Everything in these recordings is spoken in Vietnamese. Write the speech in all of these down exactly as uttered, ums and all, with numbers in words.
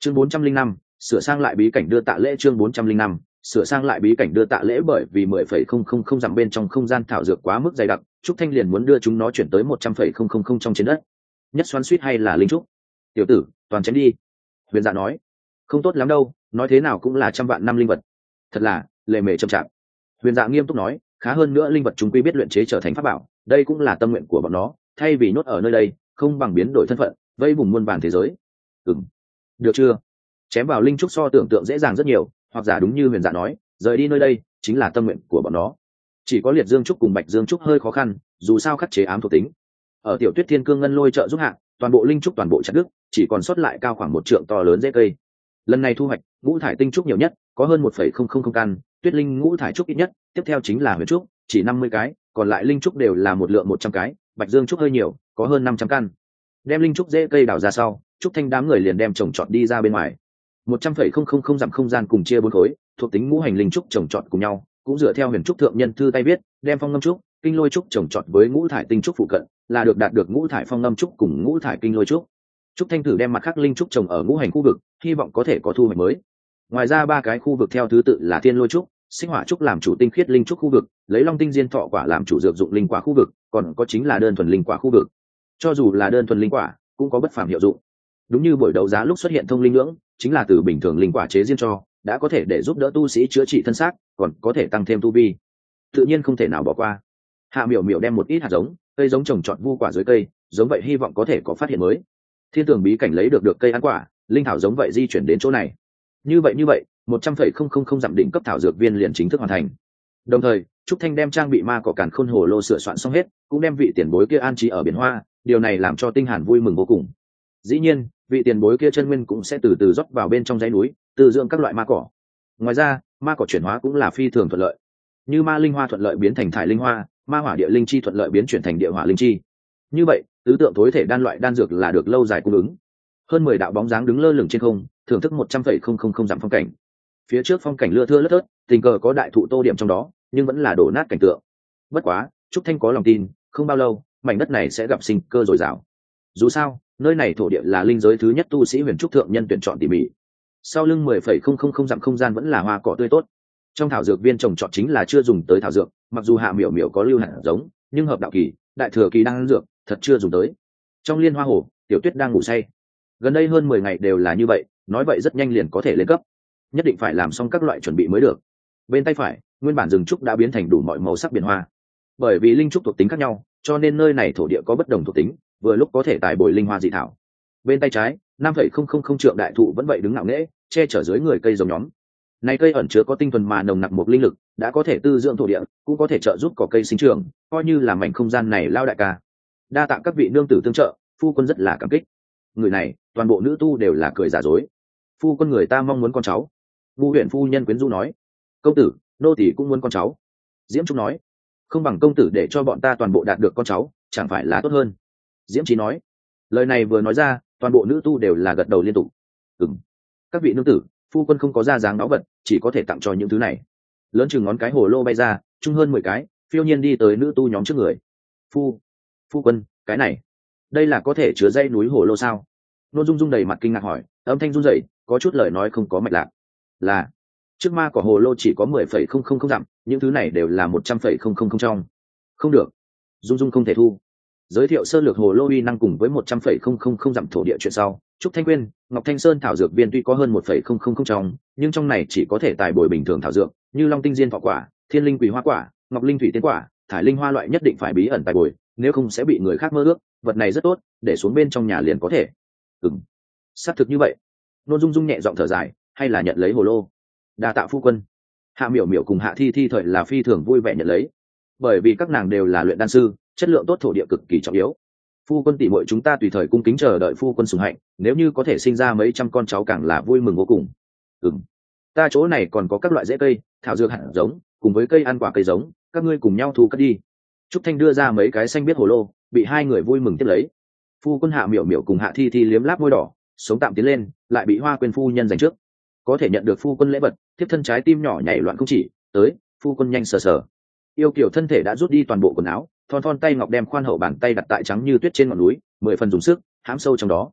chương bốn trăm linh năm sửa sang lại bí cảnh đưa tạ lễ. chương bốn trăm linh năm sửa sang lại bí cảnh đưa tạ lễ. Bởi vì mười phẩy không không không dặm bên trong không gian thảo dược quá mức dày đặc, Trúc Thanh liền muốn đưa chúng nó chuyển tới một trăm phẩy không không không trong trên đất. Nhất xoắn suýt hay là linh trúc? Tiểu tử, toàn chém đi. Huyền Dạ nói. Không tốt lắm đâu, nói thế nào cũng là trăm vạn năm linh vật. Thật là lề mề chậm chạp. Huyền Dạ nghiêm túc nói, khá hơn nữa linh vật chúng quy biết luyện chế trở thành pháp bảo, đây cũng là tâm nguyện của bọn nó, thay vì nhốt ở nơi đây, không bằng biến đổi thân phận, vây vùng muôn vàn thế giới. Ừm, được chưa? Chém vào linh trúc so tưởng tượng dễ dàng rất nhiều, hoặc giả đúng như Huyền Dạ nói, rời đi nơi đây chính là tâm nguyện của bọn nó. Chỉ có liệt dương trúc cùng bạch dương trúc hơi khó khăn, dù sao khắc chế ám thuộc tính. Ở tiểu tuyết thiên cương ngân lôi trợ giúp hạ, toàn bộ linh trúc toàn bộ chặt đứt, chỉ còn sót lại cao khoảng một trượng to lớn rễ cây. Lần này thu hoạch ngũ thải tinh trúc nhiều nhất, có hơn một phẩy không không không căn, tuyết linh ngũ thải trúc ít nhất, tiếp theo chính là huyền trúc, chỉ năm mươi cái, còn lại linh trúc đều là một lượng một trăm cái, bạch dương trúc hơi nhiều, có hơn năm trăm căn. Đem linh trúc rễ cây đào ra sau, Trúc Thanh đám người liền đem trồng trọt đi ra bên ngoài. một trăm phẩy không không không dặm không gian cùng chia bốn khối, thuộc tính ngũ hành linh trúc trồng trọt cùng nhau, cũng dựa theo huyền trúc thượng nhân thư tay viết, đem phong ngâm trúc, kinh lôi trúc trồng trọt với ngũ thải tinh trúc phụ cận, là được đạt được ngũ thải phong ngâm trúc cùng ngũ thải kinh lôi trúc. Trúc Thanh thử đem mặt khác linh trúc trồng ở ngũ hành khu vực, hy vọng có thể có thu hoạch mới. Ngoài ra ba cái khu vực theo thứ tự là thiên lôi trúc, sinh hỏa trúc làm chủ tinh khiết linh trúc khu vực, lấy long tinh diên thọ quả làm chủ dược dụng linh quả khu vực, còn có chính là đơn thuần linh quả khu vực. Cho dù là đơn thuần linh quả, cũng có bất phàm hiệu dụng. Đúng như buổi đấu giá lúc xuất hiện thông linh ngưỡng, chính là từ bình thường linh quả chế riêng cho, đã có thể để giúp đỡ tu sĩ chữa trị thân xác, còn có thể tăng thêm tu vi. Tự nhiên không thể nào bỏ qua. Hạ Miểu Miểu đem một ít hạt giống, cây giống trồng trọt vu quả dưới cây, giống vậy hy vọng có thể có phát hiện mới. Thiên tường bí cảnh lấy được được cây ăn quả, linh thảo giống vậy di chuyển đến chỗ này. Như vậy như vậy, một trăm phẩy không không không dặm đỉnh cấp thảo dược viên liền chính thức hoàn thành. Đồng thời, Trúc Thanh đem trang bị ma cỏ càn khôn hồ lô sửa soạn xong hết, cũng đem vị tiền bối kia an trí ở biển hoa, điều này làm cho Tinh Hàn vui mừng vô cùng. Dĩ nhiên, vị tiền bối kia chân nguyên cũng sẽ từ từ rót vào bên trong dãy núi, từ dưỡng các loại ma cỏ. Ngoài ra, ma cỏ chuyển hóa cũng là phi thường thuận lợi. Như ma linh hoa thuận lợi biến thành thải linh hoa, ma hỏa địa linh chi thuận lợi biến chuyển thành địa hỏa linh chi. Như vậy, tứ tượng tối thể đan loại đan dược là được lâu dài cung ứng. Hơn mười đạo bóng dáng đứng lơ lửng trên không, thưởng thức một trăm phẩy không không không dặm phong cảnh. Phía trước phong cảnh lưa thưa lất ớt, tình cờ có đại thụ tô điểm trong đó, nhưng vẫn là đổ nát cảnh tượng. Bất quá, Trúc Thanh có lòng tin, không bao lâu, mảnh đất này sẽ gặp sinh cơ dồi dào. Dù sao, nơi này thổ địa là linh giới thứ nhất tu sĩ huyền trúc thượng nhân tuyển chọn tỉ mỉ. Sau lưng mười phẩy không không không dặm không gian vẫn là hoa cỏ tươi tốt. Trong thảo dược viên trồng trọt chính là chưa dùng tới thảo dược, mặc dù Hạ Miểu Miểu có lưu hạt giống, nhưng hợp đạo kỳ, đại thừa kỳ đang ăn dược, thật chưa dùng tới. Trong liên hoa hồ, Tiểu Tuyết đang ngủ say. Gần đây hơn mười ngày đều là như vậy, nói vậy rất nhanh liền có thể lên cấp. Nhất định phải làm xong các loại chuẩn bị mới được. Bên tay phải, nguyên bản rừng trúc đã biến thành đủ mọi màu sắc biển hoa. Bởi vì linh trúc thuộc tính khác nhau, cho nên nơi này thổ địa có bất đồng thuộc tính, vừa lúc có thể tài bồi linh hoa dị thảo. Bên tay trái, năm phẩy không không không trượng đại thụ vẫn vậy đứng ngạo nghễ, che chở dưới người cây giống nhóm. Này cây ẩn chứa có tinh thuần mà nồng nặc một linh lực, đã có thể tư dưỡng thổ địa, cũng có thể trợ giúp cỏ cây sinh trưởng, coi như là mảnh không gian này lao đại ca. Đa tạ các vị nương tử tương trợ, phu quân rất là cảm kích. Người này, toàn bộ nữ tu đều là cười giả dối. Phu quân người ta mong muốn con cháu. Vu huyện phu nhân quyến rũ nói. Công tử, nô tỳ cũng muốn con cháu. Diễm Trúc nói. Không bằng công tử để cho bọn ta toàn bộ đạt được con cháu, chẳng phải là tốt hơn. Diễm Trí nói. Lời này vừa nói ra, toàn bộ nữ tu đều là gật đầu liên tục. Ừm. Các vị nương tử, phu quân không có ra dáng báu vật, chỉ có thể tặng cho những thứ này. Lớn chừng ngón cái hồ lô bay ra, chung hơn mười cái, phiêu nhiên đi tới nữ tu nhóm trước người. Phu, phu quân, cái này, đây là có thể chứa dây núi hồ lô sao? Nô Dung Dung đầy mặt kinh ngạc hỏi, âm thanh run rẩy, có chút lời nói không có mạch lạc. Là, trước ma của hồ lô chỉ có mười phẩy không không không dặm, những thứ này đều là một trăm phẩy không không không trong. Không được, Dung Dung không thể thu. Giới thiệu sơ lược hồ lô uy năng cùng với một trăm phẩy không không không dặm thổ địa chuyện sau. Trúc Thanh Quyên, Ngọc Thanh Sơn thảo dược viên tuy có hơn một phẩy không không không trong, nhưng trong này chỉ có thể tài bồi bình thường thảo dược, như Long Tinh Diên thọ quả, Thiên Linh Quỳ Hoa quả, Ngọc Linh Thủy Tiên quả, Thải Linh Hoa loại nhất định phải bí ẩn tài bồi, nếu không sẽ bị người khác mơ ước. Vật này rất tốt, để xuống bên trong nhà liền có thể. Ừm, xác thực như vậy. Nôn Dung Dung nhẹ giọng thở dài, hay là nhận lấy hồ lô. Đa tạ phu quân. Hạ Miểu Miểu cùng Hạ Thi Thi thời là phi thường vui vẻ nhận lấy, bởi vì các nàng đều là luyện đan sư, chất lượng tốt thổ địa cực kỳ trọng yếu. Phu quân tỷ muội chúng ta tùy thời cung kính chờ đợi phu quân sủng hạnh, nếu như có thể sinh ra mấy trăm con cháu càng là vui mừng vô cùng. Ừm, ta chỗ này còn có các loại rễ cây, thảo dược hạt giống, cùng với cây ăn quả cây giống, các ngươi cùng nhau thu cất đi. Trúc Thanh đưa ra mấy cái xanh biết hồ lô, bị hai người vui mừng tiếp lấy. Phu quân Hạ Miểu Miểu cùng Hạ Thi Thi liếm láp môi đỏ, sống tạm tiến lên, lại bị Hoa Quyên phu nhân giành trước. Có thể nhận được phu quân lễ vật, tiếp thân trái tim nhỏ nhảy loạn không chỉ, tới, phu quân nhanh sờ sờ. Yêu Kiều thân thể đã rút đi toàn bộ quần áo, thon thon tay ngọc đem khoan hậu bàn tay đặt tại trắng như tuyết trên ngọn núi, mười phần dùng sức, hãm sâu trong đó.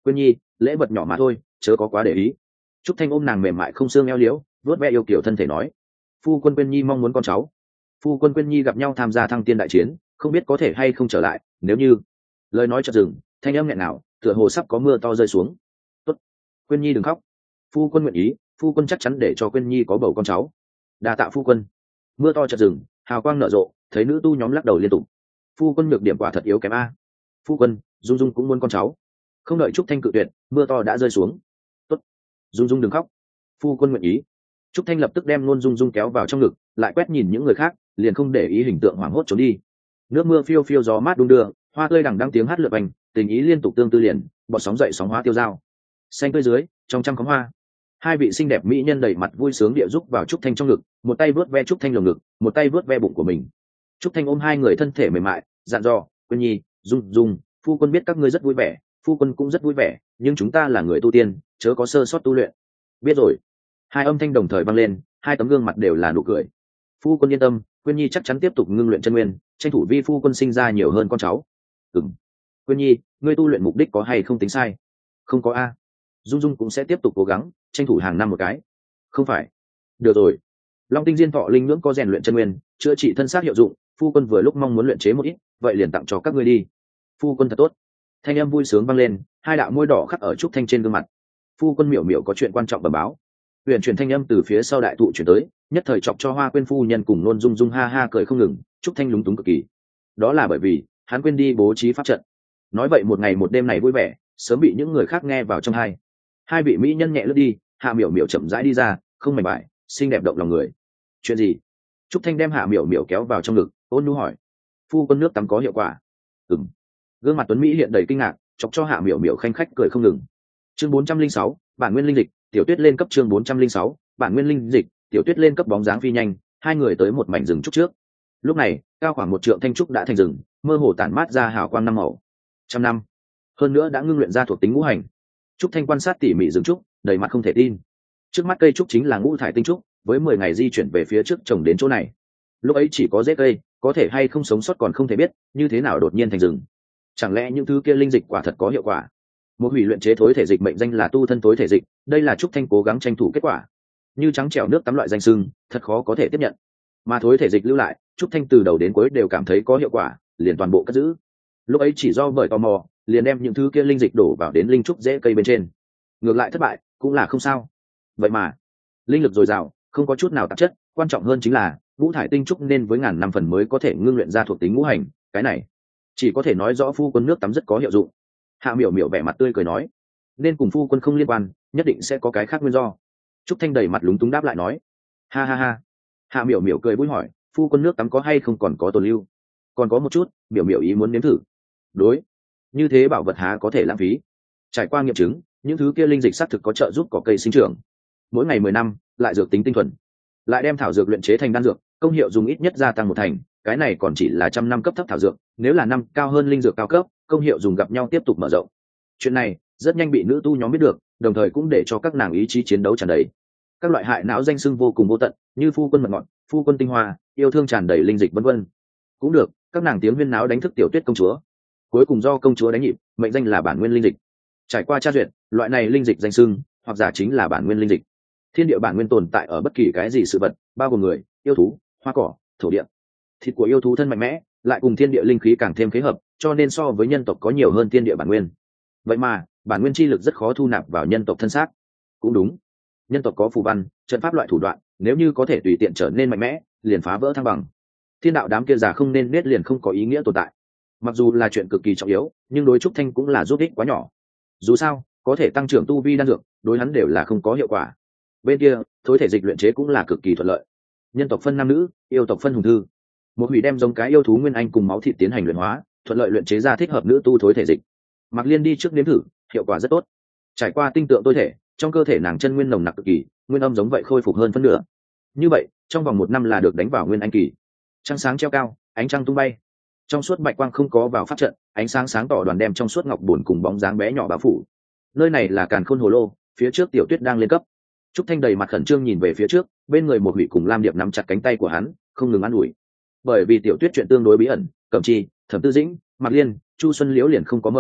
Quyên nhi, lễ vật nhỏ mà thôi, chớ có quá để ý. Trúc Thanh ôm nàng mềm mại không xương eo liễu, vuốt ve yêu kiểu thân thể nói. Phu quân Quyên nhi mong muốn con cháu. Phu quân Quyên nhi gặp nhau tham gia thăng tiên đại chiến, không biết có thể hay không trở lại, nếu như. Lời nói chợt dừng, thanh âm nghẹn nào, tựa hồ sắp có mưa to rơi xuống. Tốt, Quyên nhi đừng khóc. Phu quân nguyện ý, phu quân chắc chắn để cho Quyên nhi có bầu con cháu. Đa tạ phu quân. Mưa to chợt dừng, hào quang nở rộ, thấy nữ tu nhóm lắc đầu liên tục. Phu quân nhược điểm quả thật yếu kém a. Phu quân, dung dung cũng muốn con cháu. Không đợi Trúc Thanh cự tuyệt, mưa to đã rơi xuống. Tốt, dung dung đừng khóc. Phu quân nguyện ý. Trúc Thanh lập tức đem Nôn Dung Dung kéo vào trong ngực, lại quét nhìn những người khác, liền không để ý hình tượng hoảng hốt trốn đi. Nước mưa phiêu phiêu gió mát đung đưa, hoa tươi đằng đăng tiếng hát lượn vành, tình ý liên tục tương tư liền, bọt sóng dậy sóng hoa tiêu dao. Xanh tươi dưới, trong trăm khóm hoa, hai vị xinh đẹp mỹ nhân đầy mặt vui sướng địa giúp vào Trúc Thanh trong ngực, một tay vớt ve Trúc Thanh lồng ngực, một tay vớt ve bụng của mình. Trúc Thanh ôm hai người thân thể mềm mại, dặn dò, Quyên nhi, Dung Dung, phu quân biết các ngươi rất vui vẻ, phu quân cũng rất vui vẻ, nhưng chúng ta là người tu tiên, chớ có sơ sót tu luyện. Biết rồi. Hai âm thanh đồng thời vang lên, hai tấm gương mặt đều là nụ cười. Phu quân yên tâm, Quyên nhi chắc chắn tiếp tục ngưng luyện chân nguyên, tranh thủ vi phu quân sinh ra nhiều hơn con cháu. Ừm. Quyên nhi, ngươi tu luyện mục đích có hay không tính sai? Không có a. Dung Dung cũng sẽ tiếp tục cố gắng, tranh thủ hàng năm một cái. Không phải. Được rồi. Long tinh diên thọ linh nhưỡng có rèn luyện chân nguyên, chữa trị thân xác hiệu dụng, phu quân vừa lúc mong muốn luyện chế một ít, vậy liền tặng cho các ngươi đi. Phu quân thật tốt. Thanh âm vui sướng vang lên, hai đạo môi đỏ khắc ở Trúc Thanh trên gương mặt. Phu quân miểu miểu có chuyện quan trọng bẩm báo. Huyền truyền thanh âm từ phía sau đại thụ chuyển tới, nhất thời chọc cho Hoa Quyên phu nhân cùng Nôn Dung Dung ha ha cười không ngừng. Trúc Thanh lúng túng cực kỳ. Đó là bởi vì hắn quên đi bố trí pháp trận. Nói vậy một ngày một đêm này vui vẻ, sớm bị những người khác nghe vào trong hai. Hai vị mỹ nhân nhẹ lướt đi, Hạ Miểu Miểu chậm rãi đi ra, không mảnh bại, xinh đẹp động lòng người. Chuyện gì? Trúc Thanh đem Hạ Miểu Miểu kéo vào trong ngực, ôn nhu hỏi. Phu quân nước tắm có hiệu quả? Ừm. Gương mặt tuấn mỹ hiện đầy kinh ngạc, chọc cho Hạ Miểu Miểu khanh khách cười không ngừng. Chương bốn trăm linh sáu, bản nguyên linh dịch, tiểu tuyết lên cấp. Chương bốn trăm linh sáu, bản nguyên linh dịch, tiểu tuyết lên cấp. Bóng dáng phi nhanh, hai người tới một mảnh rừng trúc trước. Lúc này, cao khoảng một trượng thanh trúc đã thành rừng, mơ hồ tản mát ra hào quang năm màu. Trăm năm, hơn nữa đã ngưng luyện ra thuộc tính ngũ hành. Trúc Thanh quan sát tỉ mỉ rừng trúc, đầy mặt không thể tin. Trước mắt cây trúc chính là ngũ thải tinh trúc, với mười ngày di chuyển về phía trước trồng đến chỗ này. Lúc ấy chỉ có rễ cây, có thể hay không sống sót còn không thể biết, như thế nào đột nhiên thành rừng. Chẳng lẽ những thứ kia linh dịch quả thật có hiệu quả? Một hủy luyện chế thối thể dịch mệnh danh là tu thân thối thể dịch, đây là Trúc Thanh cố gắng tranh thủ kết quả. Như trắng trẻo nước tắm loại danh sưng, thật khó có thể tiếp nhận. Mà thối thể dịch lưu lại, Trúc Thanh từ đầu đến cuối đều cảm thấy có hiệu quả, liền toàn bộ cất giữ. Lúc ấy chỉ do bởi tò mò, liền đem những thứ kia linh dịch đổ vào đến linh trúc rễ cây bên trên. Ngược lại thất bại, cũng là không sao. Vậy mà, linh lực dồi dào, không có chút nào tạp chất, quan trọng hơn chính là ngũ thải tinh trúc nên với ngàn năm phần mới có thể ngưng luyện ra thuộc tính ngũ hành, cái này chỉ có thể nói rõ phu quân nước tắm rất có hiệu dụng. Hạ Miểu Miểu vẻ mặt tươi cười nói, nên cùng phu quân không liên quan, nhất định sẽ có cái khác nguyên do. Trúc Thanh đầy mặt lúng túng đáp lại nói, ha ha ha. Hạ Miểu Miểu cười vui hỏi, phu quân nước tắm có hay không còn có tồn lưu? Còn có một chút, Miểu Miểu ý muốn nếm thử. Đối, như thế bảo vật há có thể lãng phí. Trải qua nghiệm chứng, những thứ kia linh dịch xác thực có trợ giúp cỏ cây sinh trưởng. Mỗi ngày mười năm, lại dược tính tinh thuần, lại đem thảo dược luyện chế thành đan dược, công hiệu dùng ít nhất gia tăng một thành. Cái này còn chỉ là trăm năm cấp thấp thảo dược, nếu là năm cao hơn linh dược cao cấp, công hiệu dùng gặp nhau tiếp tục mở rộng. Chuyện này rất nhanh bị nữ tu nhóm biết được, đồng thời cũng để cho các nàng ý chí chiến đấu tràn đầy. Các loại hại não danh xưng vô cùng vô tận, như phu quân mật ngọt, phu quân tinh hoa, yêu thương tràn đầy linh dịch vân vân. Cũng được, các nàng tiếng huyên náo đánh thức tiểu tuyết công chúa. Cuối cùng do công chúa đánh nhịp, mệnh danh là bản nguyên linh dịch. Trải qua tra duyệt, loại này linh dịch danh xưng, hoặc giả chính là bản nguyên linh dịch. Thiên địa bản nguyên tồn tại ở bất kỳ cái gì sự vật, bao gồm người, yêu thú, hoa cỏ, thổ địa. Thịt của yêu thú thân mạnh mẽ, lại cùng thiên địa linh khí càng thêm phối hợp, cho nên so với nhân tộc có nhiều hơn thiên địa bản nguyên. Vậy mà, bản nguyên chi lực rất khó thu nạp vào nhân tộc thân xác. Cũng đúng, nhân tộc có phù văn, trận pháp loại thủ đoạn, nếu như có thể tùy tiện trở nên mạnh mẽ, liền phá vỡ thăng bằng. Thiên đạo đám kia già không nên nết liền không có ý nghĩa tồn tại. Mặc dù là chuyện cực kỳ trọng yếu, nhưng đối Trúc Thanh cũng là giúp ích quá nhỏ. Dù sao, có thể tăng trưởng tu vi đan dược, đối hắn đều là không có hiệu quả. Bên kia, thối thể dịch luyện chế cũng là cực kỳ thuận lợi. Nhân tộc phân nam nữ, yêu tộc phân hùng thư. Một hủy đem giống cái yêu thú nguyên anh cùng máu thịt tiến hành luyện hóa, thuận lợi luyện chế ra thích hợp nữ tu thối thể dịch. Mạc Liên đi trước nếm thử, hiệu quả rất tốt. Trải qua tinh tượng tôi thể, trong cơ thể nàng chân nguyên nồng nặc cực kỳ, nguyên âm giống vậy khôi phục hơn phân nửa. Như vậy, trong vòng một năm là được đánh vào nguyên anh kỳ. Trăng sáng treo cao, ánh trăng tung bay. Trong suốt bạch quang không có vào pháp trận, ánh sáng sáng tỏ đoàn đem trong suốt ngọc buồn cùng bóng dáng bé nhỏ bao phủ. Nơi này là Càn Khôn Hồ Lô, phía trước Tiểu Tuyết đang lên cấp. Trúc Thanh đầy mặt khẩn trương nhìn về phía trước, bên người một hủy cùng Lam Điệp nắm chặt cánh tay của hắn, không ngừng an ủi. Bởi vì Tiểu Tuyết chuyện tương đối bí ẩn, Cẩm Chi, Thẩm Tư Dĩnh, Mạc Liên, Chu Xuân Liễu liền không có mời,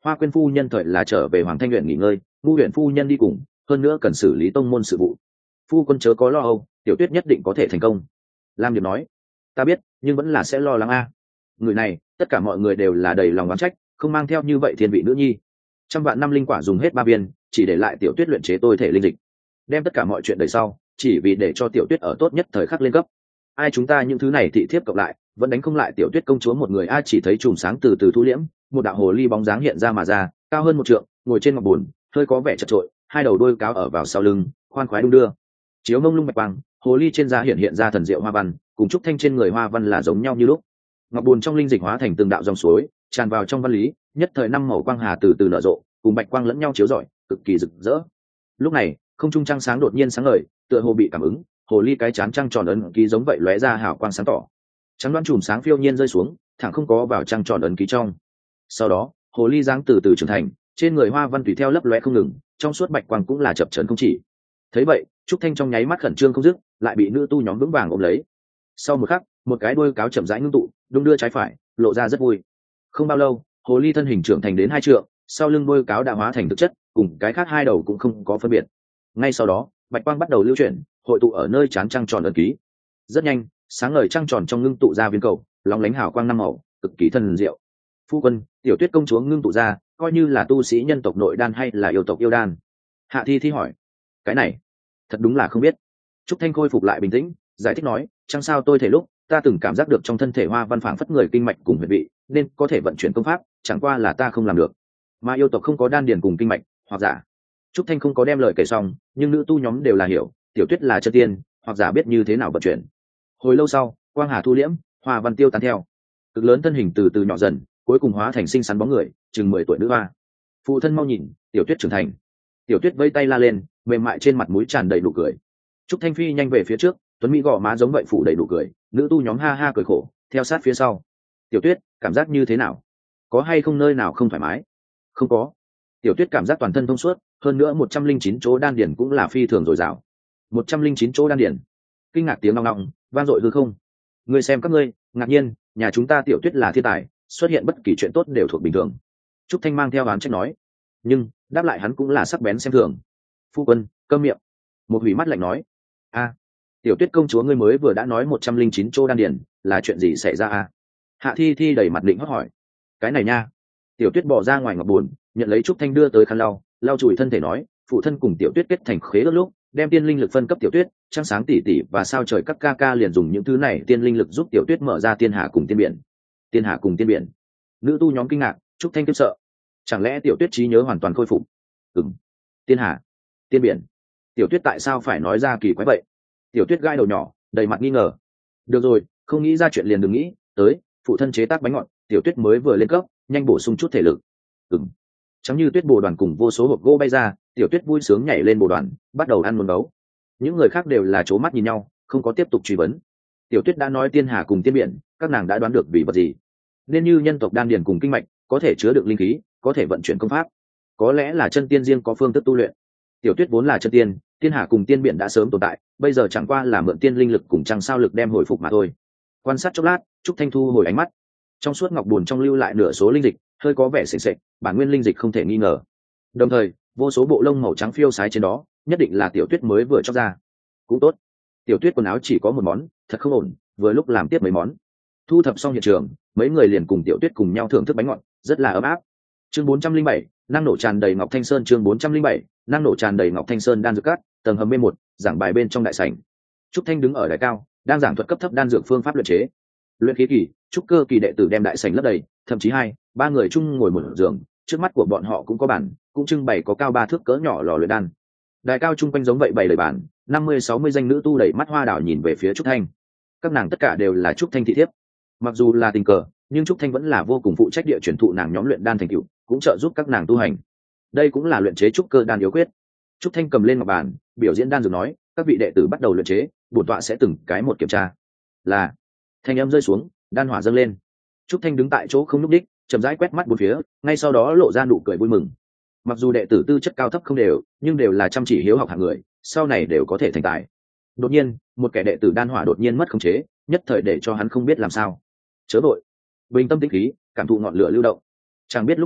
Hoa Quyên phu nhân thời là trở về Hoàng Thanh huyện nghỉ ngơi, Ngu huyện phu nhân đi cùng, hơn nữa cần xử lý tông môn sự vụ. Phu quân chớ có lo âu, Tiểu Tuyết nhất định có thể thành công. Lam Điệp nói. Ta biết, nhưng vẫn là sẽ lo lắng a. Người này, tất cả mọi người đều là đầy lòng oán trách, không mang theo như vậy thiên vị nữ nhi. Trăm vạn năm linh quả dùng hết ba viên, chỉ để lại Tiểu Tuyết luyện chế tôi thể linh dịch, đem tất cả mọi chuyện đời sau, chỉ vì để cho Tiểu Tuyết ở tốt nhất thời khắc lên cấp. Ai chúng ta những thứ này thị thiếp cộng lại, vẫn đánh không lại Tiểu Tuyết công chúa một người. A chỉ thấy chùm sáng từ từ thu liễm, một đạo hồ ly bóng dáng hiện ra mà ra, cao hơn một trượng, ngồi trên ngọc bùn, hơi có vẻ chật trội, hai đầu đuôi cáo ở vào sau lưng, khoan khoái đung đưa. Chiếu mông lung bạch quang, hồ ly trên da hiện hiện ra thần diệu hoa văn, cùng trúc thanh trên người hoa văn là giống nhau như lúc. Ngọc bùn trong linh dịch hóa thành từng đạo dòng suối, tràn vào trong văn lý, nhất thời năm màu quang hà từ từ nở rộ, cùng bạch quang lẫn nhau chiếu rọi, cực kỳ rực rỡ. Lúc này, không trung trăng sáng đột nhiên sáng ngời, tựa hồ bị cảm ứng, hồ ly cái chán trăng tròn ấn ký giống vậy lóe ra hào quang sáng tỏ. Trắng đoán chùm sáng phiêu nhiên rơi xuống, thẳng không có vào trăng tròn ấn ký trong. Sau đó, hồ ly dáng từ từ trưởng thành, trên người hoa văn tùy theo lấp lóe không ngừng, trong suốt bạch quang cũng là chập chờn không chỉ. Thấy vậy, trúc thanh trong nháy mắt khẩn trương không dứt, lại bị nữ tu nhóm vững vàng ôm lấy. Sau một khắc, một cái đuôi cáo chậm rãi ngưng tụ, đung đưa trái phải, lộ ra rất vui. Không bao lâu, hồ ly thân hình trưởng thành đến hai trượng, sau lưng đuôi cáo đã hóa thành thực chất, cùng cái khác hai đầu cũng không có phân biệt. Ngay sau đó, bạch quang bắt đầu lưu chuyển, hội tụ ở nơi chán trăng tròn ấn ký. Rất nhanh, sáng ngời trăng tròn trong ngưng tụ ra viên cầu, lóng lánh hào quang năm màu, cực kỳ thần diệu. Phu quân, Tiểu Tuyết công chúa ngưng tụ ra, coi như là tu sĩ nhân tộc nội đan hay là yêu tộc yêu đan? Hạ Thi Thi hỏi. Cái này, thật đúng là không biết. Trúc Thanh khôi phục lại bình tĩnh, giải thích nói, chẳng sao tôi thể lúc ta từng cảm giác được trong thân thể hoa văn phảng phất người kinh mạch cùng huyệt vị, nên có thể vận chuyển công pháp, chẳng qua là ta không làm được. Mà yêu tộc không có đan điền cùng kinh mạch, hoặc giả. Trúc Thanh không có đem lời kể xong, nhưng nữ tu nhóm đều là hiểu, Tiểu Tuyết là chân tiên, hoặc giả biết như thế nào vận chuyển. Hồi lâu sau, quang hà thu liễm, hoa văn tiêu tán theo, cực lớn thân hình từ từ nhỏ dần, cuối cùng hóa thành xinh xắn bóng người, chừng mười tuổi nữ hoa. Phụ thân mau nhìn, Tiểu Tuyết trưởng thành. Tiểu Tuyết vẫy tay la lên, mềm mại trên mặt mũi tràn đầy nụ cười. Trúc Thanh phi nhanh về phía trước, tuấn mỹ gò má giống vậy phủ đầy nụ cười, nữ tu nhóm ha ha cười khổ, theo sát phía sau. Tiểu Tuyết, cảm giác như thế nào? Có hay không nơi nào không thoải mái? Không có. Tiểu Tuyết cảm giác toàn thân thông suốt, hơn nữa một trăm linh chín chỗ đan điển cũng là phi thường dồi dào. Một trăm linh chín chỗ đan điển. Kinh ngạc tiếng ngọng ngọng, vang dội hư không. Ngươi xem các ngươi, ngạc nhiên, nhà chúng ta Tiểu Tuyết là thiên tài, xuất hiện bất kỳ chuyện tốt đều thuộc bình thường. Trúc Thanh mang theo oán trách nói, nhưng đáp lại hắn cũng là sắc bén xem thường. Phu quân, câm miệng. Một hủy mắt lạnh nói, a, Tiểu Tuyết công chúa ngươi mới vừa đã nói một trăm linh chín chỗ đan điển, là chuyện gì xảy ra a? Hạ Thi Thi đầy mặt định hót hỏi. Cái này nha. Tiểu Tuyết bỏ ra ngoài ngọc buồn, nhận lấy Trúc Thanh đưa tới khăn lau, lau chùi thân thể nói, phụ thân cùng Tiểu Tuyết kết thành khế ước lúc, đem tiên linh lực phân cấp Tiểu Tuyết, trăng sáng tỷ tỷ và sao trời các ca ca liền dùng những thứ này tiên linh lực giúp Tiểu Tuyết mở ra tiên hà cùng tiên biển. Tiên hà cùng tiên biển. Nữ tu nhóm kinh ngạc, Trúc Thanh kiếp sợ. Chẳng lẽ Tiểu Tuyết trí nhớ hoàn toàn khôi phục? Ừm. Tiên hà, tiên biển. Tiểu Tuyết tại sao phải nói ra kỳ quái vậy? Tiểu Tuyết gai đầu nhỏ, đầy mặt nghi ngờ. Được rồi, không nghĩ ra chuyện liền đừng nghĩ, tới, phụ thân chế tác bánh ngọt, Tiểu Tuyết mới vừa lên cấp, nhanh bổ sung chút thể lực. Ừm. Chẳng như tuyết bồ đoàn cùng vô số hộp gỗ bay ra, Tiểu Tuyết vui sướng nhảy lên bồ đoàn, bắt đầu ăn muốn gấu. Những người khác đều là c mắt nhìn nhau, không có tiếp tục truy vấn. Tiểu Tuyết đã nói tiên hà cùng tiên biển, các nàng đã đoán được vì vật gì. Nên như nhân tộc đan điền cùng kinh mạch, có thể chứa được linh khí, có thể vận chuyển công pháp. Có lẽ là chân tiên riêng có phương thức tu luyện. Tiểu Tuyết vốn là chân tiên, tiên hà cùng tiên biển đã sớm tồn tại, bây giờ chẳng qua là mượn tiên linh lực cùng trăng sao lực đem hồi phục mà thôi. Quan sát chốc lát, Trúc Thanh thu hồi ánh mắt. Trong suốt ngọc buồn trong lưu lại nửa số linh dịch, hơi có vẻ sền sệt, bản nguyên linh dịch không thể nghi ngờ. Đồng thời, vô số bộ lông màu trắng phiêu sái trên đó, nhất định là Tiểu Tuyết mới vừa chóc ra. Cũng tốt. Tiểu Tuyết quần áo chỉ có một món, thật không ổn, vừa lúc làm tiếp mấy món. Thu thập xong hiện trường, mấy người liền cùng Tiểu Tuyết cùng nhau thưởng thức bánh ngọt, rất là ấm áp. Chương bốn trăm linh bảy, năng nổ tràn đầy ngọc thanh sơn. Chương bốn trăm linh bảy, năng nổ tràn đầy ngọc thanh sơn. Đan dược cát, tầng hầm B một, giảng bài bên trong đại sảnh. Trúc Thanh đứng ở đài cao, đang giảng thuật cấp thấp đan dược phương pháp luyện chế. Luyện khí kỳ, trúc cơ kỳ đệ tử đem đại sảnh lấp đầy, thậm chí hai, ba người chung ngồi một giường, trước mắt của bọn họ cũng có bàn, cũng trưng bày có cao ba thước cỡ nhỏ lò luyện đan. Đài cao chung quanh giống vậy bày đầy bàn, năm mươi sáu mươi danh nữ tu đẩy mắt hoa đảo nhìn về phía Trúc Thanh. Các nàng tất cả đều là Trúc Thanh thị thiếp. Mặc dù là tình cờ, nhưng Trúc Thanh vẫn là vô cùng phụ trách địa truyền thụ nàng nhóm luyện đan thành tựu, cũng trợ giúp các nàng tu hành. Đây cũng là luyện chế trúc cơ đan yếu quyết. Trúc Thanh cầm lên ngọc bàn, biểu diễn đan dược nói, các vị đệ tử bắt đầu luyện chế, bổn tọa sẽ từng cái một kiểm tra. Là. Thanh âm rơi xuống, đan hỏa dâng lên. Trúc Thanh đứng tại chỗ không nhúc đích, chậm rãi quét mắt bốn phía, ngay sau đó lộ ra nụ cười vui mừng. Mặc dù đệ tử tư chất cao thấp không đều, nhưng đều là chăm chỉ hiếu học hạng người, sau này đều có thể thành tài. Đột nhiên, một kẻ đệ tử đan hỏa đột nhiên mất khống chế, nhất thời để cho hắn không biết làm sao. Chớ vội, bình tâm tĩnh khí, cảm thụ ngọn lửa lưu động. Chẳng biết lúc nào,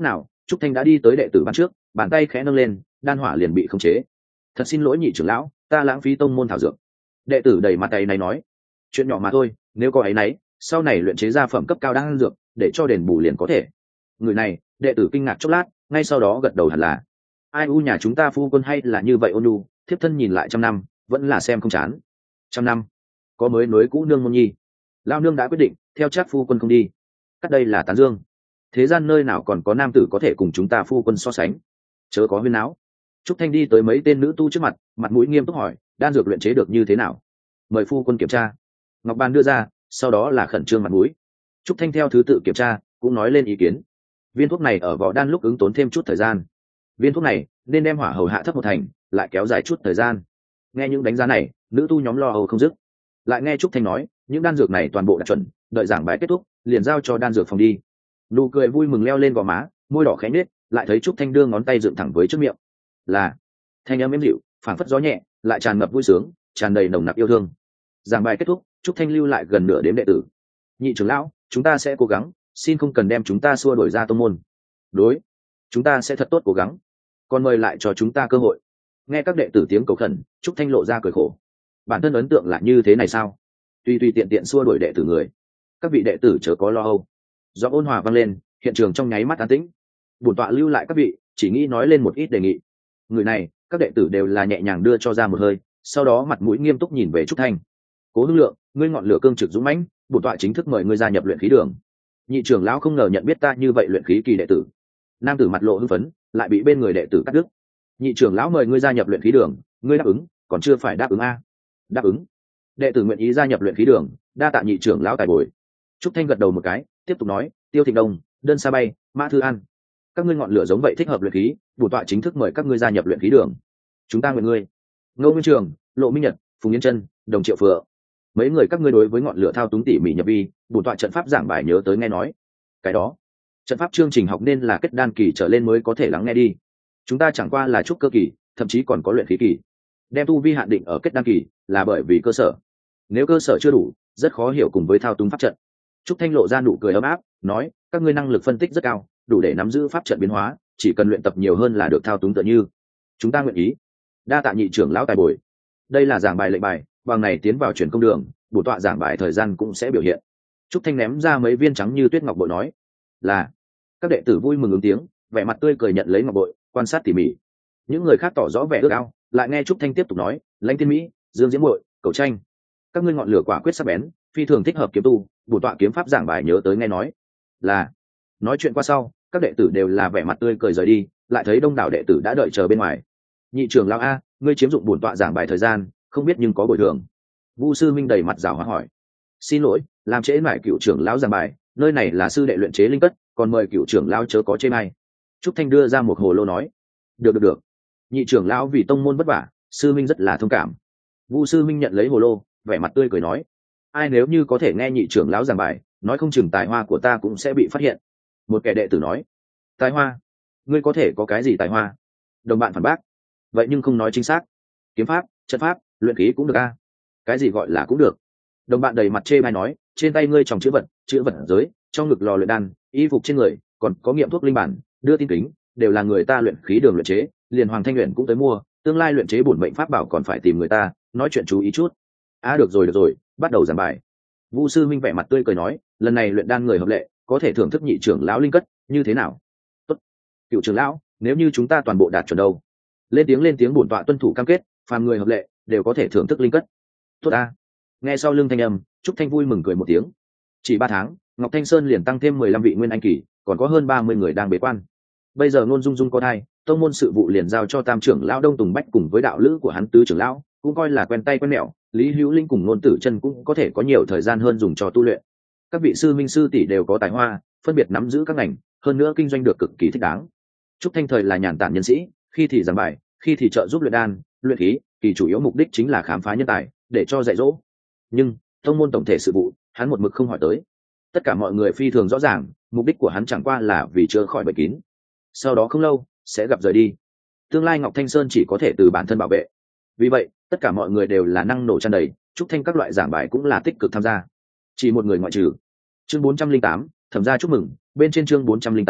Trúc Thanh đã đi tới đệ tử ban trước, bàn tay khẽ nâng lên, đan hỏa liền bị khống chế. Thật xin lỗi nhị trưởng lão, ta lãng phí tông môn thảo dược. Đệ tử đầy mặt tay này nói, chuyện nhỏ mà thôi, nếu có ấy nấy, sau này luyện chế ra phẩm cấp cao đan dược, để cho đền bù liền có thể. Người này, đệ tử kinh ngạc chốc lát, ngay sau đó gật đầu hẳn là. Ai u nhà chúng ta phu quân hay là như vậy ôn nhu, thiếp thân nhìn lại trăm năm, vẫn là xem không chán. Trăm năm, có mới nối cũ nương môn nhi. Lao nương đã quyết định, theo chắc phu quân không đi. Cắt đây là tán dương. Thế gian nơi nào còn có nam tử có thể cùng chúng ta phu quân so sánh? Chớ có huyên náo. Trúc Thanh đi tới mấy tên nữ tu trước mặt, mặt mũi nghiêm túc hỏi, đan dược luyện chế được như thế nào? Mời phu quân kiểm tra. Ngọc Bàn đưa ra, sau đó là khẩn trương mặt mũi. Trúc Thanh theo thứ tự kiểm tra, cũng nói lên ý kiến. Viên thuốc này ở vỏ đan lúc ứng tốn thêm chút thời gian. Viên thuốc này nên đem hỏa hầu hạ thấp một thành, lại kéo dài chút thời gian. Nghe những đánh giá này, nữ tu nhóm lo âu không dứt. Lại nghe Trúc Thanh nói, những đan dược này toàn bộ đạt chuẩn, đợi giảng bài kết thúc, liền giao cho đan dược phòng đi. Nụ cười vui mừng leo lên gò má, môi đỏ khẽ nết, lại thấy Trúc Thanh đưa ngón tay dựng thẳng với trước miệng. Là thanh âm êm dịu, phảng phất gió nhẹ, lại tràn ngập vui sướng, tràn đầy nồng nặc yêu thương. Giảng bài kết thúc, Trúc Thanh lưu lại gần nửa đếm đệ tử. Nhị trưởng lão, chúng ta sẽ cố gắng, xin không cần đem chúng ta xua đuổi ra tông môn. Đối, chúng ta sẽ thật tốt cố gắng. Còn mời lại cho chúng ta cơ hội. Nghe các đệ tử tiếng cầu khẩn, Trúc Thanh lộ ra cười khổ. Bản thân ấn tượng là như thế này sao? Tuy tuy tiện tiện xua đuổi đệ tử người. Các vị đệ tử chớ có lo âu. Do ôn hòa vang lên, hiện trường trong nháy mắt an tĩnh. Bổn tọa lưu lại các vị, chỉ nghĩ nói lên một ít đề nghị. Người này, các đệ tử đều là nhẹ nhàng đưa cho ra một hơi, sau đó mặt mũi nghiêm túc nhìn về Trúc Thanh. Cố Hưng Lượng, ngươi ngọn lửa cương trực dũng mãnh, bổn tọa chính thức mời ngươi gia nhập luyện khí đường. Nhị trưởng lão không ngờ nhận biết ta như vậy luyện khí kỳ đệ tử. Nam tử mặt lộ hưng phấn, lại bị bên người đệ tử cắt đứt. Nhị trưởng lão mời ngươi gia nhập luyện khí đường, ngươi đáp ứng, còn chưa phải đáp ứng a? Đáp ứng. Đệ tử nguyện ý gia nhập luyện khí đường, đa tạ nhị trưởng lão tài bồi. Trúc Thanh gật đầu một cái, tiếp tục nói, Tiêu Thịnh Đông, Đơn Sa Bay, Mã Thư An, các ngươi ngọn lửa giống vậy thích hợp luyện khí, bổn tọa chính thức mời các ngươi gia nhập luyện khí đường. Chúng ta nguyện ngươi. Ngô Nguyên Trường, Lộ Minh Nhật, Phùng Yên Chân, Đồng Triệu Phượng, mấy người các ngươi đối với ngọn lửa thao túng tỉ mỉ nhập vi, bổn tọa trận pháp giảng bài nhớ tới nghe nói. Cái đó, trận pháp chương trình học nên là kết đan kỳ trở lên mới có thể lắng nghe đi. Chúng ta chẳng qua là trúc cơ kỳ, thậm chí còn có luyện khí kỳ. Đem tu vi hạn định ở kết đan kỳ là bởi vì cơ sở. Nếu cơ sở chưa đủ, rất khó hiểu cùng với thao túng pháp trận. Trúc Thanh lộ ra nụ cười ấm áp, nói, các ngươi năng lực phân tích rất cao, đủ để nắm giữ pháp trận biến hóa, chỉ cần luyện tập nhiều hơn là được thao túng tự như. Chúng ta nguyện ý. Đa tạ nhị trưởng lão tài bồi. Đây là giảng bài lệnh bài, bằng này tiến vào truyền công đường, bổ tọa giảng bài thời gian cũng sẽ biểu hiện. Trúc Thanh ném ra mấy viên trắng như tuyết ngọc bội nói, là. Các đệ tử vui mừng ứng tiếng, vẻ mặt tươi cười nhận lấy ngọc bội, quan sát tỉ mỉ. Những người khác tỏ rõ vẻ ước ao, lại nghe Trúc Thanh tiếp tục nói, Lãnh Tiên Mỹ, Dương Diễm Bội, Cầu Tranh, các ngươi ngọn lửa quả quyết sắc bén, phi thường thích hợp kiếm tu, bổ tọa kiếm pháp giảng bài nhớ tới nghe nói. Là. Nói chuyện qua sau, các đệ tử đều là vẻ mặt tươi cười rời đi, lại thấy đông đảo đệ tử đã đợi chờ bên ngoài. Nhị trưởng lão a, ngươi chiếm dụng bổn tọa giảng bài thời gian, không biết nhưng có bồi thường. Vu Sư Minh đầy mặt giảo hóa hỏi. Xin lỗi, làm trễ mãi cựu trưởng lão giảng bài, nơi này là sư đệ luyện chế linh cất, còn mời cựu trưởng lão chớ có chê may. Trúc Thanh đưa ra một hồ lô nói. Được được được. Nhị trưởng lão vì tông môn vất vả, Sư Minh rất là thông cảm. Vu Sư Minh nhận lấy hồ lô, vẻ mặt tươi cười nói. Ai nếu như có thể nghe nhị trưởng lão giảng bài, nói không chừng tài hoa của ta cũng sẽ bị phát hiện. Một kẻ đệ tử nói. Tài hoa? Ngươi có thể có cái gì tài hoa? Đồng bạn phản bác. Vậy nhưng không nói chính xác. Kiếm pháp, trận pháp, luyện khí cũng được a. Cái gì gọi là cũng được. Đồng bạn đầy mặt chê bai nói, trên tay ngươi trồng chữ vật, chữ vật giới, trong ngực lò luyện đan, y phục trên người, còn có nghiệm thuốc linh bản, đưa tin kính, đều là người ta luyện khí đường luyện chế, liền Hoàng Thanh Luyện cũng tới mua, tương lai luyện chế bổn mệnh pháp bảo còn phải tìm người ta, nói chuyện chú ý chút. À được rồi được rồi, bắt đầu giảng bài. Vu Sư Minh vẻ mặt tươi cười nói, lần này luyện đan người hợp lệ, có thể thưởng thức nhị trưởng lão linh cất, như thế nào? Tốt. Cựu trưởng lão, nếu như chúng ta toàn bộ đạt chuẩn đâu? Lên tiếng lên tiếng bổn tọa tuân thủ cam kết, phàm người hợp lệ đều có thể thưởng thức linh cất. Tốt a. Nghe sau lưng thanh âm, Trúc Thanh vui mừng cười một tiếng. Chỉ ba tháng, Ngọc Thanh Sơn liền tăng thêm mười lăm vị nguyên anh kỳ, còn có hơn ba mươi người đang bế quan. Bây giờ Ngôn Dung Dung có thai, tông môn sự vụ liền giao cho Tam trưởng lão Đông Tùng Bách cùng với đạo lữ của hắn tứ trưởng lão, cũng coi là quen tay quen mẹo, Lý Hữu Linh cùng Ngôn Tử Chân cũng có thể có nhiều thời gian hơn dùng cho tu luyện. Các vị sư minh sư tỷ đều có tài hoa, phân biệt nắm giữ các ngành, hơn nữa kinh doanh được cực kỳ thích đáng. Trúc Thanh thời là nhàn tản nhân sĩ, khi thì giảng bài, khi thì trợ giúp luyện đan, luyện khí, kỳ chủ yếu mục đích chính là khám phá nhân tài, để cho dạy dỗ. Nhưng tông môn tổng thể sự vụ, hắn một mực không hỏi tới. Tất cả mọi người phi thường rõ ràng, mục đích của hắn chẳng qua là vì chữa khỏi bệnh kín. Sau đó không lâu, sẽ gặp rời đi. Tương lai Ngọc Thanh Sơn chỉ có thể từ bản thân bảo vệ. Vì vậy, tất cả mọi người đều là năng nổ tràn đầy, Trúc Thanh các loại giảng bài cũng là tích cực tham gia. Chỉ một người ngoại trừ. Chương bốn trăm linh tám, thẩm gia chúc mừng, bên trên chương bốn trăm linh tám,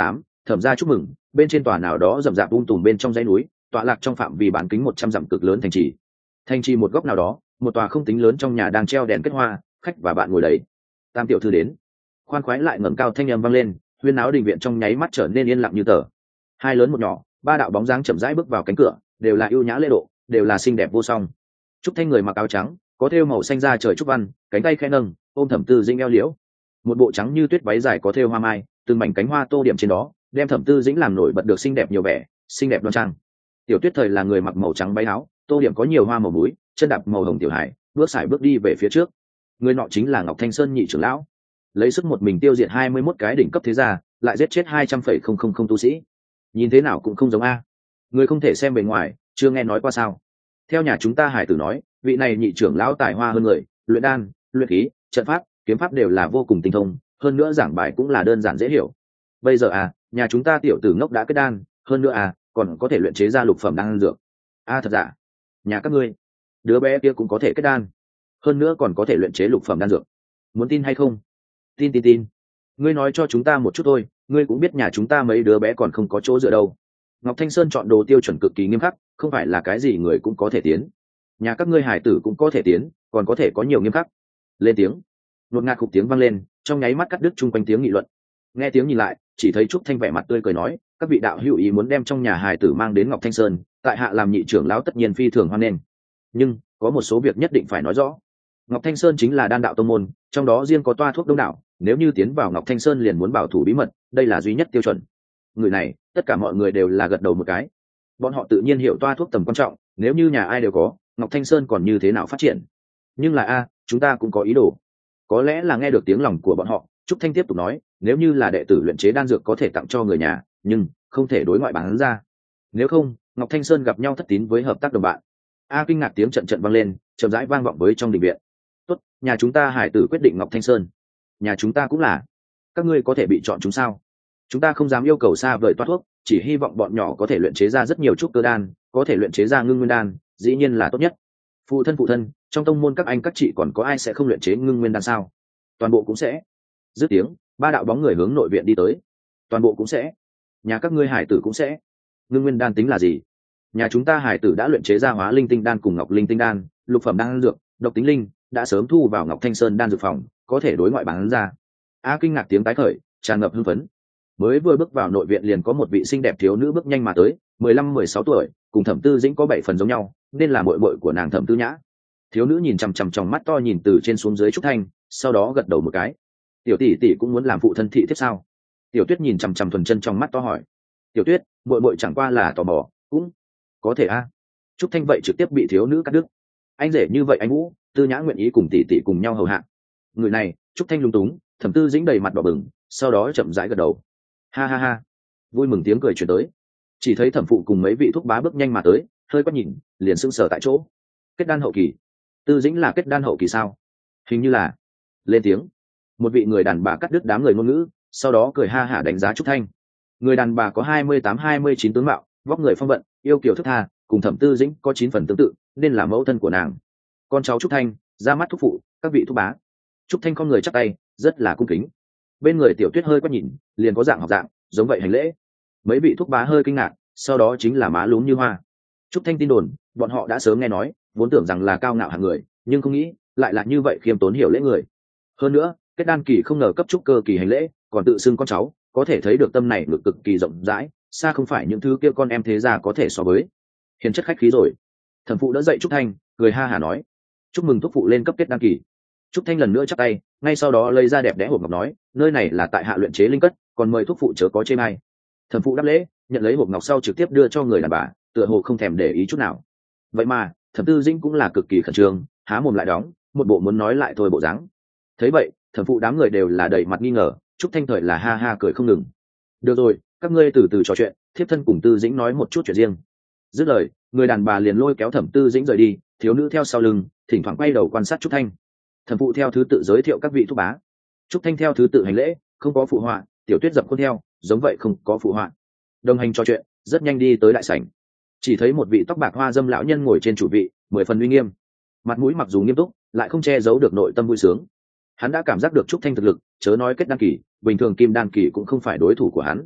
thẩm ra chúc mừng bên trên tòa nào đó rậm rạp ung tùm bên trong dãy núi, tọa lạc trong phạm vi bán kính một trăm dặm cực lớn thành trì. Thành trì một góc nào đó, một tòa không tính lớn trong nhà đang treo đèn kết hoa, khách và bạn ngồi đầy. Tam tiểu thư đến. Khoan khoái lại ngẩng cao thanh âm vang lên, huyên áo đình viện trong nháy mắt trở nên yên lặng như tờ. Hai lớn một nhỏ, ba đạo bóng dáng chậm rãi bước vào cánh cửa, đều là ưu nhã lễ độ, đều là xinh đẹp vô song. Trúc Thanh người mặc áo trắng, có thêu màu xanh da trời trúc văn, cánh tay khẽ nâng, ôm Thẩm Tư Dĩnh eo liễu. Một bộ trắng như tuyết váy dài có thêu hoa mai, từng mảnh cánh hoa tô điểm trên đó, đem Thẩm Tư Dĩnh làm nổi bật được xinh đẹp nhiều vẻ, xinh đẹp đoan trang. Tiểu Tuyết thời là người mặc màu trắng váy áo, tô điểm có nhiều hoa màu múi, chân đạp màu hồng tiểu hải, bước sải bước đi về phía trước. Người nọ chính là Ngọc Thanh Sơn nhị trưởng lão, lấy sức một mình tiêu diệt hai mươi mốt cái đỉnh cấp thế gia, lại giết chết hai trăm phẩy không không không tu sĩ. Nhìn thế nào cũng không giống a. Người không thể xem bề ngoài, chưa nghe nói qua sao? Theo nhà chúng ta Hải Tử nói, vị này nhị trưởng lão tài hoa hơn người, luyện đan, luyện khí, trận pháp, kiếm pháp đều là vô cùng tinh thông, hơn nữa giảng bài cũng là đơn giản dễ hiểu. Bây giờ à, nhà chúng ta tiểu tử ngốc đã kết đan, hơn nữa à, còn có thể luyện chế ra lục phẩm đan dược. A thật giả? Nhà các ngươi, đứa bé kia cũng có thể kết đan, hơn nữa còn có thể luyện chế lục phẩm đan dược. Muốn tin hay không? Tin tin tin. Ngươi nói cho chúng ta một chút thôi, ngươi cũng biết nhà chúng ta mấy đứa bé còn không có chỗ dựa đâu. Ngọc Thanh Sơn chọn đồ tiêu chuẩn cực kỳ nghiêm khắc, không phải là cái gì người cũng có thể tiến. Nhà các ngươi Hải Tử cũng có thể tiến, còn có thể có nhiều nghiêm khắc. Lên tiếng. Nột ngạt khục tiếng vang lên, trong nháy mắt cắt đứt chung quanh tiếng nghị luận. Nghe tiếng nhìn lại, chỉ thấy Trúc Thanh vẻ mặt tươi cười nói, các vị đạo hữu ý muốn đem trong nhà Hải Tử mang đến Ngọc Thanh Sơn, tại hạ làm nhị trưởng lão tất nhiên phi thường hoan nghênh. Nhưng có một số việc nhất định phải nói rõ. Ngọc Thanh Sơn chính là đan đạo tông môn, trong đó riêng có toa thuốc đông đảo, nếu như tiến vào Ngọc Thanh Sơn liền muốn bảo thủ bí mật, đây là duy nhất tiêu chuẩn. Người này, tất cả mọi người đều là gật đầu một cái. Bọn họ tự nhiên hiểu toa thuốc tầm quan trọng, nếu như nhà ai đều có, Ngọc Thanh Sơn còn như thế nào phát triển. Nhưng là a, chúng ta cũng có ý đồ. Có lẽ là nghe được tiếng lòng của bọn họ, Trúc Thanh tiếp tục nói, nếu như là đệ tử luyện chế đan dược có thể tặng cho người nhà, nhưng không thể đối ngoại bán ra. Nếu không, Ngọc Thanh Sơn gặp nhau thất tín với hợp tác đồng bạn. A kinh ngạc tiếng trận trận vang lên, chậm rãi vang vọng với trong đình viện. Tốt, nhà chúng ta Hải Tử quyết định Ngọc Thanh Sơn. Nhà chúng ta cũng là. Các ngươi có thể bị chọn chúng sao? Chúng ta không dám yêu cầu xa vời toát thuốc, chỉ hy vọng bọn nhỏ có thể luyện chế ra rất nhiều trúc cơ đan, có thể luyện chế ra ngưng nguyên đan, dĩ nhiên là tốt nhất. Phụ thân phụ thân, trong tông môn các anh các chị còn có ai sẽ không luyện chế ngưng nguyên đan sao? Toàn bộ cũng sẽ. Dứt tiếng, ba đạo bóng người hướng nội viện đi tới. Toàn bộ cũng sẽ. Nhà các ngươi Hải Tử cũng sẽ. Ngưng nguyên đan tính là gì? Nhà chúng ta Hải Tử đã luyện chế ra hóa linh tinh đan cùng ngọc linh tinh đan, lục phẩm đan dược, độc tính linh, đã sớm thu vào Ngọc Thanh Sơn đan dược phòng, có thể đối ngoại bán ra. A kinh ngạc tiếng tái khởi, tràn ngập hưng phấn. Mới vừa bước vào nội viện liền có một vị xinh đẹp thiếu nữ bước nhanh mà tới, mười lăm mười sáu tuổi, cùng Thẩm Tư Dĩnh có bảy phần giống nhau, nên là muội muội của nàng Thẩm Tư Nhã. Thiếu nữ nhìn chằm chằm trong mắt to nhìn từ trên xuống dưới Trúc Thanh, sau đó gật đầu một cái. Tiểu tỷ tỷ cũng muốn làm phụ thân thị thiếp sao? Tiểu Tuyết nhìn chằm chằm thuần chân trong mắt to hỏi. Tiểu Tuyết, muội muội chẳng qua là tò mò, cũng có thể a. À. Trúc Thanh vậy trực tiếp bị thiếu nữ cắt đứt. Anh rể như vậy anh Vũ, Tư Nhã nguyện ý cùng tỷ tỷ cùng nhau hầu hạ. Người này, Trúc Thanh lung túng, Thẩm Tư Dĩnh đầy mặt đỏ bừng, sau đó chậm rãi gật đầu. Ha ha ha. Vui mừng tiếng cười truyền tới. Chỉ thấy Thẩm phụ cùng mấy vị thúc bá bước nhanh mà tới, hơi quát nhìn, liền sững sờ tại chỗ. Kết đan hậu kỳ. Tư Dĩnh là kết đan hậu kỳ sao? Hình như là. Lên tiếng. Một vị người đàn bà cắt đứt đám người ngôn ngữ, sau đó cười ha hả đánh giá Trúc Thanh. Người đàn bà có hai mươi tám hai mươi chín tướng mạo, vóc người phong vận, yêu kiều thức tha, cùng Thẩm Tư Dĩnh có chín phần tương tự, nên là mẫu thân của nàng. Con cháu Trúc Thanh, ra mắt thúc phụ, các vị thúc bá. Trúc Thanh con người chắp tay, rất là cung kính. Bên người Tiểu Tuyết hơi quát nhìn, liền có dạng học dạng, giống vậy hành lễ. Mấy vị thúc bá hơi kinh ngạc, sau đó chính là má lúm như hoa. Trúc Thanh tin đồn, bọn họ đã sớm nghe nói, vốn tưởng rằng là cao ngạo hạng người, nhưng không nghĩ lại là như vậy khiêm tốn hiểu lễ người. Hơn nữa, kết đan kỳ không ngờ cấp trúc cơ kỳ hành lễ, còn tự xưng con cháu, có thể thấy được tâm này ngực cực kỳ rộng rãi, xa không phải những thứ kia con em thế gia có thể so với. Hiền chất khách khí rồi. Thẩm phụ đỡ dậy Trúc Thanh, cười ha hả nói, chúc mừng thúc phụ lên cấp kết đan kỳ. Trúc Thanh lần nữa chắp tay, ngay sau đó lấy ra đẹp đẽ hộp ngọc nói, nơi này là tại hạ luyện chế linh cất, còn mời thúc phụ chớ có chê mai. Thẩm phụ đáp lễ, nhận lấy hộp ngọc sau trực tiếp đưa cho người đàn bà, tựa hồ không thèm để ý chút nào. Vậy mà Thẩm Tư Dĩnh cũng là cực kỳ khẩn trương, há mồm lại đóng, một bộ muốn nói lại thôi bộ dáng. Thấy vậy, thẩm phụ đám người đều là đầy mặt nghi ngờ, Trúc Thanh thời là ha ha cười không ngừng. Được rồi, các ngươi từ từ trò chuyện, thiếp thân cùng Tư Dĩnh nói một chút chuyện riêng. Dứt lời, người đàn bà liền lôi kéo Thẩm Tư Dĩnh rời đi, thiếu nữ theo sau lưng, thỉnh thoảng quay đầu quan sát Trúc Thanh. Thẩm phụ theo thứ tự giới thiệu các vị thúc bá. Trúc Thanh theo thứ tự hành lễ, không có phụ họa, Tiểu Tuyết dập khuôn theo, giống vậy không có phụ họa. Đồng hành trò chuyện, rất nhanh đi tới đại sảnh. Chỉ thấy một vị tóc bạc hoa dâm lão nhân ngồi trên chủ vị, mười phần uy nghiêm. Mặt mũi mặc dù nghiêm túc, lại không che giấu được nội tâm vui sướng. Hắn đã cảm giác được Trúc Thanh thực lực, chớ nói kết đan kỳ, bình thường kim đan kỳ cũng không phải đối thủ của hắn.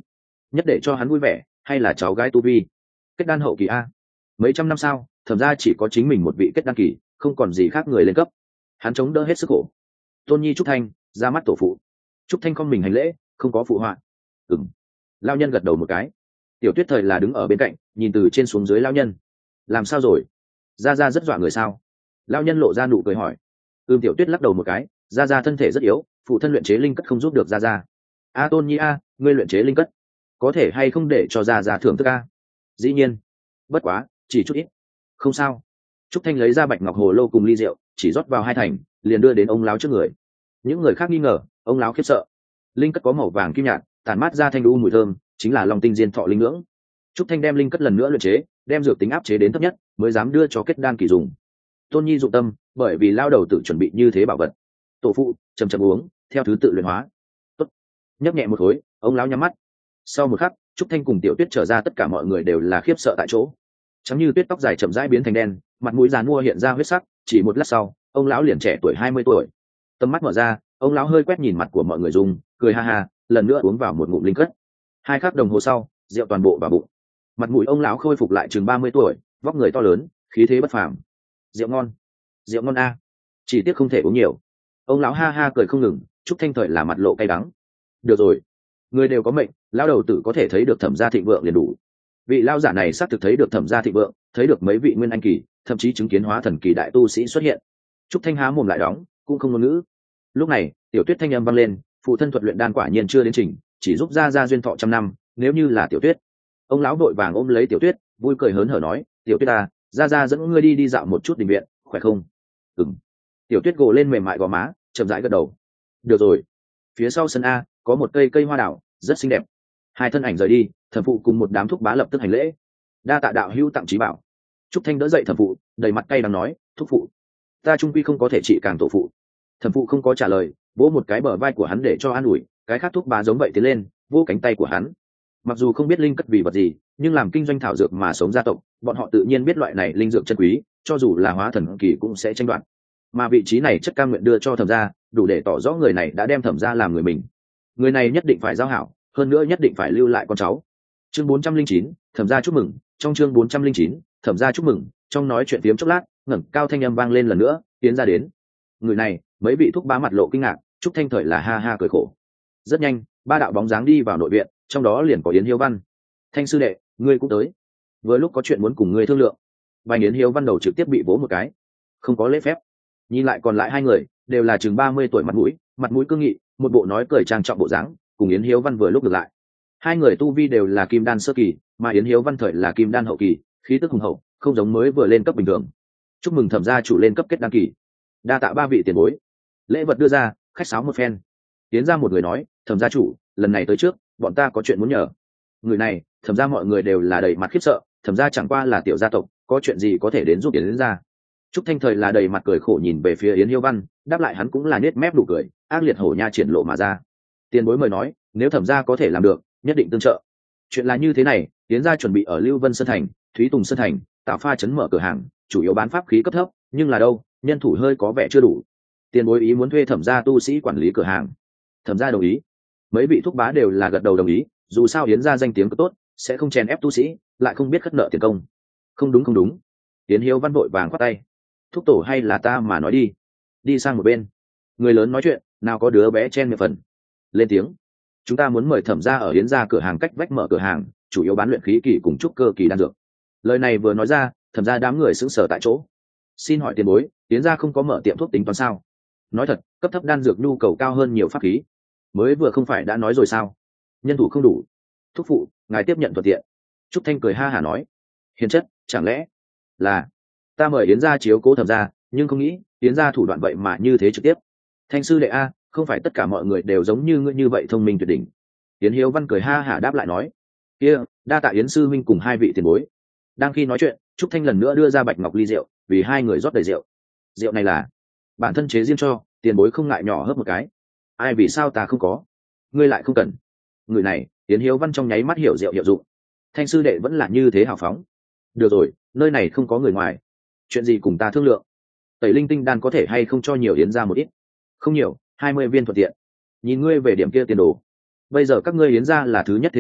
nhất để cho hắn vui vẻ hay là cháu gái tu vi? Kết đan hậu kỳ a? Mấy trăm năm sau thẩm ra chỉ có chính mình một vị kết đan kỳ, không còn gì khác người lên cấp. Hắn chống đỡ hết sức khổ. Tôn Nhi Trúc Thanh ra mắt tổ phụ. Trúc Thanh con mình hành lễ, không có phụ họa. Ừm. Lao nhân gật đầu một cái. Tiểu Tuyết thời là đứng ở bên cạnh, nhìn từ trên xuống dưới lao nhân. Làm sao rồi? Gia Gia rất dọa người sao? Lao nhân lộ ra nụ cười hỏi. Ừm. Tiểu Tuyết lắc đầu một cái. Gia Gia thân thể rất yếu, phụ thân luyện chế linh cất không giúp được Gia Gia. A Tôn Nhi a, ngươi luyện chế linh cất, có thể hay không để cho Gia Gia thưởng thức a? Dĩ nhiên. Bất quá, chỉ chút ít. Không sao. Trúc Thanh lấy ra bạch ngọc hồ lô cùng ly rượu, chỉ rót vào hai thành, liền đưa đến ông lão trước người. Những người khác nghi ngờ, ông lão khiếp sợ. Linh cất có màu vàng kim nhạt, tản mát ra thanh u mùi thơm, chính là long tinh diên thọ linh ngưỡng. Trúc Thanh đem linh cất lần nữa luyện chế, đem dược tính áp chế đến thấp nhất, mới dám đưa cho kết đan kỳ dùng. Tôn Nhi dụng tâm, bởi vì lao đầu tự chuẩn bị như thế bảo vật. Tổ phụ, chầm chậm uống, theo thứ tự luyện hóa. Tốt. Nhấp nhẹ một khối, ông lão nhắm mắt. Sau một khắc, Trúc Thanh cùng Tiểu Tuyết trở ra, tất cả mọi người đều là khiếp sợ tại chỗ. Trắng như tuyết tóc dài chậm rãi biến thành đen, mặt mũi già nua hiện ra huyết sắc, chỉ một lát sau, ông lão liền trẻ tuổi hai mươi tuổi. Tầm mắt mở ra, ông lão hơi quét nhìn mặt của mọi người dùng, cười ha ha, lần nữa uống vào một ngụm linh cất. Hai khắc đồng hồ sau, rượu toàn bộ vào bụng. Mặt mũi ông lão khôi phục lại chừng ba mươi tuổi, vóc người to lớn, khí thế bất phàm. Rượu ngon, rượu ngon a, chỉ tiếc không thể uống nhiều. Ông lão ha ha cười không ngừng. Trúc Thanh thời là mặt lộ cay đắng. Được rồi, người đều có mệnh, lão đầu tử có thể thấy được thẩm gia thịnh vượng liền đủ. Vị lão giả này xác thực thấy được thẩm gia thịnh vượng, thấy được mấy vị nguyên anh kỳ, thậm chí chứng kiến hóa thần kỳ đại tu sĩ xuất hiện. Trúc Thanh há mồm lại đóng, cũng không ngôn ngữ. Lúc này, Tiểu Tuyết thanh âm vang lên, phụ thân thuật luyện đan quả nhiên chưa đến trình, chỉ giúp Gia Gia duyên thọ trăm năm, nếu như là Tiểu Tuyết. Ông lão đội vàng ôm lấy Tiểu Tuyết, vui cười hớn hở nói, Tiểu Tuyết à, Gia Gia dẫn ngươi đi đi dạo một chút đình viện, khỏe không? Ừm. Tiểu Tuyết gồ lên mềm mại gò má, chậm rãi gật đầu. Được rồi. Phía sau sân a có một cây cây hoa đảo, rất xinh đẹp. Hai thân ảnh rời đi, thẩm phụ cùng một đám thúc bá lập tức hành lễ. Đa tạ đạo hữu tặng trí bảo. Trúc Thanh đỡ dậy thẩm phụ, đầy mặt cay đắng nói, thúc phụ, ta trung quy không có thể trị càng tổ phụ. Thẩm phụ không có trả lời, vỗ một cái bờ vai của hắn để cho an ủi, cái khác thúc bá giống vậy tiến lên, vỗ cánh tay của hắn. Mặc dù không biết linh cất vì vật gì, nhưng làm kinh doanh thảo dược mà sống gia tộc, bọn họ tự nhiên biết loại này linh dược chân quý, cho dù là hóa thần kỳ cũng sẽ tranh đoạt. Mà vị trí này chất cam nguyện đưa cho thẩm gia, đủ để tỏ rõ người này đã đem thẩm gia làm người mình. Người này nhất định phải giao hảo, hơn nữa nhất định phải lưu lại con cháu. Chương bốn trăm linh chín, thẩm gia chúc mừng. Trong chương bốn trăm linh chín, thẩm gia chúc mừng. Trong nói chuyện phiếm chốc lát, ngẩng cao thanh âm vang lên lần nữa, tiến ra đến. Người này, mấy vị thúc bá mặt lộ kinh ngạc, Trúc Thanh thời là ha ha cười khổ. Rất nhanh, ba đạo bóng dáng đi vào nội viện, trong đó liền có Yến Hiếu Văn. Thanh sư đệ, ngươi cũng tới. Vừa lúc có chuyện muốn cùng ngươi thương lượng. Và Yến Hiếu Văn đầu trực tiếp bị vỗ một cái, không có lễ phép. Nhìn lại còn lại hai người, đều là chừng ba mươi tuổi, mặt mũi, mặt mũi cương nghị, một bộ nói cười trang trọng bộ dáng, cùng Yến Hiếu Văn vừa lúc ngược lại. Hai người tu vi đều là kim đan sơ kỳ, mà Yến Hiếu Văn thời là kim đan hậu kỳ, khí tức hùng hậu, không giống mới vừa lên cấp bình thường. Chúc mừng thẩm gia chủ lên cấp kết đan kỳ. Đa tạ ba vị tiền bối. Lễ vật đưa ra, khách sáo một phen. Tiến ra một người nói, thẩm gia chủ, lần này tới trước, bọn ta có chuyện muốn nhờ. Người này, thẩm gia mọi người đều là đầy mặt khiếp sợ, thẩm gia chẳng qua là tiểu gia tộc, có chuyện gì có thể đến giúp Yến gia. Trúc Thanh thời là đầy mặt cười khổ nhìn về phía Yến Hiếu Văn, đáp lại hắn cũng là nết mép đủ cười, ác liệt hổ nha triển lộ mà ra. Tiền bối mời nói, nếu thẩm gia có thể làm được, nhất định tương trợ. Chuyện là như thế này, Yến gia chuẩn bị ở Lưu Vân Sơn thành, Thúy Tùng Sơn thành, tạo pha chấn mở cửa hàng, chủ yếu bán pháp khí cấp thấp, nhưng là đâu, nhân thủ hơi có vẻ chưa đủ. Tiền bối ý muốn thuê thẩm gia tu sĩ quản lý cửa hàng. Thẩm gia đồng ý. Mấy vị thúc bá đều là gật đầu đồng ý, dù sao Yến gia danh tiếng có tốt, sẽ không chèn ép tu sĩ, lại không biết khất nợ tiền công. Không đúng không đúng. Yến Hiếu Văn vội vàng khoát tay. Thúc tổ hay là ta mà nói đi. Đi sang một bên. Người lớn nói chuyện, nào có đứa bé chen miệng phần. Lên tiếng. Chúng ta muốn mời thẩm gia ở Yến gia cửa hàng cách vách mở cửa hàng, chủ yếu bán luyện khí kỳ cùng trúc cơ kỳ đan dược. Lời này vừa nói ra, thẩm gia đám người sững sờ tại chỗ. Xin hỏi tiền bối, Yến gia không có mở tiệm thuốc tính toán sao? Nói thật, cấp thấp đan dược nhu cầu cao hơn nhiều pháp khí. Mới vừa không phải đã nói rồi sao? Nhân thủ không đủ. Thúc phụ, ngài tiếp nhận thuận tiện. Trúc Thanh cười ha hả nói. Hiền chất, chẳng lẽ là ta mời Yến gia chiếu cố thẩm gia, nhưng không nghĩ Yến gia thủ đoạn vậy mà như thế trực tiếp. Thanh sư đệ a, không phải tất cả mọi người đều giống như ngươi như vậy thông minh tuyệt đỉnh. Yến Hiếu Văn cười ha hả đáp lại nói. Kia, đa tạ Yến sư minh cùng hai vị tiền bối. Đang khi nói chuyện, Trúc Thanh lần nữa đưa ra bạch ngọc ly rượu, vì hai người rót đầy rượu. Rượu này là bản thân chế riêng cho, tiền bối không ngại nhỏ hớp một cái. Ai vì sao ta không có? Ngươi lại không cần. Người này, Yến Hiếu Văn trong nháy mắt hiểu rượu hiệu dụng. Thanh sư đệ vẫn là như thế hào phóng. Được rồi, nơi này không có người ngoài. Chuyện gì cùng ta thương lượng? Tẩy linh tinh đan có thể hay không cho nhiều Yến ra một ít? Không nhiều, hai mươi viên thuận tiện. Nhìn ngươi về điểm kia tiền đồ. Bây giờ các ngươi Yến ra là thứ nhất thế gia,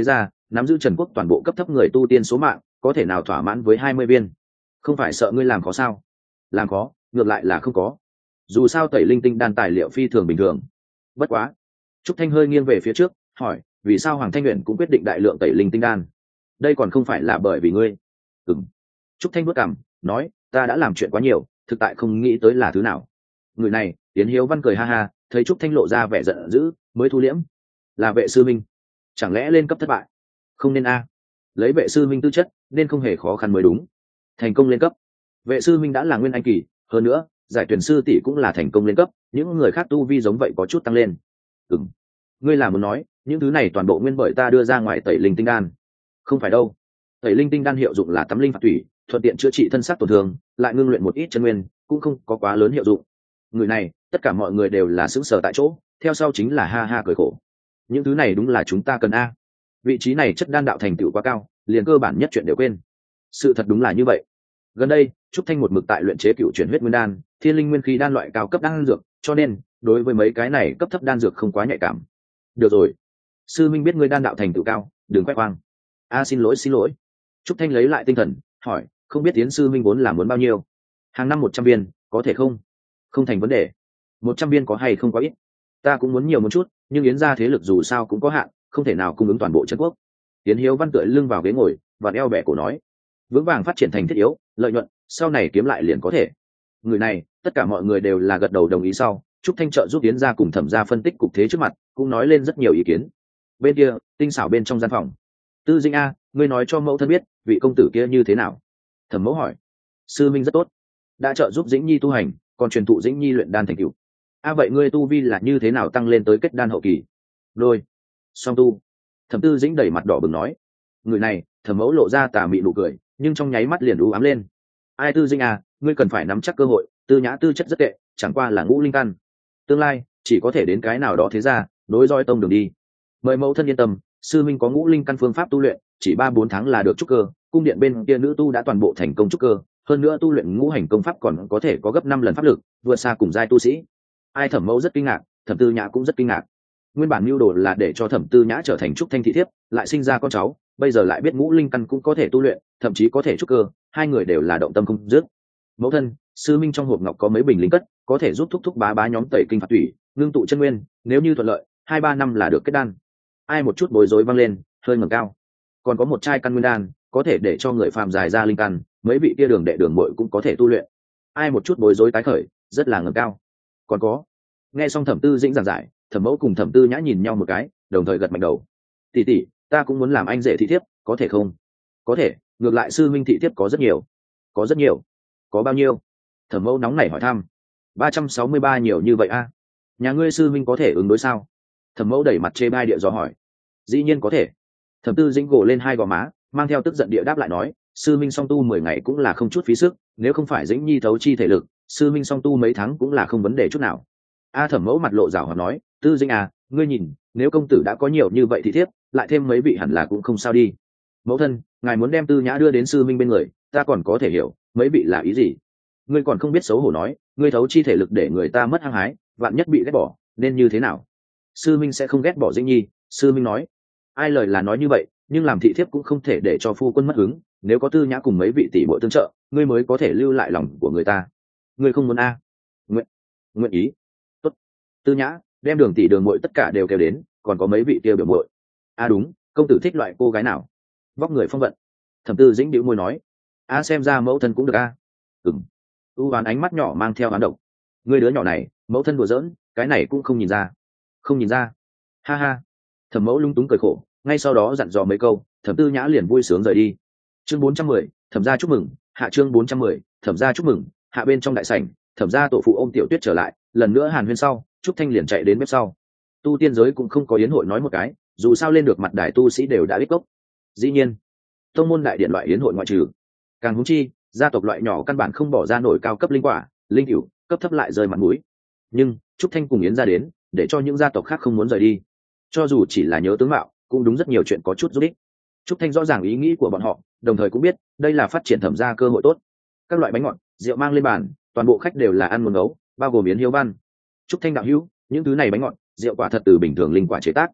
nắm giữ Trần Quốc toàn bộ cấp thấp người tu tiên số mạng có thể nào thỏa mãn với hai mươi viên? Không phải sợ ngươi làm khó sao? Làm khó ngược lại là không có, dù sao tẩy linh tinh đan tài liệu phi thường bình thường. Bất quá, Trúc Thanh hơi nghiêng về phía trước hỏi, vì sao Hoàng Thanh Nguyện cũng quyết định đại lượng tẩy linh tinh đan? Đây còn không phải là bởi vì ngươi? Ừm. Trúc Thanh bước cằm nói, ta đã làm chuyện quá nhiều, thực tại không nghĩ tới là thứ nào. Người này, Tiến Hiếu Văn cười ha ha, thấy Trúc Thanh lộ ra vẻ giận dữ mới thu liễm. Là vệ sư minh, chẳng lẽ lên cấp thất bại? Không nên a, lấy vệ sư minh tư chất nên không hề khó khăn mới đúng. Thành công lên cấp, vệ sư minh đã là nguyên anh kỳ, hơn nữa giải tuyển sư tỷ cũng là thành công lên cấp, những người khác tu vi giống vậy có chút tăng lên. Ừm, ngươi là muốn nói những thứ này toàn bộ nguyên bởi ta đưa ra ngoài tẩy linh tinh đan? Không phải đâu, tẩy linh tinh đan hiệu dụng là tắm linh phạt thủy, thuận tiện chữa trị thân xác tổn thương, lại ngưng luyện một ít chân nguyên, cũng không có quá lớn hiệu dụng. Người này, tất cả mọi người đều là sững sờ tại chỗ, theo sau chính là ha ha cười khổ. Những thứ này đúng là chúng ta cần a. Vị trí này chất đan đạo thành tựu quá cao, liền cơ bản nhất chuyện đều quên. Sự thật đúng là như vậy. Gần đây, Trúc Thanh một mực tại luyện chế cựu chuyển huyết nguyên đan, thiên linh nguyên khí đan loại cao cấp đan dược, cho nên đối với mấy cái này cấp thấp đan dược không quá nhạy cảm. Được rồi, sư minh biết ngươi đan đạo thành tựu cao, đừng khoe khoang. A xin lỗi xin lỗi. Trúc Thanh lấy lại tinh thần, hỏi, không biết tiến sư minh vốn là muốn bao nhiêu? Hàng năm một trăm viên, có thể không? Không thành vấn đề. Một trăm viên có hay không quá ít? Ta cũng muốn nhiều một chút, nhưng yến gia thế lực dù sao cũng có hạn, không thể nào cung ứng toàn bộ Trần Quốc. Tiến Hiếu Văn tựa lưng vào ghế ngồi và eo bẻ cổ nói, vững vàng phát triển thành thiết yếu, lợi nhuận sau này kiếm lại liền có thể. Người này, tất cả mọi người đều là gật đầu đồng ý. Sau Trúc Thanh trợ giúp yến gia cùng thẩm gia phân tích cục thế trước mặt, cũng nói lên rất nhiều ý kiến. Bên kia, tinh xảo bên trong gian phòng, Tư Dĩnh a, ngươi nói cho mẫu thân biết vị công tử kia như thế nào? Thẩm mẫu hỏi. Sư minh rất tốt, đã trợ giúp Dĩnh Nhi tu hành, còn truyền thụ Dĩnh Nhi luyện đan thành cựu. A vậy ngươi tu vi là như thế nào tăng lên tới kết đan hậu kỳ? Đôi song tu. Thẩm Tư Dĩnh đẩy mặt đỏ bừng nói. Người này, thẩm mẫu lộ ra tà mị nụ cười, nhưng trong nháy mắt liền u ám lên. Ai Tư Dĩnh à, ngươi cần phải nắm chắc cơ hội, Tư Nhã tư chất rất tệ, chẳng qua là ngũ linh căn, tương lai chỉ có thể đến cái nào đó thế ra, nối roi tông đường đi. Mời mẫu thân yên tâm, sư minh có ngũ linh căn phương pháp tu luyện, chỉ ba bốn tháng là được trúc cơ. Cung điện bên kia nữ tu đã toàn bộ thành công trúc cơ, hơn nữa tu luyện ngũ hành công pháp còn có thể có gấp năm lần pháp lực, vượt xa cùng giai tu sĩ. Ai Thẩm mẫu rất kinh ngạc, Thẩm Tư Nhã cũng rất kinh ngạc. Nguyên bản mưu đồ là để cho Thẩm Tư Nhã trở thành trúc thanh thị thiếp, lại sinh ra con cháu, bây giờ lại biết ngũ linh căn cũng có thể tu luyện, thậm chí có thể trúc cơ, hai người đều là động tâm không dứt. Mẫu thân, sư minh trong hộp ngọc có mấy bình linh cất, có thể giúp thúc thúc bá bá nhóm tẩy kinh phạt thủy, ngưng tụ chân nguyên, nếu như thuận lợi, hai ba năm là được kết đan. Ai một chút bối rối văng lên, hơi ngẩng cao. Còn có một chai căn nguyên đan, có thể để cho người phàm dài ra linh căn, mấy vị kia đường đệ đường muội cũng có thể tu luyện. Ai một chút bối rối tái khởi, rất là ngẩng cao. Còn có. Nghe xong Thẩm Tư Dĩnh giảng giải, Thẩm mẫu cùng Thẩm Tư Nhã nhìn nhau một cái, đồng thời gật mạnh đầu. Tỷ tỷ, ta cũng muốn làm anh rể thị thiếp, có thể không? Có thể, ngược lại sư minh thị thiếp có rất nhiều. Có rất nhiều. Có bao nhiêu? Thẩm mẫu nóng nảy hỏi thăm. Ba trăm sáu mươi ba nhiều như vậy a? Nhà ngươi sư minh có thể ứng đối sao? Thẩm mẫu đẩy mặt chê bai địa dò hỏi. Dĩ nhiên có thể. Thẩm Tư Dĩnh gồ lên hai gò má, mang theo tức giận địa đáp lại nói, sư minh song tu mười ngày cũng là không chút phí sức, nếu không phải Dĩnh Nhi thấu chi thể lực, sư minh song tu mấy tháng cũng là không vấn đề chút nào. A Thẩm mẫu mặt lộ rảo hoặc nói, Tư Dĩnh à, ngươi nhìn, nếu công tử đã có nhiều như vậy thì thiếp, lại thêm mấy vị hẳn là cũng không sao đi. Mẫu thân, ngài muốn đem Tư Nhã đưa đến sư minh bên người, ta còn có thể hiểu, mấy vị là ý gì? Ngươi còn không biết xấu hổ nói, ngươi thấu chi thể lực để người ta mất hăng hái, vạn nhất bị ghét bỏ, nên như thế nào? Sư minh sẽ không ghét bỏ Dĩnh Nhi, sư minh nói. Ai lời là nói như vậy, nhưng làm thị thiếp cũng không thể để cho phu quân mất hứng, nếu có Tư Nhã cùng mấy vị tỷ muội tương trợ, ngươi mới có thể lưu lại lòng của người ta. Ngươi không muốn a? À? Nguyện, nguyện ý. Tốt. Tư Nhã, đem Đường tỷ Đường muội tất cả đều kêu đến, còn có mấy vị tiêu biểu muội. A à đúng, công tử thích loại cô gái nào? Vóc người phong vận. Thẩm Tư Dĩnh bĩu môi nói. A à xem ra mẫu thân cũng được a. À? Ừm. U Hoán ánh mắt nhỏ mang theo oán độc. Ngươi đứa nhỏ này, mẫu thân đùa giỡn, cái này cũng không nhìn ra. Không nhìn ra. Ha ha. Thẩm mẫu lung túng cười khổ, ngay sau đó dặn dò mấy câu, Thẩm Tư Nhã liền vui sướng rời đi. Chương bốn trăm mười, Thẩm gia chúc mừng, hạ chương bốn trăm mười, Thẩm gia chúc mừng, hạ bên trong đại sảnh, Thẩm gia tổ phụ ôm Tiểu Tuyết trở lại, lần nữa hàn huyên sau, Trúc Thanh liền chạy đến bếp sau. Tu tiên giới cũng không có yến hội nói một cái, dù sao lên được mặt đài tu sĩ đều đã ít cốc. Dĩ nhiên, tông môn đại điện loại yến hội ngoại trừ, càng húng chi, gia tộc loại nhỏ căn bản không bỏ ra nổi cao cấp linh quả, linh cửu, cấp thấp lại rơi mặt mũi. Nhưng Trúc Thanh cùng Yến gia đến, để cho những gia tộc khác không muốn rời đi. Cho dù chỉ là nhớ tướng mạo, cũng đúng rất nhiều chuyện có chút giúp ích. Trúc Thanh rõ ràng ý nghĩ của bọn họ, đồng thời cũng biết đây là phát triển Thẩm gia cơ hội tốt. Các loại bánh ngọt, rượu mang lên bàn, toàn bộ khách đều là ăn muốn gấu, bao gồm Yến Hiếu Văn. Trúc Thanh đạo hữu, những thứ này bánh ngọt, rượu quả thật từ bình thường linh quả chế tác.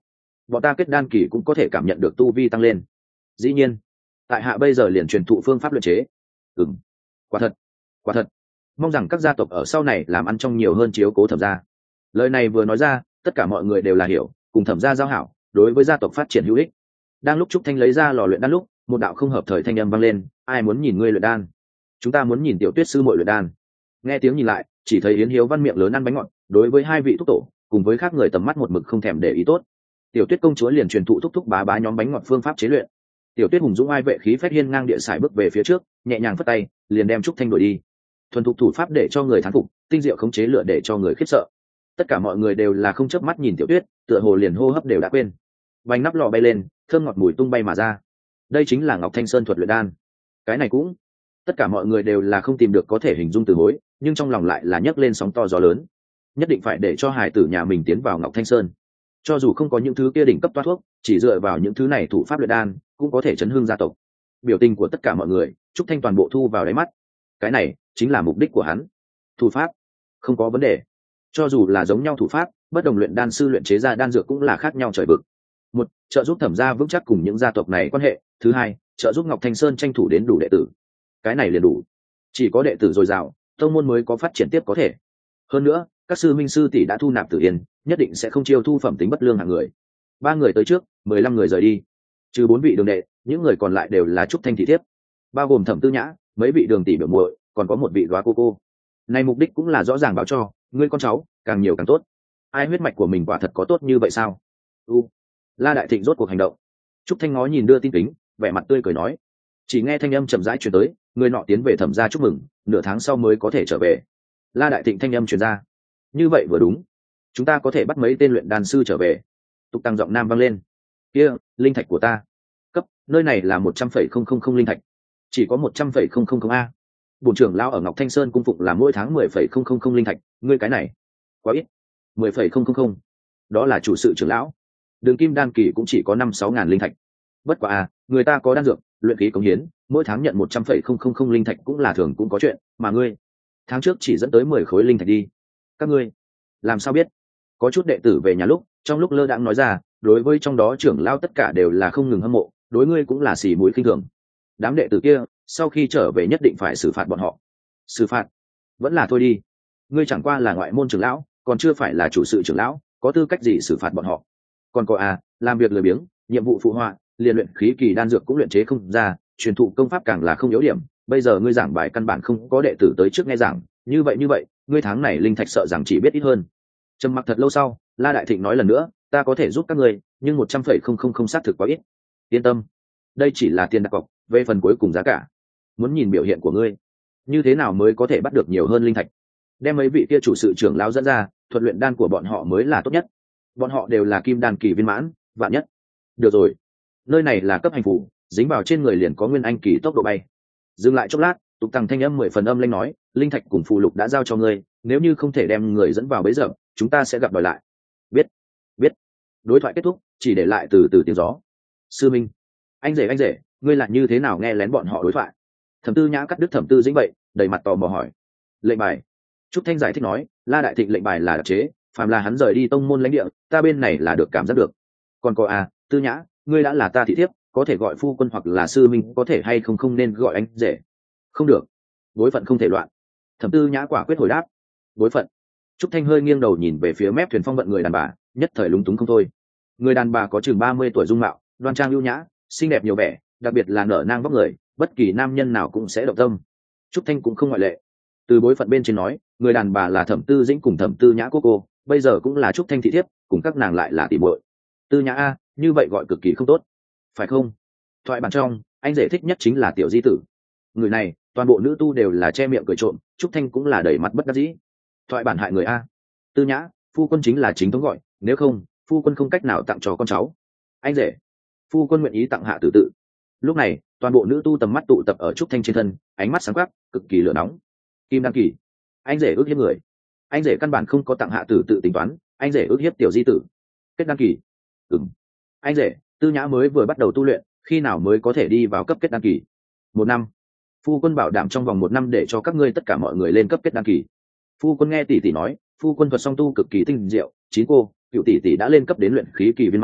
bọn ta kết đan kỳ cũng có thể cảm nhận được tu vi tăng lên. Dĩ nhiên tại hạ bây giờ liền truyền thụ phương pháp luyện chế. Ừm, quả thật quả thật, mong rằng các gia tộc ở sau này làm ăn trong nhiều hơn chiếu cố Thẩm gia. Lời này vừa nói ra, tất cả mọi người đều là hiểu, cùng Thẩm gia giao hảo đối với gia tộc phát triển hữu ích. Đang lúc Trúc Thanh lấy ra lò luyện đan lúc, một đạo không hợp thời thanh âm vang lên, ai muốn nhìn ngươi luyện đan? Chúng ta muốn nhìn tiểu tuyết sư muội luyện đan. Nghe tiếng nhìn lại, chỉ thấy Yến Hiếu Văn miệng lớn ăn bánh ngọt, đối với hai vị thúc tổ cùng với khác người tầm mắt một mực không thèm để ý tốt. Tiểu tuyết công chúa liền truyền thụ thúc thúc bá bá nhóm bánh ngọt phương pháp chế luyện. Tiểu tuyết hùng dũng ai vệ khí phách hiên ngang địa sải bước về phía trước, nhẹ nhàng phất tay liền đem Trúc Thanh đuổi đi. Thuần thục thủ pháp để cho người thán phục, tinh diệu khống chế lửa để cho người khiếp sợ. Tất cả mọi người đều là không chớp mắt nhìn tiểu tuyết, tựa hồ liền hô hấp đều đã quên. Vành nắp lò bay lên, thơm ngọt mùi tung bay mà ra. Đây chính là Ngọc Thanh Sơn thuật luyện đan. Cái này cũng, tất cả mọi người đều là không tìm được có thể hình dung từ hối, nhưng trong lòng lại là nhấc lên sóng to gió lớn. Nhất định phải để cho hải tử nhà mình tiến vào Ngọc Thanh Sơn. Cho dù không có những thứ kia đỉnh cấp toa thuốc, chỉ dựa vào những thứ này thủ pháp luyện đan cũng có thể chấn hương gia tộc. Biểu tình của tất cả mọi người, Trúc Thanh toàn bộ thu vào đáy mắt. Cái này chính là mục đích của hắn. Thủ pháp không có vấn đề, cho dù là giống nhau thủ pháp, bất đồng luyện đan sư luyện chế ra đan dược cũng là khác nhau trời vực. Một, trợ giúp Thẩm gia vững chắc cùng những gia tộc này quan hệ. Thứ hai, trợ giúp Ngọc Thanh Sơn tranh thủ đến đủ đệ tử. Cái này liền đủ. Chỉ có đệ tử dồi dào, tông môn mới có phát triển tiếp có thể. Hơn nữa, các sư minh sư tỷ đã thu nạp Tử Yên, nhất định sẽ không chiêu thu phẩm tính bất lương hạng người. Ba người tới trước, mười lăm người rời đi. Trừ bốn vị đường đệ, những người còn lại đều là Trúc Thanh thị thiếp, bao gồm Thẩm Tư Nhã, mấy vị đường tỷ biểu muội, còn có một vị đoá cô cô. Này mục đích cũng là rõ ràng báo cho, ngươi con cháu, càng nhiều càng tốt. Ai huyết mạch của mình quả thật có tốt như vậy sao? U. La Đại Thịnh rốt cuộc hành động. Trúc Thanh ngó nhìn đưa tin kính, vẻ mặt tươi cười nói. Chỉ nghe thanh âm chậm rãi truyền tới, người nọ tiến về Thẩm gia chúc mừng, nửa tháng sau mới có thể trở về. La Đại Thịnh thanh âm truyền ra. Như vậy vừa đúng, chúng ta có thể bắt mấy tên luyện đan sư trở về. Tục tăng giọng nam vang lên. Kia, linh thạch của ta. Cấp, nơi này là một trăm phẩy không không không linh thạch. Chỉ có một trăm phẩy không không không a. Bổn trưởng lão ở Ngọc Thanh Sơn cung phụng là mỗi tháng mười phẩy không không không linh thạch, ngươi cái này, quá ít. mười phẩy không không không. Đó là chủ sự trưởng lão. Đường kim đan kỳ cũng chỉ có năm sáu ngàn linh thạch. Bất quá à, người ta có đan dược, luyện khí cống hiến, mỗi tháng nhận một trăm phẩy không không không linh thạch cũng là thường cũng có chuyện, mà ngươi, tháng trước chỉ dẫn tới mười khối linh thạch đi. Các ngươi, làm sao biết? Có chút đệ tử về nhà lúc, trong lúc lơ đãng nói ra, đối với trong đó trưởng lão tất cả đều là không ngừng hâm mộ, đối ngươi cũng là xì mũi khinh thường. Đám đệ tử kia, sau khi trở về nhất định phải xử phạt bọn họ. Xử phạt? Vẫn là thôi đi. Ngươi chẳng qua là ngoại môn trưởng lão, còn chưa phải là chủ sự trưởng lão, có tư cách gì xử phạt bọn họ? Còn có à, làm việc lười biếng, nhiệm vụ phụ họa, liền luyện khí kỳ đan dược cũng luyện chế không ra, truyền thụ công pháp càng là không yếu điểm. Bây giờ ngươi giảng bài căn bản không có đệ tử tới trước nghe giảng, như vậy như vậy, ngươi tháng này linh thạch sợ rằng chỉ biết ít hơn. Trầm mặc thật lâu sau, La Đại Thịnh nói lần nữa, ta có thể giúp các ngươi, nhưng một trăm phẩy không không không xác thực quá ít. Yên tâm, đây chỉ là tiền đặt cọc, về phần cuối cùng giá cả, muốn nhìn biểu hiện của ngươi, như thế nào mới có thể bắt được nhiều hơn linh thạch. Đem mấy vị kia chủ sự trưởng lão dẫn ra, thuật luyện đan của bọn họ mới là tốt nhất. Bọn họ đều là kim đan kỳ viên mãn, vạn nhất. Được rồi, nơi này là cấp hành phủ, dính vào trên người liền có nguyên anh kỳ tốc độ bay. Dừng lại chốc lát, Tục Tăng thanh âm mười phần âm lãnh nói, linh thạch cùng phù lục đã giao cho ngươi, nếu như không thể đem người dẫn vào bấy giờ, chúng ta sẽ gặp đòi lại. Biết, biết. Đối thoại kết thúc, chỉ để lại từ từ tiếng gió. Sư Minh, anh rể anh rể, ngươi là như thế nào nghe lén bọn họ đối thoại? Thẩm Tư Nhã cắt đứt Thẩm Tư Dĩnh vậy, đầy mặt tò mò hỏi. Lệnh bài. Trúc Thanh giải thích nói, La Đại Thịnh lệnh bài là đặc chế, phàm là hắn rời đi tông môn lãnh địa, ta bên này là được cảm giác được. Còn có à, Tư Nhã, ngươi đã là ta thị thiếp, có thể gọi phu quân hoặc là sư minh, có thể hay không không nên gọi anh rể. Không được, bối phận không thể loạn. Thẩm Tư Nhã quả quyết hồi đáp. Bối phận. Trúc Thanh hơi nghiêng đầu nhìn về phía mép thuyền phong vận người đàn bà, nhất thời lúng túng không thôi. Người đàn bà có chừng ba mươi tuổi, dung mạo đoan trang ưu nhã, xinh đẹp nhiều vẻ, đặc biệt là nở nang vóc người, bất kỳ nam nhân nào cũng sẽ động tâm. Trúc Thanh cũng không ngoại lệ. Từ bối phận bên trên nói, người đàn bà là Thẩm Tư Dĩnh cùng Thẩm Tư Nhã cô cô, bây giờ cũng là Trúc Thanh thị thiếp, cùng các nàng lại là tỷ muội. Tư Nhã a, như vậy gọi cực kỳ không tốt, phải không? Thoại bản trong, anh rể thích nhất chính là tiểu di tử. Người này, toàn bộ nữ tu đều là che miệng cười trộm, Trúc Thanh cũng là đầy mặt bất đắc dĩ. Thoại bản hại người a. Tư Nhã, phu quân chính là chính thống gọi, nếu không, phu quân không cách nào tặng cho con cháu. Anh rể, phu quân nguyện ý tặng hạ tử tự. Lúc này, toàn bộ nữ tu tầm mắt tụ tập ở Trúc Thanh trên thân, ánh mắt sáng quắc, cực kỳ lửa nóng. Kim đăng kỳ, anh rể ước hiếp người. Anh rể căn bản không có tặng hạ tử tự tính toán, anh rể ước hiếp tiểu di tử. Kết đăng kỳ. Ừm. Anh rể, Tư Nhã mới vừa bắt đầu tu luyện, khi nào mới có thể đi vào cấp kết đăng kỳ? Một năm. Phu quân bảo đảm trong vòng một năm để cho các ngươi tất cả mọi người lên cấp kết đăng kỳ. Phu quân nghe tỷ tỷ nói, phu quân thuật song tu cực kỳ tinh diệu, chín cô, cựu tỷ tỷ đã lên cấp đến luyện khí kỳ viên mãn,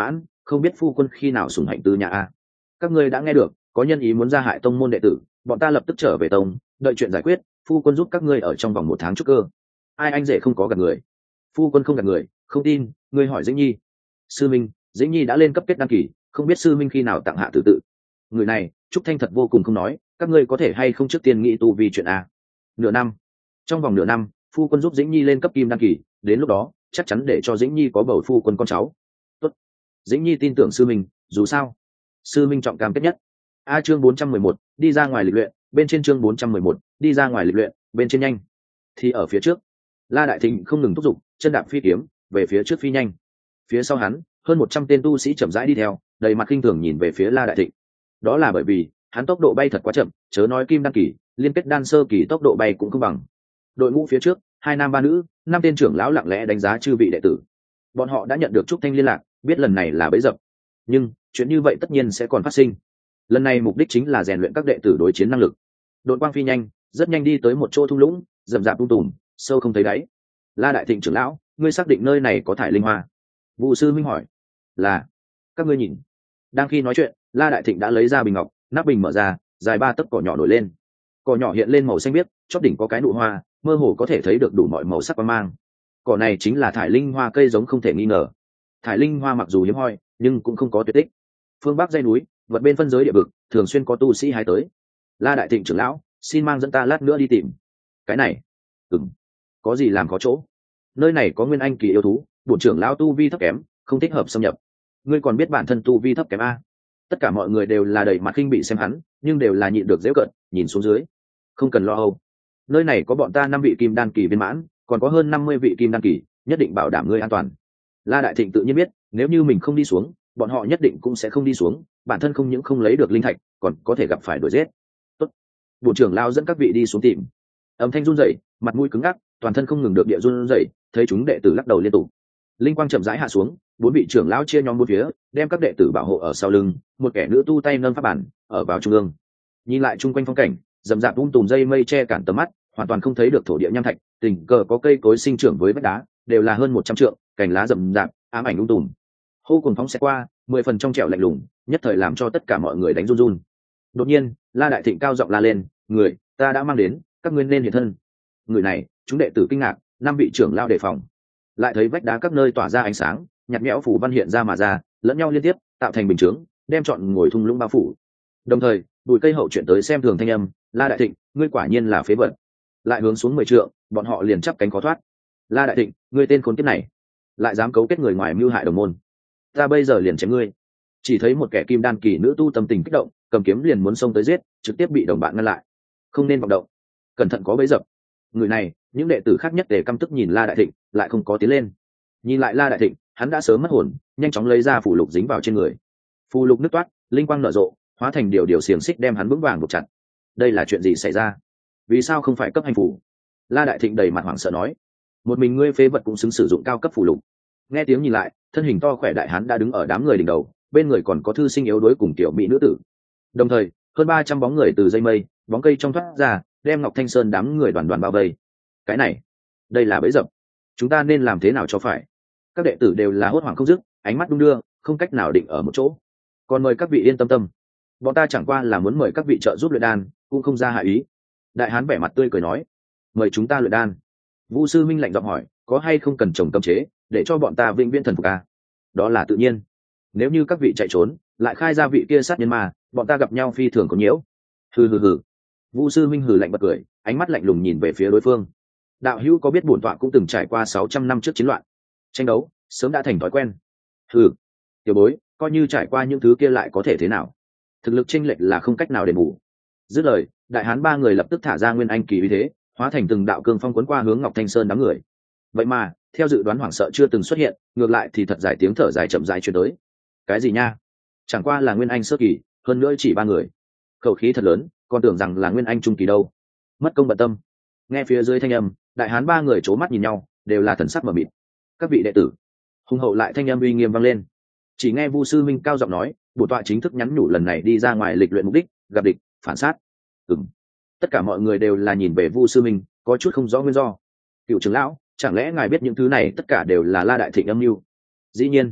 không biết phu quân khi nào sủng hạnh tư nhà a. Các ngươi đã nghe được có nhân ý muốn ra hại tông môn đệ tử, bọn ta lập tức trở về tông, đợi chuyện giải quyết, phu quân giúp các ngươi ở trong vòng một tháng trúc cơ. Ai anh rể không có gạt người? Phu quân không gạt người, không tin ngươi hỏi Dĩnh Nhi. Sư minh, Dĩnh Nhi đã lên cấp kết đăng kỳ, không biết sư minh khi nào tặng hạ tử tự. Người này Trúc Thanh thật vô cùng không nói, các ngươi có thể hay không trước tiên nghĩ tu vì chuyện a. Nửa năm, trong vòng nửa năm phu quân giúp Dĩnh Nhi lên cấp kim đăng kỳ, đến lúc đó chắc chắn để cho Dĩnh Nhi có bầu phu quân con cháu. Tốt. Dĩnh Nhi tin tưởng sư minh, dù sao sư minh trọng cam kết nhất. A chương bốn trăm mười một, đi ra ngoài lịch luyện, bên trên chương bốn trăm mười một, đi ra ngoài lịch luyện, bên trên nhanh. Thì ở phía trước, La Đại Thịnh không ngừng thúc giục, chân đạp phi kiếm, về phía trước phi nhanh. Phía sau hắn, hơn một trăm tên tu sĩ chậm rãi đi theo, đầy mặt khinh thường nhìn về phía La Đại Thịnh. Đó là bởi vì, hắn tốc độ bay thật quá chậm, chớ nói kim đăng kỳ, liên kết đan sơ kỳ tốc độ bay cũng không bằng. Đội ngũ phía trước, hai nam ba nữ, năm tên trưởng lão lặng lẽ đánh giá chư vị đệ tử. Bọn họ đã nhận được Trúc Thanh liên lạc, biết lần này là bẫy dập. Nhưng, chuyện như vậy tất nhiên sẽ còn phát sinh. Lần này mục đích chính là rèn luyện các đệ tử đối chiến năng lực. Đội quang phi nhanh, rất nhanh đi tới một chỗ thung lũng, rậm rạp tung tùm, sâu không thấy đáy. La Đại Thịnh trưởng lão, ngươi xác định nơi này có thải linh hoa? Vu sư minh hỏi. Là. Các ngươi nhìn. Đang khi nói chuyện, La Đại Thịnh đã lấy ra bình ngọc, nắp bình mở ra, dài ba tấc cỏ nhỏ nổi lên. Cỏ nhỏ hiện lên màu xanh biếc, chóp đỉnh có cái nụ hoa, mơ hồ có thể thấy được đủ mọi màu sắc quang mang. Cỏ này chính là thải linh hoa, cây giống không thể nghi ngờ. Thải linh hoa mặc dù hiếm hoi, nhưng cũng không có tuyệt tích. Phương Bắc dãy núi, vật bên phân giới địa vực, thường xuyên có tu sĩ hái tới. La Đại Thịnh trưởng lão, xin mang dẫn ta lát nữa đi tìm. Cái này, ừm, có gì làm có chỗ? Nơi này có nguyên anh kỳ yêu thú, bổn trưởng lão tu vi thấp kém, không thích hợp xâm nhập. Ngươi còn biết bản thân tu vi thấp kém a? Tất cả mọi người đều là đầy mặt khinh bị xem hắn, nhưng đều là nhịn được giễu cợt, nhìn xuống dưới. Không cần lo âu. Nơi này có bọn ta năm vị kim đan kỳ viên mãn, còn có hơn năm mươi vị kim đan kỳ, nhất định bảo đảm ngươi an toàn. La Đại Thịnh tự nhiên biết, nếu như mình không đi xuống, bọn họ nhất định cũng sẽ không đi xuống, bản thân không những không lấy được linh thạch, còn có thể gặp phải đuổi giết. Tốt. Bộ trưởng lao dẫn các vị đi xuống tìm. Âm thanh run rẩy, mặt mũi cứng ngắc, toàn thân không ngừng được địa run rẩy, thấy chúng đệ tử lắc đầu liên tục. Linh quang chậm rãi hạ xuống, bốn vị trưởng lão chia nhóm bốn phía, đem các đệ tử bảo hộ ở sau lưng, một kẻ nữ tu tay nâng pháp bản, ở vào trung ương. Nhìn lại chung quanh phong cảnh, rậm rạp um tùm dây mây che cản tầm mắt, hoàn toàn không thấy được thổ địa nham thạch, tình cờ có cây cối sinh trưởng với vách đá, đều là hơn một trăm trượng, cành lá rậm rạp, ám ảnh um tùm. Hô cùng phóng sẽ qua, mười phần trong trẻo lạnh lùng, nhất thời làm cho tất cả mọi người đánh run run. Đột nhiên, La Đại Thịnh cao giọng la lên, người, ta đã mang đến, các ngươi nên hiện thân. Người này, chúng đệ tử kinh ngạc, năm vị trưởng lao đề phòng. Lại thấy vách đá các nơi tỏa ra ánh sáng, nhạt nhẽo phủ văn hiện ra mà ra, lẫn nhau liên tiếp, tạo thành bình chướng, đem trọn ngồi thung lũng bao phủ. Đồng thời, bụi cây hậu chuyển tới xem thường thanh âm, La Đại Thịnh, ngươi quả nhiên là phế vật. Lại hướng xuống mười trượng, bọn họ liền chắp cánh khó thoát. La Đại Thịnh, ngươi tên khốn kiếp này, lại dám cấu kết người ngoài mưu hại đồng môn, ta bây giờ liền chém ngươi. Chỉ thấy một kẻ kim đan kỳ nữ tu tâm tình kích động, cầm kiếm liền muốn xông tới giết, trực tiếp bị đồng bạn ngăn lại. Không nên vọng động, cẩn thận có bẫy dập. Người này, những đệ tử khác nhất để căm tức nhìn La Đại Thịnh, lại không có tiến lên. Nhìn lại La Đại Thịnh, hắn đã sớm mất hồn, nhanh chóng lấy ra phù lục dính vào trên người. Phù lục nứt toát, linh quang nở rộ, hóa thành điều điều xiềng xích đem hắn vững vàng buộc chặt. Đây là chuyện gì xảy ra? Vì sao không phải cấp hành phù? La Đại Thịnh đầy mặt hoảng sợ nói. Một mình ngươi phế vật cũng xứng sử dụng cao cấp phù lục. Nghe tiếng nhìn lại, thân hình to khỏe đại hán đã đứng ở đám người đỉnh đầu, bên người còn có thư sinh yếu đuối cùng tiểu mỹ nữ tử. Đồng thời, hơn ba trăm bóng người từ dây mây, bóng cây trong thoát ra, đem Ngọc Thanh Sơn đám người đoàn đoàn bao vây. Cái này, đây là bẫy dập. Chúng ta nên làm thế nào cho phải? Các đệ tử đều là hốt hoảng không dứt, ánh mắt đung đưa, không cách nào định ở một chỗ. Còn mời các vị yên tâm tâm, bọn ta chẳng qua là muốn mời các vị trợ giúp luyện đan, cũng không ra hại ý. Đại hán vẻ mặt tươi cười nói, mời chúng ta luyện đan. Vu sư minh lạnh giọng hỏi, có hay không cần trồng cấm chế để cho bọn ta vĩnh viễn thần phục a? Đó là tự nhiên. Nếu như các vị chạy trốn, lại khai ra vị kia sát nhân mà, bọn ta gặp nhau phi thường có nhiễu. Hừ hừ hừ. Vu sư minh hừ lạnh bật cười, ánh mắt lạnh lùng nhìn về phía đối phương. Đạo hữu có biết bổn tọa cũng từng trải qua sáu trăm năm trước chiến loạn, tranh đấu sớm đã thành thói quen. Hừ, tiểu bối, coi như trải qua những thứ kia lại có thể thế nào? Thực lực chênh lệch là không cách nào đền bù. Dứt lời, đại hán ba người lập tức thả ra nguyên anh kỳ uy thế, hóa thành từng đạo cương phong cuốn qua hướng Ngọc Thanh Sơn đám người. Vậy mà, theo dự đoán hoảng sợ chưa từng xuất hiện, ngược lại thì thật dài tiếng thở dài chậm dài truyền tới. Cái gì nha? Chẳng qua là nguyên anh sơ kỳ, hơn nữa chỉ ba người. Khẩu khí thật lớn, còn tưởng rằng là nguyên anh trung kỳ đâu. Mất công bận tâm. Nghe phía dưới thanh âm, đại hán ba người c mắt nhìn nhau, đều là thần sắc mờ mịt. Các vị đệ tử, hùng hậu lại thanh âm uy nghiêm vang lên. Chỉ nghe Vu sư minh cao giọng nói, bổn tọa chính thức nhắn nhủ lần này đi ra ngoài lịch luyện mục đích, gặp địch, phản sát. Ừm. Tất cả mọi người đều là nhìn về Vu sư minh, có chút không rõ nguyên do. Cựu trưởng lão, chẳng lẽ ngài biết những thứ này tất cả đều là La Đại Thịnh âm mưu? Dĩ nhiên,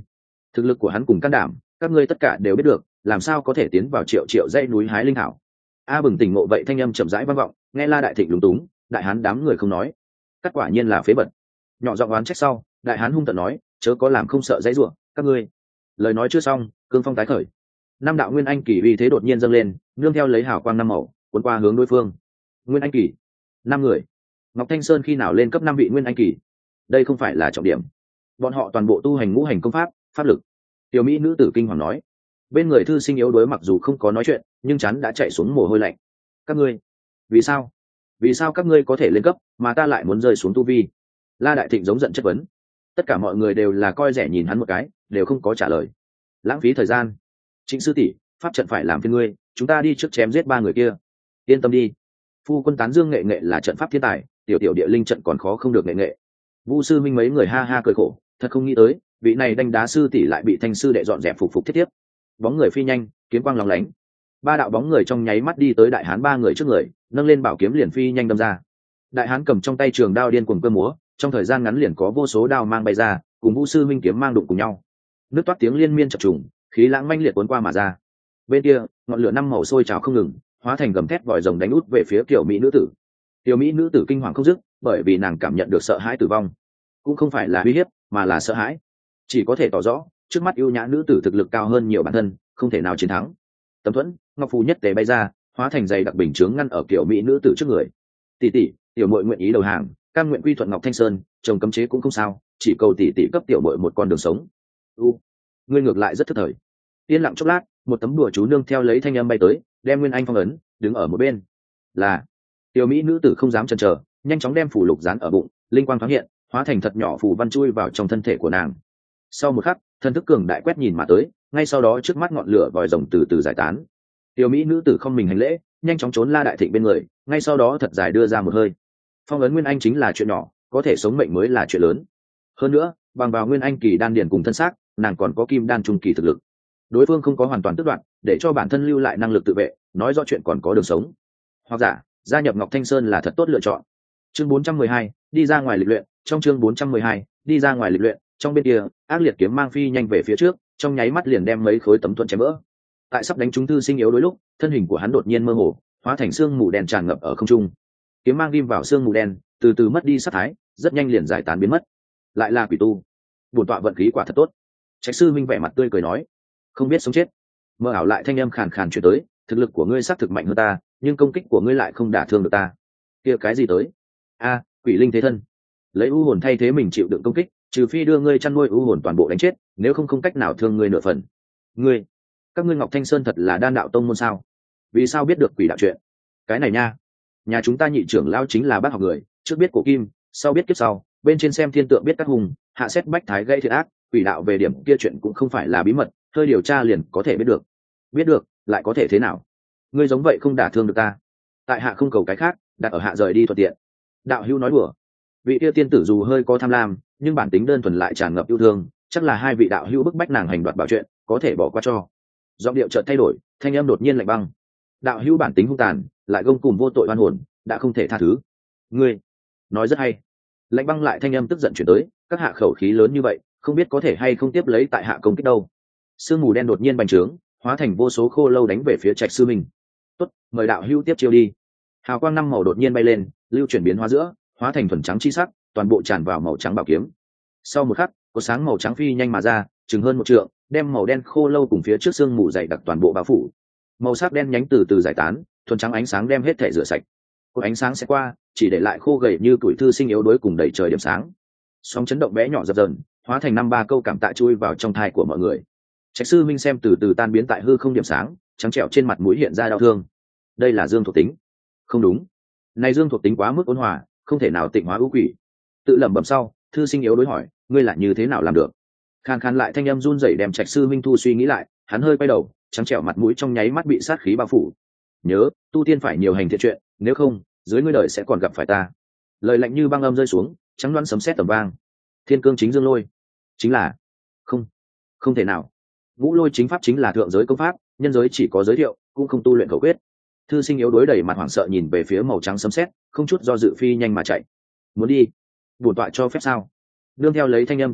thực lực của hắn cùng can đảm các ngươi tất cả đều biết được, làm sao có thể tiến vào triệu triệu dãy núi hái linh thảo. A bừng tỉnh ngộ vậy thanh âm chậm rãi vang vọng, nghe La Đại Thịnh lúng túng, đại hán đám người không nói, cắt quả nhiên là phế vật. Nhỏ giọng oán trách sau, đại hán hung tợn nói, chớ có làm không sợ dãy rủa, các ngươi. Lời nói chưa xong, cương phong tái khởi, năm đạo nguyên anh kỳ uy thế đột nhiên dâng lên, nương theo lấy hào quang năm màu cuốn qua hướng đối phương. Nguyên anh kỳ, năm người. Ngọc Thanh Sơn khi nào lên cấp năm vị nguyên anh kỳ? Đây không phải là trọng điểm, bọn họ toàn bộ tu hành ngũ hành công pháp, pháp lực. Tiểu mỹ nữ tử kinh hoàng nói. Bên người thư sinh yếu đuối mặc dù không có nói chuyện, nhưng chắn đã chạy xuống mồ hôi lạnh. Các ngươi, vì sao? Vì sao các ngươi có thể lên cấp, mà ta lại muốn rơi xuống tu vi? La Đại Thịnh giống giận chất vấn. Tất cả mọi người đều là coi rẻ nhìn hắn một cái, đều không có trả lời. Lãng phí thời gian. Trịnh sư tỷ, pháp trận phải làm phiền ngươi, chúng ta đi trước chém giết ba người kia. Yên tâm đi, phu quân tán dương nghệ nghệ là trận pháp thiên tài, tiểu tiểu địa linh trận còn khó không được nghệ nghệ. Vu sư minh mấy người ha ha cười khổ, thật không nghĩ tới vị này đánh đá sư tỷ lại bị thanh sư đệ dọn dẹp phục phục thiết tiếp. Bóng người phi nhanh, kiếm quang lóng lánh, ba đạo bóng người trong nháy mắt đi tới đại hán ba người trước người, nâng lên bảo kiếm liền phi nhanh đâm ra. Đại hán cầm trong tay trường đao điên cuồng cơ múa, trong thời gian ngắn liền có vô số đao mang bay ra, cùng Vu sư minh kiếm mang đụng cùng nhau, nước toát tiếng liên miên chập trùng, khí lãng manh liệt cuốn qua mà ra. Bên kia ngọn lửa năm màu sôi trào không ngừng, hóa thành gầm thét vòi rồng đánh út về phía kiểu mỹ nữ tử. Tiểu mỹ nữ tử kinh hoàng không dứt, bởi vì nàng cảm nhận được sợ hãi tử vong, cũng không phải là uy hiếp mà là sợ hãi, chỉ có thể tỏ rõ trước mắt ưu nhã nữ tử thực lực cao hơn nhiều bản thân, không thể nào chiến thắng. Tấm thuẫn ngọc phù nhất tề bay ra, hóa thành dày đặc bình chướng ngăn ở kiểu mỹ nữ tử trước người. Tỷ tỷ, tiểu muội nguyện ý đầu hàng, cam nguyện quy thuận Ngọc Thanh Sơn, chồng cấm chế cũng không sao, chỉ cầu tỷ tỷ cấp tiểu muội một con đường sống. U, ngươi ngược lại rất thất thời. Yên lặng chốc lát, một tấm đùa chú nương theo lấy thanh âm bay tới, đem Nguyên Anh phong ấn, đứng ở một bên. Là tiểu mỹ nữ tử không dám chần chờ, nhanh chóng đem phủ lục dán ở bụng, linh quang thoáng hiện, hóa thành thật nhỏ phù văn chui vào trong thân thể của nàng. Sau một khắc, thân thức cường đại quét nhìn mà tới, ngay sau đó trước mắt ngọn lửa vòi rồng từ từ giải tán. Tiểu mỹ nữ tử không mình hành lễ, nhanh chóng trốn La Đại Thịnh bên người, ngay sau đó thật dài đưa ra một hơi. Phong ấn Nguyên Anh chính là chuyện nhỏ, có thể sống mệnh mới là chuyện lớn. Hơn nữa, bằng vào Nguyên Anh kỳ đan điển cùng thân xác, nàng còn có kim đan trung kỳ thực lực. Đối phương không có hoàn toàn tước đoạn, để cho bản thân lưu lại năng lực tự vệ, nói rõ chuyện còn có đường sống. Hoặc giả, gia nhập Ngọc Thanh Sơn là thật tốt lựa chọn. Chương bốn trăm mười hai, đi ra ngoài lịch luyện. Trong chương bốn trăm mười hai, đi ra ngoài lịch luyện. Trong bên kia, ác liệt kiếm mang phi nhanh về phía trước, trong nháy mắt liền đem mấy khối tấm thuẫn chém vỡ. Tại sắp đánh trúng thư sinh yếu đối lúc, thân hình của hắn đột nhiên mơ hồ, hóa thành xương mù đen tràn ngập ở không trung. Kiếm mang ghim vào xương mù đen, từ từ mất đi sát thái, rất nhanh liền giải tán biến mất. Lại là quỷ tu, bổn tọa vận khí quả thật tốt. Trạch sư minh vẻ mặt tươi cười nói, không biết sống chết. Mơ ảo lại thanh âm khàn khàn truyền tới, thực lực của ngươi xác thực mạnh hơn ta, nhưng công kích của ngươi lại không đả thương được ta. Kia cái gì tới? A, quỷ linh thế thân. Lấy u hồn thay thế mình chịu đựng công kích, trừ phi đưa ngươi chăn nuôi u hồn toàn bộ đánh chết, nếu không không cách nào thương ngươi nửa phần. Ngươi, các ngươi Ngọc Thanh Sơn thật là đan đạo tông môn sao? Vì sao biết được quỷ đạo chuyện? Cái này nha, nhà chúng ta nhị trưởng lao chính là bác học người, trước biết cổ kim, sau biết kiếp sau, bên trên xem thiên tượng biết các hùng, hạ xét bách thái gây thiệt ác, quỷ đạo về điểm kia chuyện cũng không phải là bí mật, hơi điều tra liền có thể biết được. Biết được, lại có thể thế nào? Ngươi giống vậy không đả thương được ta. Tại hạ không cầu cái khác, đặt ở hạ rời đi thuận tiện. Đạo hữu nói đùa. Vị kia tiên tử dù hơi có tham lam, nhưng bản tính đơn thuần lại tràn ngập yêu thương, chắc là hai vị đạo hữu bức bách nàng hành đoạt bảo chuyện, có thể bỏ qua cho. Giọng điệu chợt thay đổi, thanh âm đột nhiên lạnh băng. Đạo hữu bản tính hung tàn, lại gông cùng vô tội oan hồn, đã không thể tha thứ. Ngươi nói rất hay. Lạnh băng lại thanh âm tức giận chuyển tới, các hạ khẩu khí lớn như vậy, không biết có thể hay không tiếp lấy tại hạ công kích đâu. Sương mù đen đột nhiên bành trướng, hóa thành vô số khô lâu đánh về phía Trạch sư minh. Tốt, mời đạo hữu tiếp chiêu đi. Hào quang năm màu đột nhiên bay lên, lưu chuyển biến hóa giữa, hóa thành thuần trắng chi sắc, toàn bộ tràn vào màu trắng bảo kiếm. Sau một khắc, có sáng màu trắng phi nhanh mà ra, chừng hơn một trượng, đem màu đen khô lâu cùng phía trước xương mù dày đặc toàn bộ bao phủ. Màu sắc đen nhánh từ từ giải tán, thuần trắng ánh sáng đem hết thể rửa sạch. Có ánh sáng sẽ qua, chỉ để lại khô gầy như tuổi thư sinh yếu đuối cùng đầy trời điểm sáng. Sóng chấn động bé nhỏ dập dờn, hóa thành năm ba câu cảm tạ chui vào trong thai của mọi người. Trạch sư minh xem từ từ tan biến tại hư không điểm sáng, trắng trẻo trên mặt mũi hiện ra đau thương. Đây là dương thuộc tính. Không đúng, này dương thuộc tính quá mức ôn hòa, không thể nào tịnh hóa ưu quỷ. Tự lẩm bẩm sau, thư sinh yếu đối hỏi, ngươi là như thế nào làm được? Khan khan lại thanh âm run rẩy đem Trạch sư minh thu suy nghĩ lại, hắn hơi quay đầu, trắng trẻo mặt mũi trong nháy mắt bị sát khí bao phủ. Nhớ, tu tiên phải nhiều hành thiện chuyện, nếu không, dưới ngươi đời sẽ còn gặp phải ta. Lời lạnh như băng âm rơi xuống, trắng đoán sấm sét tầm vang. Thiên cương chính dương lôi, chính là không, không thể nào. Ngũ lôi chính pháp chính là thượng giới công pháp, nhân giới chỉ có giới thiệu, cũng không tu luyện khẩu quyết. Thư sinh yếu đối đầy mặt hoảng sợ nhìn về phía màu trắng sấm sét, không chút do dự phi nhanh mà chạy. Muốn đi, bổn tọa cho phép sao? Nương theo lấy thanh âm tức giận,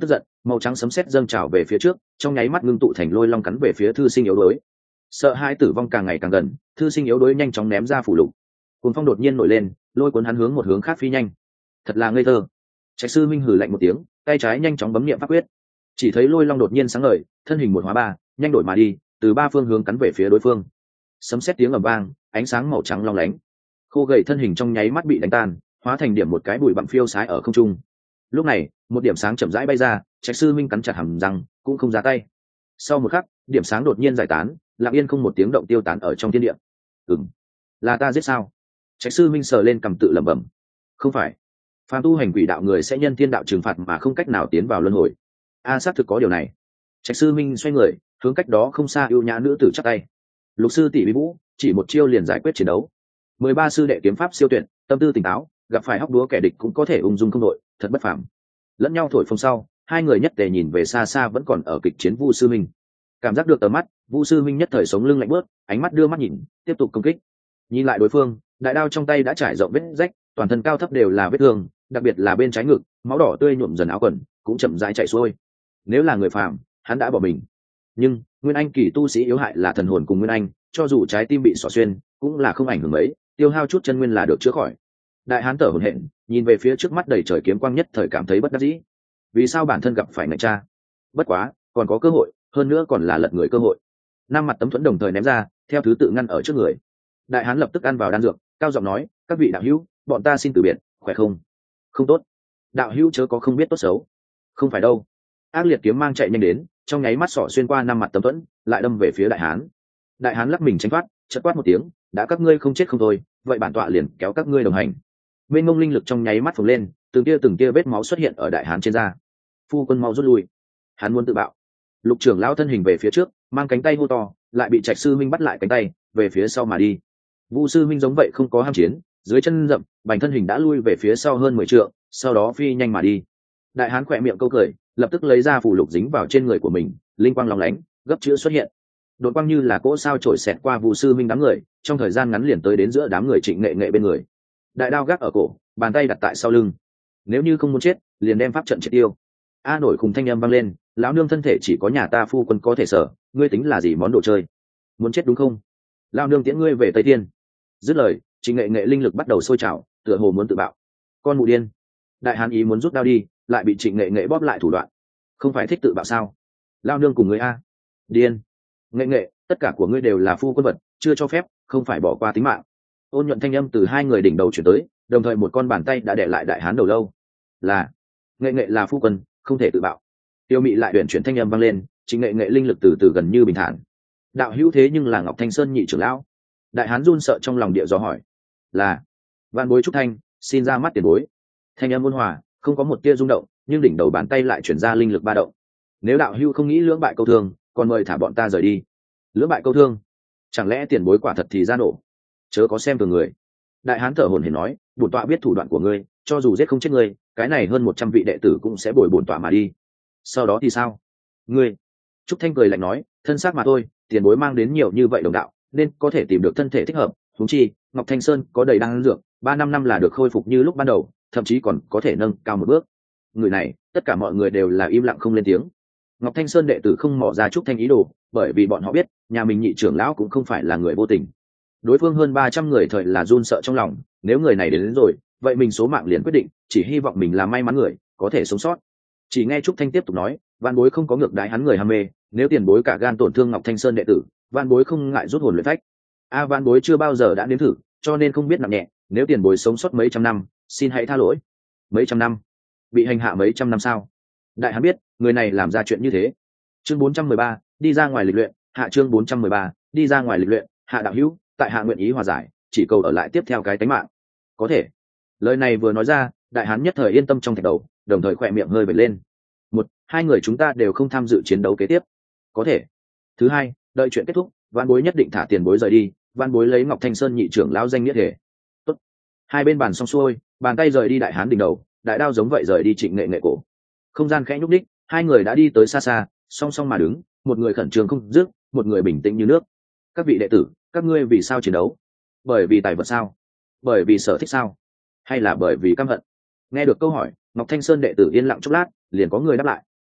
màu trắng sấm sét dâng trào về phía trước, trong nháy mắt ngưng tụ thành lôi long cắn về phía thư sinh yếu đuối. Sợ hai tử vong càng ngày càng gần, thư sinh yếu đuối nhanh chóng ném ra phủ lục. Cuồng phong đột nhiên nổi lên, lôi cuốn hắn hướng một hướng khác phi nhanh. Thật là ngây thơ. Trạch sư minh hừ lạnh một tiếng, tay trái nhanh chóng bấm niệm pháp quyết. Chỉ thấy lôi long đột nhiên sáng ngời, thân hình một hóa ba, nhanh đổi mà đi, từ ba phương hướng cắn về phía đối phương. Sấm sét tiếng ầm vang, ánh sáng màu trắng long lánh. Khô gầy thân hình trong nháy mắt bị đánh tan, hóa thành điểm một cái bụi bặm phiêu sái ở không trung. Lúc này, một điểm sáng chậm rãi bay ra, Trạch sư minh cắn chặt hàm răng, cũng không ra tay. Sau một khắc, điểm sáng đột nhiên giải tán, lặng yên không một tiếng động tiêu tán ở trong thiên địa. Ừm, là ta giết sao? Trạch sư minh sờ lên cầm tự lẩm bẩm. Không phải, phàm tu hành quỷ đạo người sẽ nhân thiên đạo trừng phạt mà không cách nào tiến vào luân hồi. A xác thực có điều này. Trạch sư minh xoay người, hướng cách đó không xa ưu nhã nữ tử chắp tay. Lục sư tỷ bí vũ, chỉ một chiêu liền giải quyết chiến đấu. Mười ba sư đệ kiếm pháp siêu tuyệt, tâm tư tỉnh táo, gặp phải hóc đúa kẻ địch cũng có thể ung dung không đội, thật bất phàm. Lẫn nhau thổi phồng sau, hai người nhất tề nhìn về xa xa vẫn còn ở kịch chiến Vu sư minh. Cảm giác được tầm mắt, Vu sư minh nhất thời sống lưng lạnh bước, ánh mắt đưa mắt nhìn, tiếp tục công kích. Nhìn lại đối phương, đại đao trong tay đã trải rộng vết rách, toàn thân cao thấp đều là vết thương, đặc biệt là bên trái ngực, máu đỏ tươi nhuộm dần áo quần, cũng chậm rãi chảy xuôi. Nếu là người phàm, hắn đã bỏ mình. Nhưng nguyên anh kỳ tu sĩ yếu hại là thần hồn cùng nguyên anh, cho dù trái tim bị xỏ xuyên, cũng là không ảnh hưởng mấy, tiêu hao chút chân nguyên là được chữa khỏi. Đại hán thở hổn hển, nhìn về phía trước mắt đầy trời kiếm quang nhất thời cảm thấy bất đắc dĩ. Vì sao bản thân gặp phải ngạch cha? Bất quá, còn có cơ hội, hơn nữa còn là lật người cơ hội. Năm mặt tấm thuẫn đồng thời ném ra, theo thứ tự ngăn ở trước người. Đại hán lập tức ăn vào đan dược, cao giọng nói, các vị đạo hữu, bọn ta xin từ biệt, khỏe không? Không tốt. Đạo hữu chớ có không biết tốt xấu. Không phải đâu. Ác liệt kiếm mang chạy nhanh đến, trong nháy mắt xỏ xuyên qua năm mặt tấm thuẫn, lại đâm về phía đại hán. Đại hán lắc mình tránh thoát, chợt quát một tiếng, đã các ngươi không chết không thôi, vậy bản tọa liền kéo các ngươi đồng hành. Bên ngông linh lực trong nháy mắt phồng lên, từng tia từng tia vết máu xuất hiện ở đại hán trên da. Phu quân mau rút lui, hắn muốn tự bạo. Lục trưởng lão thân hình về phía trước, mang cánh tay hô to, lại bị Trạch sư minh bắt lại cánh tay, về phía sau mà đi. Vu sư minh giống vậy không có ham chiến, dưới chân rậm, bành thân hình đã lui về phía sau hơn mười trượng, sau đó phi nhanh mà đi. Đại hán khỏe miệng câu cười, lập tức lấy ra phù lục dính vào trên người của mình, linh quang lóng lánh, gấp chữ xuất hiện. Đột quang như là cỗ sao trổi xẹt qua Vu sư minh đám người, trong thời gian ngắn liền tới đến giữa đám người Trịnh Nghệ Nghệ bên người. Đại đao gác ở cổ, bàn tay đặt tại sau lưng. Nếu như không muốn chết, liền đem pháp trận triệt tiêu. A nổi khùng thanh âm vang lên, lão nương thân thể chỉ có nhà ta phu quân có thể sở, ngươi tính là gì món đồ chơi? Muốn chết đúng không? Lão nương tiễn ngươi về Tây Thiên. Dứt lời, Trịnh Nghệ Nghệ linh lực bắt đầu sôi trào, tựa hồ muốn tự bạo. Con mụ điên. Đại hán ý muốn rút đao đi, lại bị Trịnh Nghệ Nghệ bóp lại thủ đoạn. Không phải thích tự bạo sao? Lão nương cùng ngươi a. Điên. Nghệ Nghệ, tất cả của ngươi đều là phu quân vật, chưa cho phép, không phải bỏ qua tính mạng. Ôn nhuận thanh âm từ hai người đỉnh đầu chuyển tới, đồng thời một con bàn tay đã để lại đại hán đầu lâu. Là Nghệ Nghệ là phu quân, không thể tự bạo. Tiêu Mị lại uyển chuyển thanh âm vang lên, Trịnh Nghệ Nghệ linh lực từ từ gần như bình thản. Đạo hữu thế nhưng là Ngọc Thanh Sơn nhị trưởng lão. Đại hán run sợ trong lòng địa dò hỏi. Là Vạn Bối Trúc Thanh, xin ra mắt tiền bối. Thanh âm ôn hòa, không có một tia rung động, nhưng đỉnh đầu bàn tay lại chuyển ra linh lực ba động. Nếu đạo hữu không nghĩ lưỡng bại câu thương, còn mời thả bọn ta rời đi. Lưỡng bại câu thương? Chẳng lẽ tiền bối quả thật thì ra nổ? Chớ có xem thường người. Đại hán thở hổn hển nói, bổn tọa biết thủ đoạn của ngươi, cho dù giết không chết ngươi, cái này hơn một trăm vị đệ tử cũng sẽ bồi bổn tọa mà đi. Sau đó thì sao? Ngươi? Trúc Thanh cười lạnh nói, thân xác mà thôi, tiền bối mang đến nhiều như vậy đồng đạo, nên có thể tìm được thân thể thích hợp. Huống chi, Ngọc Thanh Sơn có đầy đan dược, ba năm năm là được khôi phục như lúc ban đầu, thậm chí còn có thể nâng cao một bước. Người này, tất cả mọi người đều là im lặng không lên tiếng. Ngọc Thanh Sơn đệ tử không mò ra Trúc Thanh ý đồ, bởi vì bọn họ biết, nhà mình nhị trưởng lão cũng không phải là người vô tình. Đối phương hơn ba trăm người thời là run sợ trong lòng, nếu người này đến, đến rồi, vậy mình số mạng liền quyết định, chỉ hy vọng mình là may mắn người, có thể sống sót. Chỉ nghe Trúc Thanh tiếp tục nói, Vạn Bối không có ngược đãi hắn người ham mê, nếu tiền bối cả gan tổn thương Ngọc Thanh Sơn đệ tử, Vạn Bối không ngại rút hồn luyện phách. A à, Vạn Bối chưa bao giờ đã nếm thử, cho nên không biết nặng nhẹ, nếu tiền bối sống sót mấy trăm năm, xin hãy tha lỗi. Mấy trăm năm? Bị hành hạ mấy trăm năm sao? Đại hắn biết, người này làm ra chuyện như thế. Chương bốn trăm mười ba, đi ra ngoài lịch luyện, hạ chương bốn trăm mười ba, đi ra ngoài lịch luyện, hạ đạo hữu, tại hạ nguyện ý hòa giải, chỉ cầu ở lại tiếp theo cái tánh mạng. Có thể. Lời này vừa nói ra, đại hán nhất thời yên tâm trong thạch đầu, đồng thời khỏe miệng hơi bật lên. Một, hai người chúng ta đều không tham dự chiến đấu kế tiếp. Có thể. Thứ hai, đợi chuyện kết thúc, Vạn Bối nhất định thả tiền bối rời đi, Vạn Bối lấy Ngọc Thanh Sơn nhị trưởng lão danh nghĩa thể. Tốt. Hai bên bàn xong xuôi, bàn tay rời đi đại hán đỉnh đầu, đại đao giống vậy rời đi Trịnh Nghệ Nghệ cổ. Không gian khẽ nhúc đích, hai người đã đi tới xa xa, song song mà đứng, một người khẩn trương không dứt, một người bình tĩnh như nước. Các vị đệ tử, các ngươi vì sao chiến đấu? Bởi vì tài vật sao? Bởi vì sở thích sao? Hay là bởi vì căm hận? Nghe được câu hỏi, Ngọc Thanh Sơn đệ tử yên lặng chốc lát, liền có người đáp lại.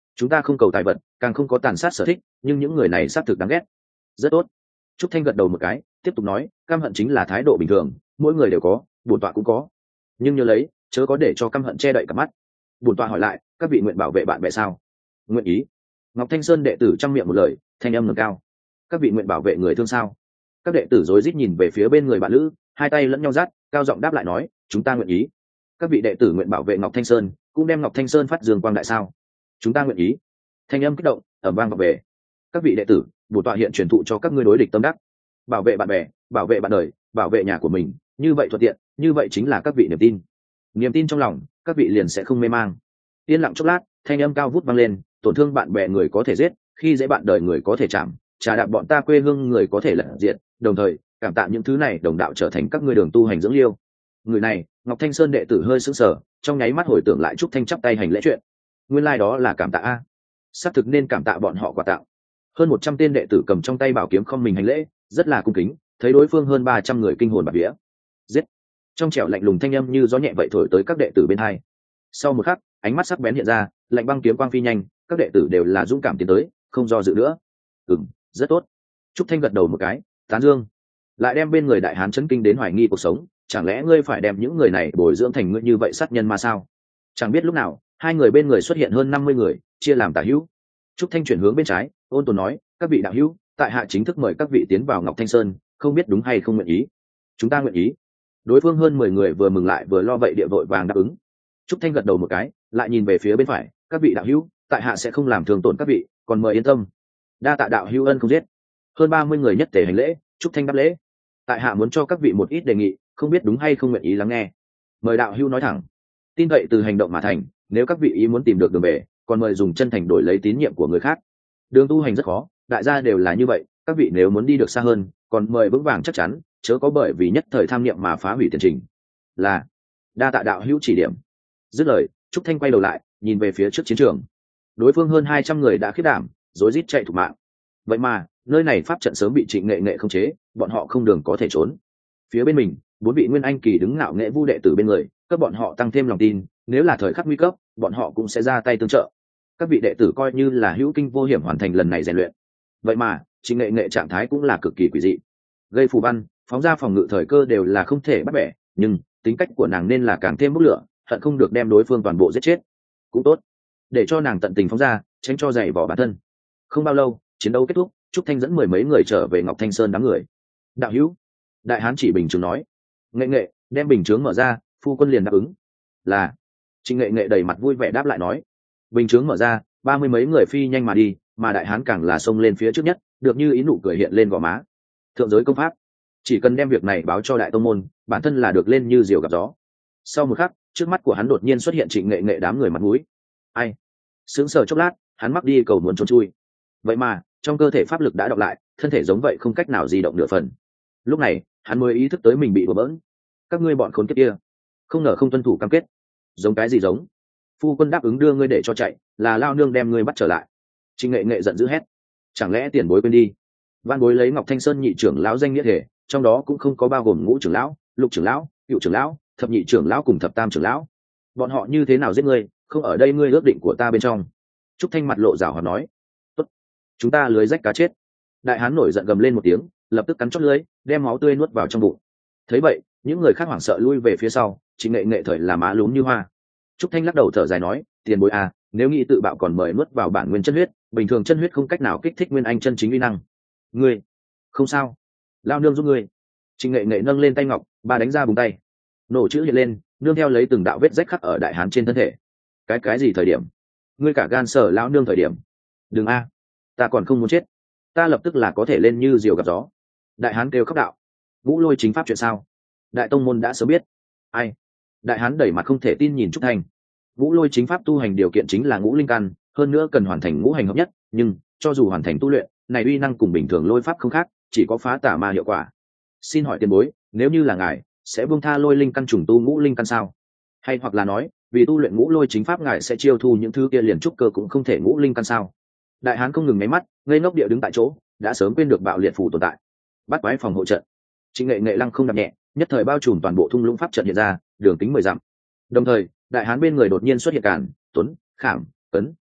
chúng ta không cầu tài vật, càng không có tàn sát sở thích, nhưng những người này xác thực đáng ghét. Rất tốt. Trúc Thanh gật đầu một cái, tiếp tục nói, căm hận chính là thái độ bình thường, mỗi người đều có, bổn tọa cũng có, nhưng nhớ lấy, chớ có để cho căm hận che đậy cả mắt. Bổn tọa hỏi lại, các vị nguyện bảo vệ bạn bè sao? Nguyện ý. Ngọc Thanh Sơn đệ tử trong miệng một lời, thanh âm ngẩng cao. Các vị nguyện bảo vệ người thương sao? Các đệ tử rối rít nhìn về phía bên người bạn lữ, hai tay lẫn nhau dắt, cao giọng đáp lại nói, chúng ta nguyện ý. Các vị đệ tử nguyện bảo vệ Ngọc Thanh Sơn, cũng đem Ngọc Thanh Sơn phát dương quang đại sao? Chúng ta nguyện ý. Thanh âm kích động, ầm vang vào về. Các vị đệ tử, bổn tọa hiện truyền thụ cho các ngươi đối địch tâm đắc, bảo vệ bạn bè, bảo vệ bạn đời, bảo vệ nhà của mình, như vậy thuận tiện, như vậy chính là các vị niềm tin. Niềm tin trong lòng, các vị liền sẽ không mê mang. Yên lặng chốc lát, thanh âm cao vút vang lên, tổn thương bạn bè người có thể giết, khi dễ bạn đời người có thể chạm, trà đạp bọn ta quê hương người có thể lật diệt, đồng thời cảm tạ những thứ này đồng đạo trở thành các ngươi đường tu hành dưỡng liêu. Người này, Ngọc Thanh Sơn đệ tử hơi sững sờ, trong nháy mắt hồi tưởng lại Trúc Thanh chắp tay hành lễ chuyện. Nguyên lai like đó là cảm tạ a. Xác thực nên cảm tạ bọn họ quà tặng. Hơn một trăm tên đệ tử cầm trong tay bảo kiếm không mình hành lễ, rất là cung kính, thấy đối phương hơn ba trăm người kinh hồn bạt vía. Giết. Trong trẻo lạnh lùng thanh âm như gió nhẹ vậy thổi tới các đệ tử bên hai. Sau một khắc, ánh mắt sắc bén hiện ra, lạnh băng kiếm quang phi nhanh, các đệ tử đều là dũng cảm tiến tới, không do dự nữa. Ừm, rất tốt. Trúc Thanh gật đầu một cái, tán dương. Lại đem bên người đại hán chấn kinh đến hoài nghi cuộc sống, chẳng lẽ ngươi phải đem những người này bồi dưỡng thành ngươi như vậy sát nhân mà sao? Chẳng biết lúc nào, hai người bên người xuất hiện hơn năm mươi người, chia làm tả hữu. Trúc Thanh chuyển hướng bên trái, ôn tồn nói, các vị đạo hữu, tại hạ chính thức mời các vị tiến vào Ngọc Thanh Sơn, không biết đúng hay không nguyện ý. Chúng ta nguyện ý. Đối phương hơn mười người vừa mừng lại vừa lo vậy địa vội vàng đáp ứng. Trúc Thanh gật đầu một cái, lại nhìn về phía bên phải, các vị đạo hữu, tại hạ sẽ không làm thương tổn các vị, còn mời yên tâm. Đa tạ đạo hữu ân không giết. Hơn ba mươi người nhất tề hành lễ, Trúc Thanh đáp lễ. Tại hạ muốn cho các vị một ít đề nghị, không biết đúng hay không nguyện ý lắng nghe. Mời đạo hữu nói thẳng. Tin vậy từ hành động mà thành, nếu các vị ý muốn tìm được đường về, còn mời dùng chân thành đổi lấy tín nhiệm của người khác. Đường tu hành rất khó, đại gia đều là như vậy, các vị nếu muốn đi được xa hơn, còn mời vững vàng chắc chắn, chớ có bởi vì nhất thời tham niệm mà phá hủy tiền trình. Là đa tạ đạo hữu chỉ điểm. Dứt lời, Trúc Thanh quay đầu lại, nhìn về phía trước chiến trường. Đối phương hơn hai trăm người đã khiếp đảm, rối rít chạy thục mạng. Vậy mà, nơi này pháp trận sớm bị Trịnh Nghệ Nghệ khống chế, bọn họ không đường có thể trốn. Phía bên mình, bốn vị nguyên anh kỳ đứng ngạo nghệ vu đệ tử bên người, các bọn họ tăng thêm lòng tin, nếu là thời khắc nguy cấp, bọn họ cũng sẽ ra tay tương trợ. Các vị đệ tử coi như là hữu kinh vô hiểm hoàn thành lần này rèn luyện. Vậy mà, Trịnh Nghệ Nghệ trạng thái cũng là cực kỳ quỷ dị. Gây phù văn, phóng ra phòng ngự thời cơ đều là không thể bắt bẻ, nhưng tính cách của nàng nên là càng thêm bốc lửa, hận không được đem đối phương toàn bộ giết chết. Cũng tốt, để cho nàng tận tình phóng ra, tránh cho dày vỏ bản thân. Không bao lâu, chiến đấu kết thúc, Trúc Thanh dẫn mười mấy người trở về Ngọc Thanh Sơn đám người. Đạo hữu, đại hán chỉ bình chướng nói, Nghệ Nghệ, đem bình chướng mở ra, phu quân liền đáp ứng. Là. Trịnh Nghệ Nghệ đầy mặt vui vẻ đáp lại nói. Bình chướng mở ra, ba mươi mấy người phi nhanh mà đi, mà đại hán càng là xông lên phía trước nhất, được như ý nụ cười hiện lên gò má. Thượng giới công pháp, chỉ cần đem việc này báo cho đại tông môn, bản thân là được lên như diều gặp gió. Sau một khắc, trước mắt của hắn đột nhiên xuất hiện Trịnh Nghệ Nghệ đám người mặt mũi. Ai? Sững sờ chốc lát, hắn mắc đi cầu muốn trốn chui. Vậy mà, trong cơ thể pháp lực đã đọc lại, thân thể giống vậy không cách nào di động nửa phần. Lúc này, hắn mới ý thức tới mình bị đùa bỡn. Các ngươi bọn khốn kiếp kia, không ngờ không tuân thủ cam kết. Giống cái gì giống? Phu quân đáp ứng đưa ngươi để cho chạy, là lao nương đem ngươi bắt trở lại. Trịnh Nghệ Nghệ giận dữ hét. Chẳng lẽ tiền bối quên đi? Văn bối lấy Ngọc Thanh Sơn nhị trưởng lão danh nghĩa thể, trong đó cũng không có bao gồm ngũ trưởng lão, lục trưởng lão, cựu trưởng lão, thập nhị trưởng lão cùng thập tam trưởng lão. Bọn họ như thế nào giết ngươi, không ở đây ngươi ước định của ta bên trong. Trúc Thanh mặt lộ rào hoạt nói. Tốt, chúng ta lưới rách cá chết. Đại hán nổi giận gầm lên một tiếng, lập tức cắn chót lưới, đem máu tươi nuốt vào trong bụng. Thấy vậy, những người khác hoảng sợ lui về phía sau, Trịnh Nghệ Nghệ thời là má lún như hoa. Trúc Thanh lắc đầu thở dài nói, tiền bối à, nếu nghĩ tự bạo còn mời nuốt vào bản nguyên chân huyết, bình thường chân huyết không cách nào kích thích nguyên anh chân chính uy năng. Ngươi, không sao, lao nương giúp ngươi. Trịnh Nghệ Nghệ nâng lên tay ngọc, ba đánh ra búng tay, nổ chữ hiện lên, nương theo lấy từng đạo vết rách khắc ở đại hán trên thân thể. Cái cái gì thời điểm? Ngươi cả gan sở lão nương thời điểm? Đừng a, ta còn không muốn chết, ta lập tức là có thể lên như diều gặp gió. Đại hán kêu khóc đạo. Ngũ lôi chính pháp chuyện sao? Đại tông môn đã sớm biết. Ai? Đại hán đẩy mặt không thể tin nhìn Trúc Thanh. Ngũ lôi chính pháp tu hành điều kiện chính là ngũ linh căn, hơn nữa cần hoàn thành ngũ hành hợp nhất, nhưng cho dù hoàn thành tu luyện, này uy năng cùng bình thường lôi pháp không khác, chỉ có phá tà ma hiệu quả. Xin hỏi tiền bối, nếu như là ngài, sẽ buông tha lôi linh căn trùng tu ngũ linh căn sao? Hay hoặc là nói, vì tu luyện ngũ lôi chính pháp ngài sẽ chiêu thu những thứ kia liền trúc cơ cũng không thể ngũ linh căn sao? Đại hán không ngừng nháy mắt, ngây ngốc địa đứng tại chỗ, đã sớm quên được bạo liệt phù tồn tại. Bắt quái phòng hộ trận. Trịnh Nghệ Nghệ lăng không đạp nhẹ, nhất thời bao trùm toàn bộ thung lũng pháp trận hiện ra, đường kính mười dặm. Đồng thời, đại hán bên người đột nhiên xuất hiện Càn, Tuấn, Khảm, Cấn, Khôn,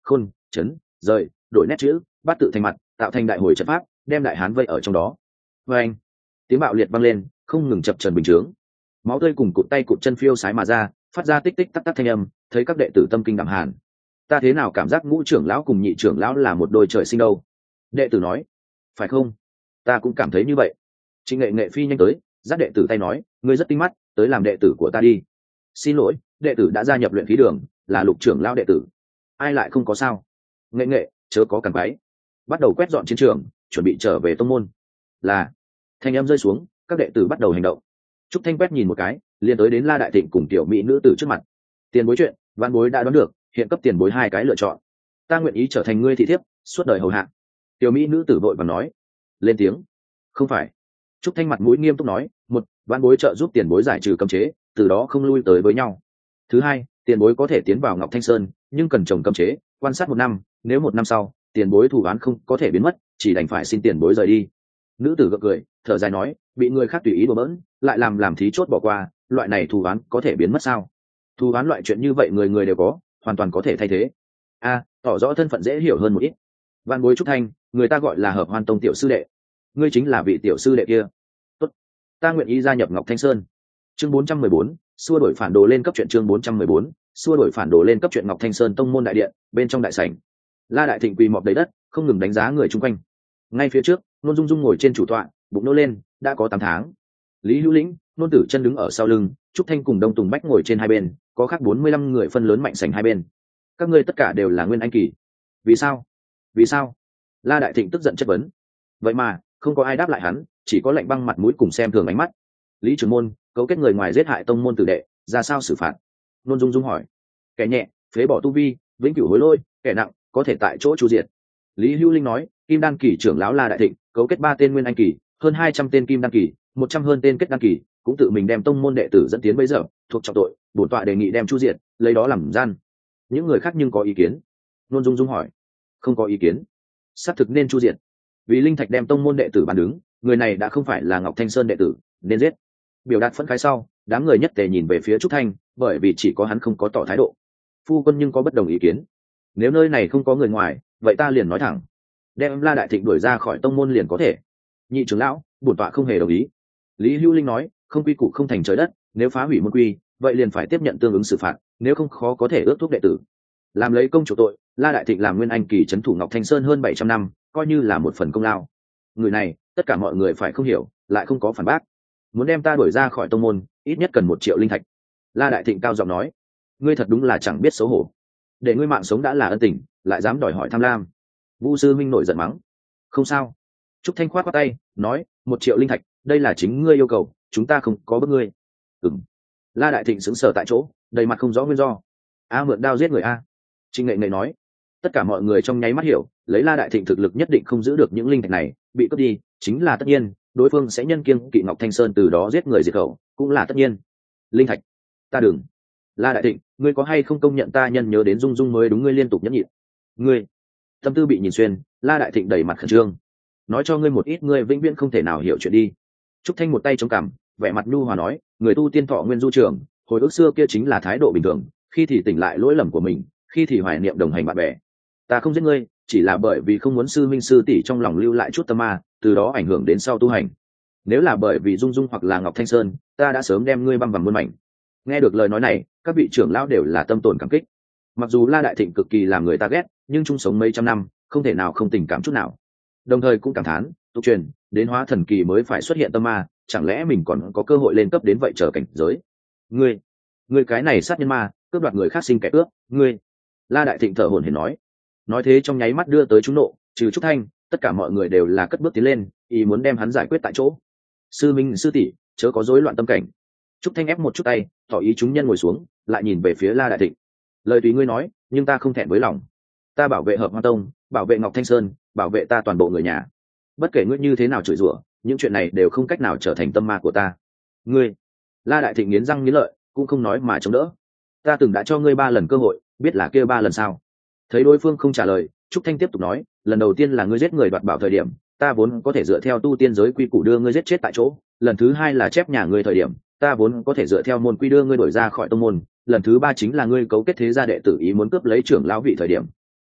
chấn, rời, đổi nét chữ, bắt tự thành mặt, tạo thành đại hồi trận pháp, đem đại hán vây ở trong đó. Và anh, tiếng bạo liệt vang lên, không ngừng chập trần bình chướng, máu tươi cùng cụt tay cụt chân phiêu sái mà ra, phát ra tích tích tắc tắc thanh âm, thấy các đệ tử tâm kinh đạm hàn. Ta thế nào cảm giác ngũ trưởng lão cùng nhị trưởng lão là một đôi trời sinh đâu? Đệ tử nói, phải không? Ta cũng cảm thấy như vậy. Trịnh Nghệ Nghệ phi nhanh tới, dắt đệ tử tay nói, ngươi rất tinh mắt, tới làm đệ tử của ta đi. Xin lỗi, đệ tử đã gia nhập luyện khí đường, là lục trưởng lão đệ tử. Ai lại không có sao? Nghệ Nghệ, chớ có cằn váy. Bắt đầu quét dọn chiến trường, chuẩn bị trở về tông môn. Là. Thanh âm rơi xuống, các đệ tử bắt đầu hành động. Trúc Thanh quét nhìn một cái, liền tới đến La Đại Thịnh cùng tiểu mỹ nữ tử trước mặt. Tiền bối chuyện, văn bối đã đoán được, hiện cấp tiền bối hai cái lựa chọn. Ta nguyện ý trở thành ngươi thị thiếp, suốt đời hầu hạ. Tiểu mỹ nữ tử vội vàng nói. Lên tiếng. Không phải. Trúc Thanh mặt mũi nghiêm túc nói, một, văn bối trợ giúp tiền bối giải trừ cấm chế, từ đó không lui tới với nhau. Thứ hai, tiền bối có thể tiến vào Ngọc Thanh Sơn, nhưng cần trồng cấm chế, quan sát một năm, nếu một năm sau, tiền bối thủ án không có thể biến mất, chỉ đành phải xin tiền bối rời đi. Nữ tử gượng cười, thở dài nói, bị người khác tùy ý đùa bỡn, lại làm làm thí chốt bỏ qua, loại này thủ án có thể biến mất sao? Thủ án loại chuyện như vậy người người đều có, hoàn toàn có thể thay thế. A, tỏ rõ thân phận dễ hiểu hơn một ít. Văn bối Trúc Thanh, người ta gọi là Hợp Hoan Tông tiểu sư đệ. Ngươi chính là vị tiểu sư đệ kia. Tốt, ta nguyện ý gia nhập Ngọc Thanh Sơn. Chương bốn trăm mười bốn, xua đổi phản đồ lên cấp truyện chương bốn trăm mười bốn, xua đổi phản đồ lên cấp truyện Ngọc Thanh Sơn tông môn đại điện, bên trong đại sảnh. La Đại Thịnh quỳ mọp đầy đất, không ngừng đánh giá người chung quanh. Ngay phía trước, Nôn Dung Dung ngồi trên chủ tọa, bụng nô lên, đã có tám tháng. Lý Hữu Lĩnh, Nôn Tử Chân đứng ở sau lưng, Trúc Thanh cùng Đông Tùng Bách ngồi trên hai bên, có khác bốn mươi lăm người phân lớn mạnh sảnh hai bên. Các ngươi tất cả đều là nguyên anh kỳ. Vì sao? Vì sao? La Đại Thịnh tức giận chất vấn. Vậy mà, không có ai đáp lại hắn, chỉ có lạnh băng mặt mũi cùng xem thường ánh mắt. Lý Trường Môn, cấu kết người ngoài giết hại tông môn tử đệ, ra sao xử phạt? Nôn Dung Dung hỏi. Kẻ nhẹ, phế bỏ tu vi, vĩnh cửu hối lôi, kẻ nặng, có thể tại chỗ chu diệt. Lý Hữu Linh nói, Kim Đan kỳ trưởng lão La Đại Thịnh, cấu kết ba tên nguyên anh kỳ, hơn hai trăm tên kim đan kỳ, một trăm hơn tên kết đan kỳ, cũng tự mình đem tông môn đệ tử dẫn tiến bây giờ, thuộc trọng tội, bổn tọa đề nghị đem chu diệt, lấy đó làm gian. Những người khác nhưng có ý kiến? Nôn Dung Dung hỏi. Không có ý kiến. Xác thực nên chu diệt. Vì linh thạch đem tông môn đệ tử bàn đứng, người này đã không phải là Ngọc Thanh Sơn đệ tử, nên giết. Biểu đạt phẫn khái sau, đám người nhất tề nhìn về phía Trúc Thanh, bởi vì chỉ có hắn không có tỏ thái độ. Phu quân nhưng có bất đồng ý kiến. Nếu nơi này không có người ngoài, vậy ta liền nói thẳng, đem La Đại Thịnh đuổi ra khỏi tông môn liền có thể. Nhị trưởng lão, bổn tọa không hề đồng ý. Lý Hữu Linh nói, không quy củ không thành trời đất, nếu phá hủy môn quy, vậy liền phải tiếp nhận tương ứng xử phạt, nếu không khó có thể ước thúc đệ tử. Làm lấy công chủ tội, La Đại Thịnh làm nguyên anh kỳ trấn thủ Ngọc Thanh Sơn hơn bảy trăm năm, coi như là một phần công lao. Người này, tất cả mọi người phải không hiểu, lại không có phản bác. Muốn đem ta đuổi ra khỏi tông môn, ít nhất cần một triệu linh thạch. La Đại Thịnh cao giọng nói, ngươi thật đúng là chẳng biết xấu hổ. Để ngươi mạng sống đã là ân tình, lại dám đòi hỏi tham lam. Vu Sư Minh nổi giận mắng. Không sao. Trúc Thanh khoát qua tay, nói, một triệu linh thạch, đây là chính ngươi yêu cầu, chúng ta không có bức ngươi. Ừm. La Đại Thịnh sững sờ tại chỗ, đầy mặt không rõ nguyên do. A mượn đao giết người a. Trịnh Nghệ Nghệ nói. Tất cả mọi người trong nháy mắt hiểu, lấy La Đại Thịnh thực lực nhất định không giữ được những linh thạch này, bị cướp đi, chính là tất nhiên, đối phương sẽ nhân kiêng kỵ Ngọc Thanh Sơn từ đó giết người diệt khẩu, cũng là tất nhiên. Linh thạch, ta đừng. La Đại Thịnh, ngươi có hay không công nhận ta nhân nhớ đến Dung Dung mới đúng, ngươi liên tục nhẫn nhịn. Ngươi, tâm tư bị nhìn xuyên, La Đại Thịnh đầy mặt khẩn trương. Nói cho ngươi một ít, ngươi vĩnh viễn không thể nào hiểu chuyện đi. Trúc Thanh một tay chống cằm, vẻ mặt nhu hòa nói, người tu tiên thọ nguyên du trường, hồi ức xưa kia chính là thái độ bình thường, khi thì tỉnh lại lỗi lầm của mình, khi thì hoài niệm đồng hành bạn bè. Ta không giết ngươi, chỉ là bởi vì không muốn sư minh sư tỷ trong lòng lưu lại chút tâm ma, từ đó ảnh hưởng đến sau tu hành. Nếu là bởi vì Dung Dung hoặc là Ngọc Thanh Sơn, ta đã sớm đem ngươi băm bằng muôn mảnh. Nghe được lời nói này, các vị trưởng lão đều là tâm tổn cảm kích. Mặc dù La Đại Thịnh cực kỳ làm người ta ghét, nhưng chung sống mấy trăm năm, không thể nào không tình cảm chút nào. Đồng thời cũng cảm thán, tục truyền đến hóa thần kỳ mới phải xuất hiện tâm ma, chẳng lẽ mình còn có cơ hội lên cấp đến vậy trở cảnh giới? Ngươi, ngươi cái này sát nhân ma, cướp đoạt người khác sinh kẻ ước, ngươi. La Đại Thịnh thở hổn hển nói. Nói thế trong nháy mắt đưa tới chúng nộ, trừ Trúc Thanh, tất cả mọi người đều là cất bước tiến lên, ý muốn đem hắn giải quyết tại chỗ. Sư minh sư tỷ, chớ có rối loạn tâm cảnh. Trúc Thanh ép một chút tay, tỏ ý chúng nhân ngồi xuống, lại nhìn về phía La Đại Thịnh. Lời tùy ngươi nói, nhưng ta không thẹn với lòng. Ta bảo vệ Hợp Hoa Tông, bảo vệ Ngọc Thanh Sơn, bảo vệ ta toàn bộ người nhà. Bất kể ngươi như thế nào chửi rủa, những chuyện này đều không cách nào trở thành tâm ma của ta. Ngươi, La Đại Thịnh nghiến răng nghiến lợi, cũng không nói mà chống đỡ. Ta từng đã cho ngươi ba lần cơ hội, biết là kia ba lần sao? Thấy đối phương không trả lời, Trúc Thanh tiếp tục nói, lần đầu tiên là ngươi giết người đoạt bảo thời điểm, ta vốn có thể dựa theo tu tiên giới quy củ đưa ngươi giết chết tại chỗ. Lần thứ hai là chép nhà ngươi thời điểm, ta vốn có thể dựa theo môn quy đưa ngươi đổi ra khỏi tông môn. Lần thứ ba chính là ngươi cấu kết thế gia đệ tử ý muốn cướp lấy trưởng lão vị thời điểm,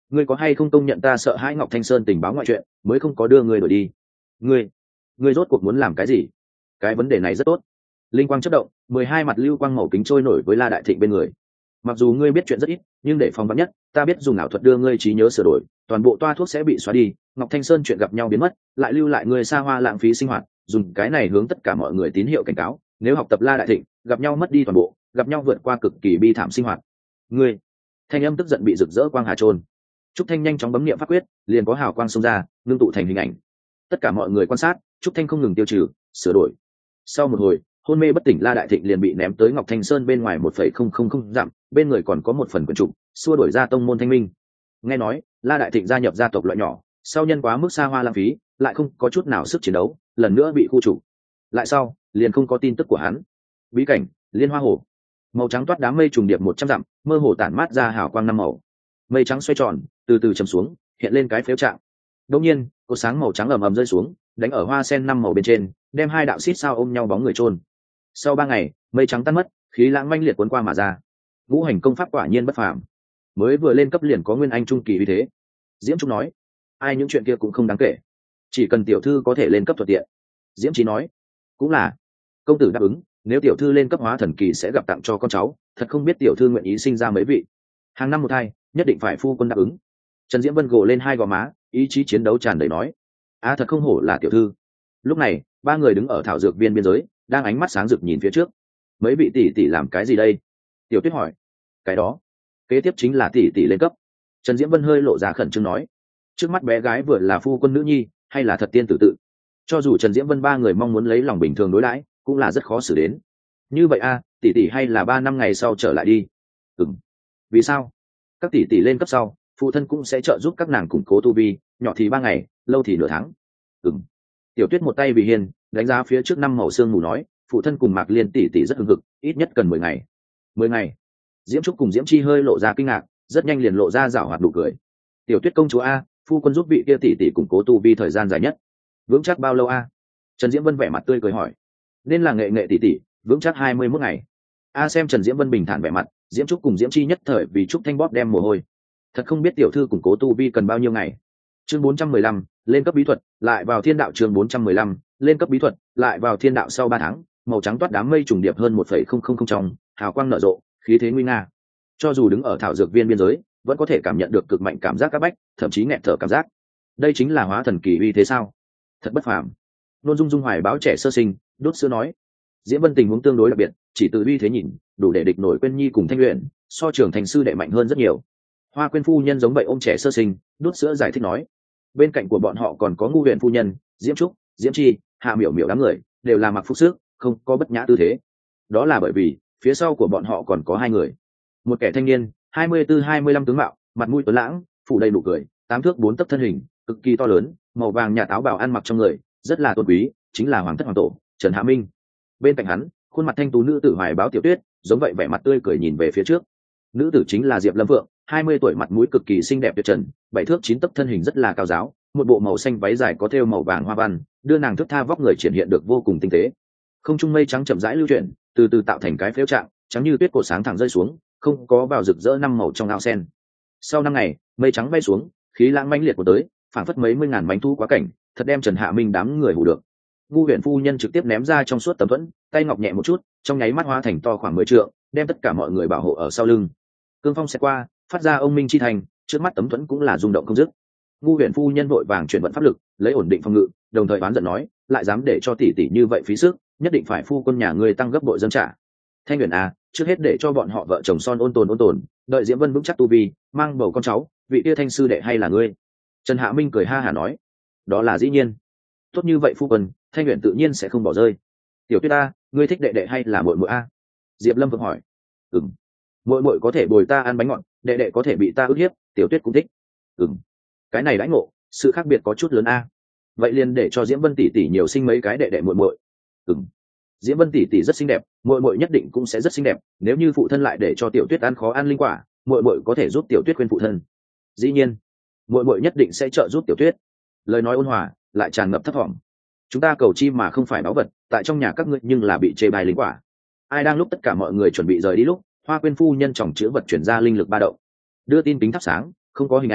ngươi có hay không công nhận ta sợ hãi Ngọc Thanh Sơn tình báo ngoại chuyện mới không có đưa ngươi đổi đi? Ngươi, ngươi rốt cuộc muốn làm cái gì? Cái vấn đề này rất tốt. Linh quang chớp động, mười hai mặt lưu quang màu kính trôi nổi với La Đại Thịnh bên người. Mặc dù ngươi biết chuyện rất ít, nhưng để phòng vắn nhất, ta biết dùng ảo thuật đưa ngươi trí nhớ sửa đổi, toàn bộ toa thuốc sẽ bị xóa đi, Ngọc Thanh Sơn chuyện gặp nhau biến mất, lại lưu lại ngươi xa hoa lãng phí sinh hoạt, dùng cái này hướng tất cả mọi người tín hiệu cảnh cáo, nếu học tập La Đại Thịnh, gặp nhau mất đi toàn bộ, gặp nhau vượt qua cực kỳ bi thảm sinh hoạt. Ngươi, thanh âm tức giận bị rực rỡ quang hà trôn. Trúc Thanh nhanh chóng bấm niệm pháp quyết, liền có hào quang xông ra, ngưng tụ thành hình ảnh. Tất cả mọi người quan sát, Trúc Thanh không ngừng tiêu trừ, sửa đổi. Sau một hồi, hôn mê bất tỉnh La Đại Thịnh liền bị ném tới Ngọc Thanh Sơn bên ngoài một phẩy không không không dặm, bên người còn có một phần quyển trục, xua đuổi ra tông môn Thanh Minh. Nghe nói, La Đại Thịnh gia nhập gia tộc loại nhỏ, sau nhân quá mức xa hoa lãng phí, lại không có chút nào sức chiến đấu, lần nữa bị khu trục. Lại sau, liền không có tin tức của hắn. Bí cảnh, Liên Hoa Hồ. Màu trắng toát đám mây trùng điệp một trăm dặm, mơ hồ tản mát ra hào quang năm màu. Mây trắng xoay tròn, từ từ chầm xuống, hiện lên cái phếu trạng. Đột nhiên, cột sáng màu trắng ầm ầm rơi xuống, đánh ở hoa sen năm màu bên trên, đem hai đạo xít sao ôm nhau bóng người chôn. Sau ba ngày, mây trắng tan mất, khí lãng manh liệt cuốn qua mà ra. Ngũ hành công pháp quả nhiên bất phàm, mới vừa lên cấp liền có nguyên anh trung kỳ uy thế. Diễm Trúc nói, ai những chuyện kia cũng không đáng kể, chỉ cần tiểu thư có thể lên cấp thuận tiện. Diễm Trí nói, cũng là. Công tử đáp ứng, nếu tiểu thư lên cấp hóa thần kỳ sẽ gặp tặng cho con cháu, thật không biết tiểu thư nguyện ý sinh ra mấy vị. Hàng năm một thai, nhất định phải phu quân đáp ứng. Trần Diễm Vân gồ lên hai gò má, ý chí chiến đấu tràn đầy nói, a thật không hổ là tiểu thư. Lúc này, ba người đứng ở thảo dược viên biên giới, đang ánh mắt sáng rực nhìn phía trước. Mấy vị tỷ tỷ làm cái gì đây? Tiểu Tuyết hỏi. Cái đó, kế tiếp chính là tỷ tỷ lên cấp. Trần Diễm Vân hơi lộ ra khẩn trương nói, trước mắt bé gái vừa là phu quân nữ nhi, hay là thật tiên tử tự. Cho dù Trần Diễm Vân ba người mong muốn lấy lòng bình thường đối đãi, cũng là rất khó xử đến. Như vậy a, tỷ tỷ hay là ba năm ngày sau trở lại đi. Ừm. Vì sao? Các tỷ tỷ lên cấp sau, phụ thân cũng sẽ trợ giúp các nàng củng cố tu vi, nhỏ thì ba ngày, lâu thì nửa tháng. Ừm. Tiểu Tuyết một tay vì hiền, đánh giá phía trước năm màu xương mù nói, phụ thân cùng Mạc Liên tỷ tỷ rất hưng hực, ít nhất cần mười ngày. Mười ngày. Diễm Trúc cùng Diễm Chi hơi lộ ra kinh ngạc, rất nhanh liền lộ ra giảo hoạt nụ cười. Tiểu Tuyết công chúa a, phu quân giúp vị kia tỷ tỷ củng cố tu vi thời gian dài nhất. Vững chắc bao lâu a? Trần Diễm Vân vẻ mặt tươi cười hỏi. Nên là nghệ nghệ tỷ tỷ, vững chắc hai mươi mốt ngày. A xem Trần Diễm Vân bình thản vẻ mặt, Diễm Trúc cùng Diễm Chi nhất thời vì Trúc Thanh bóp đem mồ hôi. Thật không biết tiểu thư củng cố tu vi cần bao nhiêu ngày. Chương bốn trăm mười lăm, lên cấp bí thuật, lại vào thiên đạo. Chương bốn trăm mười lăm, lên cấp bí thuật, lại vào thiên đạo. Sau ba tháng, màu trắng toát đám mây trùng điệp hơn một phẩy không không không trong, hào quang nở rộ, khí thế nguy nga. Cho dù đứng ở thảo dược viên biên giới, vẫn có thể cảm nhận được cực mạnh cảm giác các bách, thậm chí nghẹt thở cảm giác. Đây chính là hóa thần kỳ uy thế sao? Thật bất phàm. Nôn Dung Dung hoài báo trẻ sơ sinh, đốt sữa nói. Diễm Vân tình huống tương đối đặc biệt, chỉ từ uy thế nhìn, đủ để địch nổi Quyên Nhi cùng Thanh Luyện, so trưởng thành sư đệ mạnh hơn rất nhiều. Hoa Quyên phu nhân giống vậy ôm trẻ sơ sinh, đốt sữa giải thích nói. Bên cạnh của bọn họ còn có Ngu Huyền phu nhân, Diễm Trúc, Diễm Chi, Hạ Miểu Miểu đám người, đều là mặc phục sức, không có bất nhã tư thế. Đó là bởi vì phía sau của bọn họ còn có hai người. Một kẻ thanh niên, hai mươi tư hai mươi lăm tướng mạo, mặt mũi tuấn lãng, phủ đầy nụ cười, tám thước bốn tấc thân hình, cực kỳ to lớn, màu vàng nhạt áo bào ăn mặc trong người, rất là tôn quý, chính là Hoàng thất hoàng tổ, Trần Hạ Minh. Bên cạnh hắn, khuôn mặt thanh tú nữ tử hoài báo Tiểu Tuyết, giống vậy vẻ mặt tươi cười nhìn về phía trước. Nữ tử chính là Diệp Lâm Vượng, hai mươi tuổi, mặt mũi cực kỳ xinh đẹp tuyệt trần, bảy thước chín tấc thân hình rất là cao giáo, một bộ màu xanh váy dài có thêu màu vàng hoa văn, đưa nàng thước tha vóc người triển hiện được vô cùng tinh tế. Không trung mây trắng chậm rãi lưu chuyển, từ từ tạo thành cái phếu trạng, trắng như tuyết cổ sáng thẳng rơi xuống, không có vào rực rỡ năm màu trong ao sen. Sau năm ngày, mây trắng bay xuống, khí lãng mãnh liệt của tới, phảng phất mấy mươi ngàn bánh thu quá cảnh, thật đem Trần Hạ Minh đám người hù được. Ngu Huyền phu nhân trực tiếp ném ra trong suốt tấm thuẫn, tay ngọc nhẹ một chút, trong nháy mắt hóa thành to khoảng mười trượng, đem tất cả mọi người bảo hộ ở sau lưng. Cương phong sẽ qua, phát ra ông minh chi thành, trước mắt tấm thuẫn cũng là rung động không dứt. Ngu Huyền phu nhân vội vàng chuyển vận pháp lực, lấy ổn định phòng ngự, đồng thời oán giận nói, lại dám để cho tỷ tỷ như vậy phí sức, nhất định phải phu quân nhà ngươi tăng gấp bội dâng trả. Thanh Huyền à, trước hết để cho bọn họ vợ chồng son ôn tồn ôn tồn, đợi Diễm Vân vững chắc tu vi, mang bầu con cháu, vị kia thanh sư đệ hay là ngươi? Trần Hạ Minh cười ha hả nói, đó là dĩ nhiên. Tốt như vậy phu quân, Thanh Huyền tự nhiên sẽ không bỏ rơi. Tiểu Tuyết a, ngươi thích đệ đệ hay là muội muội a? Diệp Lâm Vượng hỏi. Ừm, muội muội có thể bồi ta ăn bánh ngọt, đệ đệ có thể bị ta ức hiếp, Tiểu Tuyết cũng thích. Ừm, cái này đãi ngộ, sự khác biệt có chút lớn a. Vậy liền để cho Diễm Vân tỷ tỷ nhiều sinh mấy cái đệ đệ muội muội. Ừm, Diễm Vân tỷ tỷ rất xinh đẹp, muội muội nhất định cũng sẽ rất xinh đẹp, nếu như phụ thân lại để cho Tiểu Tuyết ăn khó ăn linh quả, muội muội có thể giúp Tiểu Tuyết khuyên phụ thân. Dĩ nhiên, muội muội nhất định sẽ trợ giúp Tiểu Tuyết. Lời nói ôn hòa, lại tràn ngập thấp thỏm. Chúng ta cầu chi mà không phải báu vật, tại trong nhà các ngươi nhưng là bị chê bai linh quả. Ai đang lúc tất cả mọi người chuẩn bị rời đi lúc, Hoa Quyên phu nhân chồng chữ vật chuyển ra linh lực ba động, đưa tin kính thắp sáng, không có hình ảnh,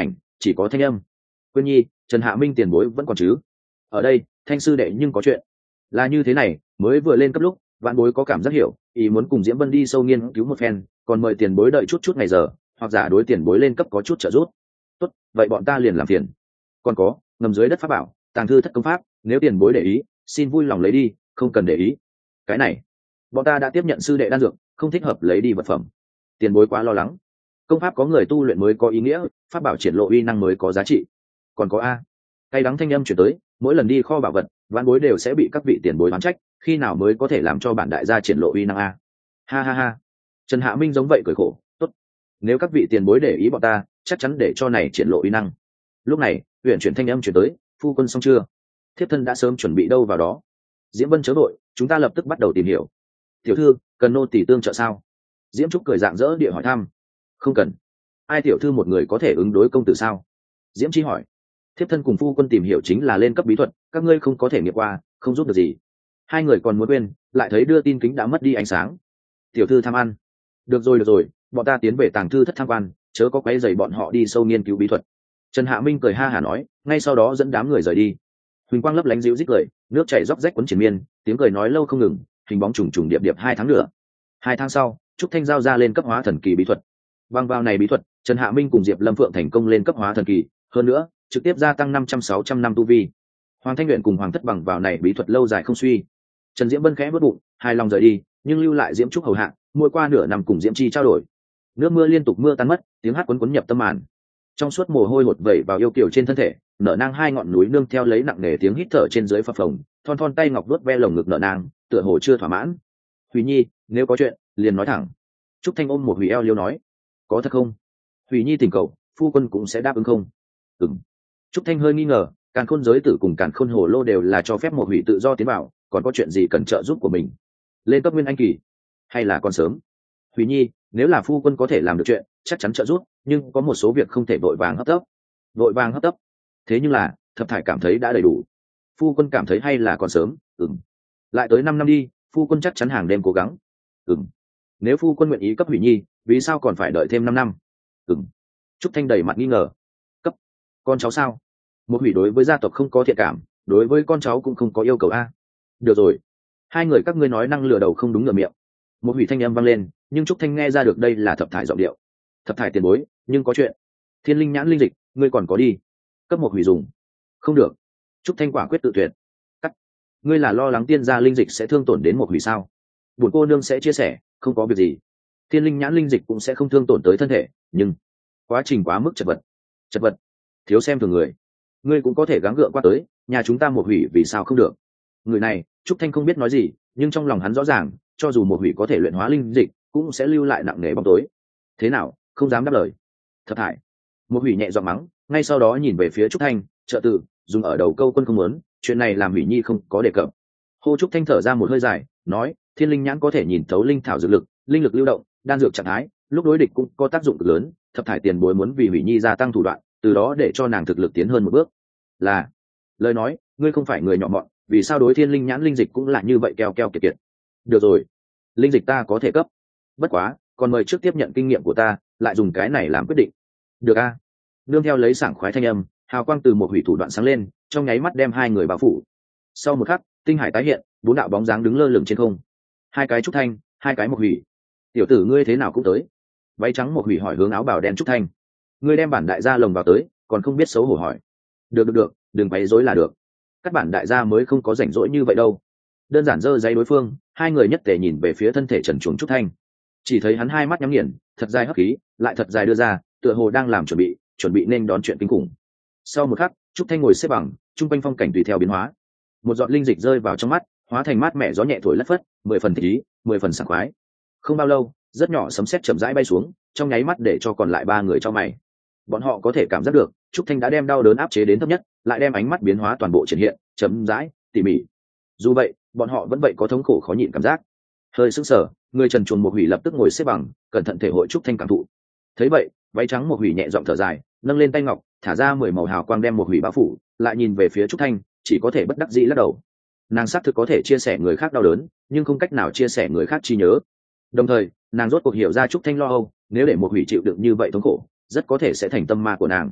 chỉ có thanh âm. Quyên nhi, Trần Hạ Minh tiền bối vẫn còn chứ? Ở đây, Thanh sư đệ nhưng có chuyện. Là như thế này, mới vừa lên cấp lúc, vạn bối có cảm giác hiểu, ý muốn cùng Diễm Vân đi sâu nghiên cứu một phen, còn mời tiền bối đợi chút chút ngày giờ, hoặc giả đối tiền bối lên cấp có chút trợ giúp. Tốt, vậy bọn ta liền làm phiền. Còn có, ngầm dưới đất pháp bảo, tàng thư thất công pháp, nếu tiền bối để ý, xin vui lòng lấy đi, không cần để ý. Cái này, bọn ta đã tiếp nhận sư đệ đan dược, không thích hợp lấy đi vật phẩm. Tiền bối quá lo lắng. Công pháp có người tu luyện mới có ý nghĩa, pháp bảo triển lộ uy năng mới có giá trị. Còn có a, cay đắng thanh âm chuyển tới, mỗi lần đi kho bảo vật, vạn bối đều sẽ bị các vị tiền bối oán trách, khi nào mới có thể làm cho bản đại gia triển lộ uy năng a? Ha ha ha. Trần Hạ Minh giống vậy cười khổ, tốt. Nếu các vị tiền bối để ý bọn ta, chắc chắn để cho này triển lộ uy năng. Lúc này, huyện chuyển thanh âm chuyển tới, phu quân xong chưa? Thiếp thân đã sớm chuẩn bị đâu vào đó. Diễm Vân chớ đội, chúng ta lập tức bắt đầu tìm hiểu. Tiểu thư, cần nô tỳ tương trợ sao? Diễm Trúc cười rạng rỡ địa hỏi thăm. Không cần. Ai tiểu thư một người có thể ứng đối công tử sao? Diễm Chi hỏi. Thiếp thân cùng phu quân tìm hiểu chính là lên cấp bí thuật, các ngươi không có thể nghiệm qua, không giúp được gì. Hai người còn muốn quên, lại thấy đưa tin kính đã mất đi ánh sáng. Tiểu thư tham ăn. Được rồi được rồi, bọn ta tiến về tàng thư thất tham quan, chớ có quấy rầy bọn họ đi sâu nghiên cứu bí thuật. Trần Hạ Minh cười ha hả nói, ngay sau đó dẫn đám người rời đi. Huỳnh quang lấp lánh dịu rít cười, nước chảy róc rách quấn triển miên, tiếng cười nói lâu không ngừng, hình bóng trùng trùng điệp điệp hai tháng nữa. Hai tháng sau, Trúc Thanh giao ra lên cấp hóa thần kỳ bí thuật. Bằng vào này bí thuật, Trần Hạ Minh cùng Diệp Lâm Phượng thành công lên cấp hóa thần kỳ, hơn nữa, trực tiếp gia tăng năm trăm sáu trăm năm tu vi. Hoàng Thanh Luyện cùng Hoàng Thất bằng vào này bí thuật lâu dài không suy. Trần Diễm Bân khẽ vớt bụng, hài lòng rời đi, nhưng lưu lại Diễm Trúc hầu hạ, mỗi qua nửa năm cùng Diễm Chi trao đổi. Nước mưa liên tục mưa tan mất, tiếng hát quấn quấn nhập tâm màn. Trong suốt mồ hôi hột vẩy vào yêu kiều trên thân thể, nở nang hai ngọn núi nương theo lấy nặng nề tiếng hít thở trên dưới phập phồng, thon thon tay ngọc vuốt ve lồng ngực nở nang, tựa hồ chưa thỏa mãn. Hủy Nhi, nếu có chuyện, liền nói thẳng. Trúc Thanh ôm một Hủy eo liêu nói, có thật không? Hủy Nhi tình cầu, phu quân cũng sẽ đáp ứng không? Ừm. Trúc Thanh hơi nghi ngờ, Càn Khôn giới tử cùng Càn Khôn hồ lô đều là cho phép một Hủy tự do tiến vào, còn có chuyện gì cần trợ giúp của mình? Lên cấp nguyên anh kỳ, hay là còn sớm? Hủy Nhi, nếu là phu quân có thể làm được chuyện, chắc chắn trợ giúp, nhưng có một số việc không thể vội vàng hấp tấp. Vội vàng hấp tấp? Thế nhưng là, Thập Thải cảm thấy đã đầy đủ. Phu quân cảm thấy hay là còn sớm? Ừm. Lại tới năm năm đi, phu quân chắc chắn hàng đêm cố gắng. Ừm. Nếu phu quân nguyện ý cấp Hủy Nhi, vì sao còn phải đợi thêm năm năm? Ừm. Trúc Thanh đầy mặt nghi ngờ. Cấp? Con cháu sao? Một Hủy đối với gia tộc không có thiện cảm, đối với con cháu cũng không có yêu cầu a. Được rồi, hai người các ngươi nói năng lừa đầu không đúng lừa miệng. Một Hủy thanh âm vang lên, nhưng Trúc Thanh nghe ra được đây là Thập Thải giọng điệu. Thập Thải tiền bối, nhưng có chuyện. Thiên linh nhãn linh dịch, ngươi còn có đi? Cấp một Hủy dùng. Không được. Trúc Thanh quả quyết tự tuyệt. Cắt. Ngươi là lo lắng tiên gia linh dịch sẽ thương tổn đến một Hủy sao? Bổn cô nương sẽ chia sẻ, không có việc gì. Thiên linh nhãn linh dịch cũng sẽ không thương tổn tới thân thể, nhưng quá trình quá mức chật vật. Chật vật? Thiếu xem thường người. Ngươi cũng có thể gắng gượng qua tới, nhà chúng ta một Hủy vì sao không được? Người này, Trúc Thanh không biết nói gì, nhưng trong lòng hắn rõ ràng, cho dù một Hủy có thể luyện hóa linh dịch, cũng sẽ lưu lại nặng nề bóng tối. Thế nào, không dám đáp lời. Thập Thải. Một Hủy nhẹ giọng mắng, ngay sau đó nhìn về phía Trúc Thanh, trợ tử, dùng ở đầu câu quân không muốn, chuyện này làm Hủy Nhi không có đề cập. Hô Trúc Thanh thở ra một hơi dài, nói, thiên linh nhãn có thể nhìn thấu linh thảo dược lực, linh lực lưu động, đan dược trạng thái, lúc đối địch cũng có tác dụng cực lớn. Thập Thải tiền bối muốn vì Hủy Nhi gia tăng thủ đoạn, từ đó để cho nàng thực lực tiến hơn một bước. Là, lời nói, ngươi không phải người nhỏ mọn, vì sao đối thiên linh nhãn linh dịch cũng là như vậy keo keo kiệt kiệt. Được rồi, linh dịch ta có thể cấp, bất quá còn mời trước tiếp nhận kinh nghiệm của ta, lại dùng cái này làm quyết định. Được a. Nương theo lấy sảng khoái thanh âm, hào quang từ một Hủy thủ đoạn sáng lên, trong nháy mắt đem hai người bao phủ. Sau một khắc, tinh hải tái hiện, bốn đạo bóng dáng đứng lơ lửng trên không. Hai cái Trúc Thanh, hai cái một Hủy. Tiểu tử ngươi thế nào cũng tới? Váy trắng một Hủy hỏi hướng áo bào đen Trúc Thanh. Ngươi đem bản đại gia lồng vào tới, còn không biết xấu hổ hỏi. Được được được, đừng quấy rối là được. Các bản đại gia mới không có rảnh rỗi như vậy đâu. Đơn giản giơ giấy đối phương, hai người nhất tề nhìn về phía thân thể trần truồng Trúc Thanh. Chỉ thấy hắn hai mắt nhắm nghiền, thật dài hấp khí, lại thật dài đưa ra, tựa hồ đang làm chuẩn bị, chuẩn bị nên đón chuyện kinh khủng. Sau một khắc, Trúc Thanh ngồi xếp bằng, trung quanh phong cảnh tùy theo biến hóa. Một giọt linh dịch rơi vào trong mắt, hóa thành mát mẻ gió nhẹ thổi lất phất, mười phần thích ý, mười phần sảng khoái. Không bao lâu, rất nhỏ sấm sét chậm rãi bay xuống, trong nháy mắt để cho còn lại ba người cho mày. Bọn họ có thể cảm giác được, Trúc Thanh đã đem đau đớn áp chế đến thấp nhất, lại đem ánh mắt biến hóa toàn bộ triển hiện, chấm rãi, tỉ mỉ. Dù vậy, bọn họ vẫn vậy có thống khổ khó nhịn cảm giác. Hơi sững sờ, người trần truồng một Hủy lập tức ngồi xếp bằng, cẩn thận thể hội Trúc Thanh cảm thụ. Thấy vậy, váy trắng một Hủy nhẹ giọng thở dài, nâng lên tay ngọc, thả ra mười màu hào quang đem một Hủy bao phủ, lại nhìn về phía Trúc Thanh, chỉ có thể bất đắc dĩ lắc đầu. Nàng xác thực có thể chia sẻ người khác đau đớn, nhưng không cách nào chia sẻ người khác trí nhớ. Đồng thời, nàng rốt cuộc hiểu ra Trúc Thanh lo âu, nếu để một Hủy chịu đựng như vậy thống khổ, rất có thể sẽ thành tâm ma của nàng.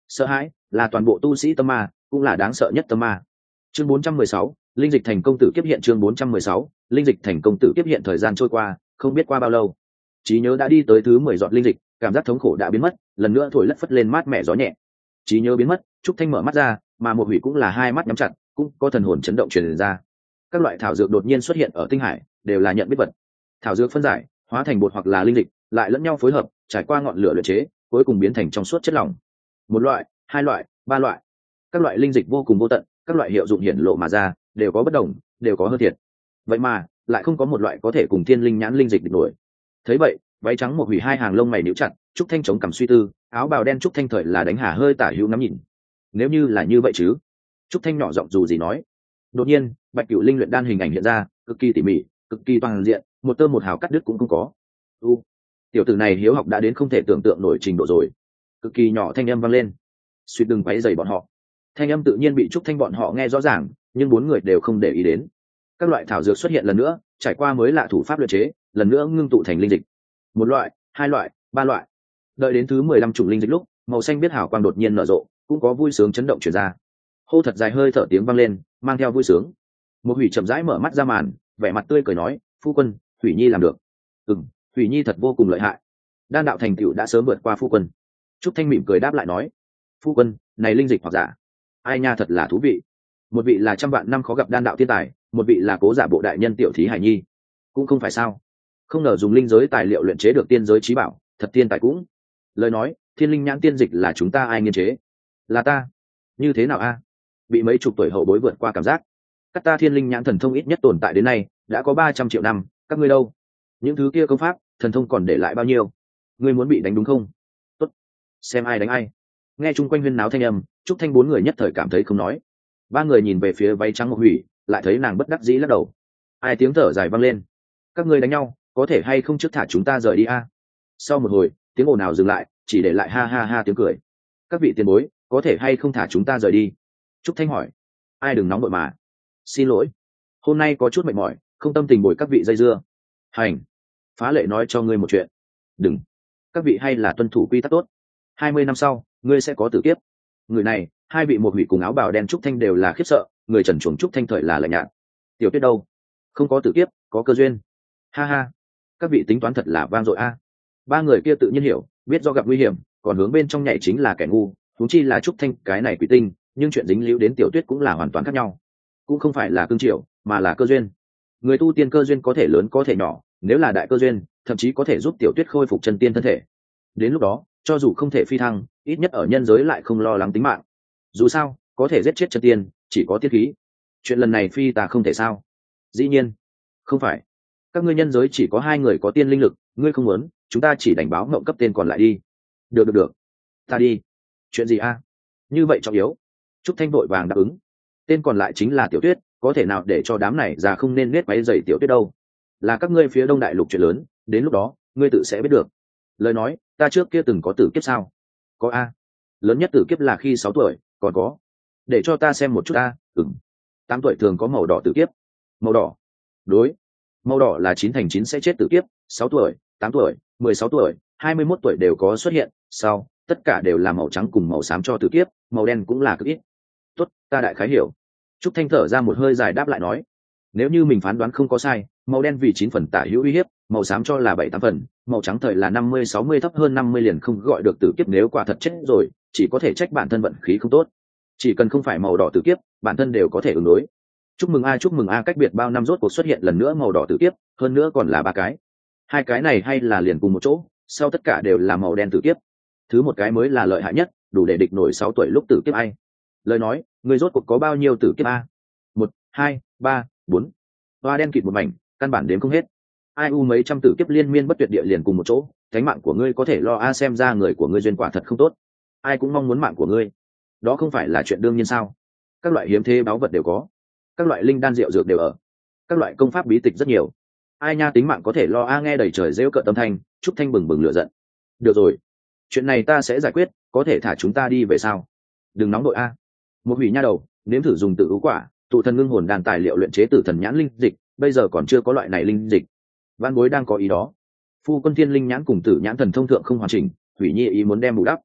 Sợ hãi là toàn bộ tu sĩ tâm ma, cũng là đáng sợ nhất tâm ma. Chương bốn trăm mười sáu, linh dịch thành công tử kiếp hiện. Chương bốn trăm mười sáu, linh dịch thành công tử kiếp hiện. Thời gian trôi qua không biết qua bao lâu, trí nhớ đã đi tới thứ mười giọt linh dịch, cảm giác thống khổ đã biến mất, lần nữa thổi lất phất lên mát mẻ gió nhẹ. Trí nhớ biến mất, Trúc Thanh mở mắt ra, mà một hủy cũng là hai mắt nhắm chặt, cũng có thần hồn chấn động truyền ra. Các loại thảo dược đột nhiên xuất hiện ở tinh hải, đều là nhận biết vật. Thảo dược phân giải, hóa thành bột hoặc là linh dịch, lại lẫn nhau phối hợp, trải qua ngọn lửa luyện chế, cuối cùng biến thành trong suốt chất lỏng. Một loại, hai loại, ba loại. Các loại linh dịch vô cùng vô tận, các loại hiệu dụng hiển lộ mà ra, đều có bất đồng, đều có hơn thiệt. Vậy mà, lại không có một loại có thể cùng thiên linh nhãn linh dịch địch nổi. Thấy vậy, váy trắng một hủy hai hàng lông mày níu chặt, Trúc Thanh chống cằm suy tư, áo bào đen Trúc Thanh thời là đánh hà hơi tả hữu ngắm nhìn. Nếu như là như vậy chứ? Trúc Thanh nhỏ giọng dù gì nói. Đột nhiên, Bạch Cửu linh luyện đan hình ảnh hiện ra, cực kỳ tỉ mỉ, cực kỳ toàn diện, một tơ một hào cắt đứt cũng không có. U, tiểu tử này hiếu học đã đến không thể tưởng tượng nổi trình độ rồi. Cực kỳ nhỏ thanh âm vang lên. Suýt đừng quấy rầy bọn họ. Thanh âm tự nhiên bị Trúc Thanh bọn họ nghe rõ ràng, nhưng bốn người đều không để ý đến. Các loại thảo dược xuất hiện lần nữa, trải qua mới lạ thủ pháp luyện chế, lần nữa ngưng tụ thành linh dịch. Một loại, hai loại, ba loại. Đợi đến thứ mười lăm chủng linh dịch lúc, màu xanh biết hào quang đột nhiên nở rộ, cũng có vui sướng chấn động truyền ra. Hô thật dài hơi thở tiếng vang lên, mang theo vui sướng. Một hủy chậm rãi mở mắt ra màn, vẻ mặt tươi cười nói, phu quân, Hủy Nhi làm được. Ừm, Hủy Nhi thật vô cùng lợi hại. Đan đạo thành tựu đã sớm vượt qua phu quân. Trúc Thanh mỉm cười đáp lại nói, phu quân, này linh dịch hoặc giả, ai nha thật là thú vị. Một vị là trăm vạn năm khó gặp đan đạo thiên tài, một vị là cố giả bộ đại nhân tiểu thí hải nhi, cũng không phải sao. Không ngờ dùng linh giới tài liệu luyện chế được tiên giới trí bảo, thật tiên tài cũng. Lời nói, thiên linh nhãn tiên dịch là chúng ta ai nghiên chế? Là ta. Như thế nào a? Bị mấy chục tuổi hậu bối vượt qua cảm giác. Các ta thiên linh nhãn thần thông ít nhất tồn tại đến nay đã có ba trăm triệu năm, các ngươi đâu? Những thứ kia công pháp, thần thông còn để lại bao nhiêu? Ngươi muốn bị đánh đúng không? Tốt, xem ai đánh ai. Nghe chung quanh huyên náo thanh âm, Trúc Thanh bốn người nhất thời cảm thấy không nói. Ba người nhìn về phía váy trắng một hủy, lại thấy nàng bất đắc dĩ lắc đầu. Ai tiếng thở dài vang lên. Các ngươi đánh nhau, có thể hay không trước thả chúng ta rời đi a? Sau một hồi, tiếng ồn nào dừng lại, chỉ để lại ha ha ha tiếng cười. Các vị tiền bối, có thể hay không thả chúng ta rời đi? Trúc Thanh hỏi. Ai đừng nóng vội mà. Xin lỗi, hôm nay có chút mệt mỏi, không tâm tình bồi các vị dây dưa. Hành. Phá lệ nói cho ngươi một chuyện. Đừng. Các vị hay là tuân thủ quy tắc tốt. Hai mươi năm sau, ngươi sẽ có tử kiếp. Người này, hai vị một hủy cùng áo bào đen Trúc Thanh đều là khiếp sợ, người trần chuồng Trúc Thanh thời là lạnh nhạt. Tiểu Tuyết đâu? Không có tử kiếp, có cơ duyên. Ha ha. Các vị tính toán thật là vang dội a. Ba người kia tự nhiên hiểu, biết do gặp nguy hiểm, còn hướng bên trong nhảy chính là kẻ ngu, huống chi là Trúc Thanh cái này quỷ tinh, nhưng chuyện dính líu đến Tiểu Tuyết cũng là hoàn toàn khác nhau. Cũng không phải là cương triều, mà là cơ duyên. Người tu tiên cơ duyên có thể lớn có thể nhỏ, nếu là đại cơ duyên, thậm chí có thể giúp Tiểu Tuyết khôi phục chân tiên thân thể. Đến lúc đó, cho dù không thể phi thăng, ít nhất ở nhân giới lại không lo lắng tính mạng. Dù sao, có thể giết chết chân tiên, chỉ có tiên khí. Chuyện lần này phi ta không thể sao? Dĩ nhiên, không phải. Các ngươi nhân giới chỉ có hai người có tiên linh lực, ngươi không muốn, chúng ta chỉ đánh báo ngộng cấp tên còn lại đi. Được được được, ta đi. Chuyện gì a? Như vậy trọng yếu. Trúc Thanh vội vàng đáp ứng. Tên còn lại chính là Tiểu Tuyết, có thể nào để cho đám này già không nên nết váy dày Tiểu Tuyết đâu? Là các ngươi phía Đông Đại Lục chuyện lớn, đến lúc đó, ngươi tự sẽ biết được. Lời nói, ta trước kia từng có tử kiếp sao? Có a. Lớn nhất tử kiếp là khi sáu tuổi, còn có. Để cho ta xem một chút a. Ừm. Tám tuổi thường có màu đỏ tử kiếp. Màu đỏ. Đối. Màu đỏ là chín thành chín sẽ chết tử kiếp, sáu tuổi, tám tuổi, mười sáu tuổi, hai mươi mốt tuổi đều có xuất hiện, sau, tất cả đều là màu trắng cùng màu xám cho tử kiếp, màu đen cũng là cực ít. Tốt, ta đại khái hiểu. Trúc Thanh thở ra một hơi dài đáp lại nói, nếu như mình phán đoán không có sai, màu đen vì chín phần tả hữu uy hiếp, màu xám cho là bảy tám phần, màu trắng thời là năm mươi sáu mươi thấp hơn năm mươi liền không gọi được tử kiếp, nếu quả thật chết rồi, chỉ có thể trách bản thân vận khí không tốt. Chỉ cần không phải màu đỏ tử kiếp, bản thân đều có thể ứng đối. Chúc mừng a chúc mừng a cách biệt bao năm rốt cuộc xuất hiện lần nữa màu đỏ tử kiếp, hơn nữa còn là ba cái. Hai cái này hay là liền cùng một chỗ, sau tất cả đều là màu đen tử kiếp. Thứ một cái mới là lợi hại nhất, đủ để địch nổi sáu tuổi lúc tử kiếp ai. Lời nói, người rốt cuộc có bao nhiêu tử kiếp a? Một, hai, ba, bốn. Hoa đen kịt một mảnh, căn bản đếm không hết. Ai u mấy trăm tử kiếp liên miên bất tuyệt địa liền cùng một chỗ, thánh mạng của ngươi có thể lo a xem ra người của ngươi duyên quả thật không tốt. Ai cũng mong muốn mạng của ngươi. Đó không phải là chuyện đương nhiên sao? Các loại hiếm thế báu vật đều có, các loại linh đan rượu dược đều ở, các loại công pháp bí tịch rất nhiều. Ai nha tính mạng có thể lo a nghe đầy trời rêu cợt tâm thanh, Trúc Thanh bừng bừng lửa giận. Được rồi, chuyện này ta sẽ giải quyết, có thể thả chúng ta đi về sao? Đừng nóng đội a. Một hủy nha đầu, nếm thử dùng tự ưu quả, tụ thần ngưng hồn đàn tài liệu luyện chế tử thần nhãn linh dịch, bây giờ còn chưa có loại này linh dịch. Văn bối đang có ý đó. Phu quân thiên linh nhãn cùng tử nhãn thần thông thượng không hoàn chỉnh, hủy nhi ý muốn đem bù đắp.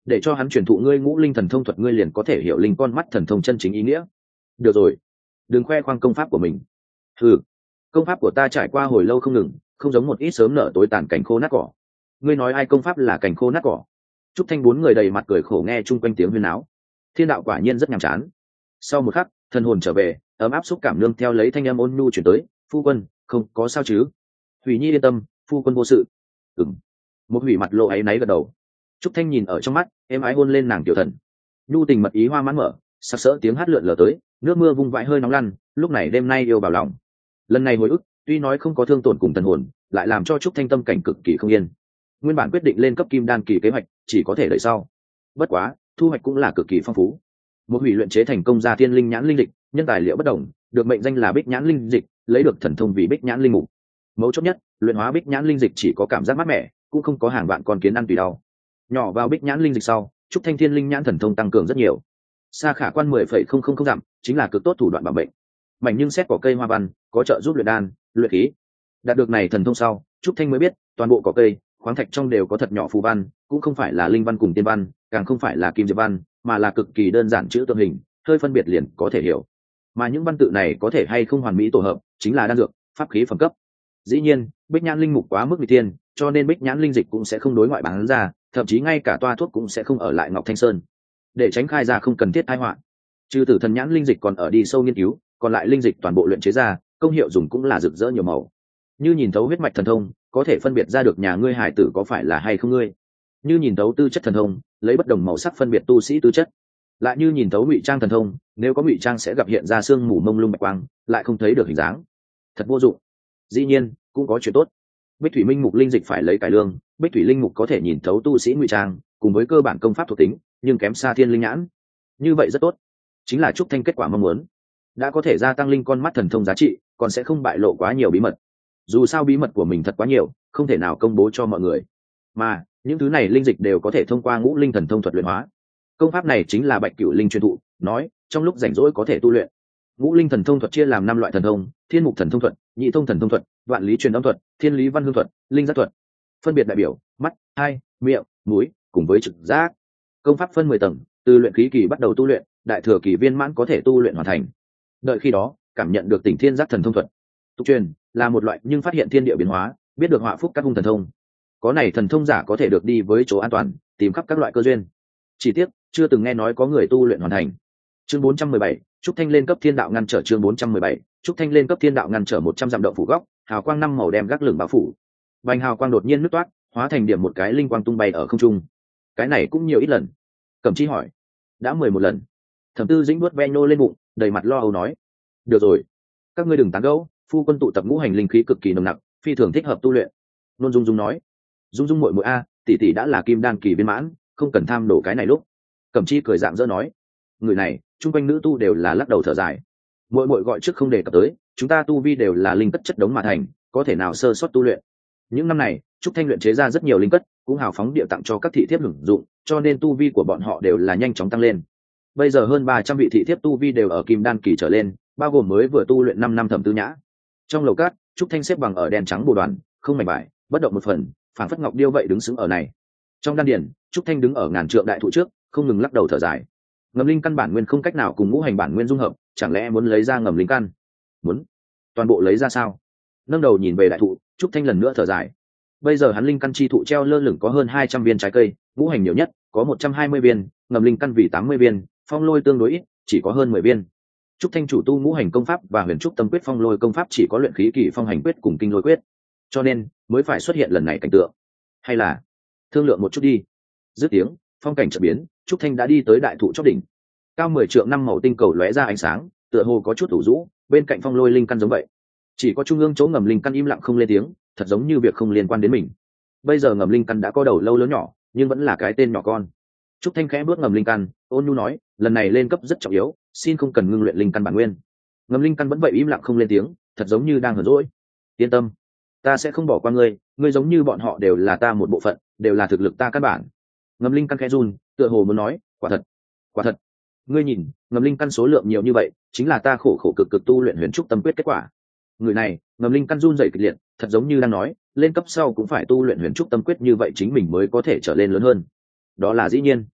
để cho hắn truyền thụ ngươi ngũ linh thần thông thuật, ngươi liền có thể hiểu linh con mắt thần thông chân chính ý nghĩa. Được rồi, đừng khoe khoang công pháp của mình. Ừ, công pháp của ta trải qua hồi lâu không ngừng, không giống một ít sớm nở tối tàn cảnh khô nát cỏ. Ngươi nói ai công pháp là cảnh khô nát cỏ? Trúc Thanh bốn người đầy mặt cười khổ nghe chung quanh tiếng huyên náo. Thiên đạo quả nhiên rất nhàm chán. Sau một khắc, thần hồn trở về, ấm áp xúc cảm nương theo lấy thanh âm ôn nhu chuyển tới. Phu quân, không có sao chứ? Hủy Nhi yên tâm, phu quân vô sự. Ừm. Một Hủy mặt lộ áy náy gật đầu. Trúc Thanh nhìn ở trong mắt, êm ái hôn lên nàng tiểu thần. Nhu tình mật ý hoa mãn mở, sắc sỡ tiếng hát lượn lờ tới, nước mưa vung vãi hơi nóng lăn. Lúc này đêm nay yêu vào lòng. Lần này hồi ức, tuy nói không có thương tổn cùng thần hồn, lại làm cho Trúc Thanh tâm cảnh cực kỳ không yên. Nguyên bản quyết định lên cấp kim đan kỳ kế hoạch, chỉ có thể đợi sau. Bất quá, thu hoạch cũng là cực kỳ phong phú. Một Hủy luyện chế thành công ra thiên linh nhãn linh dịch, nhân tài liệu bất đồng, được mệnh danh là Bích nhãn linh dịch, lấy được thần thông vì Bích nhãn linh mục. Mấu chốt nhất, luyện hóa Bích nhãn linh dịch chỉ có cảm giác mát mẻ, cũng không có hàng vạn con kiến ăn tùy đau. Nhỏ vào Bích nhãn linh dịch sau, Trúc Thanh thiên linh nhãn thần thông tăng cường rất nhiều. Xa khả quan mười phẩy không không không dặm, chính là cực tốt thủ đoạn bảo mệnh. Mảnh nhưng xét cỏ cây hoa văn, có trợ giúp luyện đan, luyện khí. Đạt được này thần thông sau, Trúc Thanh mới biết, toàn bộ cỏ cây, khoáng thạch trong đều có thật nhỏ phù văn, cũng không phải là linh văn cùng tiên văn, càng không phải là kim diệp văn, mà là cực kỳ đơn giản chữ tượng hình, hơi phân biệt liền có thể hiểu. Mà những văn tự này có thể hay không hoàn mỹ tổ hợp, chính là đan dược, pháp khí phẩm cấp. Dĩ nhiên, Bích nhãn linh mục quá mức nghịch thiên, cho nên Bích nhãn linh dịch cũng sẽ không đối ngoại bán ra, thậm chí ngay cả toa thuốc cũng sẽ không ở lại Ngọc Thanh Sơn, để tránh khai ra không cần thiết tai họa. Trừ tử thần nhãn linh dịch còn ở đi sâu nghiên cứu, còn lại linh dịch toàn bộ luyện chế ra, công hiệu dùng cũng là rực rỡ nhiều màu. Như nhìn thấu huyết mạch thần thông, có thể phân biệt ra được nhà ngươi hải tử có phải là hay không ngươi. Như nhìn thấu tư chất thần thông, lấy bất đồng màu sắc phân biệt tu sĩ tư chất. Lại như nhìn thấu ngụy trang thần thông, nếu có ngụy trang sẽ gặp hiện ra sương mù mông lung bạch quang, lại không thấy được hình dáng, thật vô dụng. Dĩ nhiên, cũng có chuyện tốt. Bích thủy minh mục linh dịch phải lấy cải lương, Bích thủy linh mục có thể nhìn thấu tu sĩ ngụy trang, cùng với cơ bản công pháp thuộc tính, nhưng kém xa thiên linh nhãn. Như vậy rất tốt, chính là Trúc Thanh kết quả mong muốn. Đã có thể gia tăng linh con mắt thần thông giá trị, còn sẽ không bại lộ quá nhiều bí mật. Dù sao bí mật của mình thật quá nhiều, không thể nào công bố cho mọi người. Mà những thứ này linh dịch đều có thể thông qua ngũ linh thần thông thuật luyện hóa. Công pháp này chính là Bạch Cửu Linh truyền thụ, nói trong lúc rảnh rỗi có thể tu luyện. Ngũ linh thần thông thuật chia làm năm loại thần thông: thiên mục thần thông thuật, nhị thông thần thông thuật, vạn lý truyền âm thuật, thiên lý văn hương thuật, linh giác thuật. Phân biệt đại biểu mắt, hai, miệng, mũi, cùng với trực giác. Công pháp phân mười tầng, từ luyện khí kỳ bắt đầu tu luyện, đại thừa kỳ viên mãn có thể tu luyện hoàn thành. Đợi khi đó, cảm nhận được tỉnh thiên giác thần thông thuật. Tục truyền là một loại nhưng phát hiện thiên địa biến hóa, biết được họa phúc các hung thần thông. Có này thần thông giả có thể được đi với chỗ an toàn, tìm khắp các loại cơ duyên. Chỉ tiếc chưa từng nghe nói có người tu luyện hoàn thành. Chương bốn trăm mười bảy, Trúc Thanh lên cấp thiên đạo ngăn trở. Chương bốn trăm mười bảy, Trúc Thanh lên cấp thiên đạo ngăn trở một trăm dặm động phủ góc, hào quang năm màu đem gác lửng bao phủ. Vành hào quang đột nhiên nứt toát, hóa thành điểm một cái linh quang tung bay ở không trung. Cái này cũng nhiều ít lần. Cẩm Chi hỏi. Đã mười một lần. Thẩm Tư Dĩnh vuốt ve nhô lên bụng, đầy mặt lo âu nói. Được rồi, các ngươi đừng tán gẫu, phu quân tụ tập ngũ hành linh khí cực kỳ nồng nặc, phi thường thích hợp tu luyện. Nôn Dung Dung nói. Dung Dung muội muội a, tỷ tỷ đã là kim đan kỳ viên mãn, không cần tham đổ cái này lúc. Cẩm Chi cười dạng dỡ nói. Người này, chung quanh nữ tu đều là lắc đầu thở dài. Muội muội gọi trước không đề cập tới, chúng ta tu vi đều là linh cất chất đống mà thành, có thể nào sơ sót tu luyện. Những năm này, Trúc Thanh luyện chế ra rất nhiều linh cất, cũng hào phóng địa tặng cho các thị thiếp hưởng dụng, cho nên tu vi của bọn họ đều là nhanh chóng tăng lên. Bây giờ hơn ba trăm vị thị thiếp tu vi đều ở kim đan kỳ trở lên, bao gồm mới vừa tu luyện năm năm Thẩm Tư Nhã. Trong lầu cát, Trúc Thanh xếp bằng ở đèn trắng bồ đoàn, không mảnh vải, bất động một phần, phảng phất ngọc điêu vậy đứng sững ở này. Trong đan điển, Trúc Thanh đứng ở ngàn trượng đại thụ trước, không ngừng lắc đầu thở dài. Ngầm linh căn bản nguyên không cách nào cùng ngũ hành bản nguyên dung hợp, chẳng lẽ muốn lấy ra ngầm linh căn? Muốn? Toàn bộ lấy ra sao? Nâng đầu nhìn về đại thụ, Trúc Thanh lần nữa thở dài. Bây giờ hắn linh căn chi thụ treo lơ lửng có hơn hai trăm viên trái cây, ngũ hành nhiều nhất có một trăm hai mươi viên, ngầm linh căn vì tám mươi viên, phong lôi tương đối ít, chỉ có hơn mười viên. Trúc Thanh chủ tu ngũ hành công pháp và huyền trúc tâm quyết phong lôi công pháp chỉ có luyện khí kỳ phong hành quyết cùng kinh lôi quyết, cho nên mới phải xuất hiện lần này cảnh tượng. Hay là thương lượng một chút đi. Dứt tiếng, phong cảnh chợt biến, Trúc Thanh đã đi tới đại thụ chót đỉnh. Cao mười trượng năm màu tinh cầu lóe ra ánh sáng, tựa hồ có chút ủ rũ, bên cạnh phong lôi linh căn giống vậy. Chỉ có trung ương chỗ ngầm linh căn im lặng không lên tiếng, thật giống như việc không liên quan đến mình. Bây giờ ngầm linh căn đã có đầu lâu lớn nhỏ, nhưng vẫn là cái tên nhỏ con. Trúc Thanh khẽ bước ngầm linh căn, ôn nhu nói, lần này lên cấp rất trọng yếu, xin không cần ngưng luyện linh căn bản nguyên. Ngầm linh căn vẫn vậy im lặng không lên tiếng, thật giống như đang hờn dỗi. Yên tâm, ta sẽ không bỏ qua ngươi, ngươi giống như bọn họ đều là ta một bộ phận, đều là thực lực ta căn bản. Ngầm linh căn khẽ run, tựa hồ muốn nói, quả thật, quả thật. Ngươi nhìn, ngầm linh căn số lượng nhiều như vậy, chính là ta khổ khổ cực cực tu luyện huyền trúc tâm quyết kết quả. Người này, ngầm linh căn run rẩy kịch liệt, thật giống như đang nói, lên cấp sau cũng phải tu luyện huyền trúc tâm quyết như vậy chính mình mới có thể trở lên lớn hơn. Đó là dĩ nhiên.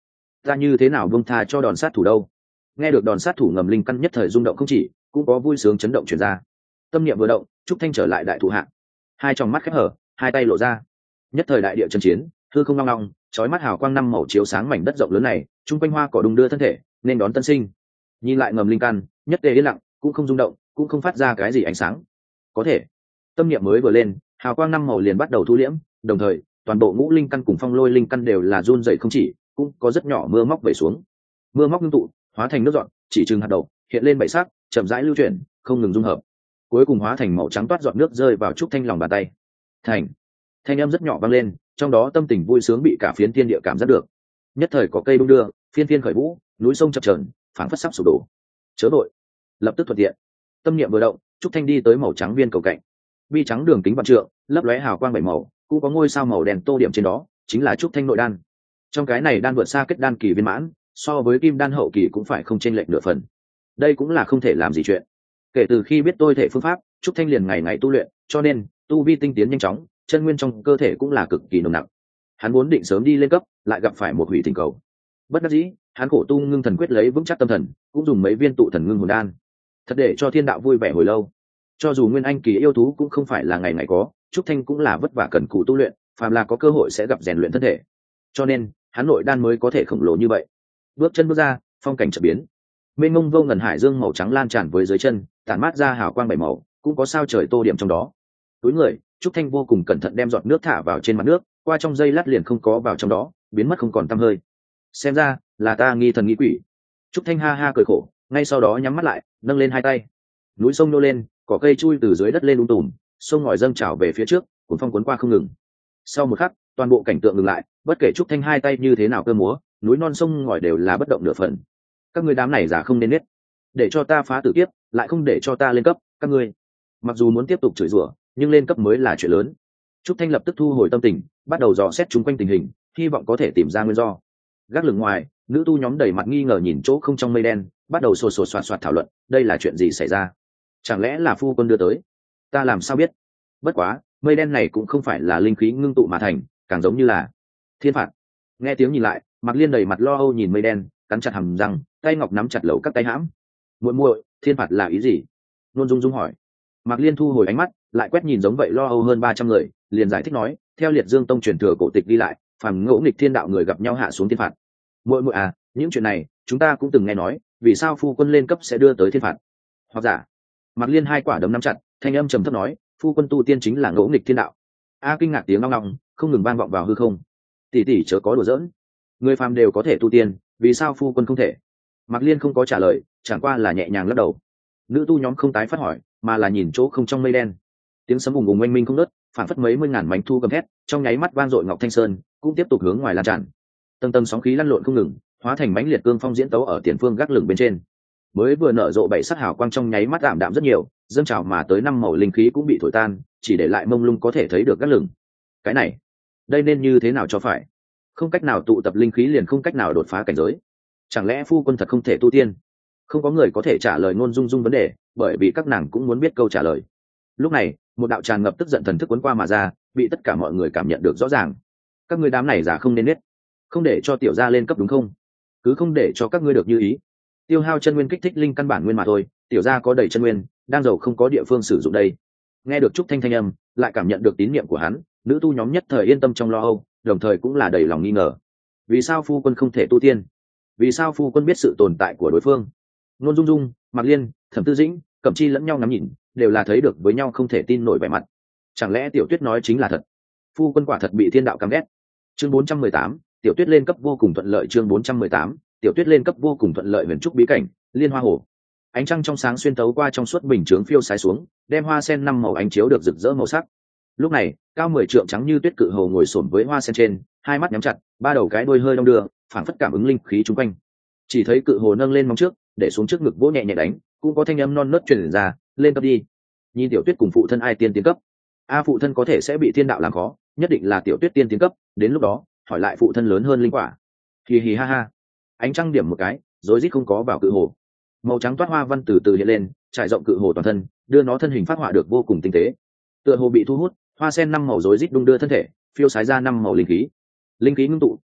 ta như thế nào buông tha cho đòn sát thủ đâu. Nghe được đòn sát thủ ngầm linh căn nhất thời rung động không chỉ, cũng có vui sướng chấn động chuyển ra. Tâm niệm vừa động, trúc thanh trở lại đại thủ hạng, hai tròng mắt khép hở, hai tay lộ ra, nhất thời đại địa chân chiến, hư không long long, chói mắt hào quang năm màu chiếu sáng mảnh đất rộng lớn này, trung quanh hoa cỏ đung đưa thân thể nên đón tân sinh. Nhìn lại ngầm linh căn, nhất tề yên lặng, cũng không rung động, cũng không phát ra cái gì ánh sáng. Có thể, tâm niệm mới vừa lên, hào quang năm màu liền bắt đầu thu liễm, đồng thời toàn bộ ngũ linh căn cùng phong lôi linh căn đều là run rẩy không chỉ, cũng có rất nhỏ mưa móc về xuống. Mưa móc ngưng tụ, hóa thành nước dọn, chỉ chừng hạt đậu, hiện lên bảy sắc, chậm rãi lưu chuyển, không ngừng dung hợp, cuối cùng hóa thành màu trắng toát giọt nước rơi vào trúc thanh lòng bàn tay. Thành, thanh âm rất nhỏ vang lên, trong đó tâm tình vui sướng bị cả phiến thiên địa cảm giác được. Nhất thời có cây đung đưa, phiên phiên khởi vũ, núi sông chập chờn, phảng phất sắp sụp đổ. Chớ đội, lập tức thuận tiện. Tâm niệm vừa động, trúc thanh đi tới màu trắng viên cầu cạnh, bi trắng đường kính vạn trượng, lấp lóe hào quang bảy màu, cũng có ngôi sao màu đen tô điểm trên đó, chính là trúc thanh nội đan. Trong cái này đan vượt xa kết đan kỳ viên mãn, so với kim đan hậu kỳ cũng phải không chênh lệch nửa phần. Đây cũng là không thể làm gì chuyện. Kể từ khi biết tôi thể phương pháp, trúc thanh liền ngày ngày tu luyện, cho nên tu vi tinh tiến nhanh chóng, chân nguyên trong cơ thể cũng là cực kỳ nồng nặc. Hắn muốn định sớm đi lên cấp, lại gặp phải một hủy thỉnh cầu. Bất đắc dĩ, hắn khổ tu ngưng thần quyết lấy vững chắc tâm thần, cũng dùng mấy viên tụ thần ngưng hồn đan, thật để cho thiên đạo vui vẻ hồi lâu. Cho dù nguyên anh kỳ yêu thú cũng không phải là ngày ngày có, trúc thanh cũng là vất vả cần cù tu luyện, phàm là có cơ hội sẽ gặp rèn luyện thân thể, cho nên hắn nội đan mới có thể khổng lồ như vậy. Bước chân bước ra, phong cảnh chợt biến, mênh mông vô ngần hải dương màu trắng lan tràn với dưới chân, tản mát ra hào quang bảy màu, cũng có sao trời tô điểm trong đó. Túi người, trúc thanh vô cùng cẩn thận đem giọt nước thả vào trên mặt nước, qua trong giây lát liền không có vào trong đó, biến mất không còn tăm hơi. Xem ra là ta nghi thần nghi quỷ. Trúc thanh ha ha cười khổ, ngay sau đó nhắm mắt lại, nâng lên hai tay. Núi sông nô lên, cỏ cây chui từ dưới đất lên lung tùm, sông ngòi dâng trào về phía trước, cuốn phong cuốn qua không ngừng. Sau một khắc, toàn bộ cảnh tượng ngừng lại, bất kể trúc thanh hai tay như thế nào cơ múa, núi non sông ngòi đều là bất động nửa phần. Các ngươi đám này giả không nên biết, để cho ta phá tử kiếp, lại không để cho ta lên cấp, các ngươi mặc dù muốn tiếp tục chửi rủa, nhưng lên cấp mới là chuyện lớn. Trúc thanh lập tức thu hồi tâm tình, bắt đầu dò xét chung quanh tình hình, hy vọng có thể tìm ra nguyên do. Gác lửng ngoài, nữ tu nhóm đầy mặt nghi ngờ nhìn chỗ không trong mây đen, bắt đầu sột sột soạt soạt thảo luận, đây là chuyện gì xảy ra? Chẳng lẽ là phu quân đưa tới? Ta làm sao biết? Bất quá, mây đen này cũng không phải là linh khí ngưng tụ mà thành, càng giống như là thiên phạt. Nghe tiếng nhìn lại, Mạc Liên đầy mặt lo âu nhìn mây đen, cắn chặt hàm răng, tay ngọc nắm chặt lẩu các tay hãm. Muội muội, thiên phạt là ý gì? Nôn Dung Dung hỏi. Mạc Liên thu hồi ánh mắt, lại quét nhìn giống vậy lo âu hơn ba trăm người, liền giải thích nói, theo Liệt Dương Tông truyền thừa cổ tịch đi lại, phàm ngỗ nghịch thiên đạo người gặp nhau hạ xuống thiên phạt. Muội muội à, những chuyện này chúng ta cũng từng nghe nói, vì sao phu quân lên cấp sẽ đưa tới thiên phạt? Hoặc giả, Mạc Liên hai quả đấm nắm chặt, thanh âm trầm thấp nói, phu quân tu tiên chính là ngỗ nghịch thiên đạo. A kinh ngạc tiếng ngong ngong, không ngừng vang vọng vào hư không. Tỷ tỷ chớ có đùa giỡn, người phàm đều có thể tu tiên, vì sao phu quân không thể? Mạc Liên không có trả lời, chẳng qua là nhẹ nhàng lắc đầu. Nữ tu nhóm không tái phát hỏi, mà là nhìn chỗ không trong mây đen. Tiếng sấm ùng ùng oanh minh không ngớt, phản phất mấy mươi ngàn mảnh thu gầm thét, trong nháy mắt vang dội ngọc thanh sơn, cũng tiếp tục hướng ngoài lan tràn. Tầng tầng sóng khí lăn lộn không ngừng, hóa thành mãnh liệt cương phong diễn tấu ở tiền phương gác lửng bên trên. Mới vừa nở rộ bảy sắc hào quang trong nháy mắt ảm đạm rất nhiều, dâng trào mà tới năm màu linh khí cũng bị thổi tan, chỉ để lại mông lung có thể thấy được gác lửng. Cái này, đây nên như thế nào cho phải? Không cách nào tụ tập linh khí liền không cách nào đột phá cảnh giới. Chẳng lẽ phu quân thật không thể tu tiên? Không có người có thể trả lời Ngôn Dung Dung vấn đề, bởi vì các nàng cũng muốn biết câu trả lời. Lúc này, một đạo tràn ngập tức giận thần thức cuốn qua mà ra, bị tất cả mọi người cảm nhận được rõ ràng. Các ngươi đám này giả không nên biết, không để cho tiểu gia lên cấp đúng không? Cứ không để cho các ngươi được như ý. Tiêu hao chân nguyên kích thích linh căn bản nguyên mà thôi, tiểu gia có đầy chân nguyên, đang giàu không có địa phương sử dụng đây. Nghe được Trúc Thanh thanh âm, lại cảm nhận được tín niệm của hắn, nữ tu nhóm nhất thời yên tâm trong lo âu, đồng thời cũng là đầy lòng nghi ngờ. Vì sao phu quân không thể tu tiên? Vì sao phu quân biết sự tồn tại của đối phương? Nôn Dung Dung, Mạc Liên, Thẩm Tư Dĩnh, Cẩm Chi lẫn nhau ngắm nhìn, đều là thấy được với nhau không thể tin nổi vẻ mặt. Chẳng lẽ Tiểu Tuyết nói chính là thật? Phu quân quả thật bị thiên đạo căm ghét. Chương bốn trăm mười tám, Tiểu Tuyết lên cấp vô cùng thuận lợi. Chương bốn trăm mười tám, Tiểu Tuyết lên cấp vô cùng thuận lợi. Huyền trúc bí cảnh, Liên Hoa Hồ. Ánh trăng trong sáng xuyên tấu qua trong suốt bình chướng phiêu sái xuống, đem hoa sen năm màu ánh chiếu được rực rỡ màu sắc. Lúc này, cao mười trượng trắng như tuyết cự hồ ngồi xổm với hoa sen trên, hai mắt nhắm chặt, ba đầu cái đuôi hơi đong đưa, phảng phất cảm ứng linh khí chung quanh. Chỉ thấy cự hồ nâng lên móng trước, để xuống trước ngực vỗ nhẹ nhẹ đánh, cũng có thanh âm non nớt truyền ra, lên cấp đi. Nhìn Tiểu Tuyết cùng phụ thân ai tiên tiến cấp? A phụ thân có thể sẽ bị thiên đạo làm khó, nhất định là Tiểu Tuyết tiên tiến cấp, đến lúc đó, hỏi lại phụ thân lớn hơn linh quả. Hì hì ha ha. Ánh trăng điểm một cái, rối rít không có vào cự hồ. Màu trắng toát hoa văn từ từ hiện lên, trải rộng cự hồ toàn thân, đưa nó thân hình phát họa được vô cùng tinh tế. Tựa hồ bị thu hút, hoa sen năm màu rối rít đung đưa thân thể, phiêu sái ra năm màu linh khí. Linh khí ngưng tụ,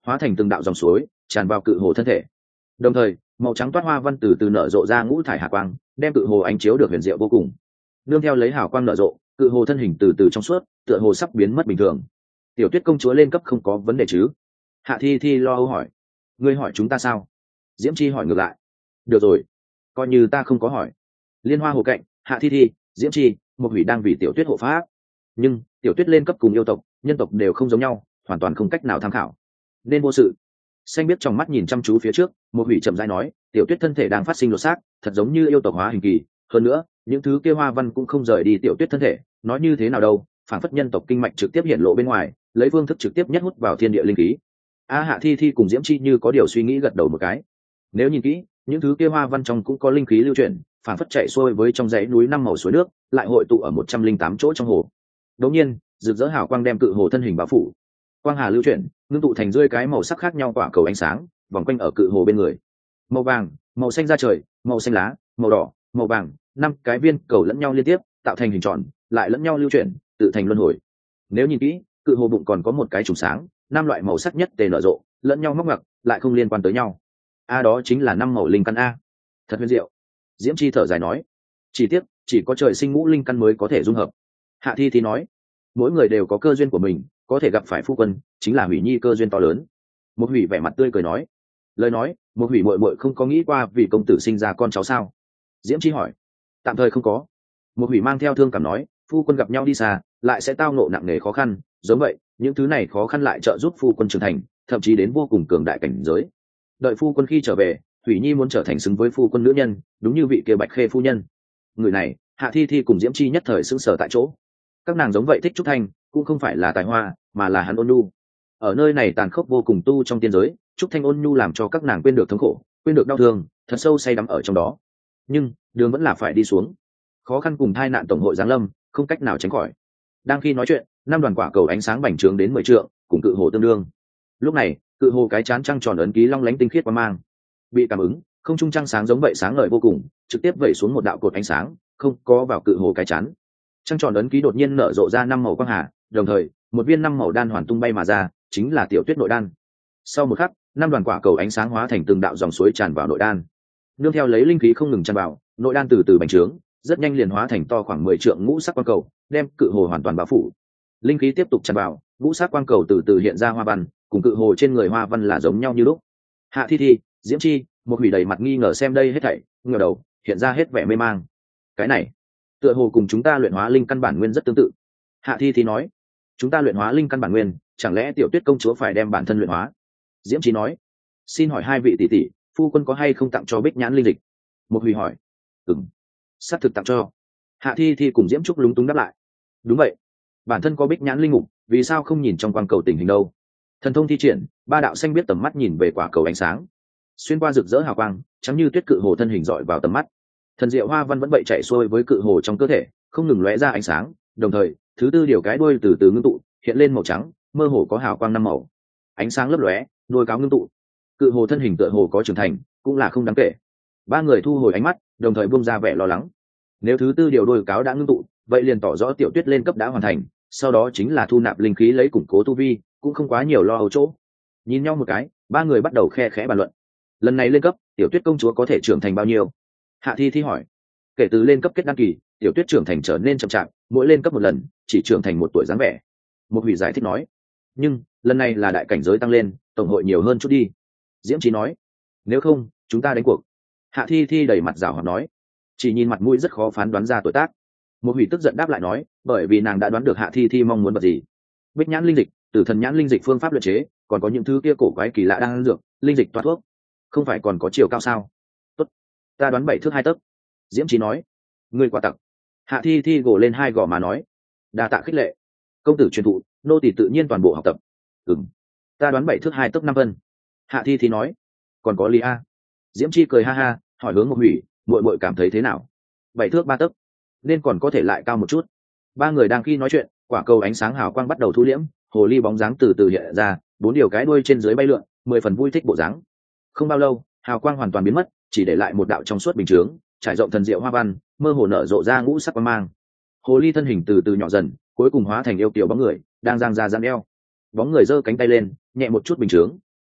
hóa thành từng đạo dòng suối tràn vào cự hồ thân thể. Đồng thời màu trắng toát hoa văn từ từ nở rộ ra ngũ thải hạ quang, đem cự hồ ánh chiếu được huyền diệu vô cùng. Nương theo lấy hào quang nở rộ, cự hồ thân hình từ từ trong suốt, tựa hồ sắp biến mất bình thường. Tiểu Tuyết công chúa lên cấp không có vấn đề chứ? Hạ Thi Thi lo âu hỏi. Ngươi hỏi chúng ta sao? Diễm Chi hỏi ngược lại. Được rồi, coi như ta không có hỏi. Liên Hoa hồ cạnh, Hạ Thi Thi, Diễm Chi, một hủy đang vì Tiểu Tuyết hộ pháp. Nhưng Tiểu Tuyết lên cấp cùng yêu tộc, nhân tộc đều không giống nhau, hoàn toàn không cách nào tham khảo. Nên vô sự. Xanh biết trong mắt nhìn chăm chú phía trước, một hủy chậm rãi nói, Tiểu Tuyết thân thể đang phát sinh lột xác, thật giống như yêu tộc hóa hình kỳ. Hơn nữa, những thứ kia hoa văn cũng không rời đi Tiểu Tuyết thân thể, nói như thế nào đâu, phản phất nhân tộc kinh mạch trực tiếp hiện lộ bên ngoài, lấy phương thức trực tiếp nhất hút vào thiên địa linh khí. A Hạ Thi Thi cùng Diễm Chi như có điều suy nghĩ gật đầu một cái. Nếu nhìn kỹ, những thứ kia hoa văn trong cũng có linh khí lưu chuyển, phản phất chạy xuôi với trong dãy núi năm màu suối nước, lại hội tụ ở một trăm linh tám chỗ trong hồ. Đột nhiên, rực rỡ hào quang đem cự hồ thân hình bao phủ. Quang hà lưu chuyển, ngưng tụ thành rơi cái màu sắc khác nhau quả cầu ánh sáng, vòng quanh ở cự hồ bên người. Màu vàng, màu xanh da trời, màu xanh lá, màu đỏ, màu vàng, năm cái viên cầu lẫn nhau liên tiếp, tạo thành hình tròn, lại lẫn nhau lưu chuyển, tự thành luân hồi. Nếu nhìn kỹ, cự hồ bụng còn có một cái trùng sáng, năm loại màu sắc nhất tề nở rộ, lẫn nhau móc ngoặc, lại không liên quan tới nhau. A đó chính là năm màu linh căn a. Thật huyền diệu. Diễm Chi thở dài nói. Chỉ tiếc, chỉ có trời sinh ngũ linh căn mới có thể dung hợp. Hạ Thi Thi nói. Mỗi người đều có cơ duyên của mình, có thể gặp phải phu quân, chính là hủy nhi cơ duyên to lớn. Một hủy vẻ mặt tươi cười nói. Lời nói, một hủy muội muội không có nghĩ qua vì công tử sinh ra con cháu sao? Diễm Chi hỏi. Tạm thời không có. Một hủy mang theo thương cảm nói, phu quân gặp nhau đi xa, lại sẽ tao ngộ nặng nề khó khăn, giống vậy, những thứ này khó khăn lại trợ giúp phu quân trưởng thành, thậm chí đến vô cùng cường đại cảnh giới. Đợi phu quân khi trở về, Thủy Nhi muốn trở thành xứng với phu quân nữ nhân, đúng như vị kia Bạch Khê phu nhân. Người này, Hạ Thi Thi cùng Diễm Chi nhất thời sững sờ tại chỗ. Các nàng giống vậy thích Trúc Thanh, cũng không phải là tài hoa, mà là hắn ôn nhu. Ở nơi này tàn khốc vô cùng tu trong tiên giới, Trúc Thanh ôn nhu làm cho các nàng quên được thống khổ, quên được đau thương, thật sâu say đắm ở trong đó. Nhưng đường vẫn là phải đi xuống. Khó khăn cùng tai nạn tổng hội giáng lâm, không cách nào tránh khỏi. Đang khi nói chuyện, năm đoàn quả cầu ánh sáng bành trướng đến mười trượng, cùng cự hồ tương đương. Lúc này, cự hồ cái chán trăng tròn ấn ký long lánh tinh khiết qua mang. Bị cảm ứng, không trung trăng sáng giống vậy sáng ngời vô cùng, trực tiếp vẩy xuống một đạo cột ánh sáng, không có vào cự hồ cái chán. Trăng tròn ấn ký đột nhiên nở rộ ra năm màu quang hà, đồng thời, một viên năm màu đan hoàn tung bay mà ra, chính là Tiểu Tuyết nội đan. Sau một khắc, năm đoàn quả cầu ánh sáng hóa thành từng đạo dòng suối tràn vào nội đan. Nương theo lấy linh khí không ngừng tràn vào, nội đan từ từ bành trướng, rất nhanh liền hóa thành to khoảng mười trượng ngũ sắc quang cầu, đem cự hồ hoàn toàn bao phủ. Linh khí tiếp tục tràn vào, ngũ sắc quang cầu từ từ hiện ra hoa văn, cùng cự hồ trên người hoa văn là giống nhau như lúc. Hạ Thi Thi, Diễm Chi, một hủy đầy mặt nghi ngờ xem đây hết thảy, ngửa đầu, hiện ra hết vẻ mê mang. Cái này, tựa hồ cùng chúng ta luyện hóa linh căn bản nguyên rất tương tự. Hạ Thi Thi nói, chúng ta luyện hóa linh căn bản nguyên, chẳng lẽ Tiểu Tuyết công chúa phải đem bản thân luyện hóa? Diễm Chi nói, xin hỏi hai vị tỷ tỷ, phu quân có hay không tặng cho Bích Nhãn linh dịch? Một hủy hỏi, ừm, xác thực tặng cho. Hạ Thi Thi cùng Diễm Trúc lúng túng đáp lại, đúng vậy, bản thân có Bích Nhãn linh ngục, vì sao không nhìn trong quang cầu tình hình đâu? Thần thông thi triển, ba đạo xanh biết tầm mắt nhìn về quả cầu ánh sáng, xuyên qua rực rỡ hào quang, trắng như tuyết cự hồ thân hình dọi vào tầm mắt. Thần diệu hoa văn vẫn vậy chạy xuôi với cự hồ trong cơ thể, không ngừng lóe ra ánh sáng, đồng thời, thứ tư điều cái đuôi từ từ ngưng tụ, hiện lên màu trắng, mơ hồ có hào quang năm màu. Ánh sáng lấp lóe, đuôi cáo ngưng tụ. Cự hồ thân hình tựa hồ có trưởng thành, cũng là không đáng kể. Ba người thu hồi ánh mắt, đồng thời buông ra vẻ lo lắng. Nếu thứ tư điều đuôi cáo đã ngưng tụ, vậy liền tỏ rõ Tiểu Tuyết lên cấp đã hoàn thành, sau đó chính là thu nạp linh khí lấy củng cố tu vi, cũng không quá nhiều lo âu chỗ. Nhìn nhau một cái, ba người bắt đầu khe khẽ bàn luận. Lần này lên cấp, Tiểu Tuyết công chúa có thể trưởng thành bao nhiêu? Hạ Thi Thi hỏi. Kể từ lên cấp kết đăng kỳ, Tiểu Tuyết trưởng thành trở nên chậm chạp, mỗi lên cấp một lần, chỉ trưởng thành một tuổi dáng vẻ. Một hủy giải thích nói. Nhưng lần này là đại cảnh giới tăng lên, tổng hội nhiều hơn chút đi. Diễm Chí nói. Nếu không, chúng ta đánh cuộc. Hạ Thi Thi đầy mặt rảo hoạt nói. Chỉ nhìn mặt mũi rất khó phán đoán ra tuổi tác. Một hủy tức giận đáp lại nói, bởi vì nàng đã đoán được Hạ Thi Thi mong muốn vật gì. Bích nhãn linh dịch, tử thần nhãn linh dịch phương pháp luyện chế, còn có những thứ kia cổ quái kỳ lạ đang ăn dược, linh dịch toa thuốc, không phải còn có chiều cao sao? Tốt, ta đoán bảy thước hai tấc. Diễm Chí nói. Ngươi quả tặc. Hạ Thi Thi gồ lên hai gò mà nói. Đa tạ khích lệ. Công tử truyền thụ, nô tỳ tự nhiên toàn bộ học tập. Ừm, ta đoán bảy thước hai tấc năm phân. Hạ Thi Thi nói. Còn có lý a. Diễm Chi cười ha ha, hỏi hướng một hủy, muội muội cảm thấy thế nào? Bảy thước ba tấc, nên còn có thể lại cao một chút. Ba người đang khi nói chuyện, quả cầu ánh sáng hào quang bắt đầu thu liễm, hồ ly bóng dáng từ từ hiện ra, bốn điều cái đuôi trên dưới bay lượn, mười phần vui thích bộ dáng. Không bao lâu, hào quang hoàn toàn biến mất, chỉ để lại một đạo trong suốt bình chướng, trải rộng thần diệu hoa văn, mơ hồ nở rộ ra ngũ sắc quang mang. Hồ ly thân hình từ từ nhỏ dần, cuối cùng hóa thành yêu kiều bóng người, đang giang ra giãn eo. Bóng người giơ cánh tay lên, nhẹ một chút bình chướng.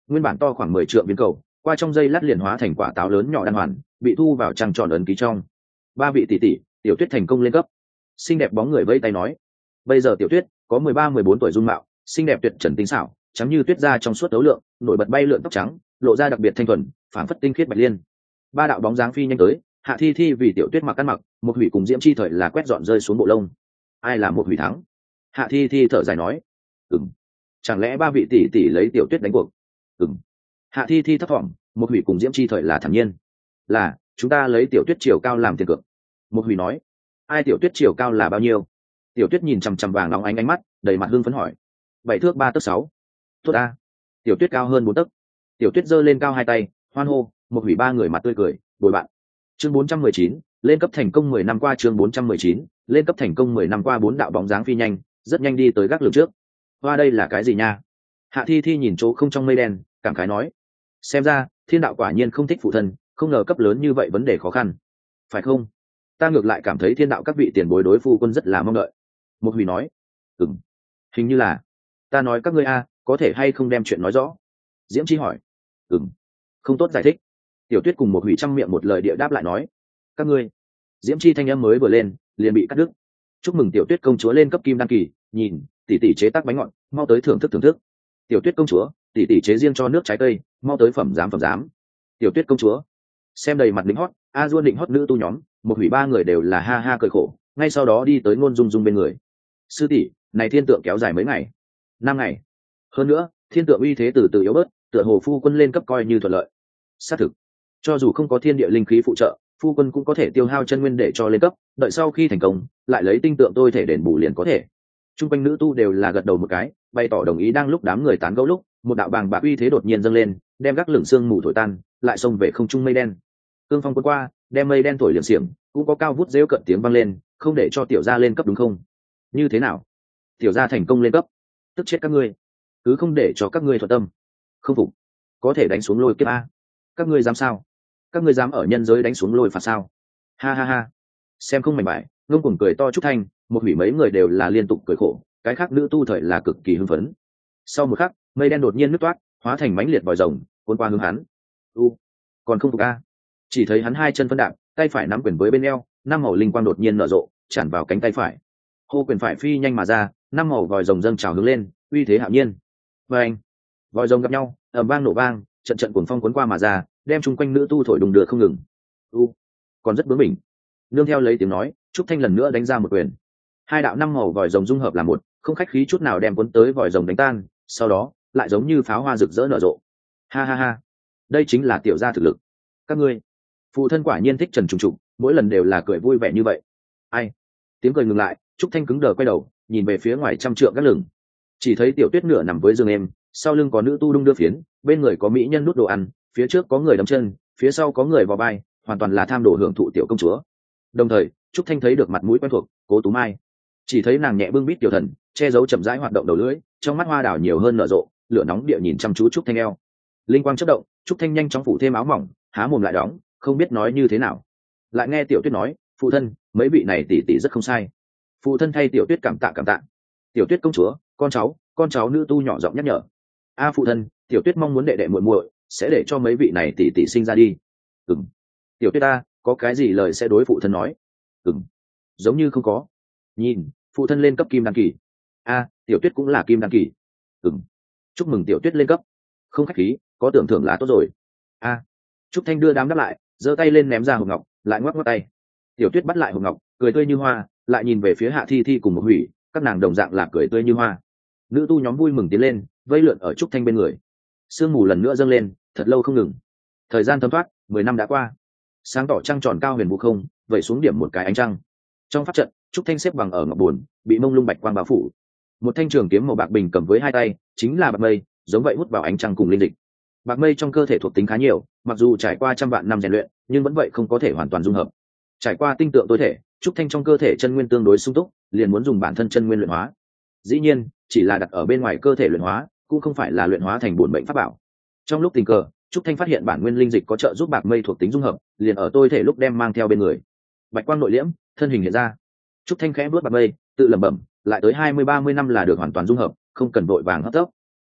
nguyên bản to khoảng mười trượng viên cầu qua trong dây lát liền hóa thành quả táo lớn nhỏ đan hoàn, bị thu vào trăng tròn ấn ký trong. Ba vị tỷ tỷ, tiểu tuyết thành công lên cấp. Xinh đẹp bóng người vây tay nói, bây giờ tiểu tuyết có mười ba mười bốn tuổi dung mạo, xinh đẹp tuyệt trần tinh xảo, trắng như tuyết da trong suốt đấu lượng, nổi bật bay lượn tóc trắng, lộ ra đặc biệt thanh thuần, phảng phất tinh khiết bạch liên. Ba đạo bóng dáng phi nhanh tới, Hạ Thi Thi vì tiểu tuyết mặc ăn mặc, một hủy cùng Diễm Chi thời là quét dọn rơi xuống bộ lông. Ai là một hủy thắng? Hạ Thi Thi thở dài nói, ừm, chẳng lẽ ba vị tỷ tỷ lấy tiểu tuyết đánh cuộc? Ừm. Hạ Thi Thi thấp thỏm, một hủy cùng Diễm Chi thời là thản nhiên, là chúng ta lấy tiểu tuyết chiều cao làm tiền cược. Một hủy nói, ai tiểu tuyết chiều cao là bao nhiêu? Tiểu tuyết nhìn chằm chằm vàng nóng ánh ánh mắt, đầy mặt hưng phấn hỏi, bảy thước ba tấc sáu. Tốt a, tiểu tuyết cao hơn bốn tấc. Tiểu tuyết giơ lên cao hai tay, hoan hô, một hủy ba người mặt tươi cười, bồi bạn. Chương bốn trăm mười chín, lên cấp thành công mười năm qua. Chương bốn trăm mười chín, lên cấp thành công mười năm qua. Bốn đạo bóng dáng phi nhanh, rất nhanh đi tới gác lửng trước. Hoa đây là cái gì nha? Hạ Thi Thi nhìn chỗ không trong mây đen, cảm khái nói, xem ra thiên đạo quả nhiên không thích phụ thân, không ngờ cấp lớn như vậy vấn đề khó khăn, phải không? Ta ngược lại cảm thấy thiên đạo các vị tiền bối đối phu quân rất là mong đợi. Một hủy nói, ừm, hình như là. Ta nói các ngươi a, có thể hay không đem chuyện nói rõ? Diễm Chi hỏi, ừm, không tốt giải thích. Tiểu tuyết cùng một hủy trăm miệng một lời địa đáp lại nói, các ngươi. Diễm Chi thanh âm mới vừa lên liền bị cắt đứt. Chúc mừng tiểu tuyết công chúa lên cấp kim đan kỳ, nhìn tỷ tỷ chế tác bánh ngọt, mau tới thưởng thức thưởng thức. Tiểu tuyết công chúa, tỷ tỷ chế riêng cho nước trái cây, mau tới phẩm giám phẩm giám. Tiểu tuyết công chúa. Xem đầy mặt đỉnh hót, a duôn định hót nữ tu nhóm, một hủy ba người đều là ha ha cười khổ, ngay sau đó đi tới ngôn dung dung bên người. Sư tỷ, này thiên tượng kéo dài mấy ngày? Năm ngày. Hơn nữa thiên tượng uy thế từ từ yếu bớt, tựa hồ phu quân lên cấp coi như thuận lợi. Xác thực, cho dù không có thiên địa linh khí phụ trợ, phu quân cũng có thể tiêu hao chân nguyên để cho lên cấp, đợi sau khi thành công lại lấy tinh tượng tôi thể đền bù liền có thể. Trung quanh nữ tu đều là gật đầu một cái, bày tỏ đồng ý. Đang lúc đám người tán gẫu lúc, một đạo bàng bạc uy thế đột nhiên dâng lên, đem gác lửng sương mù thổi tan, lại xông về không trung mây đen. Cương phong cuốn qua, đem mây đen thổi liệm xiềng, cũng có cao vút rêu cận tiếng vang lên, không để cho tiểu gia lên cấp đúng không? Như thế nào? Tiểu gia thành công lên cấp, tức chết các ngươi, cứ không để cho các ngươi thuận tâm. Không phục, có thể đánh xuống lôi kiếp a. Các ngươi dám sao? Các ngươi dám ở nhân giới đánh xuống lôi phạt sao? Ha ha ha. Xem không mảnh bại, ngông cuồng cười to Trúc Thanh, một hủy mấy người đều là liên tục cười khổ, cái khác nữ tu thời là cực kỳ hưng phấn. Sau một khắc, mây đen đột nhiên nứt toát, hóa thành mãnh liệt vòi rồng, cuốn qua hướng hắn. U, còn không phục a? Chỉ thấy hắn hai chân phân đạp, tay phải nắm quyền với bên eo, năm màu linh quang đột nhiên nở rộ, tràn vào cánh tay phải. Hô quyền phải phi nhanh mà ra, năm màu vòi rồng dâng trào hướng lên, uy thế hạo nhiên. Và anh, vòi rồng gặp nhau, ầm vang nổ vang, trận trận cuồng phong cuốn qua mà ra, đem chung quanh nữ tu thổi đùng đưa không ngừng. U, còn rất bướng bỉnh. Nương theo lấy tiếng nói, Trúc Thanh lần nữa đánh ra một quyền. Hai đạo năm màu vòi rồng dung hợp làm một, không khách khí chút nào đem cuốn tới vòi rồng đánh tan, sau đó lại giống như pháo hoa rực rỡ nở rộ. Ha ha ha, đây chính là tiểu gia thực lực. Các ngươi, phụ thân quả nhiên thích Trần Trùng Trục, mỗi lần đều là cười vui vẻ như vậy. Ai? Tiếng cười ngừng lại, Trúc Thanh cứng đờ quay đầu, nhìn về phía ngoài trăm trượng các lửng. Chỉ thấy tiểu tuyết nửa nằm với giường em, sau lưng có nữ tu đung đưa phiến, bên người có mỹ nhân nút đồ ăn, phía trước có người đấm chân, phía sau có người vò vai, hoàn toàn là tham đồ hưởng thụ tiểu công chúa. Đồng thời Trúc Thanh thấy được mặt mũi quen thuộc, Cố Tú Mai. Chỉ thấy nàng nhẹ bưng bít tiểu thần, che giấu chậm rãi hoạt động đầu lưỡi, trong mắt hoa đảo nhiều hơn nở rộ, lửa nóng địa nhìn chăm chú Trúc Thanh eo. Linh quang chớp động, Trúc Thanh nhanh chóng phủ thêm áo mỏng, há mồm lại đóng, không biết nói như thế nào. Lại nghe tiểu tuyết nói, phụ thân, mấy vị này tỷ tỷ rất không sai. Phụ thân thay tiểu tuyết cảm tạ cảm tạ. Tiểu tuyết công chúa, con cháu, con cháu nữ tu nhỏ giọng nhắc nhở. A phụ thân, tiểu tuyết mong muốn đệ đệ muội muội sẽ để cho mấy vị này tỷ tỷ sinh ra đi. Ừm. Tiểu tuyết ta có cái gì lời sẽ đối phụ thân nói? Ừm. Giống như không có. Nhìn, phụ thân lên cấp kim đan kỳ. A, tiểu tuyết cũng là kim đan kỳ. Ừm. Chúc mừng tiểu tuyết lên cấp. Không khách khí, có tưởng thưởng là tốt rồi. A. Trúc Thanh đưa đám đáp lại, giơ tay lên ném ra hộp ngọc, lại ngoắc ngoắc tay. Tiểu tuyết bắt lại hộp ngọc, cười tươi như hoa, lại nhìn về phía Hạ Thi Thi cùng một hủy, các nàng đồng dạng là cười tươi như hoa. Nữ tu nhóm vui mừng tiến lên, vây lượn ở Trúc Thanh bên người. Sương mù lần nữa dâng lên, thật lâu không ngừng. Thời gian thấm thoát, mười năm đã qua. Sáng tỏ trăng tròn cao huyền vũ không, vẩy xuống điểm một cái ánh trăng. Trong pháp trận, Trúc Thanh xếp bằng ở ngọc buồn, bị mông lung bạch quang bao phủ. Một thanh trường kiếm màu bạc bình cầm với hai tay, chính là bạc mây, giống vậy hút vào ánh trăng cùng linh dịch. Bạc mây trong cơ thể thuộc tính khá nhiều, mặc dù trải qua trăm vạn năm rèn luyện, nhưng vẫn vậy không có thể hoàn toàn dung hợp. Trải qua tinh tượng tối thể, Trúc Thanh trong cơ thể chân nguyên tương đối sung túc, liền muốn dùng bản thân chân nguyên luyện hóa. Dĩ nhiên, chỉ là đặt ở bên ngoài cơ thể luyện hóa, cũng không phải là luyện hóa thành bổn mệnh pháp bảo. Trong lúc tình cờ, Trúc Thanh phát hiện bản nguyên linh dịch có trợ giúp bạc mây thuộc tính dung hợp, liền ở tôi thể lúc đem mang theo bên người. Bạch quang nội liễm, thân hình hiện ra. Trúc Thanh khẽ vuốt bạc mây, tự lẩm bẩm, lại tới hai mươi ba mươi năm là được hoàn toàn dung hợp, không cần vội vàng hấp tốc.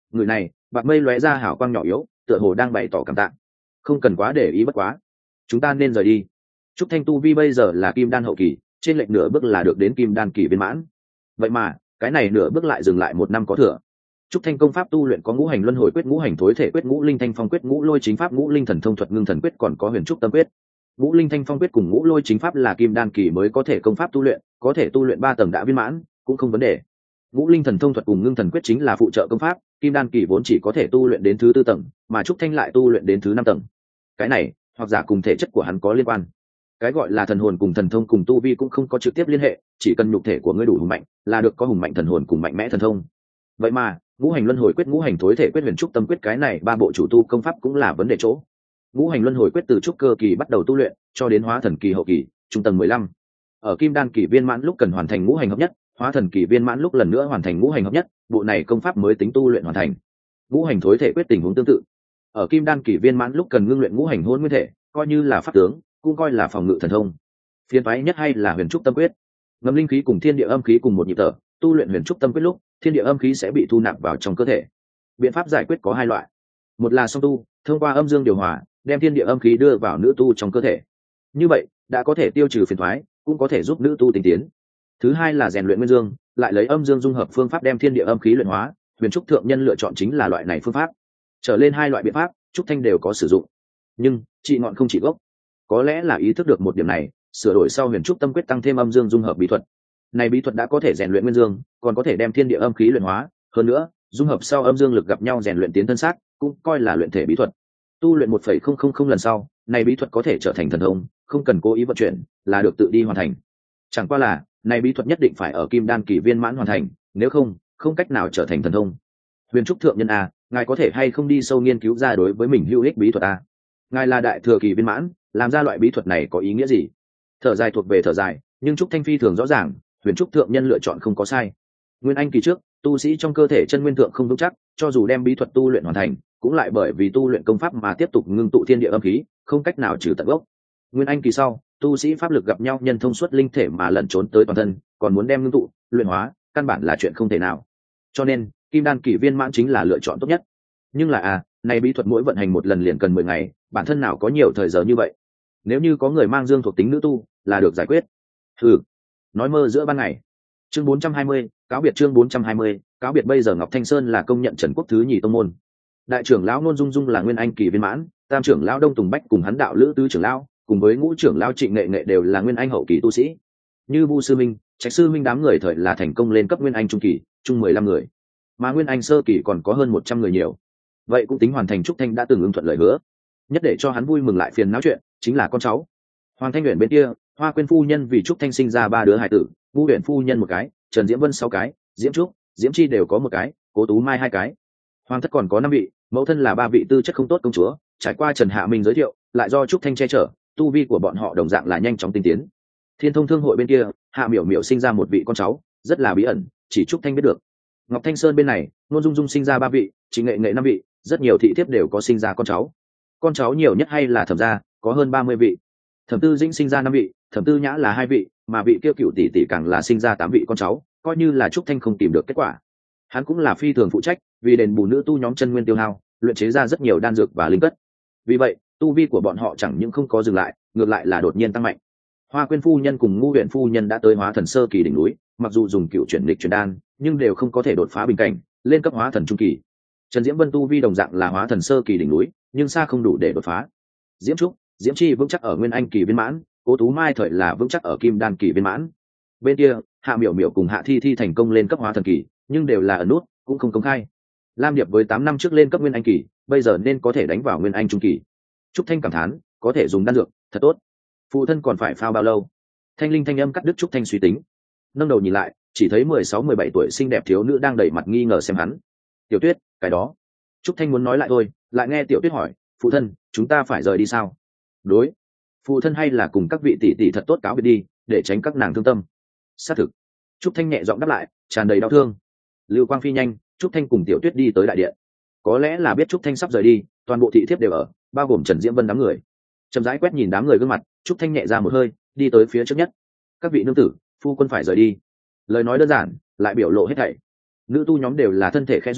người này bạc mây lóe ra hào quang nhỏ yếu, tựa hồ đang bày tỏ cảm tạ. Không cần quá để ý bất quá, chúng ta nên rời đi. Trúc Thanh tu vi bây giờ là kim đan hậu kỳ, trên lệch nửa bước là được đến kim đan kỳ viên mãn. Vậy mà cái này nửa bước lại dừng lại một năm có thừa. Trúc Thanh công pháp tu luyện có ngũ hành luân hồi quyết, ngũ hành thối thể quyết, ngũ linh thanh phong quyết, ngũ lôi chính pháp, ngũ linh thần thông thuật, ngưng thần quyết, còn có huyền trúc tâm quyết. Ngũ linh thanh phong quyết cùng ngũ lôi chính pháp là kim đan kỳ mới có thể công pháp tu luyện, có thể tu luyện ba tầng đã viên mãn, cũng không vấn đề. Ngũ linh thần thông thuật cùng ngưng thần quyết chính là phụ trợ công pháp, kim đan kỳ vốn chỉ có thể tu luyện đến thứ tư tầng, mà Trúc Thanh lại tu luyện đến thứ năm tầng. Cái này, hoặc giả cùng thể chất của hắn có liên quan. Cái gọi là thần hồn cùng thần thông cùng tu vi cũng không có trực tiếp liên hệ, chỉ cần nhục thể của ngươi đủ hùng mạnh, là được có hùng mạnh thần hồn cùng mạnh mẽ thần thông. Vậy mà, ngũ hành luân hồi quyết, ngũ hành thối thể quyết, huyền trúc tâm quyết cái này ba bộ chủ tu công pháp cũng là vấn đề chỗ. Ngũ hành luân hồi quyết từ trúc cơ kỳ bắt đầu tu luyện, cho đến hóa thần kỳ hậu kỳ, trung tầng mười lăm. Ở kim đan kỳ viên mãn lúc cần hoàn thành ngũ hành hợp nhất, hóa thần kỳ viên mãn lúc lần nữa hoàn thành ngũ hành hợp nhất, bộ này công pháp mới tính tu luyện hoàn thành. Ngũ hành thối thể quyết tình huống tương tự. Ở kim đan kỳ viên mãn lúc cần ngưng luyện ngũ hành hỗn nguyên thể, coi như là pháp tướng, cũng coi là phòng ngự thần thông. Phiên toái nhất hay là huyền trúc tâm quyết. Ngầm linh khí cùng thiên địa âm khí cùng một nhịp thở, tu luyện huyền trúc tâm quyết lúc, thiên địa âm khí sẽ bị thu nạp vào trong cơ thể. Biện pháp giải quyết có hai loại. Một là song tu, thông qua âm dương điều hòa, đem thiên địa âm khí đưa vào nữ tu trong cơ thể. Như vậy, đã có thể tiêu trừ phiền toái, cũng có thể giúp nữ tu tinh tiến. Thứ hai là rèn luyện nguyên dương, lại lấy âm dương dung hợp phương pháp đem thiên địa âm khí luyện hóa, huyền trúc thượng nhân lựa chọn chính là loại này phương pháp. Trở lên hai loại biện pháp, Trúc Thanh đều có sử dụng. Nhưng, trị ngọn không trị gốc. Có lẽ là ý thức được một điểm này, sửa đổi sau huyền trúc tâm quyết tăng thêm âm dương dung hợp bí thuật. Này bí thuật đã có thể rèn luyện nguyên dương, còn có thể đem thiên địa âm khí luyện hóa, hơn nữa, dung hợp sau âm dương lực gặp nhau rèn luyện tiến thân xác, cũng coi là luyện thể bí thuật. Tu luyện một phẩy không không không lần sau, này bí thuật có thể trở thành thần thông, không cần cố ý vận chuyển, là được tự đi hoàn thành. Chẳng qua là, này bí thuật nhất định phải ở kim đan kỳ viên mãn hoàn thành, nếu không, không cách nào trở thành thần thông. Huyền trúc thượng nhân a, ngài có thể hay không đi sâu nghiên cứu ra đối với mình hữu ích bí thuật a? Ngài là đại thừa kỳ viên mãn, làm ra loại bí thuật này có ý nghĩa gì? Thở dài thuộc về thở dài, nhưng Trúc Thanh phi thường rõ ràng, huyền trúc thượng nhân lựa chọn không có sai. Nguyên anh kỳ trước, tu sĩ trong cơ thể chân nguyên thượng không vững chắc, cho dù đem bí thuật tu luyện hoàn thành, cũng lại bởi vì tu luyện công pháp mà tiếp tục ngưng tụ thiên địa âm khí, không cách nào trừ tận gốc. Nguyên anh kỳ sau, tu sĩ pháp lực gặp nhau nhân thông suốt linh thể mà lẩn trốn tới toàn thân, còn muốn đem ngưng tụ, luyện hóa, căn bản là chuyện không thể nào. Cho nên, kim đan kỳ viên mãn chính là lựa chọn tốt nhất. Nhưng là à, này bí thuật mỗi vận hành một lần liền cần mười ngày, bản thân nào có nhiều thời giờ như vậy. Nếu như có người mang dương thuộc tính nữ tu, là được giải quyết. Thử, nói mơ giữa ban ngày. Chương bốn trăm hai mươi, cáo biệt chương bốn trăm hai mươi, cáo biệt bây giờ Ngọc Thanh Sơn là công nhận Trần Quốc thứ nhì tông môn. Đại trưởng lão Nôn Dung Dung là nguyên anh kỳ viên mãn, tam trưởng lão Đông Tùng Bách cùng hắn đạo lữ tứ trưởng lão, cùng với ngũ trưởng lão Trịnh Nghệ Nghệ đều là nguyên anh hậu kỳ tu sĩ. Như Vu sư minh, Trạch sư minh đám người thời là thành công lên cấp nguyên anh trung kỳ, chung mười lăm người. Mà nguyên anh sơ kỳ còn có hơn một trăm người nhiều. Vậy cũng tính hoàn thành Trúc Thanh đã từng ứng thuận lời hứa. Nhất để cho hắn vui mừng lại phiền não chuyện, chính là con cháu. Hoàng Thanh Uyển bên kia, Hoa Quyên phu nhân vì Trúc Thanh sinh ra ba đứa hài tử, Vu Uyển phu nhân một cái, Trần Diễm Vân sáu cái, Diễm Trúc, Diễm Chi đều có một cái, Cố Tú Mai hai cái. Hoàng thất còn có năm vị, mẫu thân là ba vị tư chất không tốt công chúa, trải qua Trần Hạ Minh giới thiệu, lại do Trúc Thanh che chở, tu vi của bọn họ đồng dạng là nhanh chóng tinh tiến. Thiên Thông Thương hội bên kia, Hạ Miểu Miểu sinh ra một vị con cháu, rất là bí ẩn, chỉ Trúc Thanh biết được. Ngọc Thanh Sơn bên này, Nôn Dung Dung sinh ra ba vị, Trịnh Nghệ Nghệ năm vị, rất nhiều thị thiếp đều có sinh ra con cháu. Con cháu nhiều nhất hay là Thẩm gia, có hơn ba mươi vị. Thẩm Tư Dĩnh sinh ra năm vị, Thẩm Tư Nhã là hai vị, mà vị kia cựu tỷ tỷ càng là sinh ra tám vị con cháu, coi như là Trúc Thanh không tìm được kết quả. Hắn cũng là phi thường phụ trách, vì đền bù nữ tu nhóm chân nguyên tiêu hao, luyện chế ra rất nhiều đan dược và linh cất. Vì vậy, tu vi của bọn họ chẳng những không có dừng lại, ngược lại là đột nhiên tăng mạnh. Hoa Quyên phu nhân cùng Ngu Huyện phu nhân đã tới hóa thần sơ kỳ đỉnh núi, mặc dù dùng cựu chuyển lịch chuyển đan, nhưng đều không có thể đột phá bình cảnh, lên cấp hóa thần trung kỳ. Trần Diễm Vân tu vi đồng dạng là hóa thần sơ kỳ đỉnh núi, nhưng xa không đủ để đột phá. Diễm Trúc, Diễm Chi vững chắc ở nguyên anh kỳ viên mãn, Cố Tú Mai thời là vững chắc ở kim đan kỳ viên mãn. Bên kia, Hạ Miểu Miểu cùng Hạ Thi Thi thành công lên cấp hóa thần kỳ, nhưng đều là ẩn nút, cũng không công khai. Lam Điệp với tám năm trước lên cấp nguyên anh kỳ, bây giờ nên có thể đánh vào nguyên anh trung kỳ. Trúc Thanh cảm thán, có thể dùng đan dược, thật tốt. Phụ thân còn phải phao bao lâu? Thanh linh thanh âm cắt đứt Trúc Thanh suy tính. Nâng đầu nhìn lại, chỉ thấy mười sáu mười bảy tuổi xinh đẹp thiếu nữ đang đầy mặt nghi ngờ xem hắn. Tiểu Tuyết, cái đó. Trúc Thanh muốn nói lại thôi, lại nghe Tiểu Tuyết hỏi, phụ thân, chúng ta phải rời đi sao? Đối. Phụ thân hay là cùng các vị tỷ tỷ thật tốt cáo biệt đi, để tránh các nàng thương tâm. Xác thực. Trúc Thanh nhẹ giọng đáp lại, tràn đầy đau thương. Lưu Quang phi nhanh, Trúc Thanh cùng Tiểu Tuyết đi tới đại điện. Có lẽ là biết Trúc Thanh sắp rời đi, toàn bộ thị thiếp đều ở, bao gồm Trần Diễm Vân đám người. Chậm rãi quét nhìn đám người gương mặt, Trúc Thanh nhẹ ra một hơi, đi tới phía trước nhất. Các vị nương tử, phu quân phải rời đi. Lời nói đơn giản, lại biểu lộ hết thảy. Nữ tu nhóm đều là thân thể khẽ run,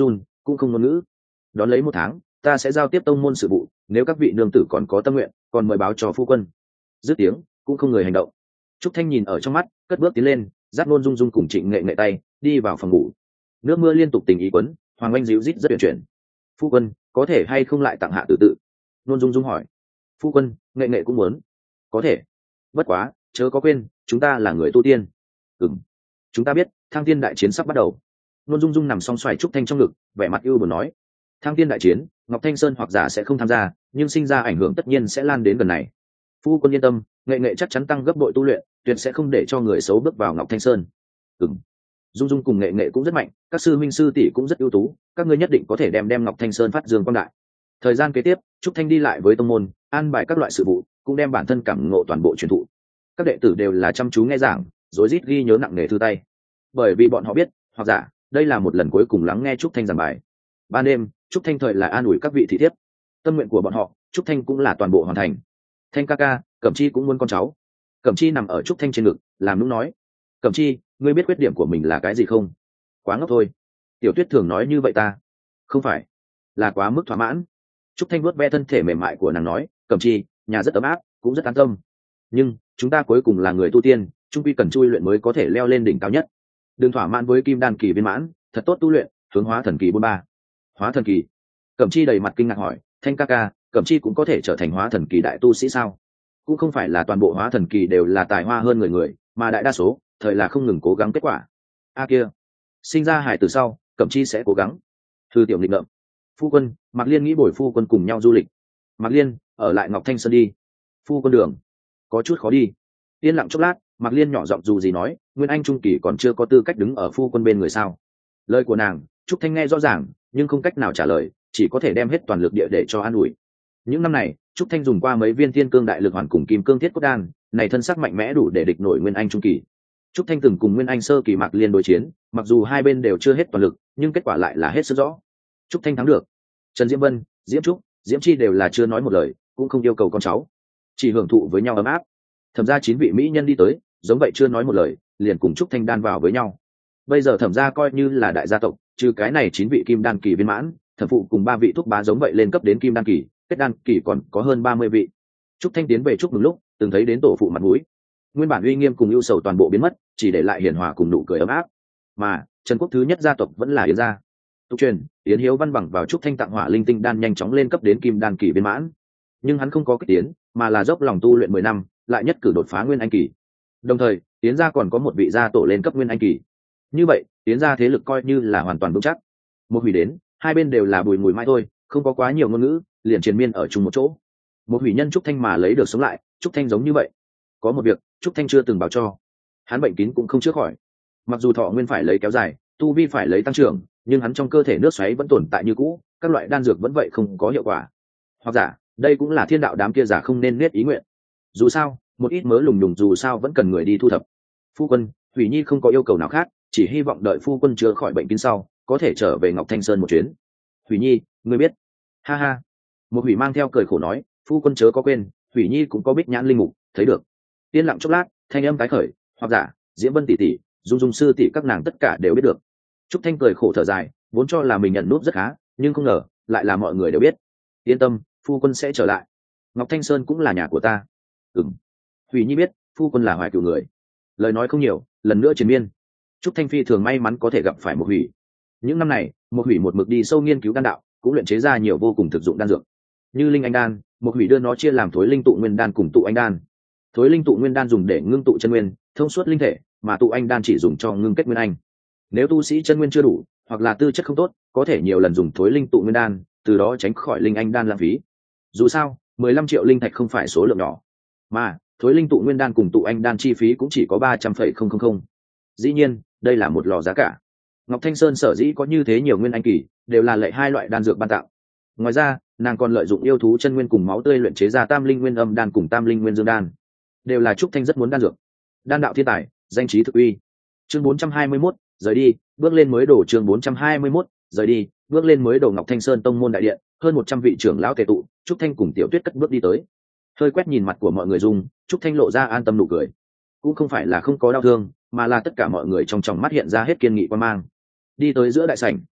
cũng không ngôn ngữ. Đón lấy một tháng ta sẽ giao tiếp tông môn sự vụ, nếu các vị nương tử còn có tâm nguyện còn mời báo cho phu quân. Dứt tiếng cũng không người hành động. Trúc Thanh nhìn ở trong mắt, cất bước tiến lên, dắt Nôn Dung Dung cùng Trịnh Nghệ Nghệ tay đi vào phòng ngủ. Nước mưa liên tục tình ý quấn, Hoàng Anh dịu rít rất tuyển chuyển. Phu quân có thể hay không lại tặng hạ tự tự? Nôn Dung Dung hỏi. Phu quân, Nghệ Nghệ cũng muốn. Có thể, bất quá chớ có quên chúng ta là người tu tiên. Ừm, chúng ta biết thăng tiên đại chiến sắp bắt đầu. Nôn Dung Dung nằm song xoài Trúc Thanh trong ngực, vẻ mặt ưu buồn nói. Thăng tiên đại chiến, Ngọc Thanh Sơn hoặc giả sẽ không tham gia, nhưng sinh ra ảnh hưởng tất nhiên sẽ lan đến gần này. Phu quân yên tâm, Nghệ Nghệ chắc chắn tăng gấp bội tu luyện, tuyệt sẽ không để cho người xấu bước vào Ngọc Thanh Sơn. Ừm, Dung Dung cùng Nghệ Nghệ cũng rất mạnh, các sư minh sư tỷ cũng rất ưu tú, các ngươi nhất định có thể đem đem Ngọc Thanh Sơn phát dương quang đại. Thời gian kế tiếp, Trúc Thanh đi lại với tông môn, an bài các loại sự vụ, cũng đem bản thân cảm ngộ toàn bộ truyền thụ. Các đệ tử đều là chăm chú nghe giảng, rối rít ghi nhớ nặng nề thư tay, bởi vì bọn họ biết, hoặc giả đây là một lần cuối cùng lắng nghe Trúc Thanh giảng bài. Ban đêm, Trúc Thanh thời là an ủi các vị thị thiếp, tâm nguyện của bọn họ, Trúc Thanh cũng là toàn bộ hoàn thành. Thanh ca ca, Cẩm Chi cũng muốn con cháu. Cẩm Chi nằm ở Trúc Thanh trên ngực, làm nũng nói. Cẩm Chi, ngươi biết khuyết điểm của mình là cái gì không? Quá ngốc thôi. Tiểu Tuyết thường nói như vậy ta. Không phải, là quá mức thỏa mãn. Trúc Thanh vuốt ve thân thể mềm mại của nàng nói. Cẩm Chi, nhà rất ấm áp, cũng rất an tâm. Nhưng chúng ta cuối cùng là người tu tiên, trung quy cần chui luyện mới có thể leo lên đỉnh cao nhất. Đừng thỏa mãn với kim đan kỳ viên mãn, thật tốt tu luyện, hướng hóa thần kỳ bốn ba. Hóa thần kỳ? Cẩm Chi đầy mặt kinh ngạc hỏi. Thanh ca ca, Cẩm Chi cũng có thể trở thành hóa thần kỳ đại tu sĩ sao? Cũng không phải là toàn bộ hóa thần kỳ đều là tài hoa hơn người người, mà đại đa số thời là không ngừng cố gắng kết quả. A kia, sinh ra hải từ sau, Cẩm Chi sẽ cố gắng. Thư tiểu nghịch ngợm. Phu quân, Mạc Liên nghĩ bồi phu quân cùng nhau du lịch. Mạc Liên, ở lại Ngọc Thanh Sơn đi. Phu quân đường có chút khó đi. Yên lặng chốc lát, Mạc Liên nhỏ giọng dù gì nói, Nguyên Anh trung kỳ còn chưa có tư cách đứng ở phu quân bên người sao? Lời của nàng, Trúc Thanh nghe rõ ràng, nhưng không cách nào trả lời, chỉ có thể đem hết toàn lực địa để cho an ủi. Những năm này, Trúc Thanh dùng qua mấy viên thiên cương đại lực hoàn cùng kim cương thiết cốt đan, này thân sắc mạnh mẽ đủ để địch nổi Nguyên Anh trung kỳ. Trúc Thanh từng cùng Nguyên Anh sơ kỳ Mạc Liên đối chiến, mặc dù hai bên đều chưa hết toàn lực, nhưng kết quả lại là hết sức rõ. Trúc Thanh thắng được. Trần Diễm Vân, Diễm Trúc, Diễm Chi đều là chưa nói một lời, cũng không yêu cầu con cháu, chỉ hưởng thụ với nhau ấm áp. Thẩm gia chín vị mỹ nhân đi tới, giống vậy chưa nói một lời, liền cùng Trúc Thanh đan vào với nhau. Bây giờ Thẩm gia coi như là đại gia tộc, trừ cái này chín vị kim đan kỳ viên mãn, thẩm phụ cùng ba vị thúc bá giống vậy lên cấp đến kim đan kỳ, kết đan kỳ còn có hơn ba mươi vị. Trúc Thanh tiến về chúc mừng lúc, từng thấy đến tổ phụ mặt mũi, nguyên bản uy nghiêm cùng ưu sầu toàn bộ biến mất, chỉ để lại hiền hòa cùng nụ cười ấm áp. Mà Trần Quốc thứ nhất gia tộc vẫn là Yến gia. Tục truyền, Yến Hiếu Văn bằng vào Trúc Thanh tặng hỏa linh tinh đan nhanh chóng lên cấp đến kim đan kỳ viên mãn, nhưng hắn không có kích tiến, mà là dốc lòng tu luyện mười năm, lại nhất cử đột phá nguyên anh kỳ. Đồng thời, Yến gia còn có một vị gia tổ lên cấp nguyên anh kỳ. Như vậy, Yến gia thế lực coi như là hoàn toàn vững chắc. Một hủy đến, hai bên đều là bùi mùi mai thôi, không có quá nhiều ngôn ngữ, liền triền miên ở chung một chỗ. Một hủy nhân Trúc Thanh mà lấy được sống lại, Trúc Thanh giống như vậy. Có một việc, Trúc Thanh chưa từng báo cho. Hắn bệnh kín cũng không chữa khỏi. Mặc dù thọ nguyên phải lấy kéo dài, tu vi phải lấy tăng trưởng, nhưng hắn trong cơ thể nước xoáy vẫn tồn tại như cũ, các loại đan dược vẫn vậy không có hiệu quả. Hoặc giả, đây cũng là thiên đạo đám kia giả không nên nết ý nguyện. Dù sao, một ít mớ lùng đùng dù sao vẫn cần người đi thu thập. Phu quân, Thủy Nhi không có yêu cầu nào khác, chỉ hy vọng đợi phu quân chữa khỏi bệnh kín sau, có thể trở về Ngọc Thanh Sơn một chuyến. Thủy Nhi, ngươi biết? Ha ha. Một hủy mang theo cười khổ nói, phu quân chớ có quên, Thủy Nhi cũng có bích nhãn linh mục, thấy được. Yên lặng chốc lát, thanh âm tái khởi, hoặc giả, Diễm Vân tỷ tỷ, Dung Dung sư tỷ các nàng tất cả đều biết được. Trúc Thanh cười khổ thở dài, vốn cho là mình nhận nút rất khá, nhưng không ngờ, lại là mọi người đều biết. Yên tâm, phu quân sẽ trở lại. Ngọc Thanh Sơn cũng là nhà của ta. Ừm. Thủy Nhi biết, phu quân là hoài cửu người. Lời nói không nhiều, lần nữa triền miên. Trúc Thanh Phi thường may mắn có thể gặp phải một hủy. Những năm này, một hủy một mực đi sâu nghiên cứu đan đạo, cũng luyện chế ra nhiều vô cùng thực dụng đan dược. Như linh anh đan, một hủy đưa nó chia làm thối linh tụ nguyên đan cùng tụ anh đan. Thối linh tụ nguyên đan dùng để ngưng tụ chân nguyên, thông suốt linh thể, mà tụ anh đan chỉ dùng cho ngưng kết nguyên anh. Nếu tu sĩ chân nguyên chưa đủ, hoặc là tư chất không tốt, có thể nhiều lần dùng thối linh tụ nguyên đan, từ đó tránh khỏi linh anh đan lãng phí. Dù sao, mười lăm triệu linh thạch không phải số lượng nhỏ, mà thối linh tụ nguyên đan cùng tụ anh đan chi phí cũng chỉ có ba trăm phẩy không không không. Dĩ nhiên, đây là một lò giá cả. Ngọc Thanh Sơn sở dĩ có như thế nhiều nguyên anh kỳ, đều là lệ hai loại đan dược ban tặng. Ngoài ra, nàng còn lợi dụng yêu thú chân nguyên cùng máu tươi luyện chế ra tam linh nguyên âm đan cùng tam linh nguyên dương đan, đều là Trúc Thanh rất muốn đan dược. Đan đạo thiên tài, danh trí thực uy. Chương bốn trăm hai mươi mốt, rời đi, bước lên mới đổ chương bốn trăm hai mươi mốt, rời đi, bước lên mới đổ Ngọc Thanh Sơn tông môn đại điện, hơn một trăm vị trưởng lão tề tụ, Trúc Thanh cùng Tiểu Tuyết cất bước đi tới. Hơi quét nhìn mặt của mọi người dung, Trúc Thanh lộ ra an tâm nụ cười. Cũng không phải là không có đau thương, mà là tất cả mọi người trong tròng mắt hiện ra hết kiên nghị quan mang. Đi tới giữa đại sảnh,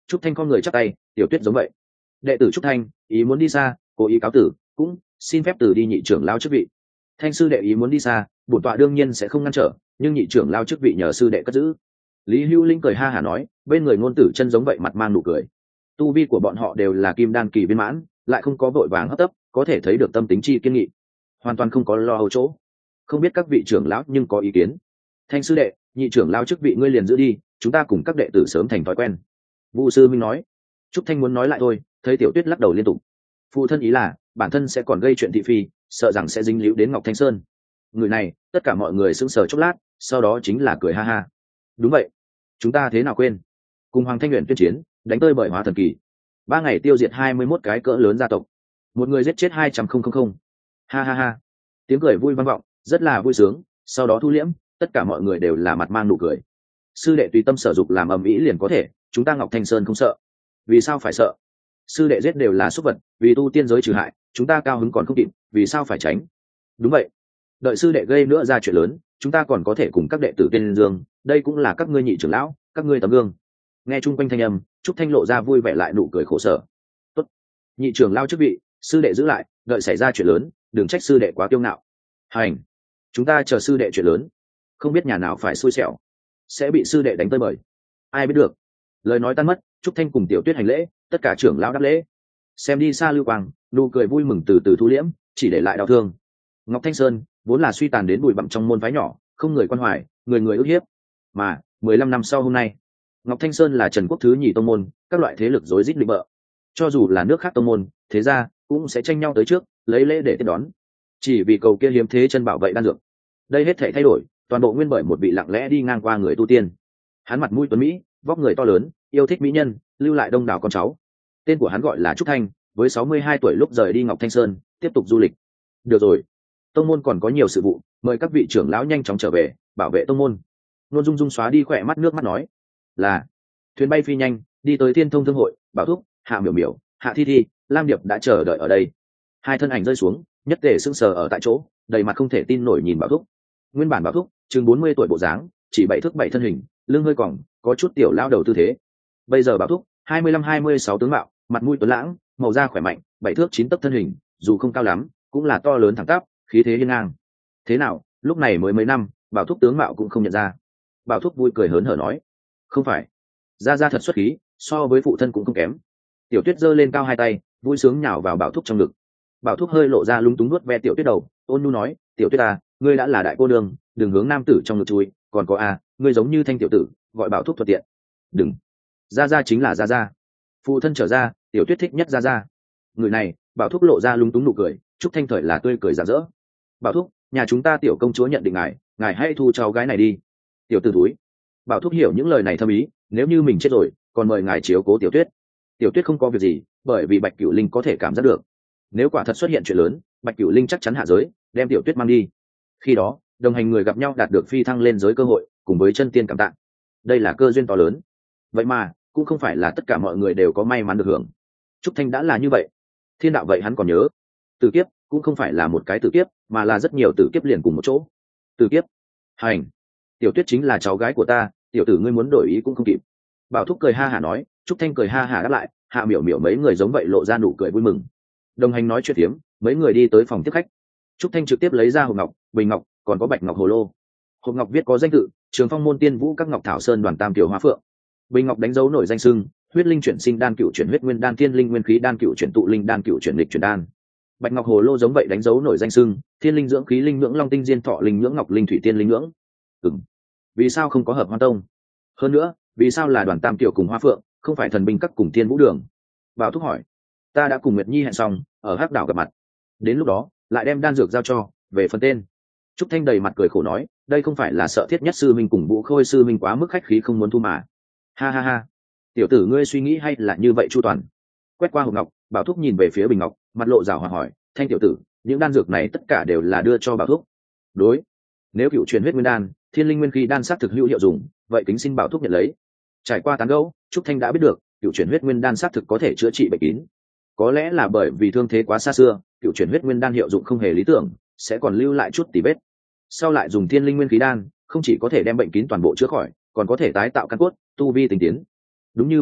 Trúc Thanh con người chắp tay, Tiểu Tuyết giống vậy. Đệ tử Trúc Thanh ý muốn đi xa, cố ý cáo tử, cũng xin phép từ đi nhị trưởng lao chức vị. Thanh sư đệ ý muốn đi xa, bổn tọa đương nhiên sẽ không ngăn trở, nhưng nhị trưởng lao chức vị nhờ sư đệ cất giữ. Lý Hữu Linh cười ha hả nói, bên người ngôn tử chân giống vậy mặt mang nụ cười. Tu vi của bọn họ đều là kim đan kỳ viên mãn, lại không có vội vàng hấp tấp, có thể thấy được tâm tính chi kiên nghị, hoàn toàn không có lo âu chỗ. Không biết các vị trưởng lão nhưng có ý kiến. Thanh sư đệ, nhị trưởng lao chức vị ngươi liền giữ đi, chúng ta cùng các đệ tử sớm thành thói quen. Vu sư minh nói. Trúc Thanh muốn nói lại thôi, thấy Tiểu Tuyết lắc đầu liên tục. Phụ thân ý là bản thân sẽ còn gây chuyện thị phi, sợ rằng sẽ dính líu đến Ngọc Thanh Sơn. Người này, tất cả mọi người sững sờ chốc lát, sau đó chính là cười ha ha. Đúng vậy, chúng ta thế nào quên? Cùng Hoàng Thanh Uyển tuyên chiến, đánh tơi bởi hóa thần kỳ, ba ngày tiêu diệt hai mươi mốt cái cỡ lớn gia tộc, một người giết chết hai trăm không không không. Ha ha ha. Tiếng cười vui vang vọng, rất là vui sướng, sau đó thu liễm, tất cả mọi người đều là mặt mang nụ cười. Sư đệ tùy tâm sở dục làm ầm ĩ liền có thể, chúng ta Ngọc Thanh Sơn không sợ. Vì sao phải sợ? Sư đệ giết đều là súc vật, vì tu tiên giới trừ hại, chúng ta cao hứng còn không kịp, vì sao phải tránh? Đúng vậy, đợi sư đệ gây nữa ra chuyện lớn, chúng ta còn có thể cùng các đệ tử tên dương, đây cũng là các ngươi nhị trưởng lão, các ngươi tấm gương. Nghe chung quanh thanh âm, Trúc Thanh lộ ra vui vẻ lại nụ cười khổ sở. Tốt, nhị trưởng lao chức vị, sư đệ giữ lại, đợi xảy ra chuyện lớn, đừng trách sư đệ quá kiêu ngạo. Hành, chúng ta chờ sư đệ chuyện lớn, không biết nhà nào phải xui xẻo, sẽ bị sư đệ đánh tơi bời, ai biết được. Lời nói tan mất, Trúc Thanh cùng Tiểu Tuyết hành lễ, tất cả trưởng lão đáp lễ. Xem đi xa lưu quang, nụ cười vui mừng từ từ thu liễm, chỉ để lại đau thương. Ngọc Thanh Sơn vốn là suy tàn đến bụi bặm trong môn phái nhỏ, không người quan hoài, người người ức hiếp. Mà mười lăm năm sau hôm nay, Ngọc Thanh Sơn là Trần Quốc thứ nhì tông môn, các loại thế lực rối rít định bợ. Cho dù là nước khác tông môn, thế ra cũng sẽ tranh nhau tới trước, lấy lễ để tiếp đón. Chỉ vì cầu kia hiếm thế chân bảo vệ đan dược. Đây hết thảy thay đổi, toàn bộ nguyên bởi một vị lặng lẽ đi ngang qua người tu tiên. Hắn mặt mũi tuấn mỹ, vóc người to lớn, yêu thích mỹ nhân, lưu lại đông đảo con cháu. Tên của hắn gọi là Trúc Thanh, với sáu mươi hai tuổi lúc rời đi Ngọc Thanh Sơn, tiếp tục du lịch. Được rồi, tông môn còn có nhiều sự vụ, mời các vị trưởng lão nhanh chóng trở về, bảo vệ tông môn. Nôn Dung Dung xóa đi khỏe mắt nước mắt nói, là. Thuyền bay phi nhanh, đi tới Thiên Thông Thương hội, Bảo Thúc, Hạ Miểu Miểu, Hạ Thi Thi, Lam Điệp đã chờ đợi ở đây. Hai thân ảnh rơi xuống, nhất tề sững sờ ở tại chỗ, đầy mặt không thể tin nổi nhìn Bảo Thúc. Nguyên bản Bảo Thúc, chừng bốn mươi tuổi bộ dáng, chỉ bảy thước bảy thân hình, lưng hơi còng, có chút tiểu lao đầu tư thế. Bây giờ Bảo Thúc, hai mươi lăm hai mươi sáu tướng mạo, mặt mũi tuấn lãng, màu da khỏe mạnh, bảy thước chín tấc thân hình, dù không cao lắm, cũng là to lớn thẳng tắp, khí thế hiên ngang. Thế nào, lúc này mới mấy năm, Bảo Thúc tướng mạo cũng không nhận ra. Bảo Thúc vui cười hớn hở nói, không phải, gia gia thật xuất khí, so với phụ thân cũng không kém. Tiểu Tuyết giơ lên cao hai tay, vui sướng nhào vào Bảo Thúc trong ngực. Bảo Thúc hơi lộ ra lúng túng nuốt ve Tiểu Tuyết đầu, ôn nhu nói, Tiểu Tuyết à, ngươi đã là đại cô nương, đừng hướng nam tử trong ngực chui, còn có à, ngươi giống như Thanh tiểu tử, gọi Bảo Thúc thuận tiện. Đừng, gia gia chính là gia gia. Phụ thân trở ra, Tiểu Tuyết thích nhất gia gia. Người này, Bảo Thúc lộ ra lúng túng nụ cười, Trúc Thanh thời là tươi cười rạng rỡ. Bảo Thúc, nhà chúng ta tiểu công chúa nhận định ngài, ngài hãy thu cháu gái này đi. Tiểu tử túi. Bảo Thúc hiểu những lời này thâm ý, nếu như mình chết rồi, còn mời ngài chiếu cố Tiểu Tuyết. Tiểu Tuyết không có việc gì, bởi vì Bạch Cửu Linh có thể cảm giác được. Nếu quả thật xuất hiện chuyện lớn, Bạch Cửu Linh chắc chắn hạ giới, đem Tiểu Tuyết mang đi. Khi đó, đồng hành người gặp nhau đạt được phi thăng lên giới cơ hội, cùng với chân tiên cảm tạ. Đây là cơ duyên to lớn. Vậy mà, cũng không phải là tất cả mọi người đều có may mắn được hưởng. Trúc Thanh đã là như vậy. Thiên đạo vậy hắn còn nhớ. Tử kiếp cũng không phải là một cái tử kiếp, mà là rất nhiều tử kiếp liền cùng một chỗ. Tử kiếp. Hành. Tiểu Tuyết chính là cháu gái của ta, tiểu tử ngươi muốn đổi ý cũng không kịp. Bảo Thúc cười ha hả nói, Trúc Thanh cười ha hả đáp lại, Hạ Miểu Miểu mấy người giống vậy lộ ra nụ cười vui mừng. Đồng hành nói chuyện phiếm, mấy người đi tới phòng tiếp khách. Trúc Thanh trực tiếp lấy ra hộp ngọc, bình ngọc, còn có bạch ngọc hồ lô. Hộp ngọc viết có danh tự, Trường Phong môn Tiên Vũ các ngọc thảo sơn đoàn tam tiểu hoa phượng. Bình ngọc đánh dấu nổi danh xưng, huyết linh chuyển sinh đan cựu chuyển huyết nguyên đan thiên linh nguyên khí đan cựu chuyển tụ linh đan cựu chuyển lịch chuyển đan. Bạch ngọc hồ lô giống vậy đánh dấu nổi danh xưng, thiên linh dưỡng khí linh nhưỡng long tinh diên thọ linh nhưỡng ngọc linh thủy tiên linh nhưỡng. Ừm. Vì sao không có hợp hoa tông? Hơn nữa, vì sao là đoàn tam tiểu cùng hoa phượng, không phải thần binh các cùng thiên vũ đường? Bảo Thúc hỏi. Ta đã cùng Nguyệt Nhi hẹn xong, ở Hắc đảo gặp mặt. Đến lúc đó, lại đem đan dược giao cho, về phần tên. Trúc Thanh đầy mặt cười khổ nói, đây không phải là sợ Thiết Nhất sư minh cùng Vũ Khôi sư minh quá mức khách khí không muốn thu mà. Ha ha ha. Tiểu tử ngươi suy nghĩ hay là như vậy chu toàn. Quét qua hộp ngọc, Bảo Thúc nhìn về phía bình ngọc, mặt lộ rào hòa hỏi, Thanh tiểu tử, những đan dược này tất cả đều là đưa cho Bảo Thúc. Đối. Nếu cựu truyền huyết nguyên đan, thiên linh nguyên khí đan sát thực hữu hiệu dùng, vậy kính xin Bảo Thúc nhận lấy. Trải qua tán gẫu, Trúc Thanh đã biết được, cựu truyền huyết nguyên đan sát thực có thể chữa trị bệnh kín. Có lẽ là bởi vì thương thế quá xa xưa, cựu truyền huyết nguyên đan hiệu dụng không hề lý tưởng, sẽ còn lưu lại chút tỉ vết. Sau lại dùng thiên linh nguyên khí đan, không chỉ có thể đem bệnh kín toàn bộ chữa khỏi, còn có thể tái tạo căn cốt, tu vi tinh tiến. Đúng như Bảo Thúc,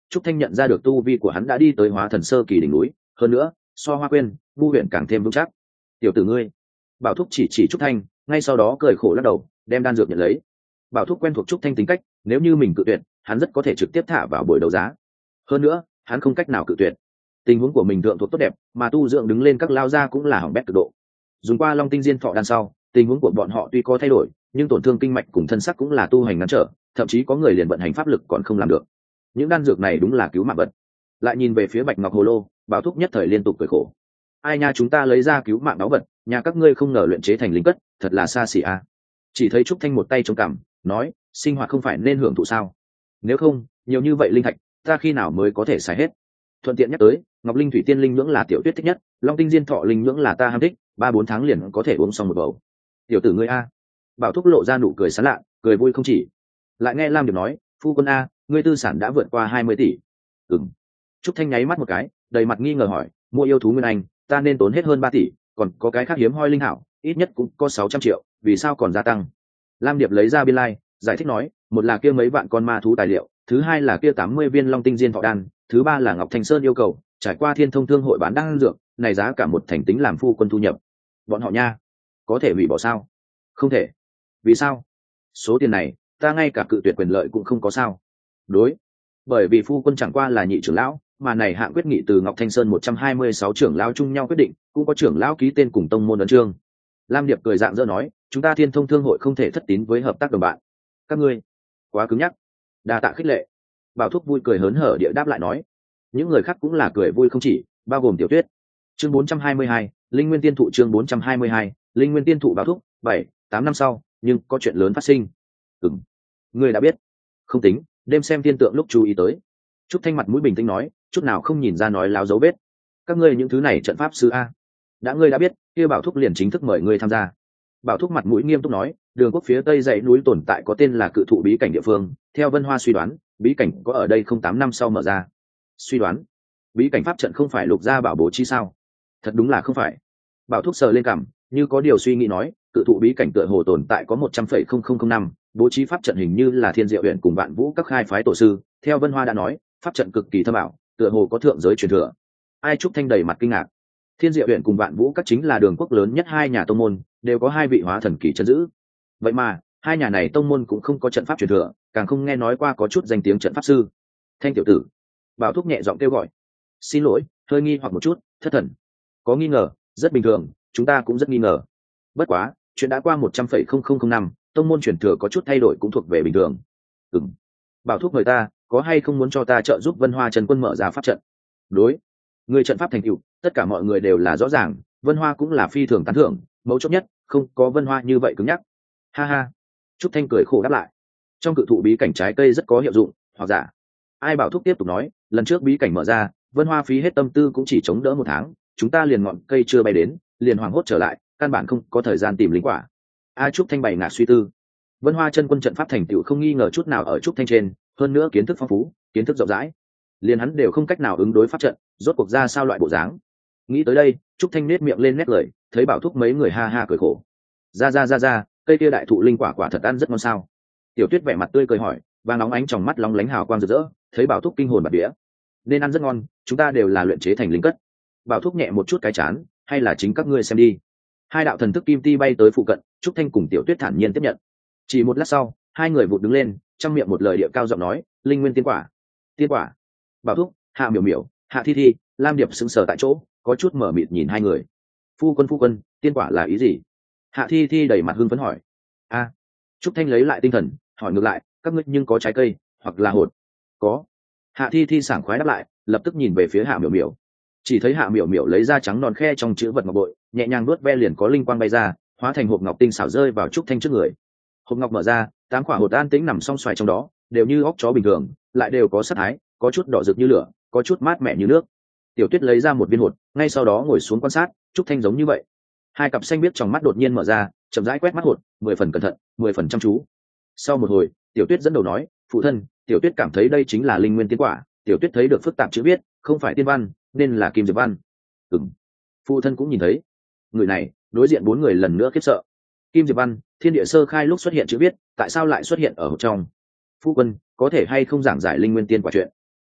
Trúc Thanh nhận ra được tu vi của hắn đã đi tới hóa thần sơ kỳ đỉnh núi, hơn nữa so Hoa Quyên Vu huyện càng thêm vững chắc. Tiểu tử ngươi. Bảo Thúc chỉ chỉ Trúc Thanh, ngay sau đó cười khổ lắc đầu, đem đan dược nhận lấy. Bảo Thúc quen thuộc Trúc Thanh tính cách, nếu như mình cự tuyệt, hắn rất có thể trực tiếp thả vào buổi đấu giá. Hơn nữa hắn không cách nào cự tuyệt. Tình huống của mình thượng thuộc tốt đẹp, mà tu dưỡng đứng lên các lao ra cũng là hỏng bét cực độ. Dùng qua Long Tinh Diên Thọ đan sau, tình huống của bọn họ tuy có thay đổi, nhưng tổn thương kinh mạch cùng thân sắc cũng là tu hành ngăn trở, thậm chí có người liền vận hành pháp lực còn không làm được. Những đan dược này đúng là cứu mạng vật. Lại nhìn về phía Bạch Ngọc Hồ Lô, Bảo Thúc nhất thời liên tục cười khổ. Ai nha, chúng ta lấy ra cứu mạng báu vật, nhà các ngươi không ngờ luyện chế thành linh cất, thật là xa xỉ a. Chỉ thấy Trúc Thanh một tay chống cằm, nói, sinh hoạt không phải nên hưởng thụ sao? Nếu không, nhiều như vậy linh thạch, ta khi nào mới có thể xài hết? Thuận tiện nhắc tới, Ngọc Linh Thủy Tiên linh nhưỡng là Tiểu Tuyết thích nhất, Long Tinh Diên Thọ linh nhưỡng là ta ham thích, ba bốn tháng liền có thể uống xong một bầu. Tiểu tử ngươi a. Bảo Thúc lộ ra nụ cười sán lạ, cười vui không chỉ. Lại nghe Lam Điệp nói, phu quân a, ngươi tư sản đã vượt qua hai mươi tỷ. Ừm. Trúc Thanh nháy mắt một cái, đầy mặt nghi ngờ hỏi, mua yêu thú nguyên anh, ta nên tốn hết hơn ba tỷ, còn có cái khác hiếm hoi linh hảo, ít nhất cũng có sáu trăm triệu, vì sao còn gia tăng? Lam Điệp lấy ra biên lai, like, giải thích nói, một là kia mấy vạn con ma thú tài liệu, thứ hai là kia tám mươi viên Long Tinh Diên Thọ đan, thứ ba là Ngọc Thanh Sơn yêu cầu, trải qua Thiên Thông thương hội bán đan dược, này giá cả một thành tính làm phu quân thu nhập. Bọn họ nha, có thể hủy bỏ sao? Không thể. Vì sao? Số tiền này, ta ngay cả cự tuyệt quyền lợi cũng không có sao? Đối, bởi vì phu quân chẳng qua là nhị trưởng lão, mà này hạng quyết nghị từ Ngọc Thanh Sơn một trăm hai mươi sáu trưởng lão chung nhau quyết định, cũng có trưởng lão ký tên cùng tông môn ấn chương. Lam Điệp cười dạng dỡ nói, chúng ta Thiên Thông thương hội không thể thất tín với hợp tác đồng bạn. Các ngươi quá cứng nhắc. Đa tạ khích lệ. Bảo Thúc vui cười hớn hở địa đáp lại nói. Những người khác cũng là cười vui không chỉ, bao gồm Tiểu Tuyết. Chương bốn trăm hai mươi hai, Linh Nguyên Tiên thụ. Chương bốn trăm hai mươi hai, Linh Nguyên Tiên thụ. Bảo Thúc, bảy, tám năm sau, nhưng có chuyện lớn phát sinh. Ừm, ngươi đã biết. Không tính, đêm xem tiên tượng lúc chú ý tới. Trúc Thanh mặt mũi bình tĩnh nói, chút nào không nhìn ra nói láo dấu vết. Các ngươi những thứ này trận pháp sư a, đã ngươi đã biết, kia Bảo Thúc liền chính thức mời ngươi tham gia. Bảo Thúc mặt mũi nghiêm túc nói, đường quốc phía tây dãy núi tồn tại có tên là cự thụ bí cảnh địa phương, theo Vân Hoa suy đoán, bí cảnh có ở đây không tám năm sau mở ra. Suy đoán, bí cảnh pháp trận không phải Lục gia bảo bố chi sao? Thật đúng là không phải. Bảo Thúc sờ lên cằm, như có điều suy nghĩ nói, cự thụ bí cảnh tựa hồ tồn tại có một trăm phẩy không không không năm, bố trí pháp trận hình như là Thiên Diệu huyện cùng Vạn Vũ các khai phái tổ sư, theo Vân Hoa đã nói, pháp trận cực kỳ thâm ảo, tựa hồ có thượng giới truyền thừa. Ai Trúc Thanh đầy mặt kinh ngạc. Thiên Diệu huyện cùng Vạn Vũ các chính là đường quốc lớn nhất hai nhà tông môn, đều có hai vị hóa thần kỳ chân giữ. Vậy mà, hai nhà này tông môn cũng không có trận pháp truyền thừa, càng không nghe nói qua có chút danh tiếng trận pháp sư. Thanh tiểu tử. Bảo Thúc nhẹ giọng kêu gọi. Xin lỗi, hơi nghi hoặc một chút, thất thần. Có nghi ngờ, rất bình thường, chúng ta cũng rất nghi ngờ. Bất quá, chuyện đã qua một trăm phẩy không không không năm, tông môn truyền thừa có chút thay đổi cũng thuộc về bình thường. Ừm. Bảo Thúc người ta, có hay không muốn cho ta trợ giúp Vân Hoa Trần Quân mở ra pháp trận? Đối. Người trận pháp thành tựu, tất cả mọi người đều là rõ ràng, Vân Hoa cũng là phi thường tán thưởng, mấu chốt nhất, không có Vân Hoa như vậy cứng nhắc. Ha ha. Trúc Thanh cười khổ đáp lại. Trong cự thụ bí cảnh trái cây rất có hiệu dụng, hoặc giả. Ai Bảo Thúc tiếp tục nói, lần trước bí cảnh mở ra, Vân Hoa phí hết tâm tư cũng chỉ chống đỡ một tháng, chúng ta liền ngọn cây chưa bay đến, liền hoảng hốt trở lại, căn bản không có thời gian tìm linh quả. A Trúc Thanh bày ngạc suy tư. Vân Hoa chân quân trận pháp thành tựu không nghi ngờ chút nào ở Trúc Thanh trên, hơn nữa kiến thức phong phú, kiến thức rộng rãi, liền hắn đều không cách nào ứng đối pháp trận, rốt cuộc ra sao loại bộ dáng. Nghĩ tới đây, Trúc Thanh nết miệng lên nét lời, thấy Bảo Thúc mấy người ha ha cười khổ. Ra ra ra ra, cây kia đại thụ linh quả quả thật ăn rất ngon sao? Tiểu Tuyết vẻ mặt tươi cười hỏi, và nóng ánh trong mắt lóng lánh hào quang rực rỡ, thấy Bảo Thúc kinh hồn bạt vía. Nên ăn rất ngon, chúng ta đều là luyện chế thành linh cất. Bảo Thúc nhẹ một chút cái chán, hay là chính các ngươi xem đi. Hai đạo thần thức kim ti bay tới phụ cận, Trúc Thanh cùng Tiểu Tuyết thản nhiên tiếp nhận. Chỉ một lát sau, hai người vụt đứng lên, trong miệng một lời địa cao giọng nói, linh nguyên tiên quả. Tiên quả. Bảo Thúc, Hạ Miểu Miểu, Hạ Thi Thi, Lam Điệp sững sờ tại chỗ, có chút mở mịt nhìn hai người. Phu quân phu quân, tiên quả là ý gì? Hạ Thi Thi đầy mặt hưng phấn hỏi. A. Trúc Thanh lấy lại tinh thần, hỏi ngược lại, các ngươi nhưng có trái cây hoặc là hột? Có. Hạ Thi Thi sảng khoái đáp lại, lập tức nhìn về phía Hạ Miểu Miểu. Chỉ thấy Hạ Miểu Miểu lấy ra trắng non khe trong chữ vật ngọc bội, nhẹ nhàng nuốt ve liền có linh quang bay ra, hóa thành hộp ngọc tinh xảo rơi vào Trúc Thanh trước người. Hộp ngọc mở ra, tám quả hột an tĩnh nằm song xoài trong đó, đều như óc chó bình thường, lại đều có sắc thái, có chút đỏ rực như lửa, có chút mát mẻ như nước. Tiểu Tuyết lấy ra một viên hột, ngay sau đó ngồi xuống quan sát, Trúc Thanh giống như vậy. Hai cặp xanh biếc trong mắt đột nhiên mở ra, chậm rãi quét mắt hột, mười phần cẩn thận, mười phần chăm chú. Sau một hồi, Tiểu Tuyết dẫn đầu nói, phụ thân, Tiểu Tuyết cảm thấy đây chính là linh nguyên tiên quả. Tiểu Tuyết thấy được phức tạp chữ viết, không phải tiên văn, nên là kim diệp văn. Ừm. Phụ thân cũng nhìn thấy. Người này, đối diện bốn người lần nữa khiếp sợ. Kim diệp văn, thiên địa sơ khai lúc xuất hiện chữ viết, tại sao lại xuất hiện ở hộp trong? Phu quân, có thể hay không giảng giải linh nguyên tiên quả chuyện?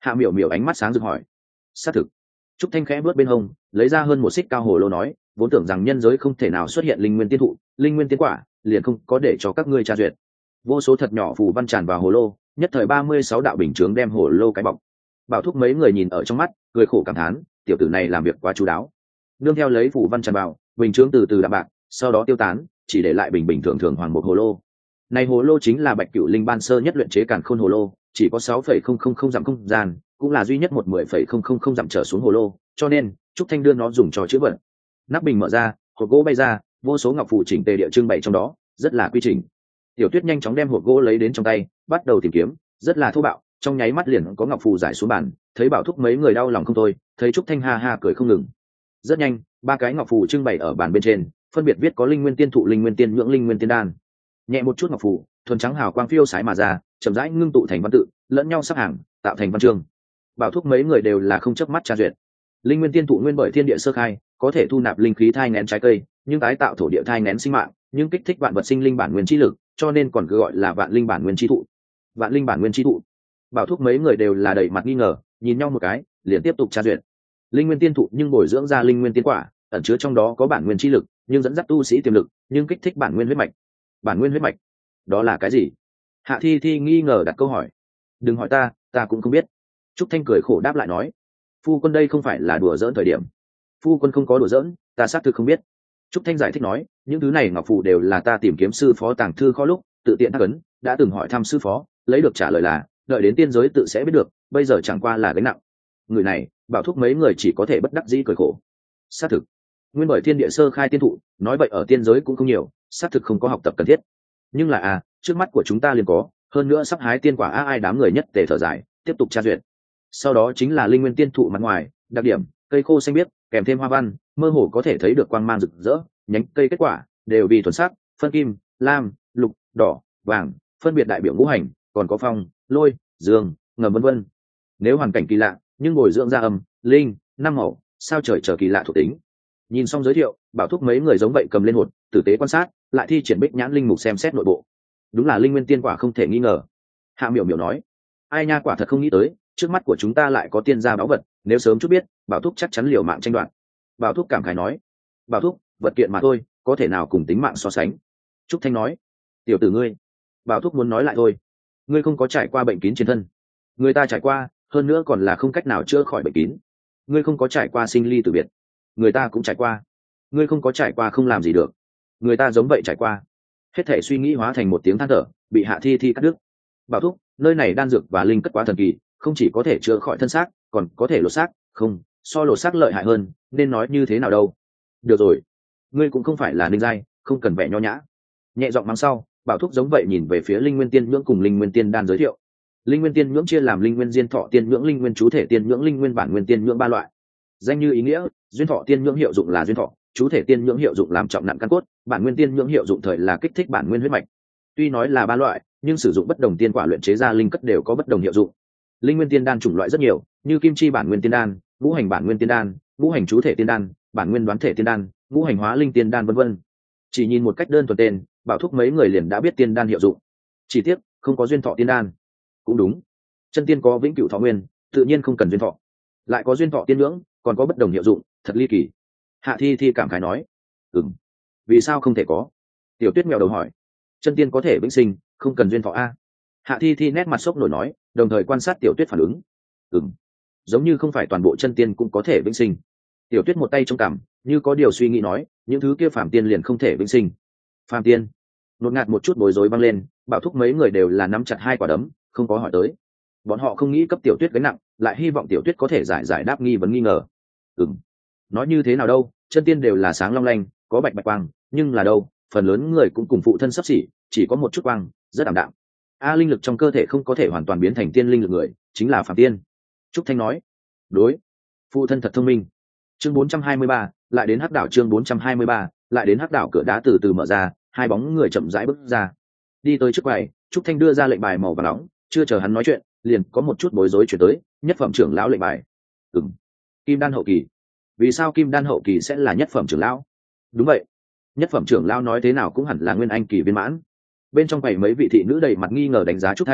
Hạ miểu miểu ánh mắt sáng rực hỏi. Xác thực. Trúc Thanh khẽ bước bên hông, lấy ra hơn một xích cao hồ lô nói, vốn tưởng rằng nhân giới không thể nào xuất hiện linh nguyên tiên thụ, linh nguyên tiên quả, liền không có để cho các ngươi tra duyệt. Vô số thật nhỏ phù văn tràn vào hồ lô, nhất thời ba mươi sáu đạo bình chướng đem hồ lô cái bọc. Bảo Thúc mấy người nhìn ở trong mắt, cười khổ cảm thán, tiểu tử này làm việc quá chú đáo. Nương theo lấy phù văn tràn vào, bình chướng từ từ đạm bạc, sau đó tiêu tán, chỉ để lại bình bình thường thường hoàng một hồ lô. Này hồ lô chính là Bạch Cửu Linh ban sơ nhất luyện chế càn khôn hồ lô, chỉ có sáu phẩy không không không dặm không gian, cũng là duy nhất một mười phẩy không không không dặm trở xuống hồ lô, cho nên Trúc Thanh đưa nó dùng cho chữ vật. Nắp bình mở ra, hộp gỗ bay ra, vô số ngọc phù chỉnh tề địa trưng bày trong đó, rất là quy trình. Tiểu Tuyết nhanh chóng đem hộp gỗ lấy đến trong tay, bắt đầu tìm kiếm, rất là thô bạo, trong nháy mắt liền có ngọc phù giải xuống bàn, thấy Bảo Thúc mấy người đau lòng không thôi, thấy Trúc Thanh ha ha cười không ngừng. Rất nhanh, ba cái ngọc phù trưng bày ở bàn bên trên, phân biệt viết có linh nguyên tiên thụ, linh nguyên tiên nhưỡng, linh nguyên tiên đan. Nhẹ một chút ngọc phù, thuần trắng hào quang phiêu sái mà ra, chậm rãi ngưng tụ thành văn tự, lẫn nhau sắp hàng, tạo thành văn chương. Bảo Thúc mấy người đều là không chớp mắt tra duyệt. Linh nguyên tiên thụ nguyên bởi thiên địa sơ khai, có thể thu nạp linh khí thai nghén trái cây, nhưng tái tạo thổ địa thai nghén sinh mạng, nhưng kích thích vạn vật sinh linh bản nguyên chi lực, cho nên còn cứ gọi là vạn linh bản nguyên chi thụ. Vạn linh bản nguyên chi thụ. Bảo Thúc mấy người đều là đầy mặt nghi ngờ, nhìn nhau một cái, liền tiếp tục tra duyệt. Linh nguyên tiên thụ nhưng bồi dưỡng ra linh nguyên tiên quả, ẩn chứa trong đó có bản nguyên chi lực, nhưng dẫn dắt tu sĩ tiềm lực, nhưng kích thích bản nguyên huyết mạch. Bản nguyên huyết mạch, đó là cái gì? Hạ Thi Thi nghi ngờ đặt câu hỏi. Đừng hỏi ta, ta cũng không biết. Trúc Thanh cười khổ đáp lại nói, phu quân đây không phải là đùa giỡn thời điểm. Phu quân không có đùa giỡn, ta xác thực không biết. Trúc Thanh giải thích nói, những thứ này ngọc phù đều là ta tìm kiếm sư phó tàng thư kho lúc tự tiện thắc ấn, đã từng hỏi thăm sư phó, lấy được trả lời là đợi đến tiên giới tự sẽ biết được, bây giờ chẳng qua là gánh nặng. Người này, Bảo Thúc mấy người chỉ có thể bất đắc dĩ cười khổ. Xác thực, nguyên bởi thiên địa sơ khai tiên thụ, nói vậy ở tiên giới cũng không nhiều, xác thực không có học tập cần thiết. Nhưng là à, trước mắt của chúng ta liền có, hơn nữa sắp hái tiên quả a ai đám người nhất tề thở dài, tiếp tục tra duyệt. Sau đó chính là linh nguyên tiên thụ mặt ngoài, đặc điểm, cây khô xanh biếc, kèm thêm hoa văn, mơ hồ có thể thấy được quang mang rực rỡ, nhánh cây kết quả đều vì thuần sắc, phân kim, lam, lục, đỏ, vàng, phân biệt đại biểu ngũ hành, còn có phong, lôi, dương, ngầm vân vân. Nếu hoàn cảnh kỳ lạ, nhưng bồi dưỡng ra âm, linh, năm màu, sao trời chờ kỳ lạ thuộc tính. Nhìn xong giới thiệu, Bảo Thúc mấy người giống vậy cầm lên hột, tử tế quan sát, lại thi triển bích nhãn linh mục xem xét nội bộ. Đúng là linh nguyên tiên quả không thể nghi ngờ. Hạ Miểu Miểu nói, ai nha, quả thật không nghĩ tới, trước mắt của chúng ta lại có tiên gia báu vật, nếu sớm chút biết, Bảo Thúc chắc chắn liều mạng tranh đoạt. Bảo Thúc cảm khái nói, Bảo Thúc, vật kiện mà thôi, có thể nào cùng tính mạng so sánh. Trúc Thanh nói, tiểu tử ngươi. Bảo Thúc muốn nói lại thôi, ngươi không có trải qua bệnh kín trên thân, người ta trải qua, hơn nữa còn là không cách nào chữa khỏi bệnh kín. Ngươi không có trải qua sinh ly tử biệt, người ta cũng trải qua. Ngươi không có trải qua không làm gì được, người ta giống vậy trải qua. Hết thể suy nghĩ hóa thành một tiếng than thở, bị Hạ Thi Thi cắt đứt. Bảo Thúc, nơi này đan dược và linh cất quá thần kỳ, không chỉ có thể chữa khỏi thân xác, còn có thể lột xác, không, so lột xác lợi hại hơn, nên nói như thế nào đâu. Được rồi, ngươi cũng không phải là ninh giai, không cần vẻ nho nhã. Nhẹ giọng mắng sau, Bảo Thúc giống vậy nhìn về phía linh nguyên tiên nhưỡng cùng linh nguyên tiên đan giới thiệu. Linh nguyên tiên nhưỡng chia làm linh nguyên diên thọ tiên nhưỡng, linh nguyên chú thể tiên nhưỡng, linh nguyên bản nguyên tiên nhưỡng ba loại. Danh như ý nghĩa, duyên thọ tiên nhưỡng hiệu dụng là duyên thọ, chú thể tiên nhưỡng hiệu dụng làm trọng nặng căn cốt, bản nguyên tiên nhưỡng hiệu dụng thời là kích thích bản nguyên huyết mạch. Tuy nói là ba loại, nhưng sử dụng bất đồng tiên quả luyện chế ra linh cất đều có bất đồng hiệu dụng. Linh nguyên tiên đan chủng loại rất nhiều, như kim chi bản nguyên tiên đan, ngũ hành bản nguyên tiên đan, ngũ hành chú thể tiên đan, bản nguyên đoán thể tiên đan, ngũ hành hóa linh tiên đan vân vân. Chỉ nhìn một cách đơn thuần tên, Bảo Thúc mấy người liền đã biết tiên đan hiệu dụng. Chỉ tiếc không có duyên thọ tiên đan. Cũng đúng, chân tiên có vĩnh cửu thọ nguyên, tự nhiên không cần duyên thọ. Lại có duyên thọ tiên nhưỡng, còn có bất đồng hiệu dụng, thật ly kỳ. Hạ Thi Thi cảm khái nói, ừm, vì sao không thể có? Tiểu Tuyết mèo đầu hỏi, chân tiên có thể vĩnh sinh, không cần duyên thọ a. Hạ Thi Thi nét mặt sốc nổi nói, đồng thời quan sát Tiểu Tuyết phản ứng. Ừm, giống như không phải toàn bộ chân tiên cũng có thể vĩnh sinh. Tiểu Tuyết một tay trong cằm, như có điều suy nghĩ nói, những thứ kia phàm tiên liền không thể vĩnh sinh. Phàm tiên? Nột ngạt một chút bối rối băng lên, Bảo Thúc mấy người đều là nắm chặt hai quả đấm, không có hỏi tới. Bọn họ không nghĩ cấp Tiểu Tuyết gánh nặng, lại hy vọng Tiểu Tuyết có thể giải giải đáp nghi vấn nghi ngờ. Ừm, nói như thế nào đâu, chân tiên đều là sáng long lanh, có bạch bạch quang, nhưng là đâu, phần lớn người cũng cùng phụ thân sắp xỉ, chỉ có một chút quang, rất ảm đạm. A linh lực trong cơ thể không có thể hoàn toàn biến thành tiên linh lực người, chính là phàm tiên. Trúc Thanh nói, đối, phụ thân thật thông minh. Chương bốn trăm hai mươi ba, lại đến hắc đảo. Chương bốn trăm hai mươi ba, lại đến hắc đảo. Cửa đá từ từ mở ra, hai bóng người chậm rãi bước ra, đi tới trước quầy. Trúc Thanh đưa ra lệnh bài màu vàng nóng, chưa chờ hắn nói chuyện, liền có một chút bối rối chuyển tới. Nhất phẩm trưởng lão lệnh bài. Ừm, kim đan hậu kỳ. Vì sao kim đan hậu kỳ sẽ là nhất phẩm trưởng lão? Đúng vậy, nhất phẩm trưởng lão nói thế nào cũng hẳn là nguyên anh kỳ viên mãn. Bên trong quầy mấy vị thị nữ đầy mặt nghi ngờ đánh giá Trúc Thanh,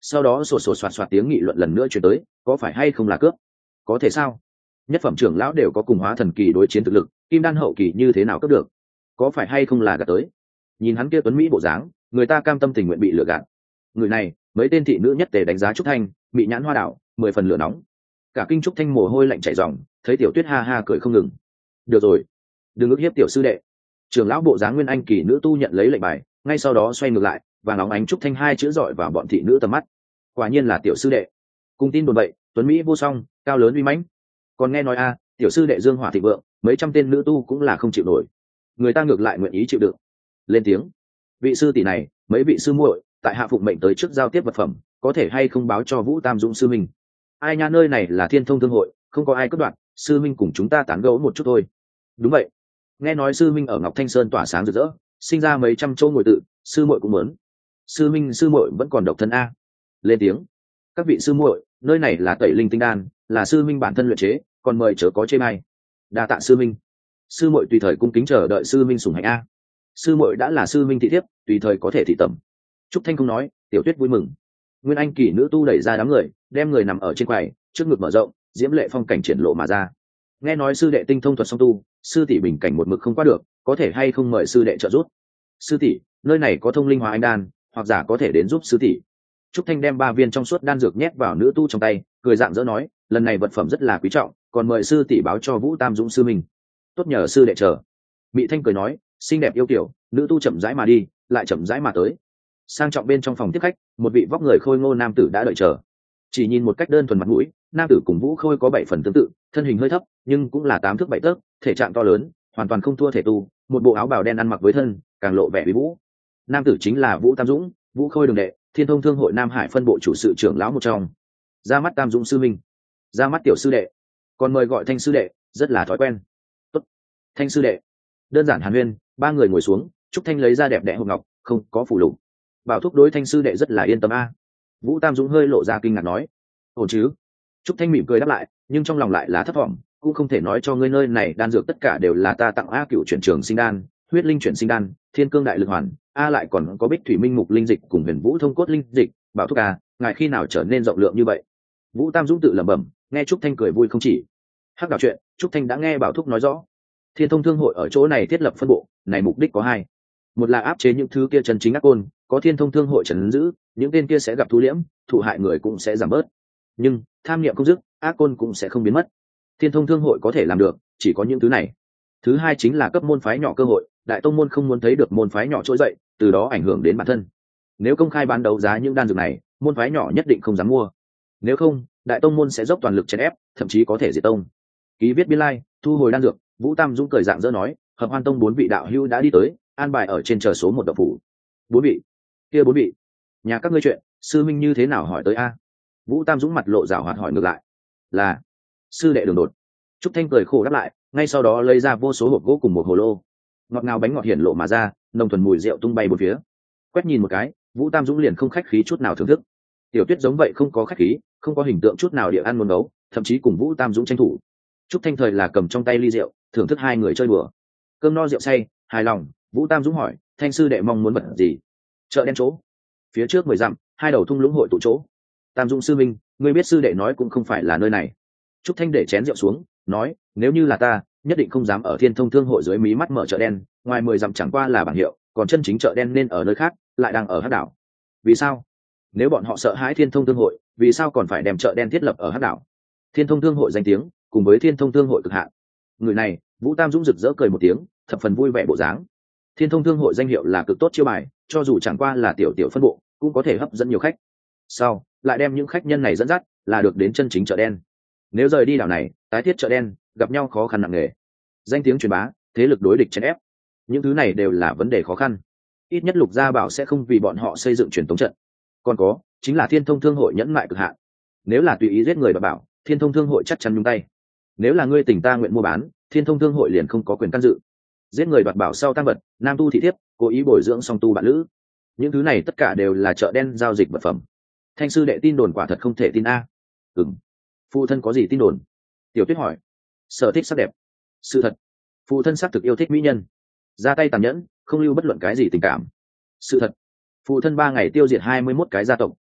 sau đó sổ sổ soạt soạt tiếng nghị luận lần nữa chuyển tới, có phải hay không là cướp? Có thể sao? Nhất phẩm trưởng lão đều có cùng hóa thần kỳ đối chiến thực lực, kim đan hậu kỳ như thế nào cướp được? Có phải hay không là gạt tới? Nhìn hắn kia tuấn mỹ bộ dáng, người ta cam tâm tình nguyện bị lừa gạt. Người này, mấy tên thị nữ nhất tề đánh giá Trúc Thanh, bị nhãn hoa đảo, mười phần lửa nóng. Cả kinh Trúc Thanh mồ hôi lạnh chảy ròng, thấy Tiểu Tuyết ha ha cười không ngừng. Được rồi, đừng ức hiếp tiểu sư đệ. Trưởng lão bộ dáng nguyên anh kỳ nữ tu nhận lấy lệnh bài, ngay sau đó xoay ngược lại, và nóng ánh Trúc Thanh hai chữ dọi vào bọn thị nữ tầm mắt. Quả nhiên là tiểu sư đệ. Cùng tin đồn vậy, tuấn mỹ vô song, cao lớn uy mãnh. Còn nghe nói a, tiểu sư đệ dương hỏa thịnh vượng, mấy trăm tên nữ tu cũng là không chịu nổi. Người ta ngược lại nguyện ý chịu đựng. Lên tiếng. Vị sư tỷ này, mấy vị sư muội, tại hạ phụng mệnh tới trước giao tiếp vật phẩm, có thể hay không báo cho Vũ Tam Dũng sư minh? Ai nha, nơi này là Thiên Thông Thương hội, không có ai cướp đoạt, sư minh cùng chúng ta tán gẫu một chút thôi. Đúng vậy. Nghe nói sư minh ở Ngọc Thanh Sơn tỏa sáng rực rỡ, sinh ra mấy trăm châu ngồi tự, sư muội cũng muốn. Sư minh sư muội vẫn còn độc thân a. Lên tiếng. Các vị sư muội, nơi này là Tẩy Linh Tinh Đan, là sư minh bản thân luyện chế, còn mời chớ có chê bai. Đa tạ sư minh. Sư muội tùy thời cung kính chờ đợi sư minh sủng hạnh a. Sư muội đã là sư minh thị thiếp, tùy thời có thể thị tẩm. Trúc Thanh không nói, Tiểu Tuyết vui mừng. Nguyên anh kỳ nữ tu đẩy ra đám người, đem người nằm ở trên quầy, trước ngực mở rộng, diễm lệ phong cảnh triển lộ mà ra. Nghe nói sư đệ tinh thông thuật song tu, sư tỷ bình cảnh một mực không qua được, có thể hay không mời sư đệ trợ giúp? Sư tỷ, nơi này có thông linh hóa anh đan, hoặc giả có thể đến giúp sư tỷ. Trúc Thanh đem ba viên trong suốt đan dược nhét vào nữ tu trong tay, cười dạng dỡ nói, lần này vật phẩm rất là quý trọng, còn mời sư tỷ báo cho Vũ Tam Dũng sư mình. Tốt nhờ sư đệ chờ. Mị Thanh cười nói, xinh đẹp yêu kiểu, nữ tu chậm rãi mà đi, lại chậm rãi mà tới. Sang trọng bên trong phòng tiếp khách, một vị vóc người khôi ngô nam tử đã đợi chờ. Chỉ nhìn một cách đơn thuần mặt mũi, nam tử cùng Vũ Khôi có bảy phần tương tự, thân hình hơi thấp, nhưng cũng là tám thước bảy tấc, thể trạng to lớn, hoàn toàn không thua thể tu, một bộ áo bào đen ăn mặc với thân, càng lộ vẻ uy vũ. Nam tử chính là Vũ Tam Dũng, Vũ Khôi đường đệ, Thiên Thông Thương hội Nam Hải phân bộ chủ sự trưởng lão một trong. Ra mắt Tam Dũng sư minh, ra mắt tiểu sư đệ, còn mời gọi Thanh sư đệ, rất là thói quen. Tốt. Thanh sư đệ. Đơn giản hàn huyên, ba người ngồi xuống, Trúc Thanh lấy ra đẹp đẽ hộp ngọc, không có phủ lục. Bảo thúc đối Thanh sư đệ rất là yên tâm a. Vũ Tam Dũng hơi lộ ra kinh ngạc nói, ổn chứ? Trúc Thanh mỉm cười đáp lại, nhưng trong lòng lại là thất vọng, cũng không thể nói cho ngươi nơi này đan dược tất cả đều là ta tặng a, cựu chuyển trường sinh đan, huyết linh chuyển sinh đan, thiên cương đại lực hoàn, a lại còn có bích thủy minh mục linh dịch cùng huyền vũ thông cốt linh dịch, bảo thúc à, ngài khi nào trở nên rộng lượng như vậy? Vũ Tam Dũng tự lẩm bẩm, nghe Trúc Thanh cười vui không chỉ. Hắc đạo chuyện, Trúc Thanh đã nghe bảo thúc nói rõ. Thiên Thông Thương hội ở chỗ này thiết lập phân bộ, này mục đích có hai. Một là áp chế những thứ kia chân chính ác côn, có Thiên Thông Thương hội trấn giữ, những tên kia sẽ gặp thu liễm, thụ hại người cũng sẽ giảm bớt. Nhưng tham niệm không dứt, ác côn cũng sẽ không biến mất. Thiên Thông Thương hội có thể làm được, chỉ có những thứ này. Thứ hai chính là cấp môn phái nhỏ cơ hội, đại tông môn không muốn thấy được môn phái nhỏ trỗi dậy, từ đó ảnh hưởng đến bản thân. Nếu công khai bán đấu giá những đan dược này, môn phái nhỏ nhất định không dám mua. Nếu không, đại tông môn sẽ dốc toàn lực chèn ép, thậm chí có thể diệt tông. Ký viết biên lai, like, thu hồi đan dược, Vũ Tam Dũng cười dạng dỡ nói, Hợp Hoan Tông bốn vị đạo hữu đã đi tới, an bài ở trên chờ số một độc phủ. Bốn vị? Kia bốn vị? Nhà các ngươi chuyện, sư minh như thế nào hỏi tới a? Vũ Tam Dũng mặt lộ rảo hoạt hỏi ngược lại. Là sư đệ Đường Đột. Trúc Thanh cười khổ đáp lại, ngay sau đó lấy ra vô số hộp gỗ cùng một hồ lô. Ngọt ngào bánh ngọt hiển lộ mà ra, nồng thuần mùi rượu tung bay bốn phía. Quét nhìn một cái, Vũ Tam Dũng liền không khách khí chút nào thưởng thức. Tiểu Tuyết giống vậy không có khách khí, không có hình tượng chút nào địa ăn muốn đấu, thậm chí cùng Vũ Tam Dũng tranh thủ. Trúc Thanh thời là cầm trong tay ly rượu, thưởng thức hai người chơi đùa. Cơm no rượu say, hài lòng, Vũ Tam Dũng hỏi, Thanh sư đệ mong muốn vật gì? Chợ đen chỗ. Phía trước mười dặm, hai đầu thung lũng hội tụ chỗ. Tam Dũng sư minh, ngươi biết sư đệ nói cũng không phải là nơi này. Trúc Thanh để chén rượu xuống, nói, nếu như là ta, nhất định không dám ở Thiên Thông Thương hội dưới mí mắt mở chợ đen, ngoài mười dặm chẳng qua là bảng hiệu, còn chân chính chợ đen nên ở nơi khác, lại đang ở Hắc đảo. Vì sao? Nếu bọn họ sợ hãi Thiên Thông Thương hội, vì sao còn phải đem chợ đen thiết lập ở Hắc đảo? Thiên Thông Thương hội danh tiếng, cùng với Thiên Thông Thương hội cực hạn. Người này, Vũ Tam Dũng rực rỡ cười một tiếng, thập phần vui vẻ bộ dáng. Thiên Thông Thương hội danh hiệu là cực tốt chiêu bài, cho dù chẳng qua là tiểu tiểu phân bộ, cũng có thể hấp dẫn nhiều khách. Sau, lại đem những khách nhân này dẫn dắt, là được đến chân chính chợ đen. Nếu rời đi đảo này, tái thiết chợ đen, gặp nhau khó khăn nặng nề. Danh tiếng truyền bá, thế lực đối địch chèn ép, những thứ này đều là vấn đề khó khăn. Ít nhất Lục Gia Bảo sẽ không vì bọn họ xây dựng truyền tống trận. Còn có, chính là Thiên Thông Thương hội nhẫn mại cực hạn. Nếu là tùy ý giết người và bảo, Thiên Thông Thương hội chắc chắn nhúng tay. Nếu là ngươi tình ta nguyện mua bán, Thiên Thông Thương hội liền không có quyền can dự. Giết người đoạt bảo sau tăng vật, nam tu thị thiếp, cố ý bồi dưỡng song tu bạn lữ, những thứ này tất cả đều là chợ đen giao dịch vật phẩm. Thanh sư đệ tin đồn quả thật không thể tin a. Ừm. Phụ thân có gì tin đồn? Tiểu Tuyết hỏi. Sở thích sắc đẹp. Sự thật, phụ thân xác thực yêu thích mỹ nhân, ra tay tàn nhẫn, không lưu bất luận cái gì tình cảm. Sự thật, phụ thân ba ngày tiêu diệt hai mươi mốt cái gia tộc,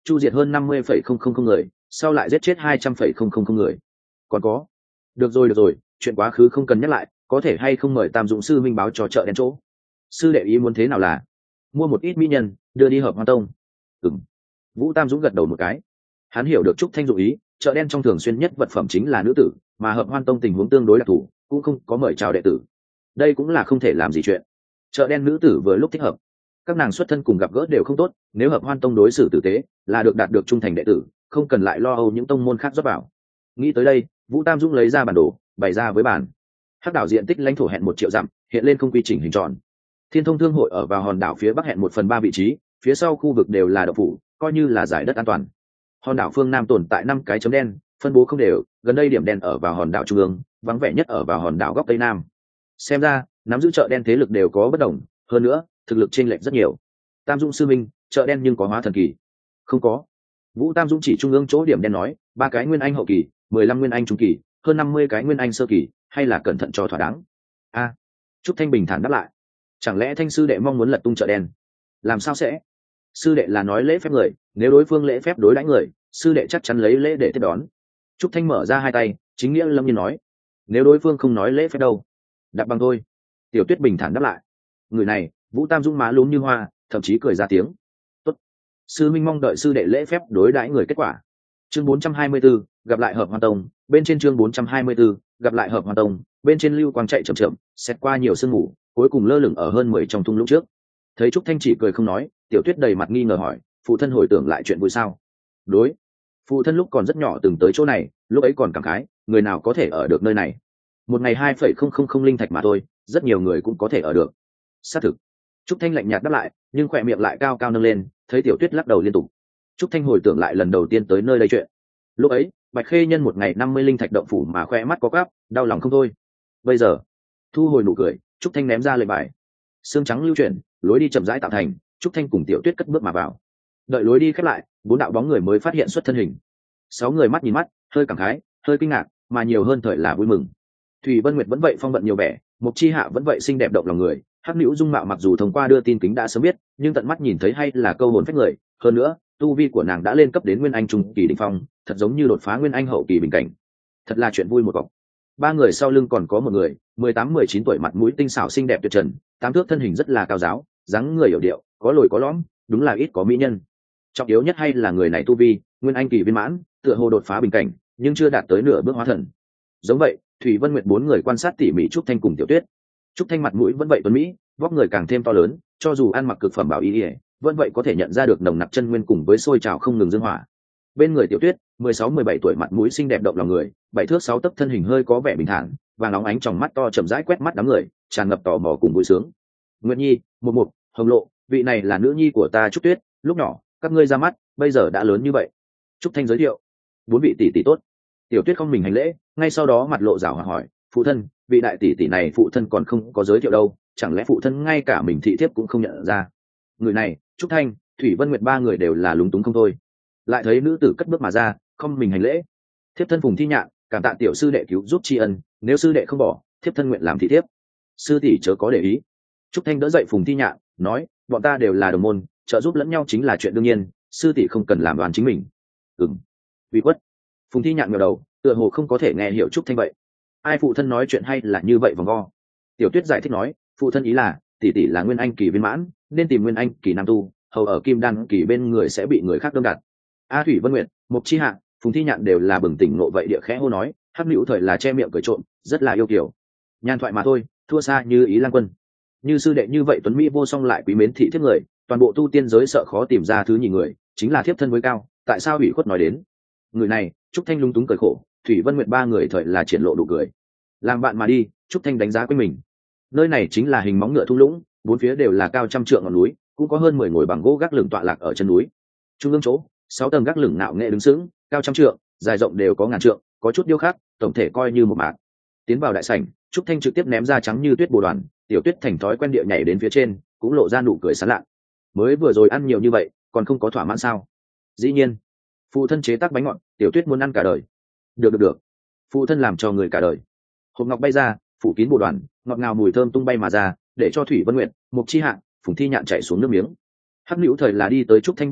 chu diệt hơn năm mươi phẩy không không không người, sau lại giết chết hai trăm phẩy không không không người. Còn có, được rồi được rồi, chuyện quá khứ không cần nhắc lại, có thể hay không mời Tam Dũng sư minh báo cho chợ đen chỗ. Sư đệ ý muốn thế nào là mua một ít mỹ nhân đưa đi Hợp Hoan Tông. Ừm. Vũ Tam Dũng gật đầu một cái. Hắn hiểu được Trúc Thanh dụng ý, chợ đen trong thường xuyên nhất vật phẩm chính là nữ tử, mà Hợp Hoan Tông tình huống tương đối đặc thù, cũng không có mời chào đệ tử. Đây cũng là không thể làm gì chuyện. Chợ đen nữ tử vừa lúc thích hợp. Các nàng xuất thân cùng gặp gỡ đều không tốt, nếu Hợp Hoan Tông đối xử tử tế, là được đạt được trung thành đệ tử, không cần lại lo âu những tông môn khác rót vào. Nghĩ tới đây, Vũ Tam Dũng lấy ra bản đồ, bày ra với bản. Hắc đảo diện tích lãnh thổ hẹn một triệu dặm, hiện lên không quy trình hình tròn. Thiên Thông Thương hội ở vào hòn đảo phía bắc hẹn một phần ba vị trí, phía sau khu vực đều là đậu phủ, coi như là giải đất an toàn. Hòn đảo phương nam tồn tại năm cái chấm đen, phân bố không đều, gần đây điểm đen ở vào hòn đảo trung ương, vắng vẻ nhất ở vào hòn đảo góc tây nam. Xem ra, nắm giữ chợ đen thế lực đều có bất đồng, hơn nữa, thực lực chênh lệch rất nhiều. Tam Dũng sư minh, chợ đen nhưng có hóa thần kỳ? Không có. Vũ Tam Dũng chỉ trung ương chỗ điểm đen nói, ba cái nguyên anh hậu kỳ, mười lăm nguyên anh trung kỳ, hơn năm mươi cái nguyên anh sơ kỳ, hay là cẩn thận cho thỏa đáng. A, Trúc Thanh bình thản đáp lại. Chẳng lẽ Thanh sư đệ mong muốn lật tung chợ đen? Làm sao sẽ? Sư đệ là nói lễ phép người, nếu đối phương lễ phép đối đãi người, sư đệ chắc chắn lấy lễ để tiếp đón. Trúc Thanh mở ra hai tay, chính nghĩa lâm nhiên nói, nếu đối phương không nói lễ phép đâu, đạp bằng thôi. Tiểu Tuyết bình thản đáp lại. Người này, Vũ Tam Dũng má lúm như hoa, thậm chí cười ra tiếng. Tốt. Sư minh mong đợi sư đệ lễ phép đối đãi người. Kết quả. Chương bốn trăm hai mươi 4, gặp lại Hợp Hoan Tông, bên trên chương bốn trăm hai mươi 4, gặp lại Hợp Hoan Tông, bên trên lưu quang chạy chậm chậm, xét qua nhiều sương mù, cuối cùng lơ lửng ở hơn mười trong thung lũng trước. Thấy Trúc Thanh chỉ cười không nói, Tiểu Tuyết đầy mặt nghi ngờ hỏi, phụ thân hồi tưởng lại chuyện vui sao? Đối. Phụ thân lúc còn rất nhỏ từng tới chỗ này, lúc ấy còn cảm khái, người nào có thể ở được nơi này? Một ngày hai phẩy không không không linh thạch mà thôi, rất nhiều người cũng có thể ở được. Xác thực. Trúc Thanh lạnh nhạt đáp lại, nhưng khỏe miệng lại cao cao nâng lên, thấy Tiểu Tuyết lắc đầu liên tục. Trúc Thanh hồi tưởng lại lần đầu tiên tới nơi đây chuyện. Lúc ấy, Bạch Khê nhân một ngày năm mươi linh thạch động phủ mà khoe mắt có gắp, đau lòng không thôi. Bây giờ, thu hồi nụ cười, Trúc Thanh ném ra lệnh bài. Xương trắng lưu chuyển, lối đi chậm rãi tạo thành, Trúc Thanh cùng Tiểu Tuyết cất bước mà vào. Đợi lối đi khép lại, bốn đạo bóng người mới phát hiện xuất thân hình. Sáu người mắt nhìn mắt, hơi cảm khái, hơi kinh ngạc, mà nhiều hơn thời là vui mừng. Thủy Vân Nguyệt vẫn vậy phong vận nhiều vẻ, Mục Chi Hạ vẫn vậy xinh đẹp động lòng người, Hắc Nữu dung mạo mặc dù thông qua đưa tin kính đã sớm biết, nhưng tận mắt nhìn thấy hay là câu hồn phách người, hơn nữa, tu vi của nàng đã lên cấp đến nguyên anh trung kỳ đỉnh phong, thật giống như đột phá nguyên anh hậu kỳ bình cảnh. Thật là chuyện vui một cọc. Ba người sau lưng còn có một người, mười tám mười chín tuổi, mặt mũi tinh xảo xinh đẹp tuyệt trần, tám thước thân hình rất là cao giáo, dáng người hiểu điệu, có lồi có lõm, đúng là ít có mỹ nhân. Trọng yếu nhất hay là người này tu vi nguyên anh kỳ viên mãn, tựa hồ đột phá bình cảnh, nhưng chưa đạt tới nửa bước hóa thần. Giống vậy, Thủy Vân Nguyệt bốn người quan sát tỉ mỉ Trúc Thanh cùng Tiểu Tuyết. Trúc Thanh mặt mũi vẫn vậy tuấn mỹ, vóc người càng thêm to lớn, cho dù ăn mặc cực phẩm bảo y ỉa, vẫn vậy có thể nhận ra được nồng nặc chân nguyên cùng với sôi trào không ngừng dương hỏa. Bên người Tiểu Tuyết, mười sáu mười bảy tuổi, mặt mũi xinh đẹp động lòng người, bảy thước sáu tấc thân hình hơi có vẻ bình thản, vàng óng ánh trong mắt to chậm rãi quét mắt đám người, tràn ngập tò mò cùng vui sướng. Nguyệt Nhi, Mục Mục, Hồng Lộ, vị này là nữ nhi của ta Trúc Tuyết, lúc nhỏ, các ngươi ra mắt, bây giờ đã lớn như vậy. Trúc Thanh giới thiệu. Bốn vị tỷ tỷ tốt. Tiểu Tuyết không mình hành lễ, ngay sau đó mặt lộ rảo hỏi, phụ thân, vị đại tỷ tỷ này phụ thân còn không có giới thiệu đâu, chẳng lẽ phụ thân ngay cả mình thị thiếp cũng không nhận ra? Người này, Trúc Thanh, Thủy Vân Nguyệt ba người đều là lúng túng không thôi. Lại thấy nữ tử cất bước mà ra, không mình hành lễ. Thiếp thân Phùng Thi Nhạn, cảm tạ tiểu sư đệ cứu giúp tri ân, nếu sư đệ không bỏ, thiếp thân nguyện làm thị thiếp. Sư tỷ chớ có để ý. Trúc Thanh đỡ dậy Phùng Thi Nhạn, nói, bọn ta đều là đồng môn, trợ giúp lẫn nhau chính là chuyện đương nhiên, sư tỷ không cần làm đoán chính mình. Ừm. Uy khuất. Phùng Thi Nhạn ngẩng đầu, tựa hồ không có thể nghe hiểu Trúc Thanh vậy. Ai phụ thân nói chuyện hay là như vậy vòng vo? Tiểu Tuyết giải thích nói, phụ thân ý là tỷ tỷ là nguyên anh kỳ viên mãn, nên tìm nguyên anh kỳ nam tu, hầu ở kim đan kỳ bên người sẽ bị người khác đâm đặt. A Thủy Vân Nguyệt, Mục Chi Hạ, Phùng Thi Nhạn đều là bừng tỉnh ngộ vậy địa khẽ hô nói, Hắc Nữu thời là che miệng cười trộm, rất là yêu kiều. Nhan thoại mà thôi, thua xa như ý Lang Quân. Như sư đệ như vậy tuấn mỹ vô song lại quý mến thị thiếp người, toàn bộ tu tiên giới sợ khó tìm ra thứ nhì người, chính là thiếp thân với cao, tại sao ủy khuất nói đến? Người này, Trúc Thanh lung túng cười khổ, Thủy Vân Nguyệt ba người thời là triển lộ đủ cười. Làm bạn mà đi, Trúc Thanh đánh giá quanh mình. Nơi này chính là hình móng ngựa thung lũng, bốn phía đều là cao trăm trượng ngọn núi, cũng có hơn mười ngồi bằng gỗ gác lửng tọa lạc ở chân núi. Trung ương chỗ, sáu tầng gác lửng ngạo nghệ đứng sững, cao trăm trượng, dài rộng đều có ngàn trượng, có chút điêu khắc, tổng thể coi như một mạc. Tiến vào đại sảnh, Trúc Thanh trực tiếp ném ra trắng như tuyết bồ đoàn, Tiểu Tuyết thành thói quen địa nhảy đến phía trên, cũng lộ ra nụ cười sảng lạ. Mới vừa rồi ăn nhiều như vậy, còn không có thỏa mãn sao? Dĩ nhiên, phụ thân chế tác bánh ngọt, Tiểu Tuyết muốn ăn cả đời. Được được được, phụ thân làm cho người cả đời. Hộp ngọc bay ra, phủ kín bồ đoàn, ngọt ngào mùi thơm tung bay mà ra, để cho Thủy Vân Nguyệt, Mục Chi Hạ, Phùng Thi Nhạn chạy xuống nước miếng. Hắc Nữu thời là đi tới Trúc Thanh bên người,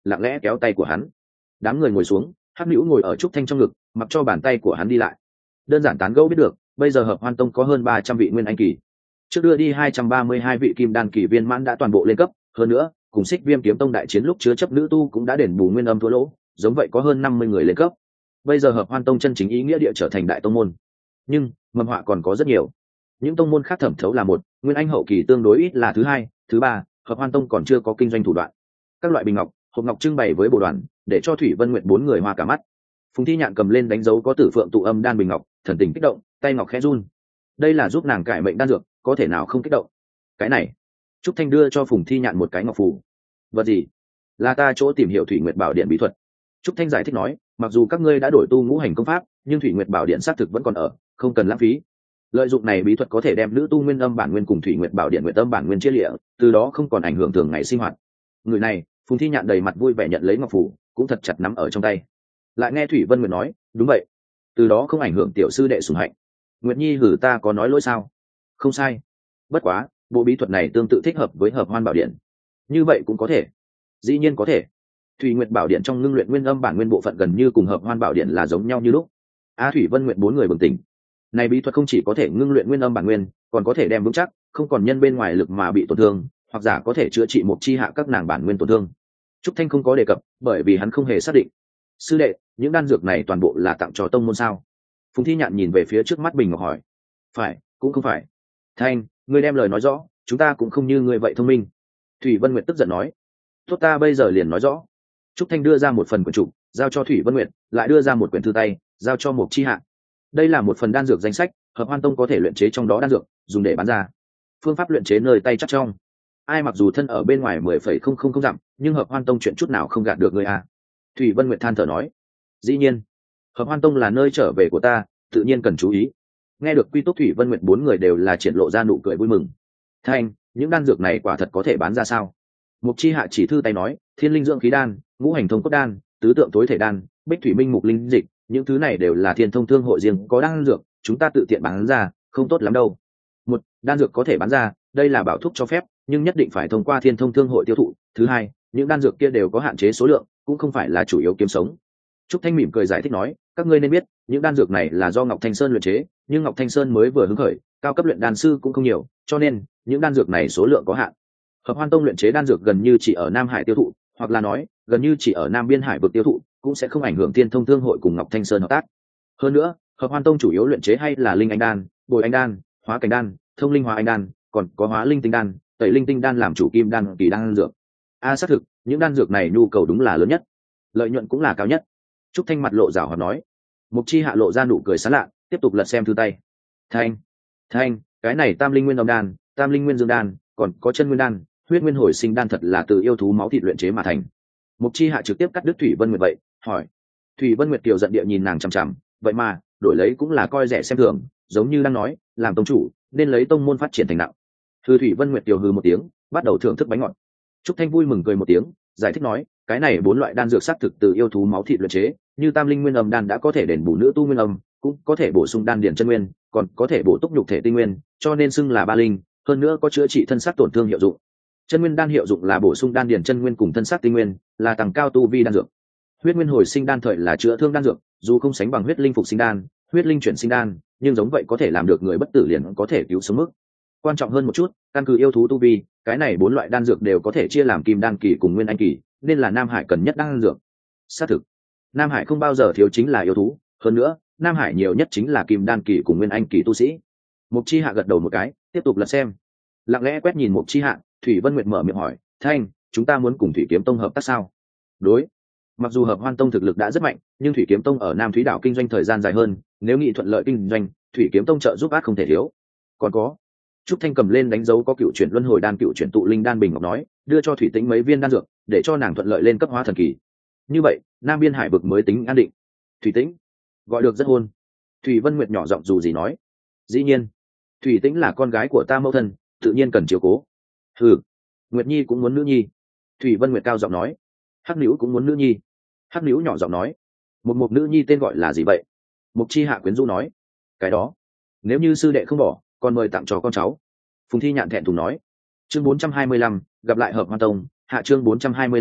lặng lẽ kéo tay của hắn. Đám người ngồi xuống, hắc nữ ngồi ở trúc thanh trong ngực, mặc cho bàn tay của hắn đi lại. Đơn giản tán gẫu biết được, bây giờ hợp hoan tông có hơn ba trăm vị nguyên anh kỳ, trước đưa đi hai trăm ba mươi hai vị kim đan kỳ viên mãn đã toàn bộ lên cấp, hơn nữa cùng xích viêm kiếm tông đại chiến lúc chứa chấp nữ tu cũng đã đền bù nguyên âm thua lỗ, giống vậy có hơn năm mươi người lên cấp. Bây giờ hợp hoan tông chân chính ý nghĩa địa trở thành đại tông môn, nhưng mầm họa còn có rất nhiều. Những tông môn khác thẩm thấu là một, nguyên anh hậu kỳ tương đối ít là thứ hai, thứ ba, hợp hoan tông còn chưa có kinh doanh thủ đoạn. Các loại bình ngọc, hộp ngọc trưng bày với bộ đoàn, để cho Thủy Vân Nguyệt bốn người hoa cả mắt. Phùng Thi Nhạn cầm lên đánh dấu có tử phượng tụ âm đan bình ngọc, thần tình kích động, tay ngọc khẽ run. Đây là giúp nàng cải mệnh đan dược, có thể nào không kích động. Cái này, Trúc Thanh đưa cho Phùng Thi Nhạn một cái ngọc phù. Vật gì? Là ta chỗ tìm hiểu Thủy Nguyệt Bảo Điện bí thuật. Trúc Thanh giải thích nói, mặc dù các ngươi đã đổi tu ngũ hành công pháp, nhưng Thủy Nguyệt Bảo Điện xác thực vẫn còn ở, không cần lãng phí. Lợi dụng này bí thuật có thể đem nữ tu nguyên âm bản nguyên cùng Thủy Nguyệt Bảo Điện nguyệt âm bản nguyên chia liễu, từ đó không còn ảnh hưởng thường ngày sinh hoạt. Người này, Phùng Thi Nhạn đầy mặt vui vẻ nhận lấy ngọc phù, cũng thật chặt nắm ở trong tay. Lại nghe Thủy Vân Nguyệt nói, đúng vậy, từ đó không ảnh hưởng tiểu sư đệ sủng hạnh. Nguyệt Nhi hử ta có nói lỗi sao? Không sai. Bất quá, bộ bí thuật này tương tự thích hợp với Hợp Hoan Bảo Điện. Như vậy cũng có thể. Dĩ nhiên có thể. Thủy Nguyệt Bảo Điện trong ngưng luyện nguyên âm bản nguyên bộ phận gần như cùng Hợp Hoan Bảo Điện là giống nhau như lúc. A Thủy Vân Nguyệt bốn người bừng tỉnh. Này bí thuật không chỉ có thể ngưng luyện nguyên âm bản nguyên, còn có thể đem vững chắc, không còn nhân bên ngoài lực mà bị tổn thương, hoặc giả có thể chữa trị một chi hạ các nàng bản nguyên tổn thương. Trúc Thanh không có đề cập, bởi vì hắn không hề xác định. Sư đệ, những đan dược này toàn bộ là tặng cho tông môn sao? Phùng Thi Nhạn nhìn về phía trước mắt bình ngọc hỏi. Phải, cũng không phải. Thanh, ngươi đem lời nói rõ, chúng ta cũng không như ngươi vậy thông minh. Thủy Vân Nguyệt tức giận nói. Tốt, ta bây giờ liền nói rõ. Trúc Thanh đưa ra một phần quyển trục, giao cho Thủy Vân Nguyệt, lại đưa ra một quyển thư tay, giao cho Mục Chi Hạ. Đây là một phần đan dược danh sách, Hợp Hoan Tông có thể luyện chế trong đó đan dược, dùng để bán ra. Phương pháp luyện chế nơi tay chắc trong. Ai mặc dù thân ở bên ngoài mười phẩy không không không dặm, nhưng Hợp Hoan Tông chuyện chút nào không gạt được ngươi à? Thủy Vân Nguyệt than thở nói. Dĩ nhiên, Hợp Hoan Tông là nơi trở về của ta, tự nhiên cần chú ý. Nghe được Quy Túc Thủy Vân Nguyệt bốn người đều là triển lộ ra nụ cười vui mừng. Thanh, những đan dược này quả thật có thể bán ra sao? Mục Chi Hạ chỉ thư tay nói, Thiên Linh Dưỡng Khí Đan, Ngũ Hành Thông Cốt Đan, Tứ Tượng Tối Thể Đan, Bích Thủy Minh Mục Linh Dịch, những thứ này đều là Thiên Thông Thương hội riêng có đan dược, chúng ta tự tiện bán ra, không tốt lắm đâu. Một, đan dược có thể bán ra, đây là bảo thuốc cho phép, nhưng nhất định phải thông qua Thiên Thông Thương hội tiêu thụ. Thứ hai, những đan dược kia đều có hạn chế số lượng, cũng không phải là chủ yếu kiếm sống. Trúc Thanh mỉm cười giải thích nói, các ngươi nên biết, những đan dược này là do Ngọc Thanh Sơn luyện chế, nhưng Ngọc Thanh Sơn mới vừa hứng khởi, cao cấp luyện đan sư cũng không nhiều, cho nên những đan dược này số lượng có hạn. Hợp Hoan Tông luyện chế đan dược gần như chỉ ở Nam Hải tiêu thụ, hoặc là nói, gần như chỉ ở Nam Biên Hải vực tiêu thụ, cũng sẽ không ảnh hưởng Thiên Thông Thương hội cùng Ngọc Thanh Sơn hợp tác. Hơn nữa, Hợp Hoan Tông chủ yếu luyện chế hay là linh anh đan, bồi anh đan, hóa cảnh đan, thông linh hóa anh đan, còn có hóa linh tinh đan, tẩy linh tinh đan làm chủ kim đan kỳ đan dược. A xác thực, những đan dược này nhu cầu đúng là lớn nhất, lợi nhuận cũng là cao nhất. Trúc Thanh mặt lộ rào hoạt nói. Mục Chi Hạ lộ ra nụ cười sán lạ, tiếp tục lật xem thư tay. Thanh, Thanh, cái này Tam Linh Nguyên Âm Đan, Tam Linh Nguyên Dương Đan, còn có Chân Nguyên Đan, Huyết Nguyên Hồi Sinh Đan thật là từ yêu thú máu thịt luyện chế mà thành. Mục Chi Hạ trực tiếp cắt đứt Thủy Vân Nguyệt vậy, hỏi. Thủy Vân Nguyệt kiều giận địa nhìn nàng chằm chằm, vậy mà, đổi lấy cũng là coi rẻ xem thường, giống như đang nói, làm tông chủ, nên lấy tông môn phát triển thành nặng. Thư Thủy Vân Nguyệt kiều hừ một tiếng, bắt đầu thưởng thức bánh ngọt. Trúc Thanh vui mừng cười một tiếng, giải thích nói, cái này bốn loại đan dược sắc thực từ yêu thú máu thịt luyện chế, như Tam Linh Nguyên Âm Đan đã có thể đền bù nữ tu nguyên âm, cũng có thể bổ sung đan điền chân nguyên, còn có thể bổ túc nhục thể tinh nguyên, cho nên xưng là ba linh, hơn nữa có chữa trị thân xác tổn thương hiệu dụng. Chân Nguyên Đan hiệu dụng là bổ sung đan điền chân nguyên cùng thân xác tinh nguyên, là tăng cao tu vi đan dược. Huyết Nguyên Hồi Sinh Đan thời là chữa thương đan dược, dù không sánh bằng Huyết Linh Phục Sinh Đan, Huyết Linh Chuyển Sinh Đan, nhưng giống vậy có thể làm được người bất tử liền có thể cứu sống mức. Quan trọng hơn một chút, căn cứ yêu thú tu vi, cái này bốn loại đan dược đều có thể chia làm kim đan kỳ cùng nguyên anh kỳ, nên là Nam Hải cần nhất đan dược. Xác thực, Nam Hải không bao giờ thiếu chính là yêu thú, hơn nữa, Nam Hải nhiều nhất chính là kim đan kỳ cùng nguyên anh kỳ tu sĩ. Mục Chi Hạ gật đầu một cái, tiếp tục lật xem. Lặng lẽ quét nhìn Mục Chi Hạ, Thủy Vân Nguyệt mở miệng hỏi, Thanh, chúng ta muốn cùng Thủy Kiếm Tông hợp tác sao? Đối. Mặc dù Hợp Hoan Tông thực lực đã rất mạnh, nhưng Thủy Kiếm Tông ở Nam Thúy đảo kinh doanh thời gian dài hơn, nếu nghị thuận lợi kinh doanh, Thủy Kiếm Tông trợ giúp át không thể thiếu. Còn có, Trúc Thanh cầm lên đánh dấu có cựu chuyển luân hồi đan, cựu chuyển tụ linh đan bình ngọc nói, đưa cho Thủy Tĩnh mấy viên đan dược, để cho nàng thuận lợi lên cấp hóa thần kỳ. Như vậy, Nam Biên Hải vực mới tính an định. Thủy Tĩnh, gọi được rất hôn. Thủy Vân Nguyệt nhỏ giọng dù gì nói, dĩ nhiên, Thủy Tĩnh là con gái của ta mẫu thân, tự nhiên cần chiếu cố. Ừ, Nguyệt Nhi cũng muốn nữ nhi. Thủy Vân Nguyệt cao giọng nói. Hắc Nữu cũng muốn nữ nhi. Hắc Nữu nhỏ giọng nói. Một một nữ nhi tên gọi là gì vậy? Mục Chi Hạ quyến rũ nói. Cái đó, nếu như sư đệ không bỏ, còn mời tặng cho con cháu. Phùng Thi Nhạn thẹn thùng nói. Chương bốn trăm hai mươi lăm, gặp lại Hợp Hoan Tông. Hạ chương bốn trăm hai mươi lăm,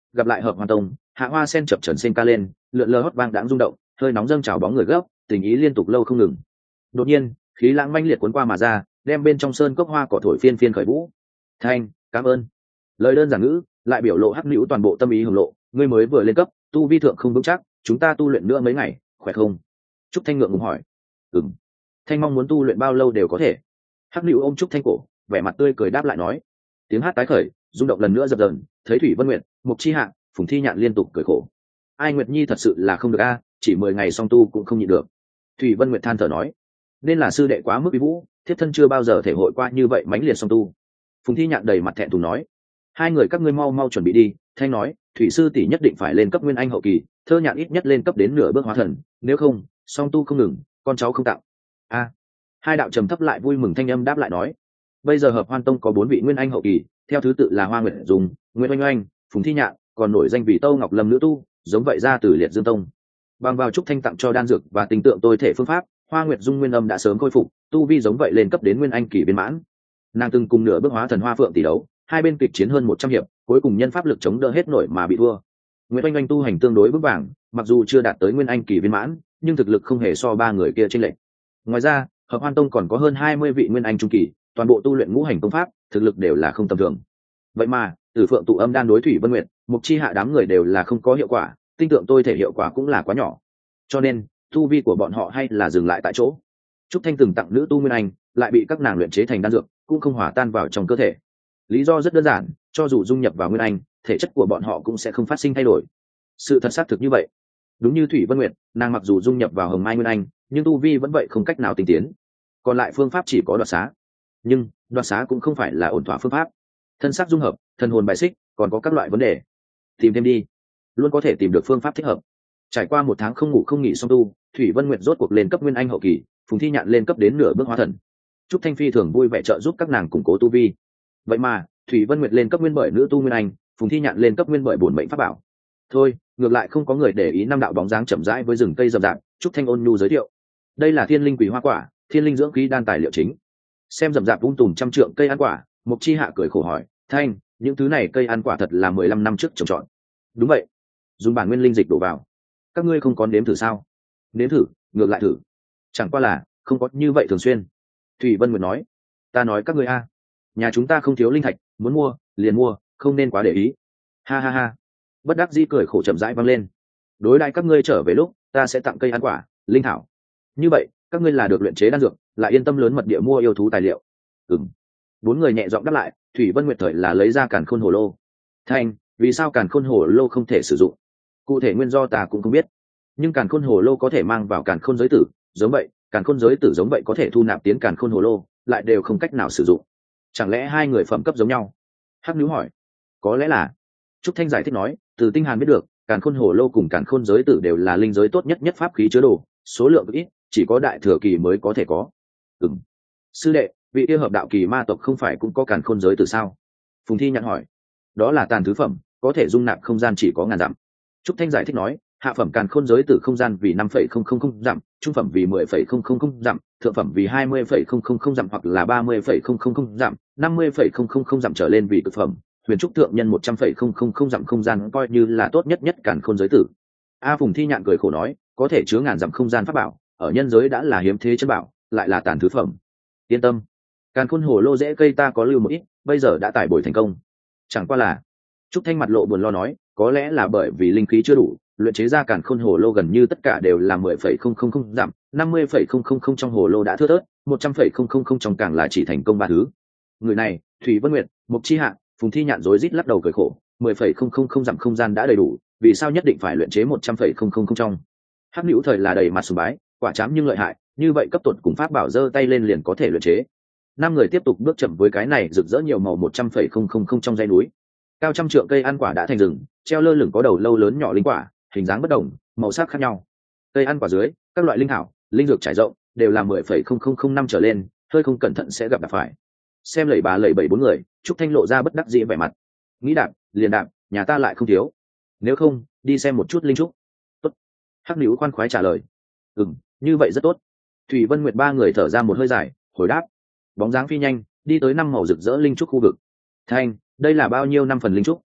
gặp lại hợp hoa tông, hạ hoa sen chập trần sen ca lên, lượn lờ hót vang đãng rung động, hơi nóng dâng trào bóng người gấp, tình ý liên tục lâu không ngừng. Đột nhiên, khí lãng manh liệt cuốn qua mà ra, đem bên trong sơn cốc hoa cỏ thổi phiên phiên khởi vũ. Thanh, cảm ơn. Lời đơn giản ngữ, lại biểu lộ hắc nữu toàn bộ tâm ý hùng lộ, ngươi mới vừa lên cấp, tu vi thượng không vững chắc, chúng ta tu luyện nữa mấy ngày, khỏe không? Trúc Thanh ngượng ngùng hỏi. Ừm. Thanh mong muốn tu luyện bao lâu đều có thể. Hắc nữu ôm Trúc Thanh cổ, vẻ mặt tươi cười đáp lại nói. Tiếng hát tái khởi, rung động lần nữa dập dờn, thấy Thủy Vân Nguyệt, Mục Chi Hạ, Phùng Thi Nhạn liên tục cười khổ. Ai Nguyệt Nhi thật sự là không được a, chỉ mười ngày song tu cũng không nhịn được. Thủy Vân Nguyệt than thở nói, nên là sư đệ quá mức uy vũ, thiết thân chưa bao giờ thể hội qua như vậy mãnh liệt song tu. Phùng Thi Nhạn đầy mặt thẹn thùng nói, hai người các ngươi mau mau chuẩn bị đi. Thanh nói, thủy sư tỷ nhất định phải lên cấp nguyên anh hậu kỳ, Thơ Nhạn ít nhất lên cấp đến nửa bước hóa thần, nếu không song tu không ngừng, con cháu không tạo. A. Hai đạo trầm thấp lại vui mừng thanh âm đáp lại nói, bây giờ hợp hoan tông có bốn vị nguyên anh hậu kỳ, theo thứ tự là Hoa Nguyệt Dùng, Nguyễn Oanh Oanh, Phùng Thi Nhạn, còn nổi danh vì Tâu Ngọc Lâm nữ tu, giống vậy ra từ Liệt Dương Tông. Bằng vào Trúc Thanh tặng cho đan dược và tình tượng tôi thể phương pháp, Hoa Nguyệt Dung nguyên âm đã sớm khôi phục, tu vi giống vậy lên cấp đến nguyên anh kỳ viên mãn. Nàng từng cùng nửa bước hóa thần Hoa Phượng tỷ đấu, hai bên kịch chiến hơn một trăm hiệp, cuối cùng nhân pháp lực chống đỡ hết nổi mà bị thua. Nguyễn Oanh Oanh tu hành tương đối vững vàng, mặc dù chưa đạt tới nguyên anh kỳ viên mãn, nhưng thực lực không hề so ba người kia chênh lệch. Ngoài ra, Hợp Hoan Tông còn có hơn hai mươi vị nguyên anh trung kỳ, toàn bộ tu luyện ngũ hành công pháp, thực lực đều là không tầm thường. Vậy mà, Tử Phượng tụ âm đan đối Thủy Vân Nguyệt, Mục Chi Hạ đám người đều là không có hiệu quả, tinh tượng tôi thể hiệu quả cũng là quá nhỏ. Cho nên, tu vi của bọn họ hay là dừng lại tại chỗ. Trúc Thanh từng tặng nữ tu nguyên anh, lại bị các nàng luyện chế thành đan dược, cũng không hòa tan vào trong cơ thể. Lý do rất đơn giản, cho dù dung nhập vào nguyên anh, thể chất của bọn họ cũng sẽ không phát sinh thay đổi. Sự thật xác thực như vậy. Đúng như Thủy Vân Nguyệt, nàng mặc dù dung nhập vào Hồng Mai nguyên anh, nhưng tu vi vẫn vậy không cách nào tinh tiến. Còn lại phương pháp chỉ có đoạt xá. Nhưng, đoạt xá cũng không phải là ổn thỏa phương pháp. Thân xác dung hợp, thần hồn bài xích, còn có các loại vấn đề. Tìm thêm đi, luôn có thể tìm được phương pháp thích hợp. Trải qua một tháng không ngủ không nghỉ song tu, Thủy Vân Nguyệt rốt cuộc lên cấp nguyên anh hậu kỳ, Phùng Thi Nhạn lên cấp đến nửa bước hóa thần. Trúc Thanh Phi thường vui vẻ trợ giúp các nàng củng cố tu vi. Vậy mà, Thủy Vân Nguyệt lên cấp nguyên bởi nữ tu nguyên anh, Phùng Thi Nhạn lên cấp nguyên bởi bổn mệnh pháp bảo. Thôi, ngược lại không có người để ý năm đạo bóng dáng chậm rãi với rừng cây rậm rạp. Trúc Thanh ôn nhu giới thiệu, đây là thiên linh quỷ hoa quả, thiên linh dưỡng khí đan tài liệu chính. Xem rậm rạp vung tùm trăm trượng cây ăn quả, Mục Chi Hạ cười khổ hỏi, Thanh, những thứ này cây ăn quả thật là mười lăm năm trước trồng trọt. Đúng vậy, dùng bản nguyên linh dịch đổ vào. Các ngươi không có nếm thử sao? Nếm thử, ngược lại thử. Chẳng qua là không có như vậy thường xuyên. Thủy Vân Nguyệt nói, ta nói các ngươi a, nhà chúng ta không thiếu linh thạch, muốn mua liền mua, không nên quá để ý. Ha ha ha. Bất đắc dĩ cười khổ chậm rãi vang lên. Đối đãi các ngươi trở về lúc, ta sẽ tặng cây ăn quả, linh thảo. Như vậy, các ngươi là được luyện chế đan dược, lại yên tâm lớn mật địa mua yêu thú tài liệu. Ừm. Bốn người nhẹ giọng đáp lại. Thủy Vân Nguyệt thời là lấy ra càn khôn hồ lô. Thanh, vì sao càn khôn hồ lô không thể sử dụng? Cụ thể nguyên do ta cũng không biết, nhưng càn khôn hồ lô có thể mang vào càn khôn giới tử, giống vậy càn khôn giới tử giống vậy có thể thu nạp tiến càn khôn hồ lô, lại đều không cách nào sử dụng. Chẳng lẽ hai người phẩm cấp giống nhau? Hắc Nữu hỏi. Có lẽ là. Trúc Thanh giải thích nói, từ Tinh Hàn biết được, càn khôn hồ lô cùng càn khôn giới tử đều là linh giới tốt nhất nhất pháp khí chứa đồ, số lượng ít, chỉ có đại thừa kỳ mới có thể có. Ừm. Sư đệ, vị yêu hợp đạo kỳ ma tộc không phải cũng có càn khôn giới tử sao? Phùng Thi Nhạn hỏi. Đó là tàn thứ phẩm, có thể dung nạp không gian chỉ có ngàn dặm. Trúc Thanh giải thích nói, hạ phẩm càn khôn giới tử không gian vì năm phẩy không không không dặm, trung phẩm vì mười phẩy không không không dặm, thượng phẩm vì hai mươi phẩy không không không dặm hoặc là ba mươi phẩy không không không dặm, năm mươi phẩy không không không dặm trở lên vì cực phẩm, huyền trúc thượng nhân một trăm phẩy không không không dặm không gian coi như là tốt nhất nhất càn khôn giới tử. A Phùng Thi Nhạn cười khổ nói, có thể chứa ngàn dặm không gian pháp bảo, ở nhân giới đã là hiếm thế chân bảo, lại là tàn thứ phẩm. Yên tâm, càn khôn hồ lô dễ cây ta có lưu một ít, bây giờ đã tải bồi thành công. Chẳng qua là, Trúc Thanh mặt lộ buồn lo nói, có lẽ là bởi vì linh khí chưa đủ, luyện chế ra càn khôn hồ lô gần như tất cả đều là mười phẩy không không không giảm, năm mươi phẩy không không không trong hồ lô đã thưa thớt, một trăm phẩy không không không trong càng là chỉ thành công ba thứ. Người này, Thủy Vân Nguyệt, Mục Chi Hạ, Phùng Thi Nhạn rối rít lắc đầu cười khổ, mười phẩy không không không giảm không gian đã đầy đủ, vì sao nhất định phải luyện chế một trăm phẩy không không không trong? Hắc Nữu thời là đầy mặt sùng bái, quả chám nhưng lợi hại, như vậy cấp tuột cùng pháp bảo giơ tay lên liền có thể luyện chế. Năm người tiếp tục bước chậm với cái này rực rỡ nhiều màu một trăm phẩy không không không trong dãy núi. Cao trăm trượng cây ăn quả đã thành rừng, treo lơ lửng có đầu lâu lớn nhỏ linh quả, hình dáng bất đồng, màu sắc khác nhau. Cây ăn quả dưới, các loại linh thảo, linh dược trải rộng, đều là mười phẩy không không không năm trở lên, hơi không cẩn thận sẽ gặp đạp phải. Xem lẩy bà lẩy bảy bốn người, Trúc Thanh lộ ra bất đắc dĩ vẻ mặt. Nghĩ đạp, liền đạp, nhà ta lại không thiếu. Nếu không, đi xem một chút linh trúc. Tốt. Hắc Nữu khoan khoái trả lời. Ừm, như vậy rất tốt. Thủy Vân Nguyệt ba người thở ra một hơi dài, hồi đáp. Bóng dáng phi nhanh, đi tới năm màu rực rỡ linh trúc khu vực. Thanh, đây là bao nhiêu năm phần linh trúc?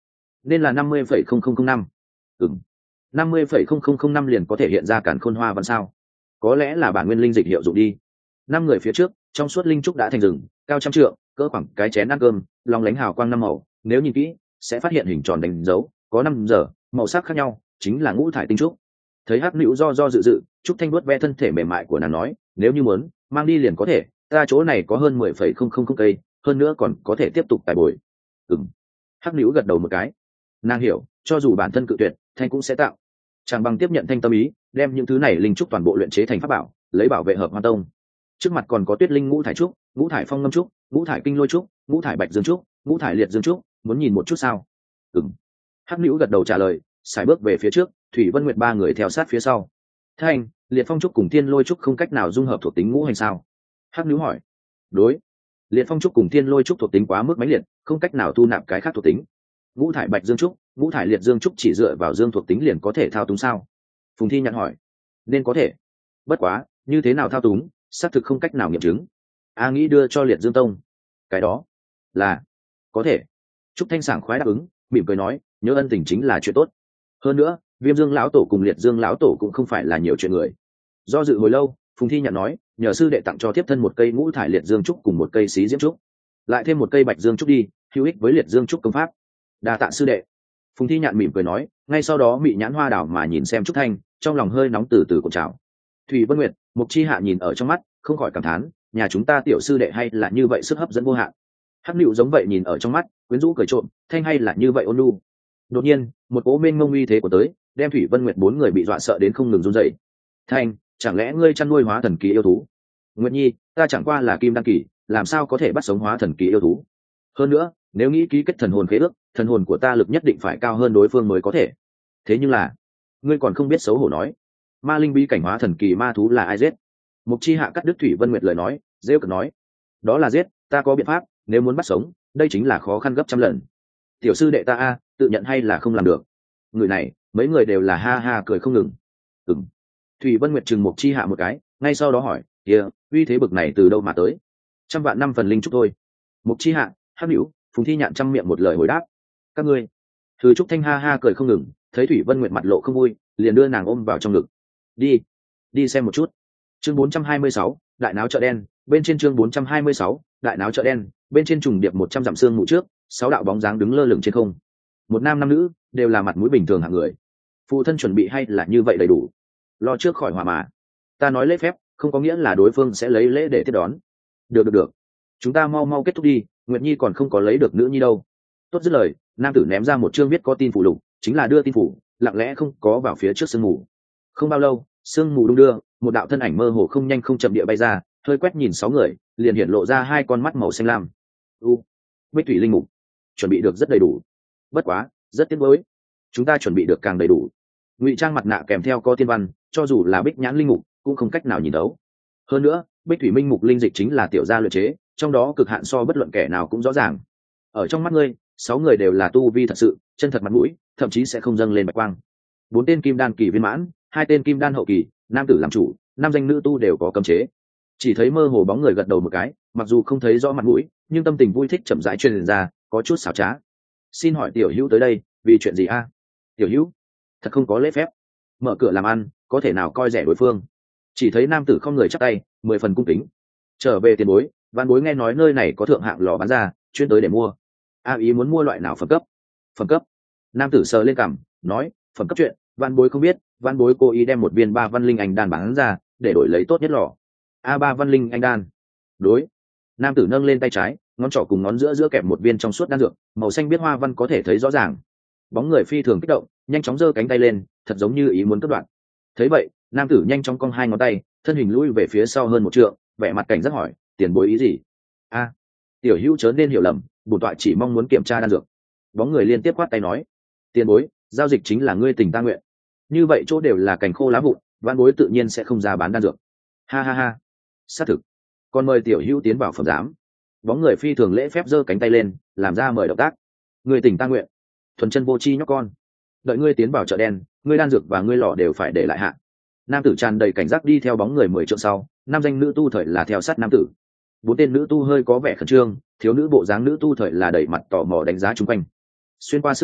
nên là năm mươi phẩy không không không năm. Ừm, năm mươi phẩy không không không năm liền có thể hiện ra càn khôn hoa văn sao? Có lẽ là bản nguyên linh dịch hiệu dụng đi. Năm người phía trước, trong suốt linh trúc đã thành rừng, cao trăm trượng, cỡ khoảng cái chén ăn cơm, long lánh hào quang năm màu, nếu nhìn kỹ, sẽ phát hiện hình tròn đánh dấu, có năm giờ, màu sắc khác nhau, chính là ngũ thải tinh trúc. Thấy Hắc Nữu do do dự dự, Trúc Thanh vuốt ve thân thể mềm mại của nàng nói, nếu như muốn, mang đi liền có thể, ta chỗ này có hơn mười phẩy không không không cây, hơn nữa còn có thể tiếp tục tài bồi. Ừm. Hắc Nữu gật đầu một cái. Nàng hiểu, cho dù bản thân cự tuyệt, Thanh cũng sẽ tạo. Chàng bằng tiếp nhận Thanh tâm ý, đem những thứ này linh trúc toàn bộ luyện chế thành pháp bảo, lấy bảo vệ Hợp Hoa Tông. Trước mặt còn có Tuyết Linh ngũ thải trúc, ngũ thải phong ngâm trúc, ngũ thải kinh lôi trúc, ngũ thải bạch dương trúc, ngũ thải liệt dương trúc, muốn nhìn một chút sao? Ừm. Hắc Nữu gật đầu trả lời, sải bước về phía trước, Thủy Vân Nguyệt ba người theo sát phía sau. Thanh, liệt phong trúc cùng thiên lôi trúc không cách nào dung hợp thuộc tính ngũ hành sao? Hắc Nữu hỏi. Đối. Liệt phong trúc cùng thiên lôi trúc thuộc tính quá mức mãnh liệt, không cách nào thu nạp cái khác thuộc tính. Ngũ thải bạch dương trúc, ngũ thải liệt dương trúc chỉ dựa vào dương thuộc tính liền có thể thao túng sao? Phùng Thi nhận hỏi. Nên có thể. Bất quá, như thế nào thao túng, xác thực không cách nào nghiệm chứng. A nghĩ đưa cho liệt dương tông. Cái đó là có thể. Trúc Thanh sảng khoái đáp ứng, mỉm cười nói, nhớ ân tình chính là chuyện tốt. Hơn nữa, Viêm Dương lão tổ cùng Liệt Dương lão tổ cũng không phải là nhiều chuyện người. Do dự hồi lâu, Phùng Thi nhận nói, nhờ sư đệ tặng cho tiếp thân một cây ngũ thải liệt dương trúc cùng một cây xí diễm trúc, lại thêm một cây bạch dương trúc đi, hữu ích với liệt dương trúc công pháp. Đa tạ sư đệ. Phùng Thi nhạn mỉm cười nói, ngay sau đó mị nhãn hoa đảo mà nhìn xem Trúc Thanh, trong lòng hơi nóng từ từ cuộn trào. Thủy Vân Nguyệt, Mục Chi Hạ nhìn ở trong mắt, không khỏi cảm thán, nhà chúng ta tiểu sư đệ hay là như vậy sức hấp dẫn vô hạn. Hắc Nữu giống vậy nhìn ở trong mắt, quyến rũ cười trộm, Thanh hay là như vậy ôn nhu. Đột nhiên, một cỗ mênh mông uy thế của tới, đem Thủy Vân Nguyệt bốn người bị dọa sợ đến không ngừng run rẩy. Thanh, chẳng lẽ ngươi chăn nuôi hóa thần kỳ yêu thú? Nguyệt Nhi, ta chẳng qua là kim đăng kỳ, làm sao có thể bắt sống hóa thần kỳ yêu thú? Hơn nữa, nếu nghĩ ký kết thần hồn khế ước, thần hồn của ta lực nhất định phải cao hơn đối phương mới có thể. Thế nhưng là, ngươi còn không biết xấu hổ nói, ma linh bí cảnh hóa thần kỳ ma thú là ai giết? Mục Chi Hạ cắt đứt Thủy Vân Nguyệt lời nói, rêu cợt nói, đó là giết, ta có biện pháp, nếu muốn bắt sống, đây chính là khó khăn gấp trăm lần. Tiểu sư đệ ta a, tự nhận hay là không làm được? Người này, mấy người đều là ha ha cười không ngừng. Ừm. Thủy Vân Nguyệt chừng Mục Chi Hạ một cái, ngay sau đó hỏi, kia, uy thế bực này từ đâu mà tới? Trăm vạn năm phần linh trúc thôi. Mục Chi Hạ, Hắc Nữu, Phùng Thi nhạn trăm miệng một lời hồi đáp. Các ngươi. Thứ Trúc Thanh ha ha cười không ngừng, thấy Thủy Vân Nguyệt mặt lộ không vui, liền đưa nàng ôm vào trong ngực. Đi, đi xem một chút. Chương bốn trăm hai mươi sáu, đại náo chợ đen, bên trên chương bốn trăm hai mươi sáu, đại náo chợ đen, bên trên trùng điệp một trăm dặm xương mù trước, sáu đạo bóng dáng đứng lơ lửng trên không. Một nam năm nữ, đều là mặt mũi bình thường hạng người. Phụ thân chuẩn bị hay là như vậy đầy đủ. Lo trước khỏi hỏa mà. Ta nói lễ phép, không có nghĩa là đối phương sẽ lấy lễ để tiếp đón. Được được được. Chúng ta mau mau kết thúc đi, Nguyệt Nhi còn không có lấy được nữ nhi đâu. Tốt dứt lời, nam tử ném ra một chương viết có tin phủ lục, chính là đưa tin phủ, lặng lẽ không có vào phía trước sương mù. Không bao lâu, sương mù đung đưa, một đạo thân ảnh mơ hồ không nhanh không chậm địa bay ra, hơi quét nhìn sáu người, liền hiện lộ ra hai con mắt màu xanh lam. U, Bích Thủy linh mục, chuẩn bị được rất đầy đủ. Bất quá, rất tiếc nuối, chúng ta chuẩn bị được càng đầy đủ. Ngụy trang mặt nạ kèm theo có tiên văn, cho dù là Bích Nhãn linh mục, cũng không cách nào nhìn đấu. Hơn nữa, Bích Thủy minh mục linh dịch chính là tiểu gia luyện chế, trong đó cực hạn so bất luận kẻ nào cũng rõ ràng. Ở trong mắt ngươi, sáu người đều là tu vi thật sự, chân thật mặt mũi, thậm chí sẽ không dâng lên bạch quang. Bốn tên kim đan kỳ viên mãn, hai tên kim đan hậu kỳ, nam tử làm chủ, nam danh nữ tu đều có cấm chế. Chỉ thấy mơ hồ bóng người gật đầu một cái, mặc dù không thấy rõ mặt mũi, nhưng tâm tình vui thích chậm rãi truyền ra, có chút xảo trá. Xin hỏi tiểu hữu tới đây, vì chuyện gì a? Tiểu hữu, thật không có lễ phép. Mở cửa làm ăn, có thể nào coi rẻ đối phương? Chỉ thấy nam tử không người chắp tay, mười phần cung kính. Trở về tiền bối, văn bối nghe nói nơi này có thượng hạng lò bán ra, chuyên tới để mua. A ý muốn mua loại nào phẩm cấp? Phẩm cấp? Nam tử sờ lên cằm, nói, phẩm cấp chuyện, văn bối không biết, văn bối cố ý đem một viên ba văn linh anh đan bán ra, để đổi lấy tốt nhất lò. A ba văn linh anh đan. Đối. Nam tử nâng lên tay trái, ngón trỏ cùng ngón giữa giữa kẹp một viên trong suốt đan dược, màu xanh biết hoa văn có thể thấy rõ ràng. Bóng người phi thường kích động, nhanh chóng giơ cánh tay lên, thật giống như ý muốn cắt đoạn. Thấy vậy, nam tử nhanh chóng cong hai ngón tay, thân hình lùi về phía sau hơn một trượng, vẻ mặt cảnh giác hỏi, tiền bối ý gì? A, tiểu hữu chớ nên hiểu lầm, bổn tọa chỉ mong muốn kiểm tra đan dược. Bóng người liên tiếp quát tay nói, tiền bối, giao dịch chính là ngươi tình ta nguyện. Như vậy chỗ đều là cành khô lá vụn, văn bối tự nhiên sẽ không ra bán đan dược. Ha ha ha, xác thực. Còn mời tiểu hữu tiến vào phẩm giám. Bóng người phi thường lễ phép giơ cánh tay lên, làm ra mời động tác. Người tình ta nguyện, thuần chân vô chi nhóc con. Đợi ngươi tiến vào chợ đen, ngươi đan dược và ngươi lọ đều phải để lại hạ. Nam tử tràn đầy cảnh giác đi theo bóng người mười trượng sau, nam danh nữ tu thời là theo sát nam tử. Bốn tên nữ tu hơi có vẻ khẩn trương, thiếu nữ bộ dáng nữ tu thời là đẩy mặt tò mò đánh giá chung quanh. Xuyên qua sương mù,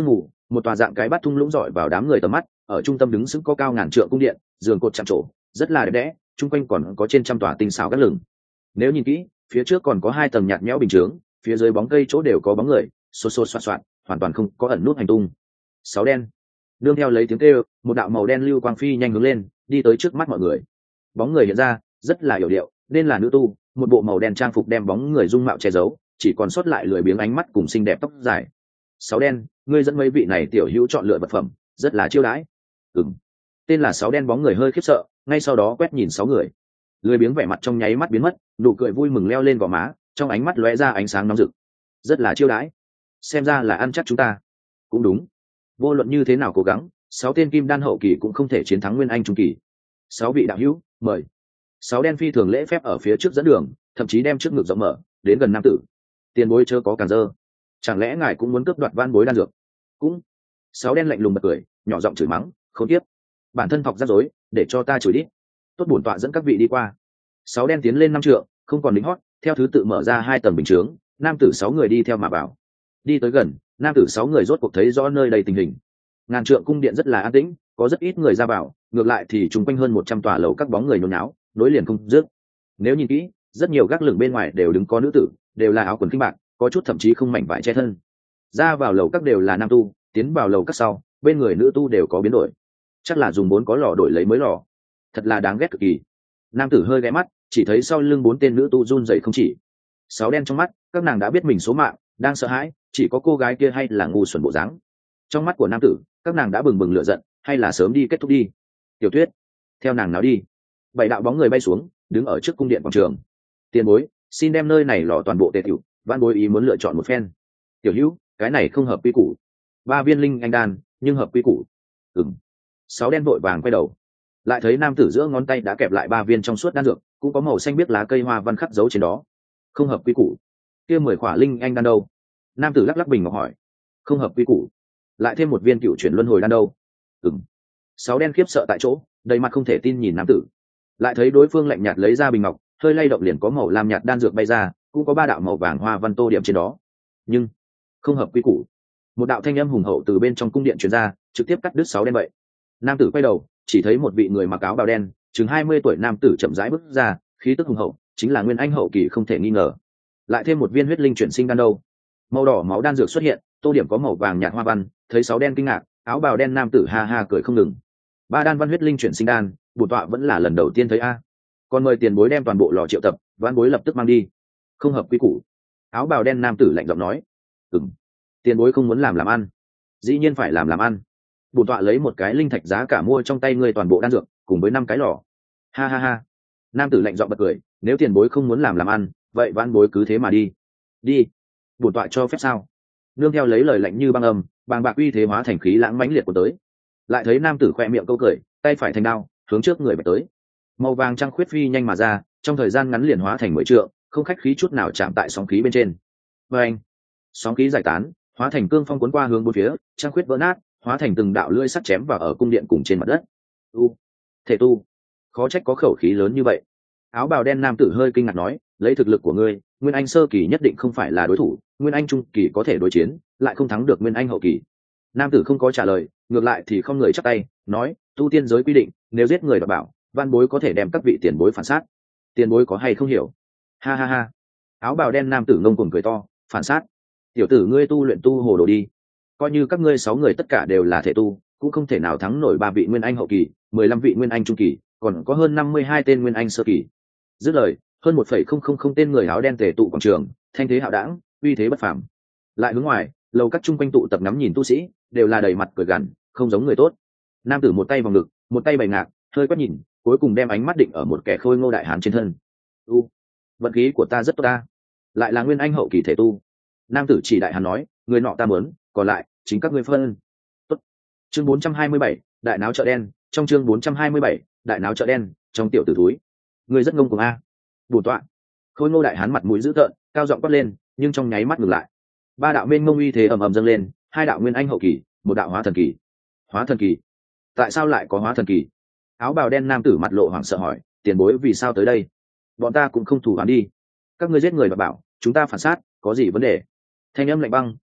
một tòa dạng cái bát thung lũng rọi vào đám người tầm mắt, ở trung tâm đứng sững có cao ngàn trượng cung điện, giường cột chạm trổ, rất là đẹp đẽ, chung quanh còn có trên trăm tòa tinh xảo các lửng. Nếu nhìn kỹ, phía trước còn có hai tầng nhạt nhẽo bình chướng, phía dưới bóng cây chỗ đều có bóng người, xô xô xoạt xoạt, hoàn toàn không có ẩn nút hành tung. Sáu đen. Đương theo lấy tiếng kêu, một đạo màu đen lưu quang phi nhanh hướng lên, đi tới trước mắt mọi người. Bóng người hiện ra, rất là hiểu điệu, nên là nữ tu, một bộ màu đen trang phục đem bóng người dung mạo che giấu, chỉ còn sót lại lười biếng ánh mắt cùng xinh đẹp tóc dài. Sáu đen, ngươi dẫn mấy vị này tiểu hữu chọn lựa vật phẩm, rất là chiêu đãi. Ừm. Tên là Sáu đen bóng người hơi khiếp sợ, ngay sau đó quét nhìn sáu người. Lười biếng vẻ mặt trong nháy mắt biến mất, nụ cười vui mừng leo lên gò má, trong ánh mắt lóe ra ánh sáng nóng rực. Rất là chiêu đãi. Xem ra là ăn chắc chúng ta. Cũng đúng. Vô luận như thế nào cố gắng, sáu tên kim đan hậu kỳ cũng không thể chiến thắng nguyên anh trung kỳ. Sáu vị đạo hữu, mời. Sáu đen phi thường lễ phép ở phía trước dẫn đường, thậm chí đem trước ngực rộng mở, đến gần nam tử. Tiền bối chớ có càng dơ. Chẳng lẽ ngài cũng muốn cướp đoạt van bối đan dược? Cũng. Sáu đen lạnh lùng bật cười, nhỏ giọng chửi mắng, khốn kiếp. Bản thân thọc rắc rối, để cho ta chửi đi. Tốt bổn tọa dẫn các vị đi qua. Sáu đen tiến lên năm trượng, không còn lính hót, theo thứ tự mở ra hai tầng bình chướng, nam tử sáu người đi theo mà vào. Đi tới gần, nam tử sáu người rốt cuộc thấy rõ nơi đây tình hình. Ngàn trượng cung điện rất là an tĩnh, có rất ít người ra vào, ngược lại thì chung quanh hơn một trăm tòa lầu các bóng người nhốn nháo, nối liền không dứt. Nếu nhìn kỹ, rất nhiều gác lửng bên ngoài đều đứng có nữ tử, đều là áo quần kinh bạc, có chút thậm chí không mảnh vải che thân. Ra vào lầu các đều là nam tu, tiến vào lầu các sau, bên người nữ tu đều có biến đổi. Chắc là dùng bốn có lò đổi lấy mới lò. Thật là đáng ghét cực kỳ. Nam tử hơi ghé mắt, chỉ thấy sau lưng bốn tên nữ tu run rẩy không chỉ. Sáu đen trong mắt, các nàng đã biết mình số mạng, đang sợ hãi, chỉ có cô gái kia hay là ngu xuẩn bộ dáng. Trong mắt của nam tử, các nàng đã bừng bừng lửa giận, hay là sớm đi kết thúc đi. Tiểu Tuyết, theo nàng nào đi. Bảy đạo bóng người bay xuống, đứng ở trước cung điện quảng trường. Tiền bối, xin đem nơi này lò toàn bộ tề tiểu, vãn bối ý muốn lựa chọn một phen. Tiểu Hữu, cái này không hợp quy củ. Ba viên linh anh đan, nhưng hợp quy củ. Ừm. Sáu đen vội vàng quay đầu, lại thấy nam tử giữa ngón tay đã kẹp lại ba viên trong suốt đan dược, cũng có màu xanh biếc lá cây hoa văn khắc dấu trên đó. Không hợp quy củ. Kia mười khỏa linh anh đan đâu? Nam tử lắc lắc bình ngọc hỏi. Không hợp quy củ. Lại thêm một viên cựu chuyển luân hồi đan đâu? Ừm. Sáu đen khiếp sợ tại chỗ, đầy mặt không thể tin nhìn nam tử. Lại thấy đối phương lạnh nhạt lấy ra bình ngọc, hơi lay động liền có màu lam nhạt đan dược bay ra, cũng có ba đạo màu vàng hoa văn tô điểm trên đó. Nhưng không hợp quy củ. Một đạo thanh âm hùng hậu từ bên trong cung điện truyền ra, trực tiếp cắt đứt sáu đen vậy. Nam tử quay đầu, chỉ thấy một vị người mặc áo bào đen, chừng hai mươi tuổi nam tử chậm rãi bước ra, khí tức hùng hậu, chính là nguyên anh hậu kỳ không thể nghi ngờ. Lại thêm một viên huyết linh chuyển sinh đan đâu. Màu đỏ máu đan dược xuất hiện, tô điểm có màu vàng nhạt hoa văn, thấy sáu đen kinh ngạc, áo bào đen nam tử ha ha cười không ngừng. Ba đan văn huyết linh chuyển sinh đan, bổn tọa vẫn là lần đầu tiên thấy a. Còn mời tiền bối đem toàn bộ lò triệu tập, vãn bối lập tức mang đi. Không hợp quy củ. Áo bào đen nam tử lạnh giọng nói. Ừm. Tiền bối không muốn làm làm ăn, dĩ nhiên phải làm làm ăn. Bổn tọa lấy một cái linh thạch giá cả mua trong tay ngươi toàn bộ đan dược, cùng với năm cái lò. Ha ha ha. Nam tử lạnh giọng bật cười, nếu tiền bối không muốn làm làm ăn, vậy vãn bối cứ thế mà đi. Đi. Bổn tọa cho phép sao? Nương theo lấy lời lạnh như băng âm, bàng bạc uy thế hóa thành khí lãng mãnh liệt của tới. Lại thấy nam tử khoe miệng câu cười, tay phải thành đao, hướng trước người bật tới. Màu vàng trăng khuyết phi nhanh mà ra, trong thời gian ngắn liền hóa thành mười trượng, không khách khí chút nào chạm tại sóng khí bên trên. Và anh, sóng khí giải tán, hóa thành cương phong cuốn qua hướng bốn phía, trăng khuyết vỡ nát, hóa thành từng đạo lưỡi sắt chém vào ở cung điện cùng trên mặt đất. Tu, thể tu, khó trách có khẩu khí lớn như vậy. Áo bào đen nam tử hơi kinh ngạc nói, lấy thực lực của ngươi, nguyên anh sơ kỳ nhất định không phải là đối thủ, nguyên anh trung kỳ có thể đối chiến, lại không thắng được nguyên anh hậu kỳ. Nam tử không có trả lời, ngược lại thì không người chắp tay, nói, tu tiên giới quy định, nếu giết người đoạt bảo, van bối có thể đem các vị tiền bối phản sát. Tiền bối có hay không hiểu? Ha ha ha. Áo bào đen nam tử ngông cuồng cười to, phản sát? Tiểu tử ngươi tu luyện tu hồ đồ đi. Coi như các ngươi sáu người tất cả đều là thể tu, cũng không thể nào thắng nổi ba vị nguyên anh hậu kỳ, mười lăm vị nguyên anh trung kỳ, còn có hơn năm mươi hai tên nguyên anh sơ kỳ. Dứt lời, hơn một phẩy không không không tên người áo đen tề tụ quảng trường, thanh thế hạo đảng, uy thế bất phàm. Lại hướng ngoài, lầu các trung quanh tụ tập ngắm nhìn tu sĩ, đều là đầy mặt cười gằn, không giống người tốt. Nam tử một tay vòng ngực, một tay bày ngạc, hơi quét nhìn, cuối cùng đem ánh mắt định ở một kẻ khôi ngô đại hán trên thân. U, vận khí của ta rất tốt ta, lại là nguyên anh hậu kỳ thể tu. Nam tử chỉ đại hán nói, người nọ ta muốn, còn lại chính các ngươi phân. Tốt. Chương bốn trăm hai mươi bảy, đại náo chợ đen. Trong chương bốn trăm hai mươi bảy, đại náo chợ đen, trong tiểu tử thúi, ngươi rất ngông cuồng a. Bổn tọa. Khôi ngô đại hán mặt mũi dữ tợn, cao giọng quát lên, nhưng trong nháy mắt ngừng lại. Ba đạo mênh mông uy thế ầm ầm dâng lên, hai đạo nguyên anh hậu kỳ, một đạo hóa thần kỳ. Hóa thần kỳ? Tại sao lại có hóa thần kỳ? Áo bào đen nam tử mặt lộ hoảng sợ hỏi, tiền bối vì sao tới đây? Bọn ta cũng không thủ hắn đi. Các ngươi giết người và bảo chúng ta phản sát, có gì vấn đề? Thanh âm lạnh băng,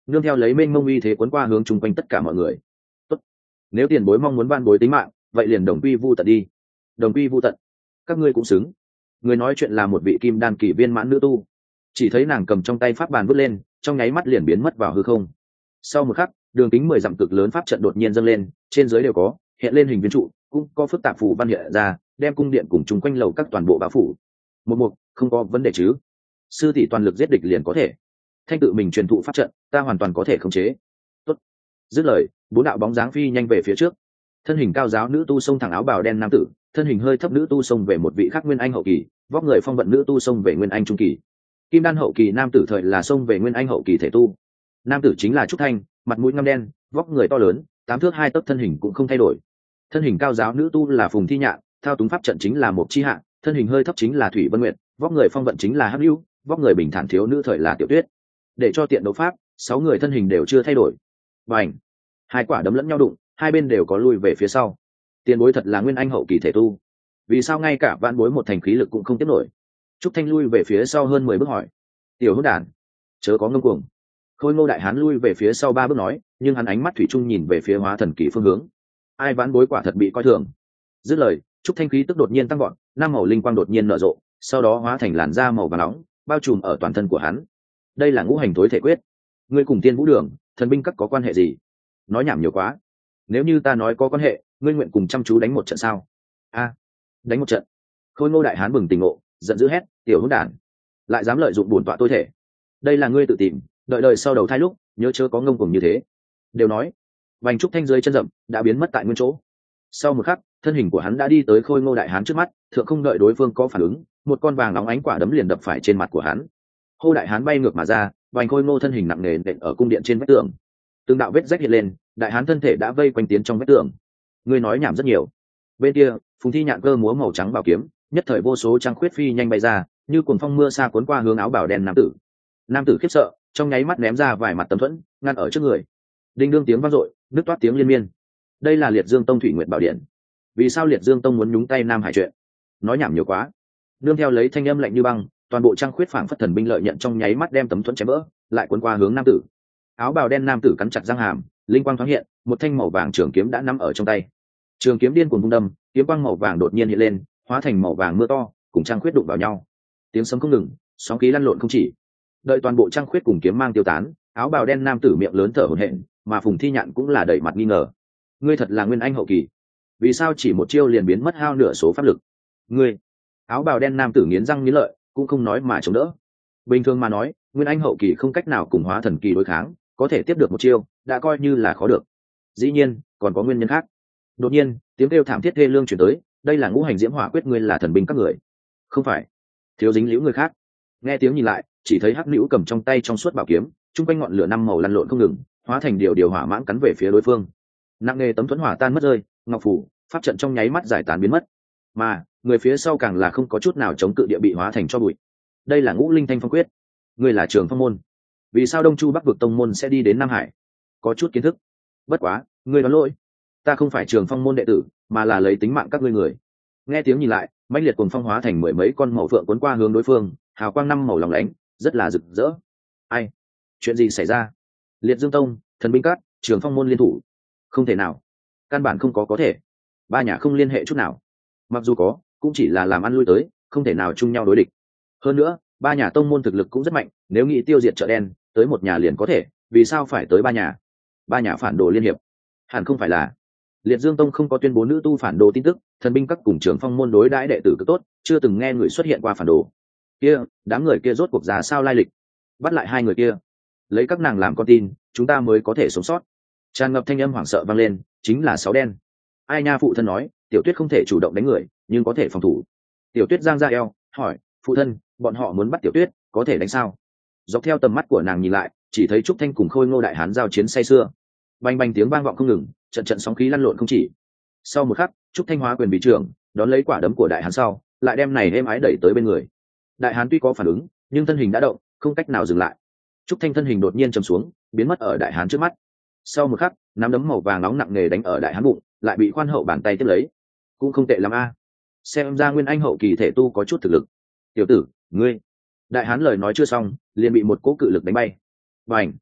nương theo lấy mênh mông uy thế cuốn qua hướng chung quanh tất cả mọi người. Tốt. Nếu tiền bối mong muốn ban bối tính mạng, vậy liền đồng quy vu tận đi. Đồng quy vu tận, các ngươi cũng xứng. Người nói chuyện là một vị kim đan kỳ viên mãn nữ tu. Chỉ thấy nàng cầm trong tay pháp bàn vứt lên, trong nháy mắt liền biến mất vào hư không. Sau một khắc, đường kính mười dặm cực lớn pháp trận đột nhiên dâng lên, trên dưới đều có hiện lên hình viên trụ, cũng có phức tạp phù văn hiện ra, đem cung điện cùng chung quanh lầu các toàn bộ bao phủ. Một mục, không có vấn đề chứ? Sư tỷ toàn lực giết địch liền có thể. Thanh tự mình truyền thụ pháp trận, ta hoàn toàn có thể khống chế. Tốt. Dứt lời, bốn đạo bóng dáng phi nhanh về phía trước. Thân hình cao giáo nữ tu xông thẳng áo bào đen nam tử, thân hình hơi thấp nữ tu xông về một vị khác nguyên anh hậu kỳ, vóc người phong vận nữ tu xông về nguyên anh trung kỳ. Kim đan hậu kỳ nam tử thời là xông về nguyên anh hậu kỳ thể tu. Nam tử chính là Trúc Thanh, mặt mũi ngăm đen, vóc người to lớn, tám thước hai tấc, thân hình cũng không thay đổi. Thân hình cao giáo nữ tu là Phùng Thi Nhạn, thao túng pháp trận chính là một chi hạ, thân hình hơi thấp chính là Thủy Vân Nguyệt, vóc người phong vận chính là Hắc Nưu, vóc người bình thản thiếu nữ thời là Tiểu Tuyết. Để cho tiện đấu pháp, sáu người thân hình đều chưa thay đổi. Bành! Hai quả đấm lẫn nhau đụng, hai bên đều có lui về phía sau. Tiền bối thật là nguyên anh hậu kỳ thể tu. Vì sao ngay cả vạn bối một thành khí lực cũng không tiếp nổi? Trúc Thanh lui về phía sau hơn mười bước hỏi. Tiểu hỗn đản, chớ có ngông cuồng. Khôi Ngô đại hán lui về phía sau ba bước nói, nhưng hắn ánh mắt thủy chung nhìn về phía hóa thần kỳ phương hướng. Ai vãn bối quả thật bị coi thường. Dứt lời, Trúc Thanh khí tức đột nhiên tăng gọn, năm màu linh quang đột nhiên nở rộ, sau đó hóa thành làn da màu vàng nóng, bao trùm ở toàn thân của hắn. Đây là ngũ hành tối thể quyết. Ngươi cùng Tiên Vũ Đường, thần binh các có quan hệ gì? Nói nhảm nhiều quá. Nếu như ta nói có quan hệ, ngươi nguyện cùng chăm chú đánh một trận sao? A, đánh một trận. Khôi Ngô đại hán bừng tỉnh ngộ, giận dữ hét, tiểu hỗn đản, lại dám lợi dụng bổn tọa tôi thể. Đây là ngươi tự tìm, đợi đời sau đầu thai lúc, nhớ chớ có ngông cuồng như thế. Đều nói, vành Trúc Thanh dưới chân rậm đã biến mất tại nguyên chỗ. Sau một khắc, thân hình của hắn đã đi tới Khôi Ngô đại hán trước mắt, thượng không đợi đối phương có phản ứng, một con vàng óng ánh quả đấm liền đập phải trên mặt của hắn. Hô đại hán bay ngược mà ra, vành Khôi Ngô thân hình nặng nề nện ở cung điện trên vách tường. Từng đạo vết rách hiện lên, đại hán thân thể đã vây quanh tiến trong vách tường. Ngươi nói nhảm rất nhiều. Bên kia, Phùng Thi Nhạn cơ múa màu trắng bảo kiếm, nhất thời vô số trăng khuyết phi nhanh bay ra, như cuồng phong mưa xa cuốn qua hướng áo bào đen nam tử. Nam tử khiếp sợ, trong nháy mắt ném ra vài mặt tấm thuẫn, ngăn ở trước người. Đinh đương tiếng vang dội, nước toát tiếng liên miên. Đây là Liệt Dương Tông Thủy Nguyệt Bảo Điện. Vì sao Liệt Dương Tông muốn nhúng tay Nam Hải chuyện? Nói nhảm nhiều quá. Nương theo lấy thanh âm lạnh như băng, toàn bộ trăng khuyết phảng phất thần binh lợi nhận trong nháy mắt đem tấm thuẫn chém vỡ, lại cuốn qua hướng nam tử. Áo bào đen nam tử cắn chặt răng hàm, linh quang thoáng hiện, một thanh màu vàng trường kiếm đã nắm ở trong tay. Trường kiếm điên cuồng vung đâm, kiếm quang màu vàng đột nhiên hiện lên, hóa thành màu vàng mưa to, cùng trăng khuyết đụng vào nhau. Tiếng sấm không ngừng, sóng khí lăn lộn không chỉ. Đợi toàn bộ trăng khuyết cùng kiếm mang tiêu tán, áo bào đen nam tử miệng lớn thở hổn hển, mà Phùng Thi Nhạn cũng là đầy mặt nghi ngờ. Ngươi thật là nguyên anh hậu kỳ, vì sao chỉ một chiêu liền biến mất hao nửa số pháp lực? Ngươi, áo bào đen nam tử nghiến răng nghiến lợi, cũng không nói mà chống đỡ. Bình thường mà nói, nguyên anh hậu kỳ không cách nào cùng hóa thần kỳ đối kháng, có thể tiếp được một chiêu, đã coi như là khó được. Dĩ nhiên, còn có nguyên nhân khác. Đột nhiên, tiếng kêu thảm thiết thê lương truyền tới, đây là ngũ hành diễm hỏa quyết, ngươi là thần binh các người. Không phải, thiếu dính liễu người khác. Nghe tiếng nhìn lại, chỉ thấy Hắc Nữu cầm trong tay trong suốt bảo kiếm, trung quanh ngọn lửa năm màu lăn lộn không ngừng, hóa thành điều điều hỏa mãng cắn về phía đối phương. Nặng nề tấm thuẫn hỏa tan mất rơi, ngọc phủ, pháp trận trong nháy mắt giải tán biến mất. Mà người phía sau càng là không có chút nào chống cự, địa bị hóa thành cho bụi. Đây là ngũ linh thanh phong quyết. Ngươi là Trường Phong môn, vì sao Đông Chu Bắc vực tông môn sẽ đi đến Nam Hải? Có chút kiến thức. Bất quá, ngươi đoán lỗi, ta không phải Trường Phong môn đệ tử, mà là lấy tính mạng các ngươi người. Nghe tiếng nhìn lại, mãnh liệt cuồng phong hóa thành mười mấy con màu phượng cuốn qua hướng đối phương, hào quang năm màu lóng lánh, rất là rực rỡ. Ai? Chuyện gì xảy ra? Liệt Dương Tông, Thần binh các, Trường Phong môn liên thủ? Không thể nào, căn bản không có có thể. Ba nhà không liên hệ chút nào, mặc dù có, cũng chỉ là làm ăn lui tới, không thể nào chung nhau đối địch. Hơn nữa, ba nhà tông môn thực lực cũng rất mạnh, nếu nghĩ tiêu diệt chợ đen, tới một nhà liền có thể, vì sao phải tới ba nhà? Ba nhà phản đồ liên hiệp, hẳn không phải là. Liệt Dương Tông không có tuyên bố nữ tu phản đồ tin tức, Thần binh các cùng Trường Phong môn đối đãi đệ tử cực tốt, chưa từng nghe người xuất hiện qua phản đồ. Kia, đám người kia rốt cuộc ra sao lai lịch? Bắt lại hai người kia, lấy các nàng làm con tin, chúng ta mới có thể sống sót. Tràn ngập thanh âm hoảng sợ vang lên, chính là sáu đen. Ai nha, phụ thân nói, Tiểu Tuyết không thể chủ động đánh người, nhưng có thể phòng thủ. Tiểu Tuyết giang ra eo, hỏi, phụ thân, bọn họ muốn bắt Tiểu Tuyết, có thể đánh sao? Dọc theo tầm mắt của nàng nhìn lại, chỉ thấy Trúc Thanh cùng Khôi Ngô đại hán giao chiến say sưa. Bành bành tiếng vang vọng không ngừng, trận trận sóng khí lăn lộn không chỉ. Sau một khắc, Trúc Thanh hóa quyền bị trưởng, đón lấy quả đấm của đại hán sau, lại đem này êm ái đẩy tới bên người. Đại hán tuy có phản ứng, nhưng thân hình đã động, không cách nào dừng lại. Trúc Thanh thân hình đột nhiên trầm xuống, biến mất ở đại hán trước mắt. Sau một khắc, nắm đấm màu vàng nóng nặng nề đánh ở đại hán bụng, lại bị khoan hậu bàn tay tiếp lấy. Cũng không tệ lắm a. Xem ra nguyên anh hậu kỳ thể tu có chút thực lực. Tiểu tử, ngươi. Đại hán lời nói chưa xong, liền bị một cỗ cự lực đánh bay. Bành!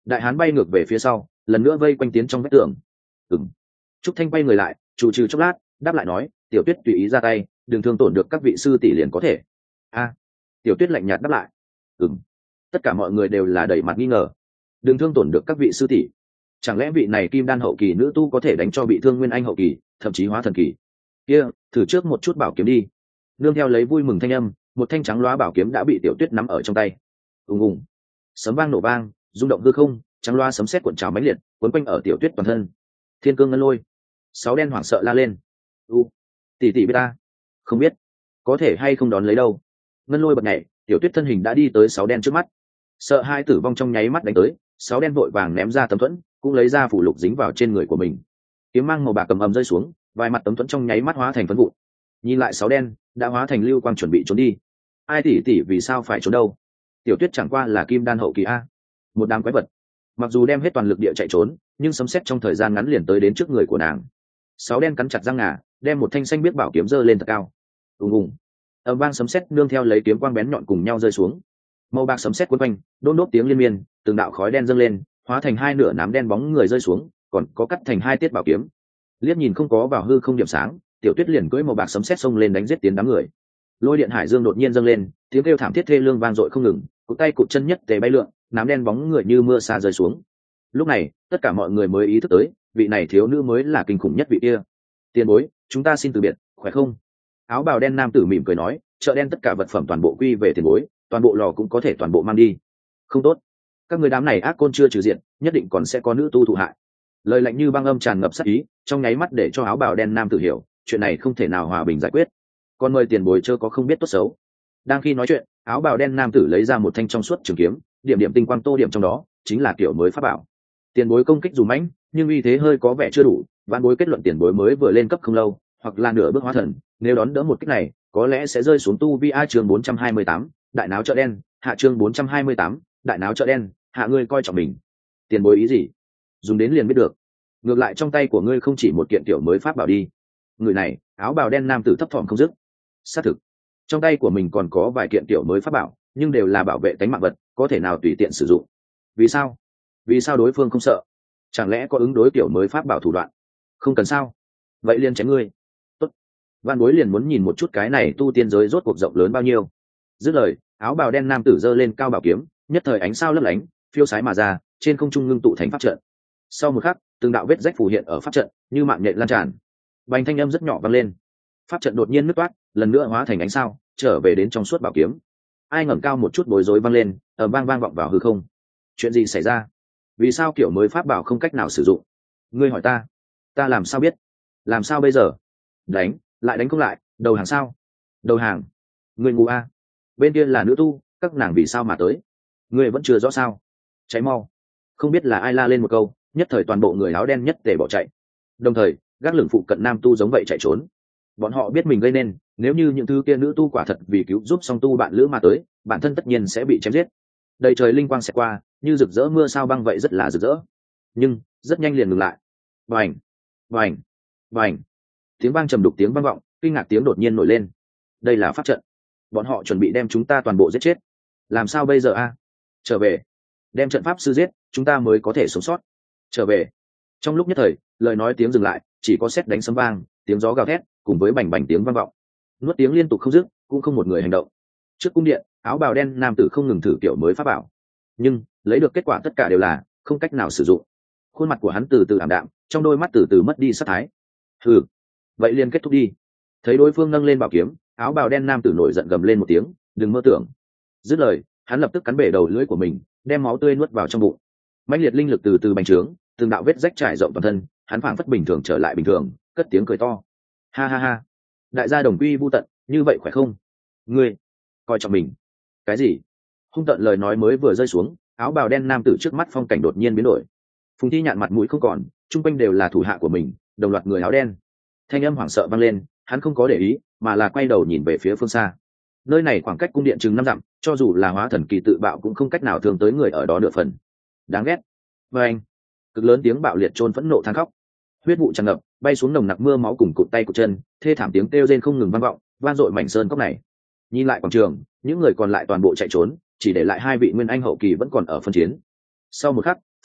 đại hán bay ngược về phía sau, lần nữa vây quanh tiến trong vách tường. Ừm. Trúc Thanh quay người lại, chủ trừ chốc lát, đáp lại nói, Tiểu Tuyết tùy ý ra tay, đừng thương tổn được các vị sư tỷ liền có thể. A. Tiểu Tuyết lạnh nhạt đáp lại. Ừm. Tất cả mọi người đều là đầy mặt nghi ngờ. Đừng thương tổn được các vị sư tỷ. Chẳng lẽ vị này kim đan hậu kỳ nữ tu có thể đánh cho bị thương nguyên anh hậu kỳ, thậm chí hóa thần kỳ? Kia, thử trước một chút bảo kiếm đi. Nương theo lấy vui mừng thanh âm, một thanh trắng loá bảo kiếm đã bị Tiểu Tuyết nắm ở trong tay. Ùng ùng. Sấm vang nổ vang, rung động hư không, trắng loá sấm sét cuộn trào mãnh liệt, cuốn quanh ở Tiểu Tuyết toàn thân. Thiên cương ngân lôi. Sáu đen hoảng sợ la lên. U, tỷ tỷ biết ta. Không biết, có thể hay không đón lấy đâu. Ngân lôi bật nhảy, Tiểu Tuyết thân hình đã đi tới sáu đen trước mắt. Sợ hai tử vong trong nháy mắt đánh tới, sáu đen vội vàng ném ra tấm thuẫn, cũng lấy ra phủ lục dính vào trên người của mình. Kiếm mang màu bạc cầm ầm rơi xuống, vài mặt tấm thuẫn trong nháy mắt hóa thành phấn vụn. Nhìn lại sáu đen đã hóa thành lưu quang chuẩn bị trốn đi. Ai tỷ tỷ vì sao phải trốn đâu? Tiểu Tuyết chẳng qua là kim đan hậu kỳ a, một đám quái vật. Mặc dù đem hết toàn lực địa chạy trốn, nhưng sấm sét trong thời gian ngắn liền tới đến trước người của nàng. Sáu đen cắn chặt răng ngà, đem một thanh xanh biết bảo kiếm giơ lên thật cao. Ùng ùng. Ầm vang sấm sét nương theo lấy kiếm quang bén nhọn cùng nhau rơi xuống. Màu bạc sấm sét quấn quanh, đôn đốt tiếng liên miên, từng đạo khói đen dâng lên, hóa thành hai nửa nám đen bóng người rơi xuống, còn có cắt thành hai tiết bảo kiếm. Liếc nhìn không có vào hư không điểm sáng, Tiểu Tuyết liền cưỡi màu bạc sấm sét xông lên đánh giết tiến đám người. Lôi điện hải dương đột nhiên dâng lên, tiếng kêu thảm thiết thê lương vang dội không ngừng, cụt tay cụt chân nhất tề bay lượn, nám đen bóng người như mưa sa rơi xuống. Lúc này, tất cả mọi người mới ý thức tới, vị này thiếu nữ mới là kinh khủng nhất vị kia. Tiền bối, chúng ta xin từ biệt, khỏe không? Áo bào đen nam tử mỉm cười nói, chợ đen tất cả vật phẩm toàn bộ quy về tiền bối, toàn bộ lò cũng có thể toàn bộ mang đi. Không tốt, các người đám này ác côn chưa trừ diện, nhất định còn sẽ có nữ tu thụ hại. Lời lạnh như băng âm tràn ngập sát ý, trong nháy mắt để cho áo bào đen nam tử hiểu, chuyện này không thể nào hòa bình giải quyết. Còn mời tiền bối chớ có không biết tốt xấu. Đang khi nói chuyện, áo bào đen nam tử lấy ra một thanh trong suốt trường kiếm, điểm điểm tinh quang tô điểm trong đó, chính là kiểu mới pháp bảo. Tiền bối công kích dù mãnh, nhưng uy thế hơi có vẻ chưa đủ, vạn bối kết luận tiền bối mới vừa lên cấp không lâu, hoặc là nửa bước hóa thần, nếu đón đỡ một kích này, có lẽ sẽ rơi xuống tu vi. A chương bốn trăm hai mươi tám, đại náo chợ đen, hạ chương bốn trăm hai mươi tám, đại náo chợ đen, hạ ngươi coi trọng mình. Tiền bối ý gì? Dùng đến liền biết được. Ngược lại trong tay của ngươi không chỉ một kiện tiểu mới pháp bảo đi. Người này, áo bào đen nam tử thấp thỏm không dứt. Xác thực, trong tay của mình còn có vài kiện tiểu mới pháp bảo, nhưng đều là bảo vệ tánh mạng vật, có thể nào tùy tiện sử dụng. Vì sao? Vì sao đối phương không sợ? Chẳng lẽ có ứng đối tiểu mới pháp bảo thủ đoạn? Không cần sao? Vậy liền chém ngươi. Tốt. Văn bối liền muốn nhìn một chút cái này tu tiên giới rốt cuộc rộng lớn bao nhiêu. Dứt lời, áo bào đen nam tử giơ lên cao bảo kiếm, nhất thời ánh sao lấp lánh, phiêu sái mà ra, trên không trung ngưng tụ thành pháp trận. Sau một khắc, từng đạo vết rách phù hiện ở pháp trận, như mạng nhện lan tràn. Bành thanh âm rất nhỏ vang lên. Pháp trận đột nhiên nứt toát, lần nữa hóa thành ánh sao, trở về đến trong suốt bảo kiếm. Ai ngẩng cao một chút bối rối vang lên, ầm vang vang vọng vào hư không. Chuyện gì xảy ra? Vì sao kiểu mới pháp bảo không cách nào sử dụng? Ngươi hỏi ta, ta làm sao biết? Làm sao bây giờ? Đánh, lại đánh không lại, đầu hàng sao? Đầu hàng? Ngươi ngu a? Bên kia là nữ tu, các nàng vì sao mà tới? Ngươi vẫn chưa rõ sao? Cháy mau! Không biết là ai la lên một câu, nhất thời toàn bộ người áo đen nhất tề bỏ chạy. Đồng thời, gác lửng phụ cận nam tu giống vậy chạy trốn. Bọn họ biết mình gây nên, nếu như những thứ kia nữ tu quả thật vì cứu giúp song tu bạn lữ mà tới, bản thân tất nhiên sẽ bị chém giết. Đầy trời linh quang sẽ qua, như rực rỡ mưa sao băng vậy rất là rực rỡ. Nhưng rất nhanh liền ngừng lại. Vành, vành, vành. Tiếng vang trầm đục tiếng vang vọng, kinh ngạc tiếng đột nhiên nổi lên. Đây là pháp trận. Bọn họ chuẩn bị đem chúng ta toàn bộ giết chết. Làm sao bây giờ a? Trở về, đem trận pháp sư giết, chúng ta mới có thể sống sót. Trở về. Trong lúc nhất thời, lời nói tiếng dừng lại, chỉ có sét đánh sấm vang, tiếng gió gào thét, cùng với bành bành tiếng vang vọng. Nuốt tiếng liên tục không dứt, cũng không một người hành động. Trước cung điện, áo bào đen nam tử không ngừng thử kiểu mới pháp bảo, nhưng lấy được kết quả tất cả đều là không cách nào sử dụng. Khuôn mặt của hắn từ từ ảm đạm, trong đôi mắt từ từ mất đi sắc thái. Hừ, vậy liền kết thúc đi. Thấy đối phương nâng lên bảo kiếm, áo bào đen nam tử nổi giận gầm lên một tiếng, đừng mơ tưởng. Dứt lời, hắn lập tức cắn bể đầu lưỡi của mình, đem máu tươi nuốt vào trong bụng. Mãnh liệt linh lực từ từ bành trướng, từng đạo vết rách trải rộng toàn thân, hắn phảng phất bình thường trở lại bình thường, cất tiếng cười to. Ha ha ha, đại gia đồng quy vu tận, như vậy khỏe không? Ngươi coi trọng mình. Cái gì? Hung tợn lời nói mới vừa rơi xuống, áo bào đen nam tử trước mắt phong cảnh đột nhiên biến đổi. Phùng Thi Nhạn mặt mũi không còn, chung quanh đều là thủ hạ của mình, đồng loạt người áo đen. Thanh âm hoảng sợ vang lên, hắn không có để ý, mà là quay đầu nhìn về phía phương xa. Nơi này khoảng cách cung điện chừng năm dặm, cho dù là hóa thần kỳ tự bạo cũng không cách nào thương tới người ở đó nửa phần. Đáng ghét. Và anh, cực lớn tiếng bạo liệt trôn phẫn nộ than khóc. Huyết vụ tràn ngập, bay xuống nồng nặc mưa máu cùng cụt tay cụt chân, thê thảm tiếng kêu rên không ngừng vang vọng, vang dội mảnh sơn cốc này. Nhìn lại quảng trường, những người còn lại toàn bộ chạy trốn, chỉ để lại hai vị nguyên anh hậu kỳ vẫn còn ở phân chiến. Sau một khắc,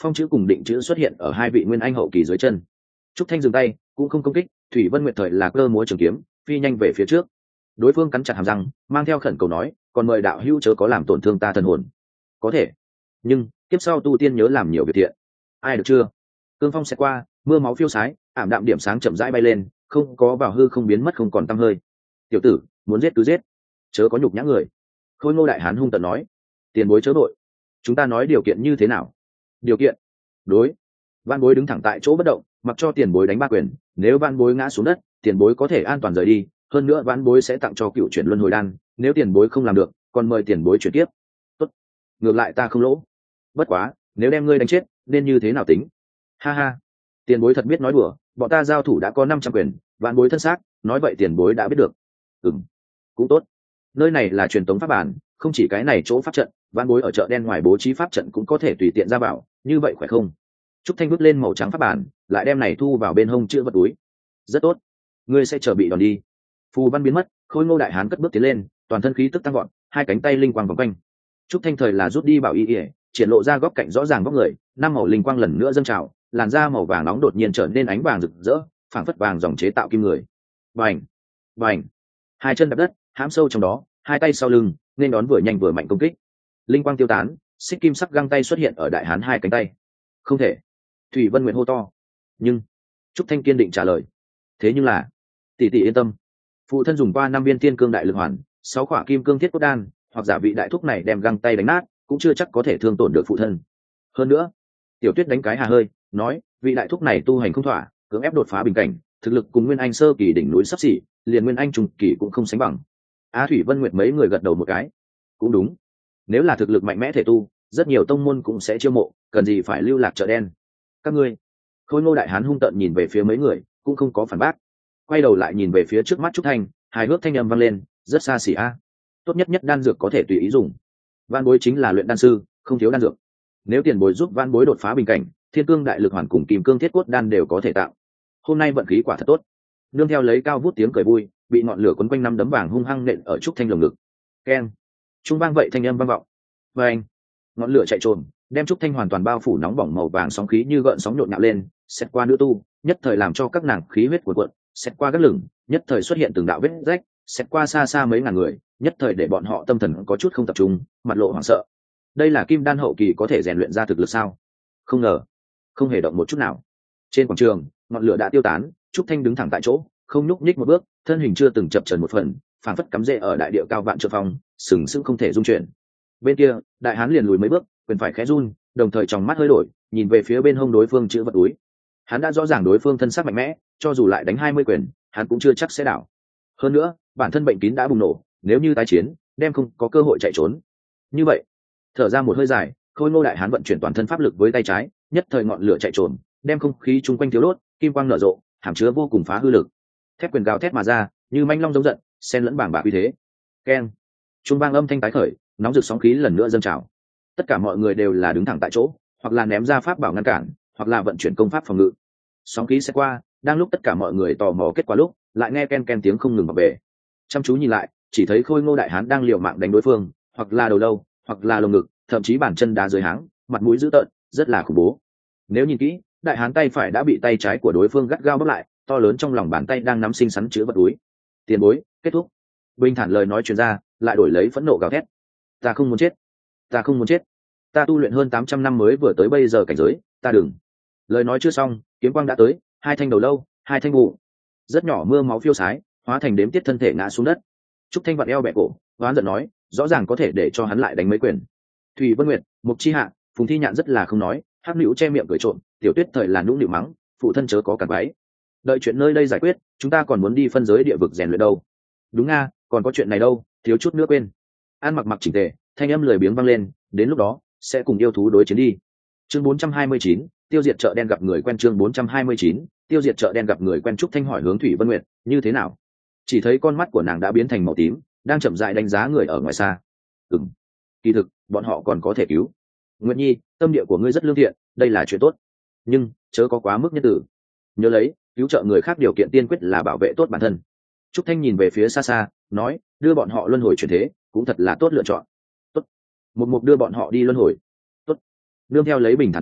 phong chữ cùng định chữ xuất hiện ở hai vị nguyên anh hậu kỳ dưới chân. Trúc Thanh dừng tay, cũng không công kích, Thủy Vân Nguyệt thời là cơ múa trường kiếm, phi nhanh về phía trước. Đối phương cắn chặt hàm răng, mang theo khẩn cầu nói, còn mời đạo hữu chớ có làm tổn thương ta thần hồn. Có thể, nhưng tiếp sau tu tiên nhớ làm nhiều việc thiện. Ai được chưa? Cương phong sẽ qua, mưa máu phiêu sái, ảm đạm điểm sáng chậm rãi bay lên, không có vào hư không biến mất không còn tăm hơi. Tiểu tử, muốn giết cứ giết, chớ có nhục nhã người. Khôi Ngô đại hán hung tợn nói, tiền bối chớ đội, chúng ta nói điều kiện như thế nào? Điều kiện? Đối. Văn bối đứng thẳng tại chỗ bất động, mặc cho tiền bối đánh ba quyền, nếu văn bối ngã xuống đất, tiền bối có thể an toàn rời đi, hơn nữa văn bối sẽ tặng cho cựu chuyển luân hồi đan, nếu tiền bối không làm được, còn mời tiền bối chuyển tiếp. Tốt, ngược lại ta không lỗ. Bất quá, nếu đem ngươi đánh chết, nên như thế nào tính? Ha ha, tiền bối thật biết nói đùa, bọn ta giao thủ đã có năm trăm quyền, văn bối thân xác, nói vậy tiền bối đã biết được. Ừm, cũng tốt. Nơi này là truyền tống pháp bản, không chỉ cái này chỗ pháp trận, văn bối ở chợ đen ngoài bố trí pháp trận cũng có thể tùy tiện ra vào, như vậy khỏe không? Trúc Thanh bước lên màu trắng pháp bản, lại đem này thu vào bên hông chữ vật túi. Rất tốt, ngươi sẽ chờ bị đòn đi. Phù văn biến mất, Khôi Ngô đại hán cất bước tiến lên, toàn thân khí tức tăng gọn, hai cánh tay linh quang vòng quanh. Trúc Thanh thời là rút đi bảo y y, triển lộ ra góc cạnh rõ ràng vóc người, năm màu linh quang lần nữa dâng trào, làn da màu vàng nóng đột nhiên trở nên ánh vàng rực rỡ, phảng phất vàng dòng chế tạo kim người. Bành, bành, hai chân đạp đất, hãm sâu trong đó, hai tay sau lưng, nên đón vừa nhanh vừa mạnh công kích. Linh quang tiêu tán, xích kim sắc găng tay xuất hiện ở đại hán hai cánh tay. Không thể. Thủy Vân Nguyệt hô to. Nhưng Trúc Thanh kiên định trả lời, thế nhưng là tỷ tỷ yên tâm, phụ thân dùng qua năm viên thiên cương đại lực hoàn, sáu quả kim cương thiết cốt đan, hoặc giả vị đại thúc này đem găng tay đánh nát, cũng chưa chắc có thể thương tổn được phụ thân. Hơn nữa, Tiểu Tuyết đánh cái hà hơi, nói, vị đại thúc này tu hành không thỏa, cưỡng ép đột phá bình cảnh, thực lực cùng Nguyên Anh sơ kỳ đỉnh núi sắp xỉ, liền Nguyên Anh trung kỳ cũng không sánh bằng. Á Thủy Vân Nguyệt mấy người gật đầu một cái. Cũng đúng, nếu là thực lực mạnh mẽ thể tu, rất nhiều tông môn cũng sẽ chiêu mộ, cần gì phải lưu lạc chợ đen. Các ngươi. Khôi Ngô đại hán hung tợn nhìn về phía mấy người, cũng không có phản bác. Quay đầu lại nhìn về phía trước mắt Trúc Thanh, hài hước thanh âm vang lên, rất xa xỉ a. Tốt nhất nhất đan dược có thể tùy ý dùng. Van Bối chính là luyện đan sư, không thiếu đan dược. Nếu tiền bối giúp Van Bối đột phá bình cảnh, thiên cương đại lực hoàn cùng kim cương thiết cốt đan đều có thể tạo. Hôm nay vận khí quả thật tốt. Nương theo lấy cao vút tiếng cười vui, bị ngọn lửa quấn quanh năm đấm vàng hung hăng nện ở Trúc Thanh lồng ngực. Keng. Trung vang vậy thanh âm vang vọng. Và anh. Ngọn lửa chạy trồn, đem Trúc Thanh hoàn toàn bao phủ nóng bỏng màu vàng sóng khí như gợn sóng nhộn nhạo lên, xét qua nữ tu, nhất thời làm cho các nàng khí huyết cuộn cuộn, xét qua các lửng, nhất thời xuất hiện từng đạo vết rách, xét qua xa xa mấy ngàn người, nhất thời để bọn họ tâm thần có chút không tập trung, mặt lộ hoảng sợ. Đây là kim đan hậu kỳ có thể rèn luyện ra thực lực sao? Không ngờ, không hề động một chút nào. Trên quảng trường, ngọn lửa đã tiêu tán, Trúc Thanh đứng thẳng tại chỗ, không nhúc nhích một bước, thân hình chưa từng chập chờn một phần, phảng phất cắm rễ ở đại địa cao vạn trượng phong, sừng sững không thể dung chuyển. Bên kia, đại hán liền lùi mấy bước, quyền phải khẽ run, đồng thời trong mắt hơi đổi, nhìn về phía bên hông đối phương chữ vật túi. Hắn đã rõ ràng đối phương thân sắc mạnh mẽ, cho dù lại đánh hai mươi quyền, hắn cũng chưa chắc sẽ đảo. Hơn nữa, bản thân bệnh kín đã bùng nổ, nếu như tái chiến, đem không có cơ hội chạy trốn. Như vậy, thở ra một hơi dài, Khôi Ngô đại hán vận chuyển toàn thân pháp lực với tay trái, nhất thời ngọn lửa chạy trốn, đem không khí chung quanh thiếu đốt, kim quang nở rộ, hàm chứa vô cùng phá hư lực. Thép quyền gào thét mà ra, như manh long giống giận, xen lẫn bảng bạc uy thế. Keng. Trung vang âm thanh tái khởi, nóng rực sóng khí lần nữa dâng trào. Tất cả mọi người đều là đứng thẳng tại chỗ, hoặc là ném ra pháp bảo ngăn cản, hoặc là vận chuyển công pháp phòng ngự. Sóng khí sẽ qua, đang lúc tất cả mọi người tò mò kết quả lúc, lại nghe ken ken tiếng không ngừng bập bể. Chăm chú nhìn lại, chỉ thấy Khôi Ngô đại hán đang liều mạng đánh đối phương, hoặc là đầu lâu, hoặc là lồng ngực, thậm chí bàn chân đá dưới háng, mặt mũi dữ tợn, rất là khủng bố. Nếu nhìn kỹ, đại hán tay phải đã bị tay trái của đối phương gắt gao bóp lại, to lớn trong lòng bàn tay đang nắm xinh xắn chứa vật túi. Tiền bối, kết thúc. Bình thản lời nói truyền ra, lại đổi lấy phẫn nộ gào thét. Ta không muốn chết, ta không muốn chết. Ta tu luyện hơn tám trăm năm mới vừa tới bây giờ cảnh giới, ta đừng. Lời nói chưa xong, kiếm quang đã tới, hai thanh đầu lâu, hai thanh vụ. Rất nhỏ mưa máu phiêu sái, hóa thành đếm tiết thân thể ngã xuống đất. Trúc Thanh vặn eo bẻ cổ, hoán giận nói, rõ ràng có thể để cho hắn lại đánh mấy quyền. Thủy Vân Nguyệt, Mục Chi Hạ, Phùng Thi Nhạn rất là không nói, Hắc Nữu che miệng cười trộm, Tiểu Tuyết thời là nũng nịu mắng, phụ thân chớ có cản váy. Đợi chuyện nơi đây giải quyết, chúng ta còn muốn đi phân giới địa vực rèn luyện đâu. Đúng nga, còn có chuyện này đâu, thiếu chút nữa quên. An Mặc mặc chỉnh tề, thanh âm lười biếng vang lên, đến lúc đó sẽ cùng yêu thú đối chiến đi. Chương bốn trăm hai mươi chín, tiêu diệt chợ đen gặp người quen. Chương bốn trăm hai mươi chín, tiêu diệt chợ đen gặp người quen. Trúc Thanh hỏi hướng Thủy Vân Nguyệt, như thế nào? Chỉ thấy con mắt của nàng đã biến thành màu tím, đang chậm rãi đánh giá người ở ngoài xa. Ừm, kỳ thực bọn họ còn có thể cứu. Nguyệt Nhi, tâm địa của ngươi rất lương thiện, đây là chuyện tốt, nhưng chớ có quá mức nhân tử. Nhớ lấy, cứu trợ người khác điều kiện tiên quyết là bảo vệ tốt bản thân. Trúc Thanh nhìn về phía xa xa, nói, đưa bọn họ luân hồi chuyển thế, cũng thật là tốt lựa chọn. Tốt. Một mục đưa bọn họ đi luân hồi. Tốt. Nương theo lấy bình thản âm,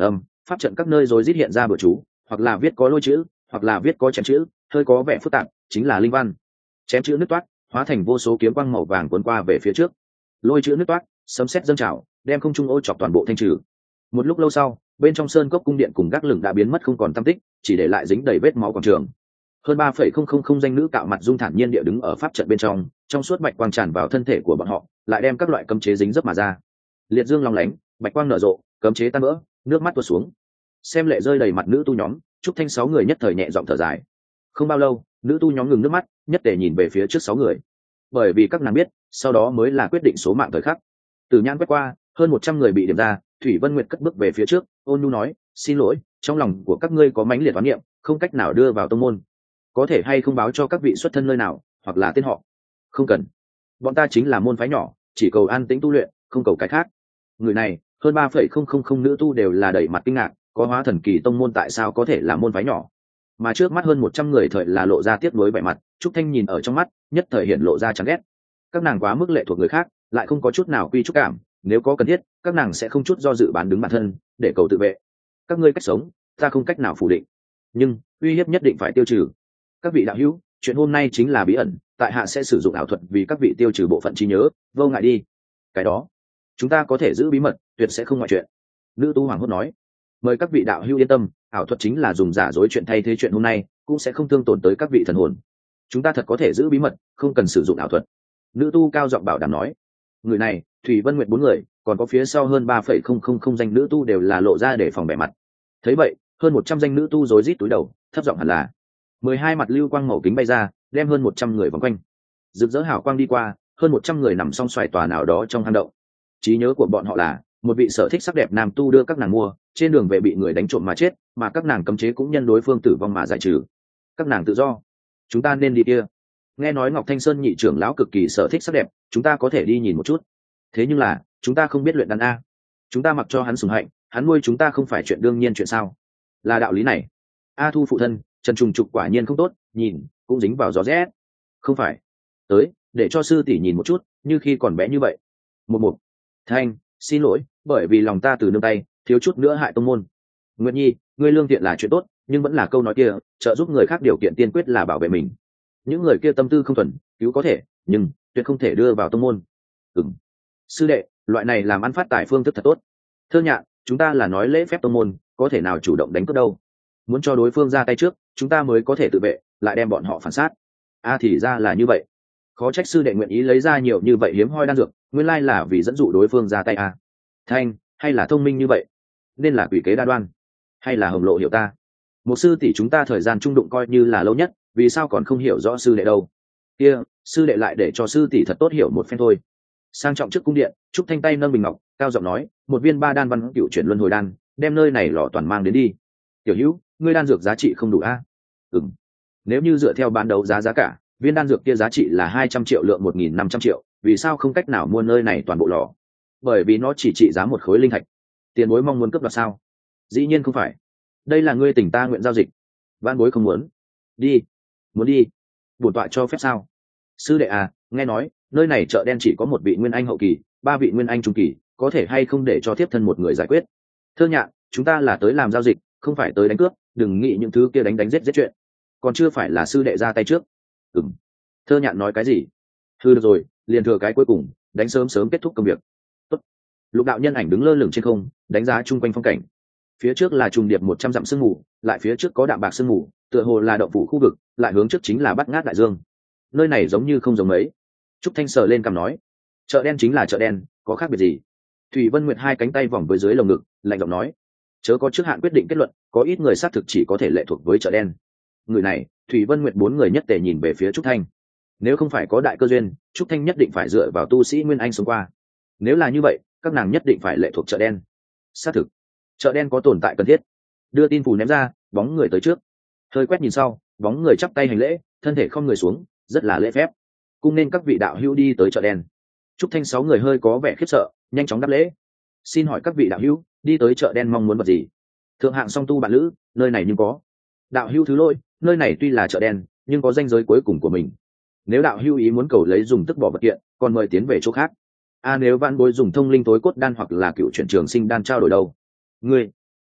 pháp trận các nơi rồi rít hiện ra bừa chú, hoặc là viết có lôi chữ, hoặc là viết có chém chữ, hơi có vẻ phức tạp, chính là linh văn. Chém chữ nứt toát, hóa thành vô số kiếm quang màu vàng cuốn qua về phía trước. Lôi chữ nứt toát, sấm sét dâng trào, đem không trung ô chọc toàn bộ thanh trừ. Một lúc lâu sau, bên trong sơn cốc cung điện cùng gác lửng đã biến mất không còn tăm tích, chỉ để lại dính đầy vết máu quảng trường. Hơn ba phẩy không không không danh nữ cạo mặt dung thản nhiên địa đứng ở pháp trận bên trong, trong suốt bạch quang tràn vào thân thể của bọn họ, lại đem các loại cấm chế dính dấp mà ra. Liệt dương long lánh, bạch quang nở rộ, cấm chế tan vỡ, nước mắt tuôn xuống. Xem lệ rơi đầy mặt nữ tu nhóm, Trúc Thanh sáu người nhất thời nhẹ giọng thở dài. Không bao lâu, nữ tu nhóm ngừng nước mắt, nhất tề nhìn về phía trước sáu người, bởi vì các nàng biết, sau đó mới là quyết định số mạng thời khắc. Từ nhãn quét qua, hơn một trăm người bị điểm ra, Thủy Vân Nguyệt cất bước về phía trước, ôn nhu nói: "Xin lỗi, trong lòng của các ngươi có mãnh liệt oán niệm, không cách nào đưa vào tông môn. Có thể hay không báo cho các vị xuất thân nơi nào, hoặc là tên họ?" "Không cần. Bọn ta chính là môn phái nhỏ, chỉ cầu an tĩnh tu luyện, không cầu cái khác." Người này, hơn ba phẩy không không không nữ tu đều là đầy mặt kinh ngạc, có hóa thần kỳ tông môn tại sao có thể là môn phái nhỏ? Mà trước mắt hơn một trăm người thời là lộ ra tiếc nuối vẻ mặt, Trúc Thanh nhìn ở trong mắt, nhất thời hiện lộ ra chán ghét. Các nàng quá mức lệ thuộc người khác, lại không có chút nào quy trúc cảm, nếu có cần thiết, các nàng sẽ không chút do dự bán đứng bản thân, để cầu tự vệ. Các ngươi cách sống, ta không cách nào phủ định, nhưng uy hiếp nhất định phải tiêu trừ. Các vị đạo hữu, chuyện hôm nay chính là bí ẩn, tại hạ sẽ sử dụng ảo thuật vì các vị tiêu trừ bộ phận trí nhớ, vô ngại đi. Cái đó, chúng ta có thể giữ bí mật, tuyệt sẽ không ngoại chuyện. Nữ tu hoàng hốt nói: "Mời các vị đạo hữu yên tâm, ảo thuật chính là dùng giả dối chuyện thay thế chuyện hôm nay, cũng sẽ không thương tổn tới các vị thần hồn. Chúng ta thật có thể giữ bí mật, không cần sử dụng ảo thuật." Nữ tu cao giọng bảo đảm nói. Người này, Thủy Vân Nguyệt bốn người, còn có phía sau hơn ba phẩy không không không danh nữ tu đều là lộ ra để phòng bẻ mặt. Thấy vậy, hơn một trăm danh nữ tu rối rít túi đầu, thấp giọng hẳn là. Mười hai mặt lưu quang màu kính bay ra, đem hơn một trăm người vòng quanh. Rực rỡ hào quang đi qua, hơn một trăm người nằm song xoài tòa nào đó trong hang động. Trí nhớ của bọn họ là, một vị sở thích sắc đẹp nam tu đưa các nàng mua, trên đường về bị người đánh trộm mà chết, mà các nàng cấm chế cũng nhân đối phương tử vong mà giải trừ. Các nàng tự do. Chúng ta nên đi kia. Nghe nói Ngọc Thanh Sơn nhị trưởng lão cực kỳ sở thích sắc đẹp, chúng ta có thể đi nhìn một chút. Thế nhưng là, chúng ta không biết luyện đan a. Chúng ta mặc cho hắn sủng hạnh, hắn nuôi chúng ta không phải chuyện đương nhiên chuyện sao? Là đạo lý này. A Thu phụ thân, Trần Trùng Trục quả nhiên không tốt, nhìn, cũng dính vào gió rét. Không phải. Tới, để cho sư tỷ nhìn một chút, như khi còn bé như vậy. Một một. Thanh, xin lỗi, bởi vì lòng ta từ nương tay, thiếu chút nữa hại tông môn. Nguyệt Nhi, ngươi lương thiện là chuyện tốt, nhưng vẫn là câu nói kia, trợ giúp người khác điều kiện tiên quyết là bảo vệ mình. Những người kia tâm tư không thuần, cứu có thể, nhưng tuyệt không thể đưa vào tông môn. Ừm. Sư đệ, loại này làm ăn phát tài phương thức thật tốt. Thơ Nhạn, chúng ta là nói lễ phép tông môn, có thể nào chủ động đánh cướp đâu? Muốn cho đối phương ra tay trước, chúng ta mới có thể tự vệ, lại đem bọn họ phản sát. A thì ra là như vậy. Khó trách sư đệ nguyện ý lấy ra nhiều như vậy hiếm hoi đan dược, nguyên lai là vì dẫn dụ đối phương ra tay a. Thanh, hay là thông minh như vậy? Nên là quỷ kế đa đoan, hay là hồng lộ hiểu ta? Một sư tỷ chúng ta thời gian trung đụng coi như là lâu nhất, vì sao còn không hiểu rõ sư đệ đâu? Kia, sư đệ lại để cho sư tỷ thật tốt hiểu một phen thôi. Sang trọng trước cung điện, Trúc Thanh tay nâng bình ngọc, cao giọng nói: "Một viên ba đan văn cựu chuyển luân hồi đan, đem nơi này lọ toàn mang đến đi." Tiểu Hữu, ngươi đan dược giá trị không đủ a? À? Ừm. Nếu như dựa theo bán đấu giá giá cả, viên đan dược kia giá trị là hai trăm triệu lượng một nghìn năm trăm triệu, vì sao không cách nào mua nơi này toàn bộ lọ? Bởi vì nó chỉ trị giá một khối linh thạch. Tiền bối mong muốn cướp đoạt sao? Dĩ nhiên không phải. Đây là ngươi tỉnh ta nguyện giao dịch. Vãn bối không muốn. Đi. Muốn đi. Bổn tọa cho phép sao? Sư đệ à, nghe nói nơi này chợ đen chỉ có một vị nguyên anh hậu kỳ, ba vị nguyên anh trung kỳ, có thể hay không để cho tiếp thân một người giải quyết? Thơ Nhạn, chúng ta là tới làm giao dịch, không phải tới đánh cướp, đừng nghĩ những thứ kia đánh đánh giết giết chuyện. Còn chưa phải là sư đệ ra tay trước. Ừm. Thơ Nhạn nói cái gì? Thôi được rồi, liền thừa cái cuối cùng, đánh sớm sớm kết thúc công việc. Tốt. Lục đạo nhân ảnh đứng lơ lửng trên không, đánh giá chung quanh phong cảnh. Phía trước là trùng điệp một trăm dặm sương mù, lại phía trước có đạm bạc sương mù, tựa hồ là động phủ khu vực, lại hướng trước chính là Bát Ngát đại dương. Nơi này giống như không giống mấy. Trúc Thanh sờ lên cằm nói: chợ đen chính là chợ đen, có khác biệt gì? Thủy Vân Nguyệt hai cánh tay vòng với dưới lồng ngực, lạnh giọng nói: chớ có trước hạn quyết định kết luận, có ít người xác thực chỉ có thể lệ thuộc với chợ đen. Người này, Thủy Vân Nguyệt bốn người nhất tề nhìn về phía Trúc Thanh. Nếu không phải có đại cơ duyên, Trúc Thanh nhất định phải dựa vào tu sĩ nguyên anh sống qua. Nếu là như vậy, các nàng nhất định phải lệ thuộc chợ đen. Xác thực, chợ đen có tồn tại cần thiết. Đưa tin phù ném ra, bóng người tới trước. Hơi quét nhìn sau, bóng người chắp tay hành lễ, thân thể không người xuống, rất là lễ phép. Cung nên các vị đạo hữu đi tới chợ đen. Trúc Thanh sáu người hơi có vẻ khiếp sợ, nhanh chóng đáp lễ. Xin hỏi các vị đạo hữu, đi tới chợ đen mong muốn vật gì? Thượng hạng song tu bạn lữ, nơi này nhưng có. Đạo hữu thứ lỗi, nơi này tuy là chợ đen, nhưng có ranh giới cuối cùng của mình. Nếu đạo hữu ý muốn cầu lấy dùng tức bỏ vật kiện, còn mời tiến về chỗ khác. A à, nếu vạn bối dùng thông linh tối cốt đan hoặc là cựu chuyển trường sinh đan trao đổi đâu? Ngươi,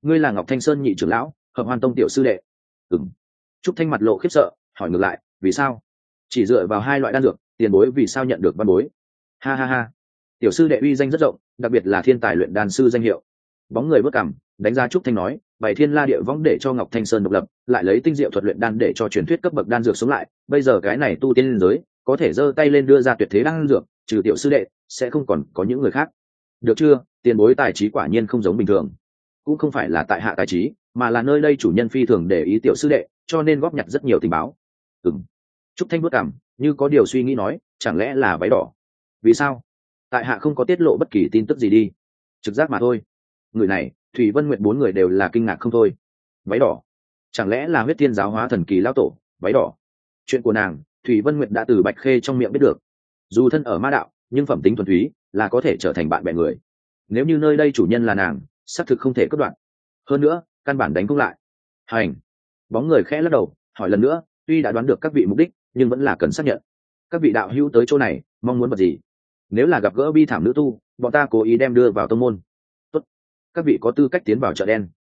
ngươi là Ngọc Thanh Sơn nhị trưởng lão, Hợp Hoan Tông tiểu sư đệ. Ừm. Trúc Thanh mặt lộ khiếp sợ, hỏi ngược lại, vì sao? Chỉ dựa vào hai loại đan dược, tiền bối vì sao nhận được văn bối? Ha ha ha. Tiểu sư đệ uy danh rất rộng, đặc biệt là thiên tài luyện đan sư danh hiệu. Bóng người bước cằm, đánh giá Trúc Thanh nói, bảy thiên la địa võng để cho Ngọc Thanh Sơn độc lập, lại lấy tinh diệu thuật luyện đan để cho truyền thuyết cấp bậc đan dược sống lại, bây giờ cái này tu tiên giới, có thể giơ tay lên đưa ra tuyệt thế đan dược, trừ tiểu sư đệ, sẽ không còn có những người khác. Được chưa, tiền bối tài trí quả nhiên không giống bình thường. Cũng không phải là tại hạ tài trí, mà là nơi đây chủ nhân phi thường để ý tiểu sư đệ, cho nên góp nhặt rất nhiều tình báo. Ừm. Trúc Thanh bước cằm, như có điều suy nghĩ nói, chẳng lẽ là váy đỏ? Vì sao? Tại hạ không có tiết lộ bất kỳ tin tức gì đi, trực giác mà thôi. Người này, Thủy Vân Nguyệt bốn người đều là kinh ngạc không thôi. Váy đỏ, chẳng lẽ là huyết thiên giáo hóa thần kỳ lão tổ? Váy đỏ, chuyện của nàng, Thủy Vân Nguyệt đã từ Bạch Khê trong miệng biết được. Dù thân ở ma đạo, nhưng phẩm tính thuần túy, là có thể trở thành bạn bè người. Nếu như nơi đây chủ nhân là nàng, xác thực không thể cắt đoạn. Hơn nữa, căn bản đánh không lại. Hành. Bóng người khẽ lắc đầu, hỏi lần nữa, tuy đã đoán được các vị mục đích, nhưng vẫn là cần xác nhận. Các vị đạo hữu tới chỗ này, mong muốn vật gì? Nếu là gặp gỡ bi thảm nữ tu, bọn ta cố ý đem đưa vào tông môn. Tốt. Các vị có tư cách tiến vào chợ đen.